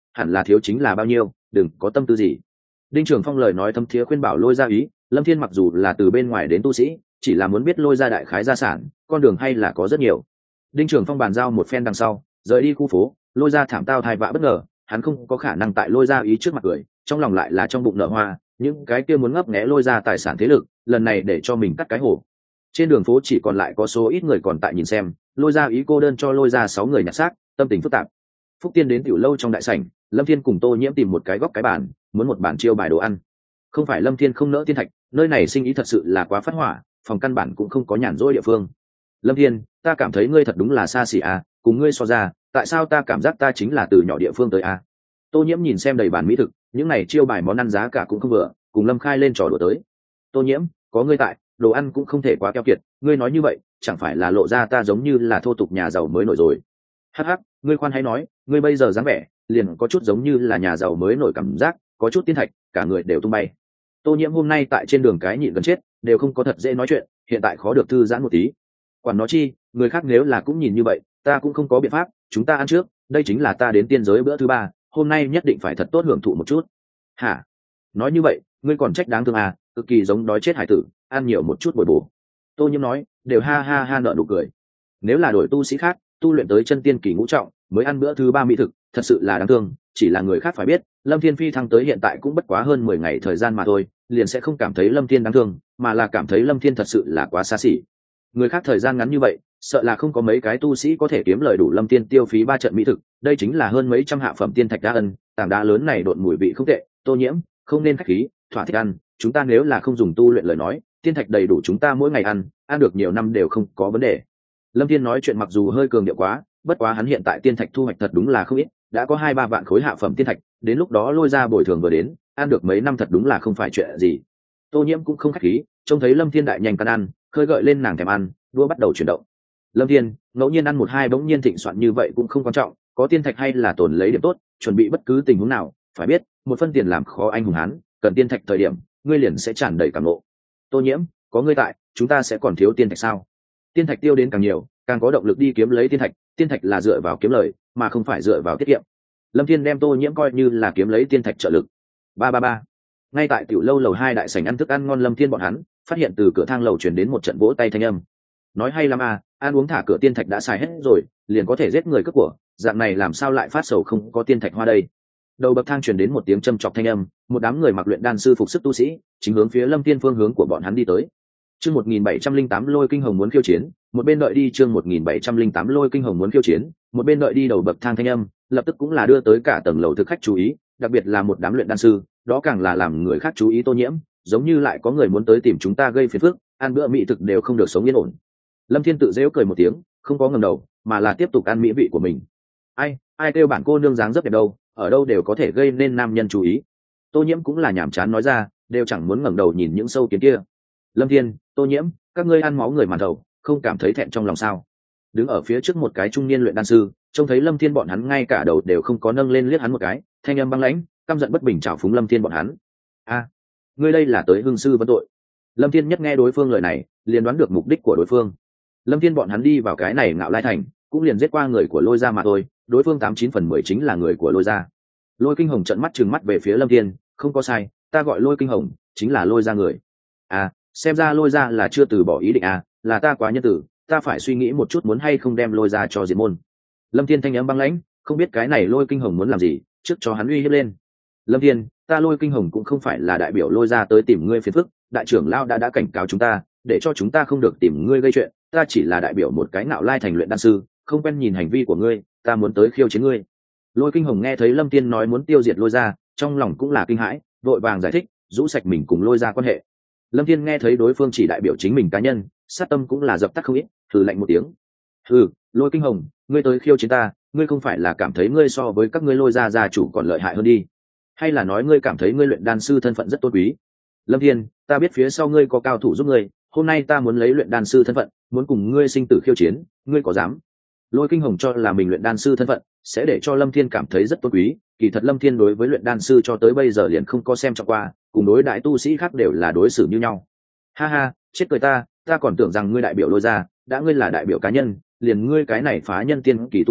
hẳn là thiếu chính là bao nhiêu, đừng có tâm tư gì. Đinh Trường Phong lời nói thâm thiế khuyên bảo Lôi Gia ý, Lâm Thiên mặc dù là từ bên ngoài đến tu sĩ, chỉ là muốn biết Lôi Gia đại khái gia sản, con đường hay là có rất nhiều. Đinh Trường Phong bàn giao một phen đằng sau, rời đi khu phố. Lôi Gia thảm tao thai vạ bất ngờ, hắn không có khả năng tại Lôi Gia ý trước mặt cười, trong lòng lại là trong bụng nở hoa, những cái kia muốn ngấp nghé Lôi Gia tài sản thế lực, lần này để cho mình cắt cái hổ. Trên đường phố chỉ còn lại có số ít người còn tại nhìn xem, Lôi Gia ý cô đơn cho Lôi Gia sáu người nhặt xác, tâm tình phức tạp. Phúc Tiên đến tiểu lâu trong đại sảnh, Lâm Thiên cùng Tô Nhiễm tìm một cái góc cái bàn, muốn một bàn chiêu bài đồ ăn. Không phải Lâm Thiên không nỡ tiên thạch, nơi này sinh ý thật sự là quá phát hỏa, phòng căn bản cũng không có nhàn rỗi địa phương. Lâm Thiên, ta cảm thấy ngươi thật đúng là xa xỉ à, cùng ngươi so ra, tại sao ta cảm giác ta chính là từ nhỏ địa phương tới à? Tô Nhiễm nhìn xem đầy bàn mỹ thực, những này chiêu bài món ăn giá cả cũng không vừa, cùng Lâm Khai lên trò đùa tới. Tô Nhiễm, có ngươi tại, đồ ăn cũng không thể quá keo kiệt, ngươi nói như vậy, chẳng phải là lộ ra ta giống như là thô tục nhà giàu mới nổi rồi. Hắc hắc, ngươi khoan hãy nói, ngươi bây giờ dáng vẻ, liền có chút giống như là nhà giàu mới nổi cảm giác, có chút tiên thạch, cả người đều tung bay. Tô Nhiễm hôm nay tại trên đường cái nhịn gần chết, đều không có thật dễ nói chuyện, hiện tại khó được thư giãn một tí. Quản nó chi, người khác nếu là cũng nhìn như vậy, ta cũng không có biện pháp, chúng ta ăn trước, đây chính là ta đến tiên giới bữa thứ ba, hôm nay nhất định phải thật tốt hưởng thụ một chút. Hả? Nói như vậy, ngươi còn trách đáng thương à, cực kỳ giống đói chết hải tử, ăn nhiều một chút bồi bổ. Tô Nhiễm nói, đều ha ha ha nở nụ cười. Nếu là đổi tu sĩ khác, tu luyện tới chân tiên kỳ ngũ trọng, mới ăn bữa thứ ba mỹ thực, thật sự là đáng thương, chỉ là người khác phải biết, Lâm Thiên phi thăng tới hiện tại cũng bất quá hơn mười ngày thời gian mà thôi, liền sẽ không cảm thấy Lâm Thiên đáng thương, mà là cảm thấy Lâm Thiên thật sự là quá xa xỉ. Người khác thời gian ngắn như vậy, sợ là không có mấy cái tu sĩ có thể kiếm lời đủ Lâm Thiên tiêu phí ba trận mỹ thực, đây chính là hơn mấy trăm hạ phẩm tiên thạch đa ân, tảng đá lớn này độn mùi vị không tệ, Tô Nhiễm, không nên khách khí, thỏa thích ăn, chúng ta nếu là không dùng tu luyện lời nói, tiên thạch đầy đủ chúng ta mỗi ngày ăn, ăn được nhiều năm đều không có vấn đề. Lâm Thiên nói chuyện mặc dù hơi cường điệu quá, bất quá hắn hiện tại tiên thạch thu hoạch thật đúng là không ít, đã có hai ba vạn khối hạ phẩm tiên thạch, đến lúc đó Lôi Ra bồi thường vừa đến, ăn được mấy năm thật đúng là không phải chuyện gì. Tô Nhiễm cũng không khách khí, trông thấy Lâm Thiên đại nhanh cắn ăn, khơi gợi lên nàng thèm ăn, đua bắt đầu chuyển động. Lâm Thiên, ngẫu nhiên ăn một hai bỗng nhiên thịnh soạn như vậy cũng không quan trọng, có tiên thạch hay là tồn lấy điểm tốt, chuẩn bị bất cứ tình huống nào, phải biết, một phân tiền làm khó anh hùng hán, cần tiên thạch thời điểm, ngươi liền sẽ tràn đầy cảm ngộ. Tô Nhiễm, có ngươi tại, chúng ta sẽ còn thiếu tiên thạch sao? Tiên thạch tiêu đến càng nhiều, càng có động lực đi kiếm lấy tiên thạch, tiên thạch là dựa vào kiếm lời, mà không phải dựa vào tiết kiệm. Lâm Thiên đem Tô Nhiễm coi như là kiếm lấy tiên thạch trợ lực. Ba ba ba. Ngay tại tiểu lâu lầu hai đại sảnh ăn thức ăn ngon, Lâm Thiên bọn hắn phát hiện từ cửa thang lầu truyền đến một trận vỗ tay thanh âm. Nói hay lắm à, ăn uống thả cửa tiên thạch đã xài hết rồi, liền có thể giết người cướp của, dạng này làm sao lại phát sầu không có tiên thạch hoa đây? Đầu bậc thang truyền đến một tiếng châm chọc thanh âm, một đám người mặc luyện đan sư phục sức tu sĩ, chính hướng phía Lâm Thiên phương hướng của bọn hắn đi tới. Chương một nghìn bảy trăm linh tám Lôi Kinh Hồng muốn khiêu chiến, một bên đợi đi chương một nghìn bảy trăm linh tám Lôi Kinh Hồng muốn khiêu chiến, một bên đợi đi. Đầu bậc thang thanh âm, lập tức cũng là đưa tới cả tầng lầu thực khách chú ý, đặc biệt là một đám luyện đan sư, đó càng là làm người khác chú ý. Tô Nhiễm, giống như lại có người muốn tới tìm chúng ta gây phiền phức, ăn bữa mỹ thực đều không được sống yên ổn. Lâm Thiên tự giễu cười một tiếng, không có ngẩng đầu, mà là tiếp tục ăn mỹ vị của mình. Ai, ai kêu bản cô nương dáng rất đẹp đâu, ở đâu đều có thể gây nên nam nhân chú ý. Tô Nhiễm cũng là nhảm chán nói ra, đều chẳng muốn ngẩng đầu nhìn những sâu kiến kia. Lâm Thiên, Tô Nhiễm, các ngươi ăn máu người màn đầu, không cảm thấy thẹn trong lòng sao? Đứng ở phía trước một cái trung niên luyện đan sư, trông thấy Lâm Thiên bọn hắn ngay cả đầu đều không có nâng lên liếc hắn một cái, thanh âm băng lãnh, căm giận bất bình chảo phúng Lâm Thiên bọn hắn. A, ngươi đây là tới hương sư vấn tội. Lâm Thiên nhất nghe đối phương lời này, liền đoán được mục đích của đối phương. Lâm Thiên bọn hắn đi vào cái này Ngạo Lai thành, cũng liền giết qua người của Lôi Gia mà thôi, đối phương tám chín phần mười chính là người của Lôi Gia. Lôi Kinh Hồng trợn mắt trừng mắt về phía Lâm Thiên, không có sai, ta gọi Lôi Kinh Hồng, chính là Lôi Gia người. À, xem ra Lôi Gia là chưa từ bỏ ý định à, là ta quá nhân tử, ta phải suy nghĩ một chút muốn hay không đem Lôi Gia cho diệt môn. Lâm Thiên thanh âm băng lãnh, không biết cái này Lôi Kinh Hồng muốn làm gì, trước cho hắn uy hiếp lên. Lâm Thiên, ta Lôi Kinh Hồng cũng không phải là đại biểu Lôi Gia tới tìm ngươi phiền phức, đại trưởng lão đã đã cảnh cáo chúng ta, để cho chúng ta không được tìm ngươi gây chuyện, ta chỉ là đại biểu một cái Ngạo Lai thành luyện đan sư, không quen nhìn hành vi của ngươi, ta muốn tới khiêu chiến ngươi. Lôi Kinh Hồng nghe thấy Lâm Thiên nói muốn tiêu diệt Lôi Gia, trong lòng cũng là kinh hãi, vội vàng giải thích, rũ sạch mình cùng Lôi Gia quan hệ. Lâm Thiên nghe thấy đối phương chỉ đại biểu chính mình cá nhân, sát tâm cũng là dập tắt không ít, thử lạnh một tiếng. Hừ, Lôi Kinh Hồng, ngươi tới khiêu chiến ta, ngươi không phải là cảm thấy ngươi so với các ngươi Lôi Gia gia chủ còn lợi hại hơn đi, hay là nói ngươi cảm thấy ngươi luyện đan sư thân phận rất tôn quý? Lâm Thiên, ta biết phía sau ngươi có cao thủ giúp ngươi, hôm nay ta muốn lấy luyện đan sư thân phận, muốn cùng ngươi sinh tử khiêu chiến, ngươi có dám? Lôi Kinh Hồng cho là mình luyện đan sư thân phận sẽ để cho Lâm Thiên cảm thấy rất tôn quý, kỳ thật Lâm Thiên đối với luyện đan sư cho tới bây giờ liền không có xem trọng qua, cùng đối đại tu sĩ khác đều là đối xử như nhau. Ha ha, chết cười ta, ta còn tưởng rằng ngươi đại biểu Lôi Gia, đã ngươi là đại biểu cá nhân, liền ngươi cái này phá nhân tiên kỳ tu vi,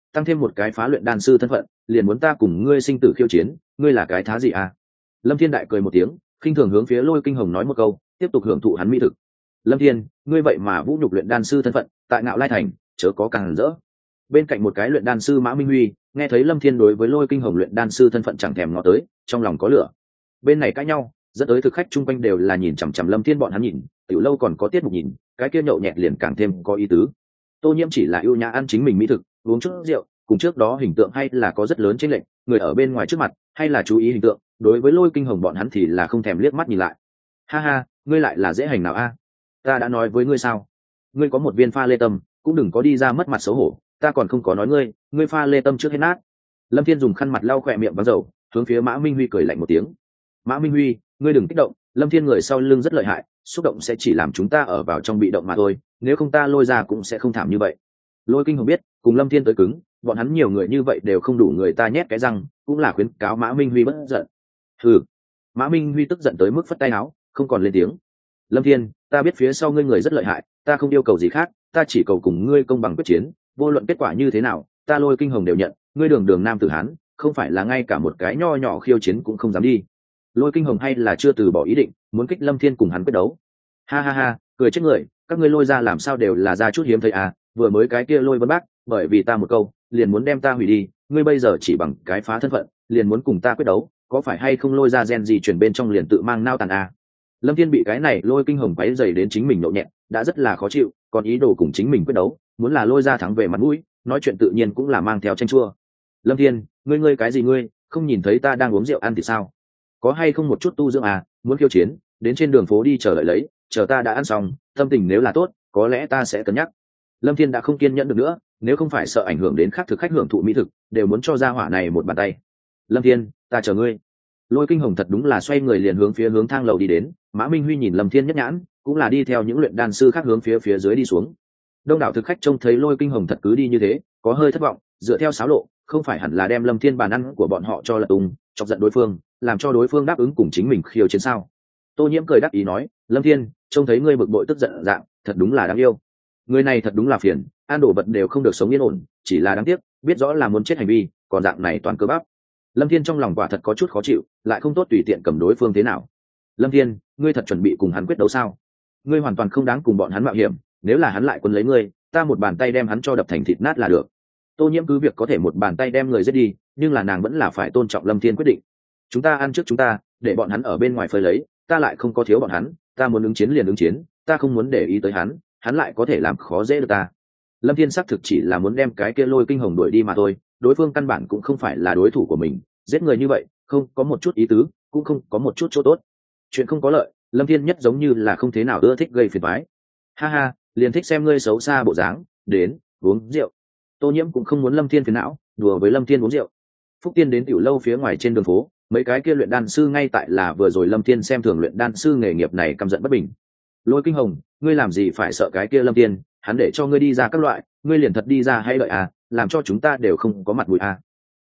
tăng thêm một cái phá luyện đan sư thân phận liền muốn ta cùng ngươi sinh tử khiêu chiến, ngươi là cái thá gì à? Lâm Thiên đại cười một tiếng, khinh thường hướng phía Lôi Kinh Hồng nói một câu, tiếp tục hưởng thụ hắn mỹ thực. Lâm Thiên, ngươi vậy mà vũ nhục luyện đan sư thân phận tại Ngạo Lai thành, chớ có càng rỡ. Bên cạnh một cái luyện đan sư Mã Minh Huy nghe thấy Lâm Thiên đối với Lôi Kinh Hồng luyện đan sư thân phận chẳng thèm ngó tới, trong lòng có lửa. Bên này cãi nhau, dẫn tới thực khách chung quanh đều là nhìn chằm chằm Lâm Thiên, bọn hắn nhìn tiểu lâu còn có tiết mục nhìn, cái kia nhậu nhẹt liền càng thêm có ý tứ. Tô Nhiễm chỉ là ưu nhã ăn chính mình mỹ thực, uống chút rượu, cùng trước đó hình tượng hay là có rất lớn chênh lệch, người ở bên ngoài trước mặt hay là chú ý hình tượng, đối với Lôi Kinh Hồng bọn hắn thì là không thèm liếc mắt nhìn lại. Ha ha, ngươi lại là dễ hành nào a? Ta đã nói với ngươi sao, ngươi có một viên pha lê tâm cũng đừng có đi ra mất mặt xấu hổ, ta còn không có nói ngươi, ngươi pha lê tâm trước hết nát. Lâm Thiên dùng khăn mặt lau khỏe miệng vắng dầu, hướng phía Mã Minh Huy cười lạnh một tiếng. Mã Minh Huy, ngươi đừng kích động, Lâm Thiên người sau lưng rất lợi hại, xúc động sẽ chỉ làm chúng ta ở vào trong bị động mà thôi, nếu không ta lôi ra cũng sẽ không thảm như vậy. Lôi Kinh Hồng biết cùng Lâm Thiên tới cứng, bọn hắn nhiều người như vậy đều không đủ người ta nhét cái răng, cũng là khuyến cáo Mã Minh Huy bất giận. Hừ. Mã Minh Huy tức giận tới mức phất tay áo, không còn lên tiếng. Lâm Thiên, ta biết phía sau ngươi người rất lợi hại, ta không yêu cầu gì khác, ta chỉ cầu cùng ngươi công bằng quyết chiến, vô luận kết quả như thế nào, ta Lôi Kinh Hồng đều nhận, ngươi đường đường nam tử hán, không phải là ngay cả một cái nho nhỏ khiêu chiến cũng không dám đi. Lôi Kinh Hồng hay là chưa từ bỏ ý định, muốn kích Lâm Thiên cùng hắn quyết đấu. Ha ha ha, cười chết người, các ngươi Lôi ra làm sao đều là ra chút hiếm thấy à, vừa mới cái kia Lôi Vân Bác, bởi vì ta một câu, liền muốn đem ta hủy đi, ngươi bây giờ chỉ bằng cái phá thân phận, liền muốn cùng ta quyết đấu, có phải hay không Lôi ra gen gì chuyển bên trong liền tự mang nao tàn à? Lâm Thiên bị cái này Lôi Kinh Hồng quấy dày đến chính mình nhộn nhẹn, đã rất là khó chịu, còn ý đồ cùng chính mình quyết đấu, muốn là Lôi ra thắng về mặt mũi, nói chuyện tự nhiên cũng là mang theo tranh chua. Lâm Thiên, ngươi ngươi cái gì ngươi, không nhìn thấy ta đang uống rượu ăn thì sao? Có hay không một chút tu dưỡng à, muốn khiêu chiến, đến trên đường phố đi chờ đợi lấy, chờ ta đã ăn xong, tâm tình nếu là tốt, có lẽ ta sẽ cân nhắc. Lâm Thiên đã không kiên nhẫn được nữa, nếu không phải sợ ảnh hưởng đến khác thực khách hưởng thụ mỹ thực, đều muốn cho ra hỏa này một bàn tay. Lâm Thiên, ta chờ ngươi. Lôi Kinh Hồng thật đúng là xoay người liền hướng phía hướng thang lầu đi đến, Mã Minh Huy nhìn Lâm Thiên nhất nhãn, cũng là đi theo những luyện đan sư khác hướng phía phía dưới đi xuống. Đông đảo thực khách trông thấy Lôi Kinh Hồng thật cứ đi như thế, có hơi thất vọng, dựa theo xáo lộ, không phải hẳn là đem Lâm Thiên bàn ăn của bọn họ cho lật tung, chọc giận đối phương, làm cho đối phương đáp ứng cùng chính mình khiêu chiến sao? Tô Nhiễm cười đáp ý nói, Lâm Thiên, trông thấy ngươi bực bội tức giận dạng, thật đúng là đáng yêu. Người này thật đúng là phiền, ăn đồ vật đều không được sống yên ổn, chỉ là đáng tiếc, biết rõ là muốn chết hành vi, còn dạng này toàn cơ bắp. Lâm Thiên trong lòng quả thật có chút khó chịu, lại không tốt tùy tiện cầm đối phương thế nào. Lâm Thiên, ngươi thật chuẩn bị cùng hắn quyết đấu sao? Ngươi hoàn toàn không đáng cùng bọn hắn mạo hiểm, nếu là hắn lại quân lấy ngươi, ta một bàn tay đem hắn cho đập thành thịt nát là được. Tô Nhiễm cứ việc có thể một bàn tay đem người giết đi, nhưng là nàng vẫn là phải tôn trọng Lâm Thiên quyết định. Chúng ta ăn trước chúng ta, để bọn hắn ở bên ngoài phơi lấy, ta lại không có thiếu bọn hắn, ta muốn ứng chiến liền ứng chiến, ta không muốn để ý tới hắn, hắn lại có thể làm khó dễ được ta. Lâm Thiên xác thực chỉ là muốn đem cái kia Lôi Kinh Hồng đuổi đi mà thôi, đối phương căn bản cũng không phải là đối thủ của mình, giết người như vậy, không có một chút ý tứ, cũng không có một chút chỗ tốt. Chuyện không có lợi, Lâm Thiên nhất giống như là không thế nào ưa thích gây phiền toái. Ha ha, liền thích xem ngươi xấu xa bộ dáng, đến, uống rượu. Tô Nhiễm cũng không muốn Lâm Thiên phiền não, đùa với Lâm Thiên uống rượu. Phúc Tiên đến tiểu lâu phía ngoài trên đường phố, mấy cái kia luyện đan sư ngay tại là vừa rồi Lâm Thiên xem thường luyện đan sư nghề nghiệp này căm giận bất bình. Lôi Kinh Hồng, ngươi làm gì phải sợ cái kia Lâm Thiên, hắn để cho ngươi đi ra các loại, ngươi liền thật đi ra hay đợi à, làm cho chúng ta đều không có mặt mũi à.